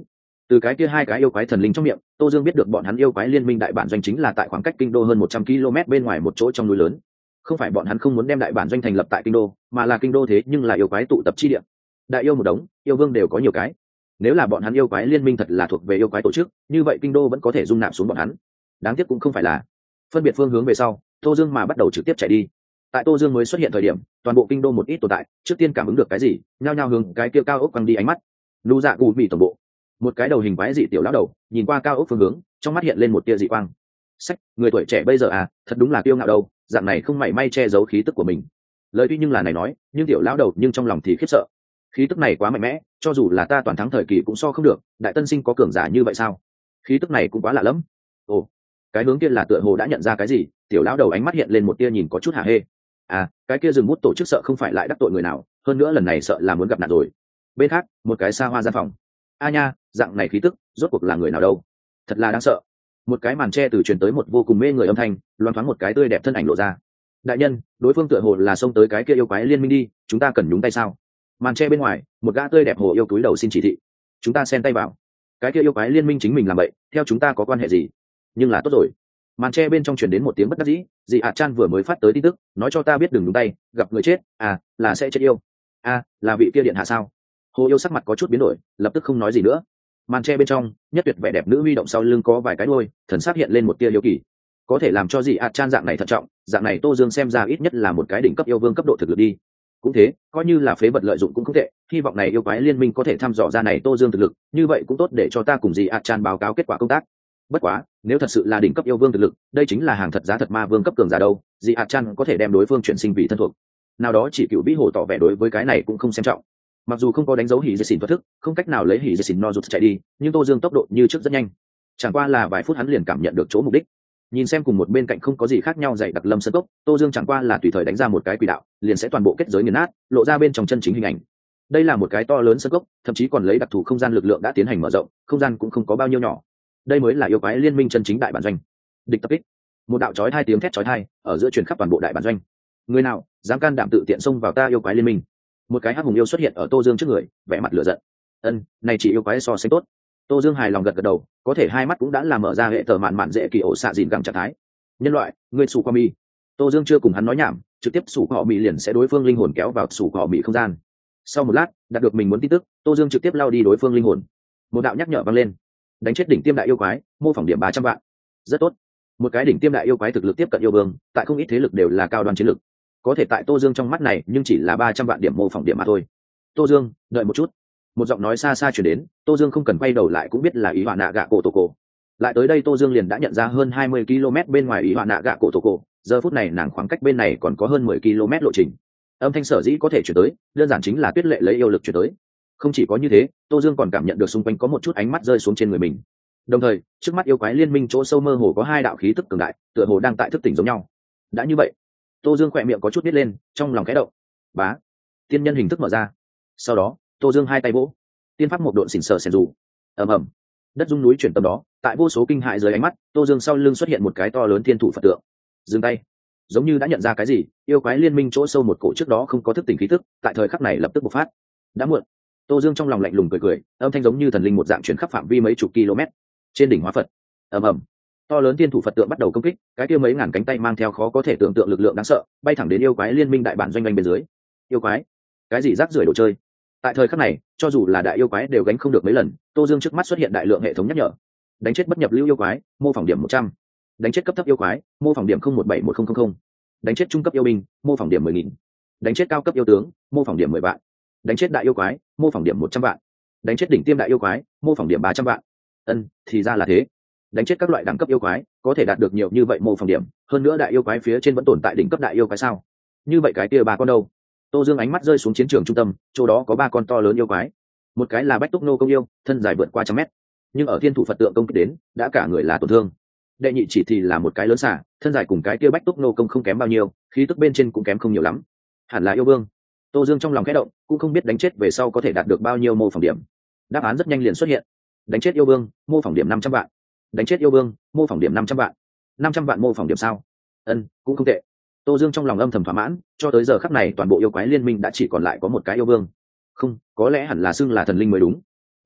Từ cái kia hai cái yêu quái thần linh trong miệng, Tô Dương biết được bọn hắn yêu quái liên minh đại bản doanh chính là tại khoảng cách kinh đô hơn một trăm ki lô mét bên ngoài một chỗ trong núi lớn. Không phải bọn hắn không muốn đem đại bản doanh thành lập tại kinh đô, mà là kinh đô thế nhưng là yêu quái tụ tập chi địa. Đại yêu một đống, yêu vương đều có nhiều cái. Nếu là bọn hắn yêu quái liên minh thật là thuộc về yêu quái tổ chức, như vậy kinh đô vẫn có thể dung nạp xuống bọn hắn. Đáng tiếc cũng không phải là. Phân biệt phương hướng về sau, Tô Dương mà bắt đầu trực tiếp chạy đi. Tại Tô Dương mới xuất hiện thời điểm, toàn bộ kinh đô một ít tồn tại, trước tiên cảm ứng được cái gì, nhao nhao hướng cái kia cao ốc quăng đi ánh mắt. Nụ Dạ Cụ Mị tổng bộ, một cái đầu hình quái dị tiểu lão đầu, nhìn qua cao ốc phương hướng, trong mắt hiện lên một tia dị quang. Sách, người tuổi trẻ bây giờ à, thật đúng là kiêu ngạo đâu, dạng này không mảy may che giấu khí tức của mình. Lời tuy nhưng là này nói, nhưng tiểu lão đầu nhưng trong lòng thì khiếp sợ. Khí tức này quá mạnh mẽ, cho dù là ta toàn thắng thời kỳ cũng so không được, đại tân sinh có cường giả như vậy sao? Khí tức này cũng quá lạ lắm. Ồ, cái hướng kia là tựa hồ đã nhận ra cái gì, tiểu lão đầu ánh mắt hiện lên một tia nhìn có chút hả hê. À, cái kia rừng bút tổ chức sợ không phải lại đắc tội người nào, hơn nữa lần này sợ là muốn gặp nạn rồi. Bên khác, một cái xa hoa gian phòng. A nha, dạng này khí tức, rốt cuộc là người nào đâu? Thật là đáng sợ. Một cái màn tre từ truyền tới một vô cùng mê người âm thanh, loáng thoáng một cái tươi đẹp thân ảnh lộ ra. Đại nhân, đối phương tựa hồ là xông tới cái kia yêu quái liên minh đi, chúng ta cần nhúng tay sao? Màn tre bên ngoài, một gã tươi đẹp hồ yêu túi đầu xin chỉ thị. Chúng ta xen tay vào. Cái kia yêu quái liên minh chính mình làm vậy, theo chúng ta có quan hệ gì? Nhưng là tốt rồi. Màn tre bên trong truyền đến một tiếng bất đắc dĩ, dị ạt chan vừa mới phát tới tin tức, nói cho ta biết đừng nhúng tay, gặp người chết, à, là sẽ chết yêu. A, à, là vị kia điện hạ sao? Hồ yêu sắc mặt có chút biến đổi, lập tức không nói gì nữa. Màn tre bên trong, nhất tuyệt vẻ đẹp nữ huy động sau lưng có vài cái đuôi, thần sắc hiện lên một tia yêu kỳ. Có thể làm cho dị ạt chan dạng này thận trọng, dạng này Tô Dương xem ra ít nhất là một cái đỉnh cấp yêu vương cấp độ thực lực đi. Cũng thế, coi như là phế vật lợi dụng cũng không tệ, hy vọng này yêu quái liên minh có thể thăm dò ra này Tô Dương thực lực, như vậy cũng tốt để cho ta cùng dị ạt chan báo cáo kết quả công tác. Bất quá, nếu thật sự là đỉnh cấp yêu vương thực lực, đây chính là hàng thật giá thật ma vương cấp cường giả đâu, dị ạt chan có thể đem đối phương chuyển sinh vị thân thuộc. Nào đó chỉ cựu vĩ hồ tỏ vẻ đối với cái này cũng không xem trọng. Mặc dù không có đánh dấu hỉ dây xỉn thuật thức, không cách nào lấy hỉ dây xỉn no rụt chạy đi, nhưng Tô Dương tốc độ như trước rất nhanh. Chẳng qua là vài phút hắn liền cảm nhận được chỗ mục đích. Nhìn xem cùng một bên cạnh không có gì khác nhau dạy đặc lâm sân cốc, Tô Dương chẳng qua là tùy thời đánh ra một cái quỷ đạo, liền sẽ toàn bộ kết giới nghiền nát, lộ ra bên trong chân chính hình ảnh. Đây là một cái to lớn sân cốc, thậm chí còn lấy đặc thù không gian lực lượng đã tiến hành mở rộng, không gian cũng không có bao nhiêu nhỏ. Đây mới là yêu quái liên minh chân chính đại bản doanh. Địch tập kích. Một đạo chói hai tiếng thét chói tai ở giữa truyền khắp toàn bộ đại bản doanh. Người nào dám can đảm tự tiện xông vào ta yêu quái liên minh? Một cái hắc hùng yêu xuất hiện ở Tô Dương trước người, vẻ mặt lửa giận. Ân, này chỉ yêu quái so sánh tốt. Tô Dương hài lòng gật gật đầu, có thể hai mắt cũng đã làm mở ra hệ tờ mạn mạn dễ kỳ ổ xạ dìn gẳng trạng thái. Nhân loại, ngươi sủ qua mi. Tô Dương chưa cùng hắn nói nhảm, trực tiếp sủ họ mỹ liền sẽ đối phương linh hồn kéo vào sủ họ mỹ không gian. Sau một lát, đạt được mình muốn tin tức, Tô Dương trực tiếp lao đi đối phương linh hồn. Một đạo nhắc nhở vang lên. Đánh chết đỉnh tiêm đại yêu quái, mô phỏng điểm ba trăm vạn. Rất tốt. Một cái đỉnh tiêm đại yêu quái thực lực tiếp cận yêu vương, tại không ít thế lực đều là cao đoan chiến lực. Có thể tại Tô Dương trong mắt này, nhưng chỉ là ba trăm vạn điểm mô phỏng điểm mà thôi. Tô Dương, đợi một chút. Một giọng nói xa xa truyền đến, Tô Dương không cần quay đầu lại cũng biết là ý họa nạ gạ cổ tổ cổ. Lại tới đây Tô Dương liền đã nhận ra hơn hai mươi ki lô mét bên ngoài ý họa nạ gạ cổ tổ cổ, giờ phút này nàng khoảng cách bên này còn có hơn mười ki lô mét lộ trình. Âm thanh sở dĩ có thể chuyển tới, đơn giản chính là Tuyết Lệ lấy yêu lực chuyển tới. Không chỉ có như thế, Tô Dương còn cảm nhận được xung quanh có một chút ánh mắt rơi xuống trên người mình. Đồng thời, trước mắt yêu quái liên minh chỗ sâu mơ hồ có hai đạo khí tức cường đại, tựa hồ đang tại thức tỉnh giống nhau. Đã như vậy, Tô Dương khỏe miệng có chút nít lên, trong lòng khẽ động. Bá, tiên nhân hình thức mở ra. Sau đó, Tô Dương hai tay vỗ, tiên pháp một độn xỉn sờ xèn dù. Ầm ầm, đất rung núi chuyển tầm đó, tại vô số kinh hại dưới ánh mắt, Tô Dương sau lưng xuất hiện một cái to lớn thiên thủ Phật tượng. Dừng tay. Giống như đã nhận ra cái gì, yêu quái liên minh chỗ sâu một cổ trước đó không có thức tỉnh khí tức, tại thời khắc này lập tức bộc phát. Đã muộn. Tô Dương trong lòng lạnh lùng cười cười, âm thanh giống như thần linh một dạng chuyển khắp phạm vi mấy chục km. Trên đỉnh hóa Phật, ầm ầm, to lớn thiên thủ Phật tượng bắt đầu công kích, cái kia mấy ngàn cánh tay mang theo khó có thể tưởng tượng lực lượng đáng sợ, bay thẳng đến yêu quái liên minh đại bản doanh doanh bên dưới. Yêu quái, cái gì rác rưởi đồ chơi? Tại thời khắc này, cho dù là đại yêu quái đều gánh không được mấy lần, Tô Dương trước mắt xuất hiện đại lượng hệ thống nhắc nhở. Đánh chết bất nhập lưu yêu quái, mô phỏng điểm một trăm. Đánh chết cấp thấp yêu quái, mô phỏng điểm không một bảy một không không không. Đánh chết trung cấp yêu binh, mô phỏng điểm mười nghìn. Đánh chết cao cấp yêu tướng, mô phỏng điểm mười vạn. Đánh chết đại yêu quái, mô phỏng điểm một trăm vạn. Đánh chết đỉnh tiêm đại yêu quái, mô phỏng điểm ba trăm vạn. Ân, thì ra là thế. Đánh chết các loại đẳng cấp yêu quái, có thể đạt được nhiều như vậy mô phỏng điểm, hơn nữa đại yêu quái phía trên vẫn tồn tại đỉnh cấp đại yêu quái sao? Như vậy cái kia ba con đâu? Tô Dương ánh mắt rơi xuống chiến trường trung tâm, chỗ đó có ba con to lớn yêu quái. Một cái là Bách Túc Nô công yêu, thân dài vượt qua trăm mét, nhưng ở thiên thủ Phật tượng công kích đến, đã cả người là tổn thương. Đệ nhị chỉ thì là một cái lớn xả, thân dài cùng cái kia Bách Túc Nô công không kém bao nhiêu, khí tức bên trên cũng kém không nhiều lắm. Hẳn là yêu vương. Tô Dương trong lòng khẽ động, cũng không biết đánh chết về sau có thể đạt được bao nhiêu mô phỏng điểm. Đáp án rất nhanh liền xuất hiện. Đánh chết yêu vương, mô phỏng điểm năm trăm vạn. Đánh chết yêu vương, mô phỏng điểm năm trăm vạn. năm trăm vạn mô phỏng điểm sao? Ân, cũng không tệ. Tô Dương trong lòng âm thầm thỏa mãn, cho tới giờ khắc này toàn bộ yêu quái liên minh đã chỉ còn lại có một cái yêu vương. Không, có lẽ hẳn là xưng là thần linh mới đúng.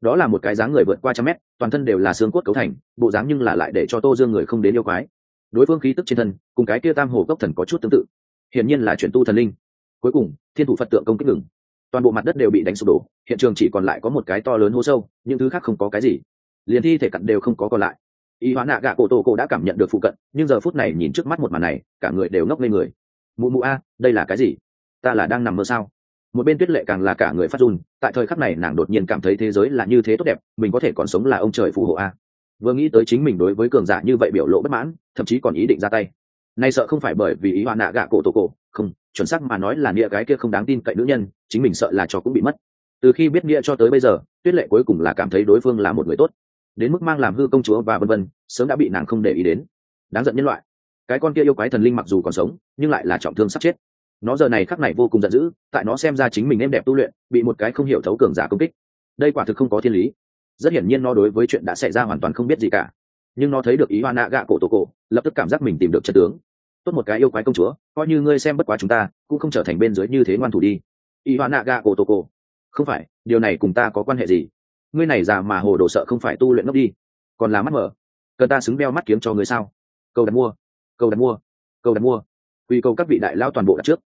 đó là một cái dáng người vượt qua trăm mét, toàn thân đều là xương cốt cấu thành bộ dáng, nhưng là lại để cho Tô Dương người không đến yêu quái. Đối phương khí tức trên thân cùng cái kia tam hồ cốc thần có chút tương tự, hiển nhiên là chuyển tu thần linh. Cuối cùng thiên thủ Phật tượng công kích ngừng, toàn bộ mặt đất đều bị đánh sụp đổ, hiện trường chỉ còn lại có một cái to lớn hố sâu, những thứ khác không có cái gì, liền thi thể cặn đều không có còn lại. Y Hóa Nạ Gạ Cổ Tổ Cổ đã cảm nhận được phụ cận, nhưng giờ phút này nhìn trước mắt một màn này, cả người đều ngốc lên người. Mụ mụ a, đây là cái gì? Ta là đang nằm mơ sao? Một bên Tuyết Lệ càng là cả người phát run, tại thời khắc này nàng đột nhiên cảm thấy thế giới là như thế tốt đẹp, mình có thể còn sống là ông trời phù hộ a. Vừa nghĩ tới chính mình đối với cường giả như vậy biểu lộ bất mãn, thậm chí còn ý định ra tay. Nay sợ không phải bởi vì ý Hóa Nạ Gạ Cổ Tổ Cổ, không, chuẩn xác mà nói là nghĩa cái kia không đáng tin cậy nữ nhân, chính mình sợ là cho cũng bị mất. Từ khi biết nghĩa cho tới bây giờ, Tuyết Lệ cuối cùng là cảm thấy đối phương là một người tốt, đến mức mang làm hư công chúa và vân vân, sớm đã bị nàng không để ý đến. Đáng giận nhân loại, cái con kia yêu quái thần linh mặc dù còn sống, nhưng lại là trọng thương sắp chết. Nó giờ này khắc này vô cùng giận dữ, tại nó xem ra chính mình êm đẹp tu luyện, bị một cái không hiểu thấu cường giả công kích. Đây quả thực không có thiên lý. Rất hiển nhiên nó đối với chuyện đã xảy ra hoàn toàn không biết gì cả. Nhưng nó thấy được Ý Hóa Nạ Gạ Cổ Tổ Cổ, lập tức cảm giác mình tìm được chân tướng. Tốt một cái yêu quái công chúa, coi như ngươi xem bất quá chúng ta, cũng không trở thành bên dưới như thế ngoan thủ đi. Ý Hóa Nạ Gạ Cổ Tổ Cổ, không phải, điều này cùng ta có quan hệ gì? Ngươi này già mà hồ đồ sợ không phải tu luyện ngốc đi, còn là mắt mở. Cần ta xứng đeo mắt kiếm cho ngươi sao? Câu đặt mua, câu đặt mua, câu đặt mua. Quy cầu các vị đại lao toàn bộ đặt trước.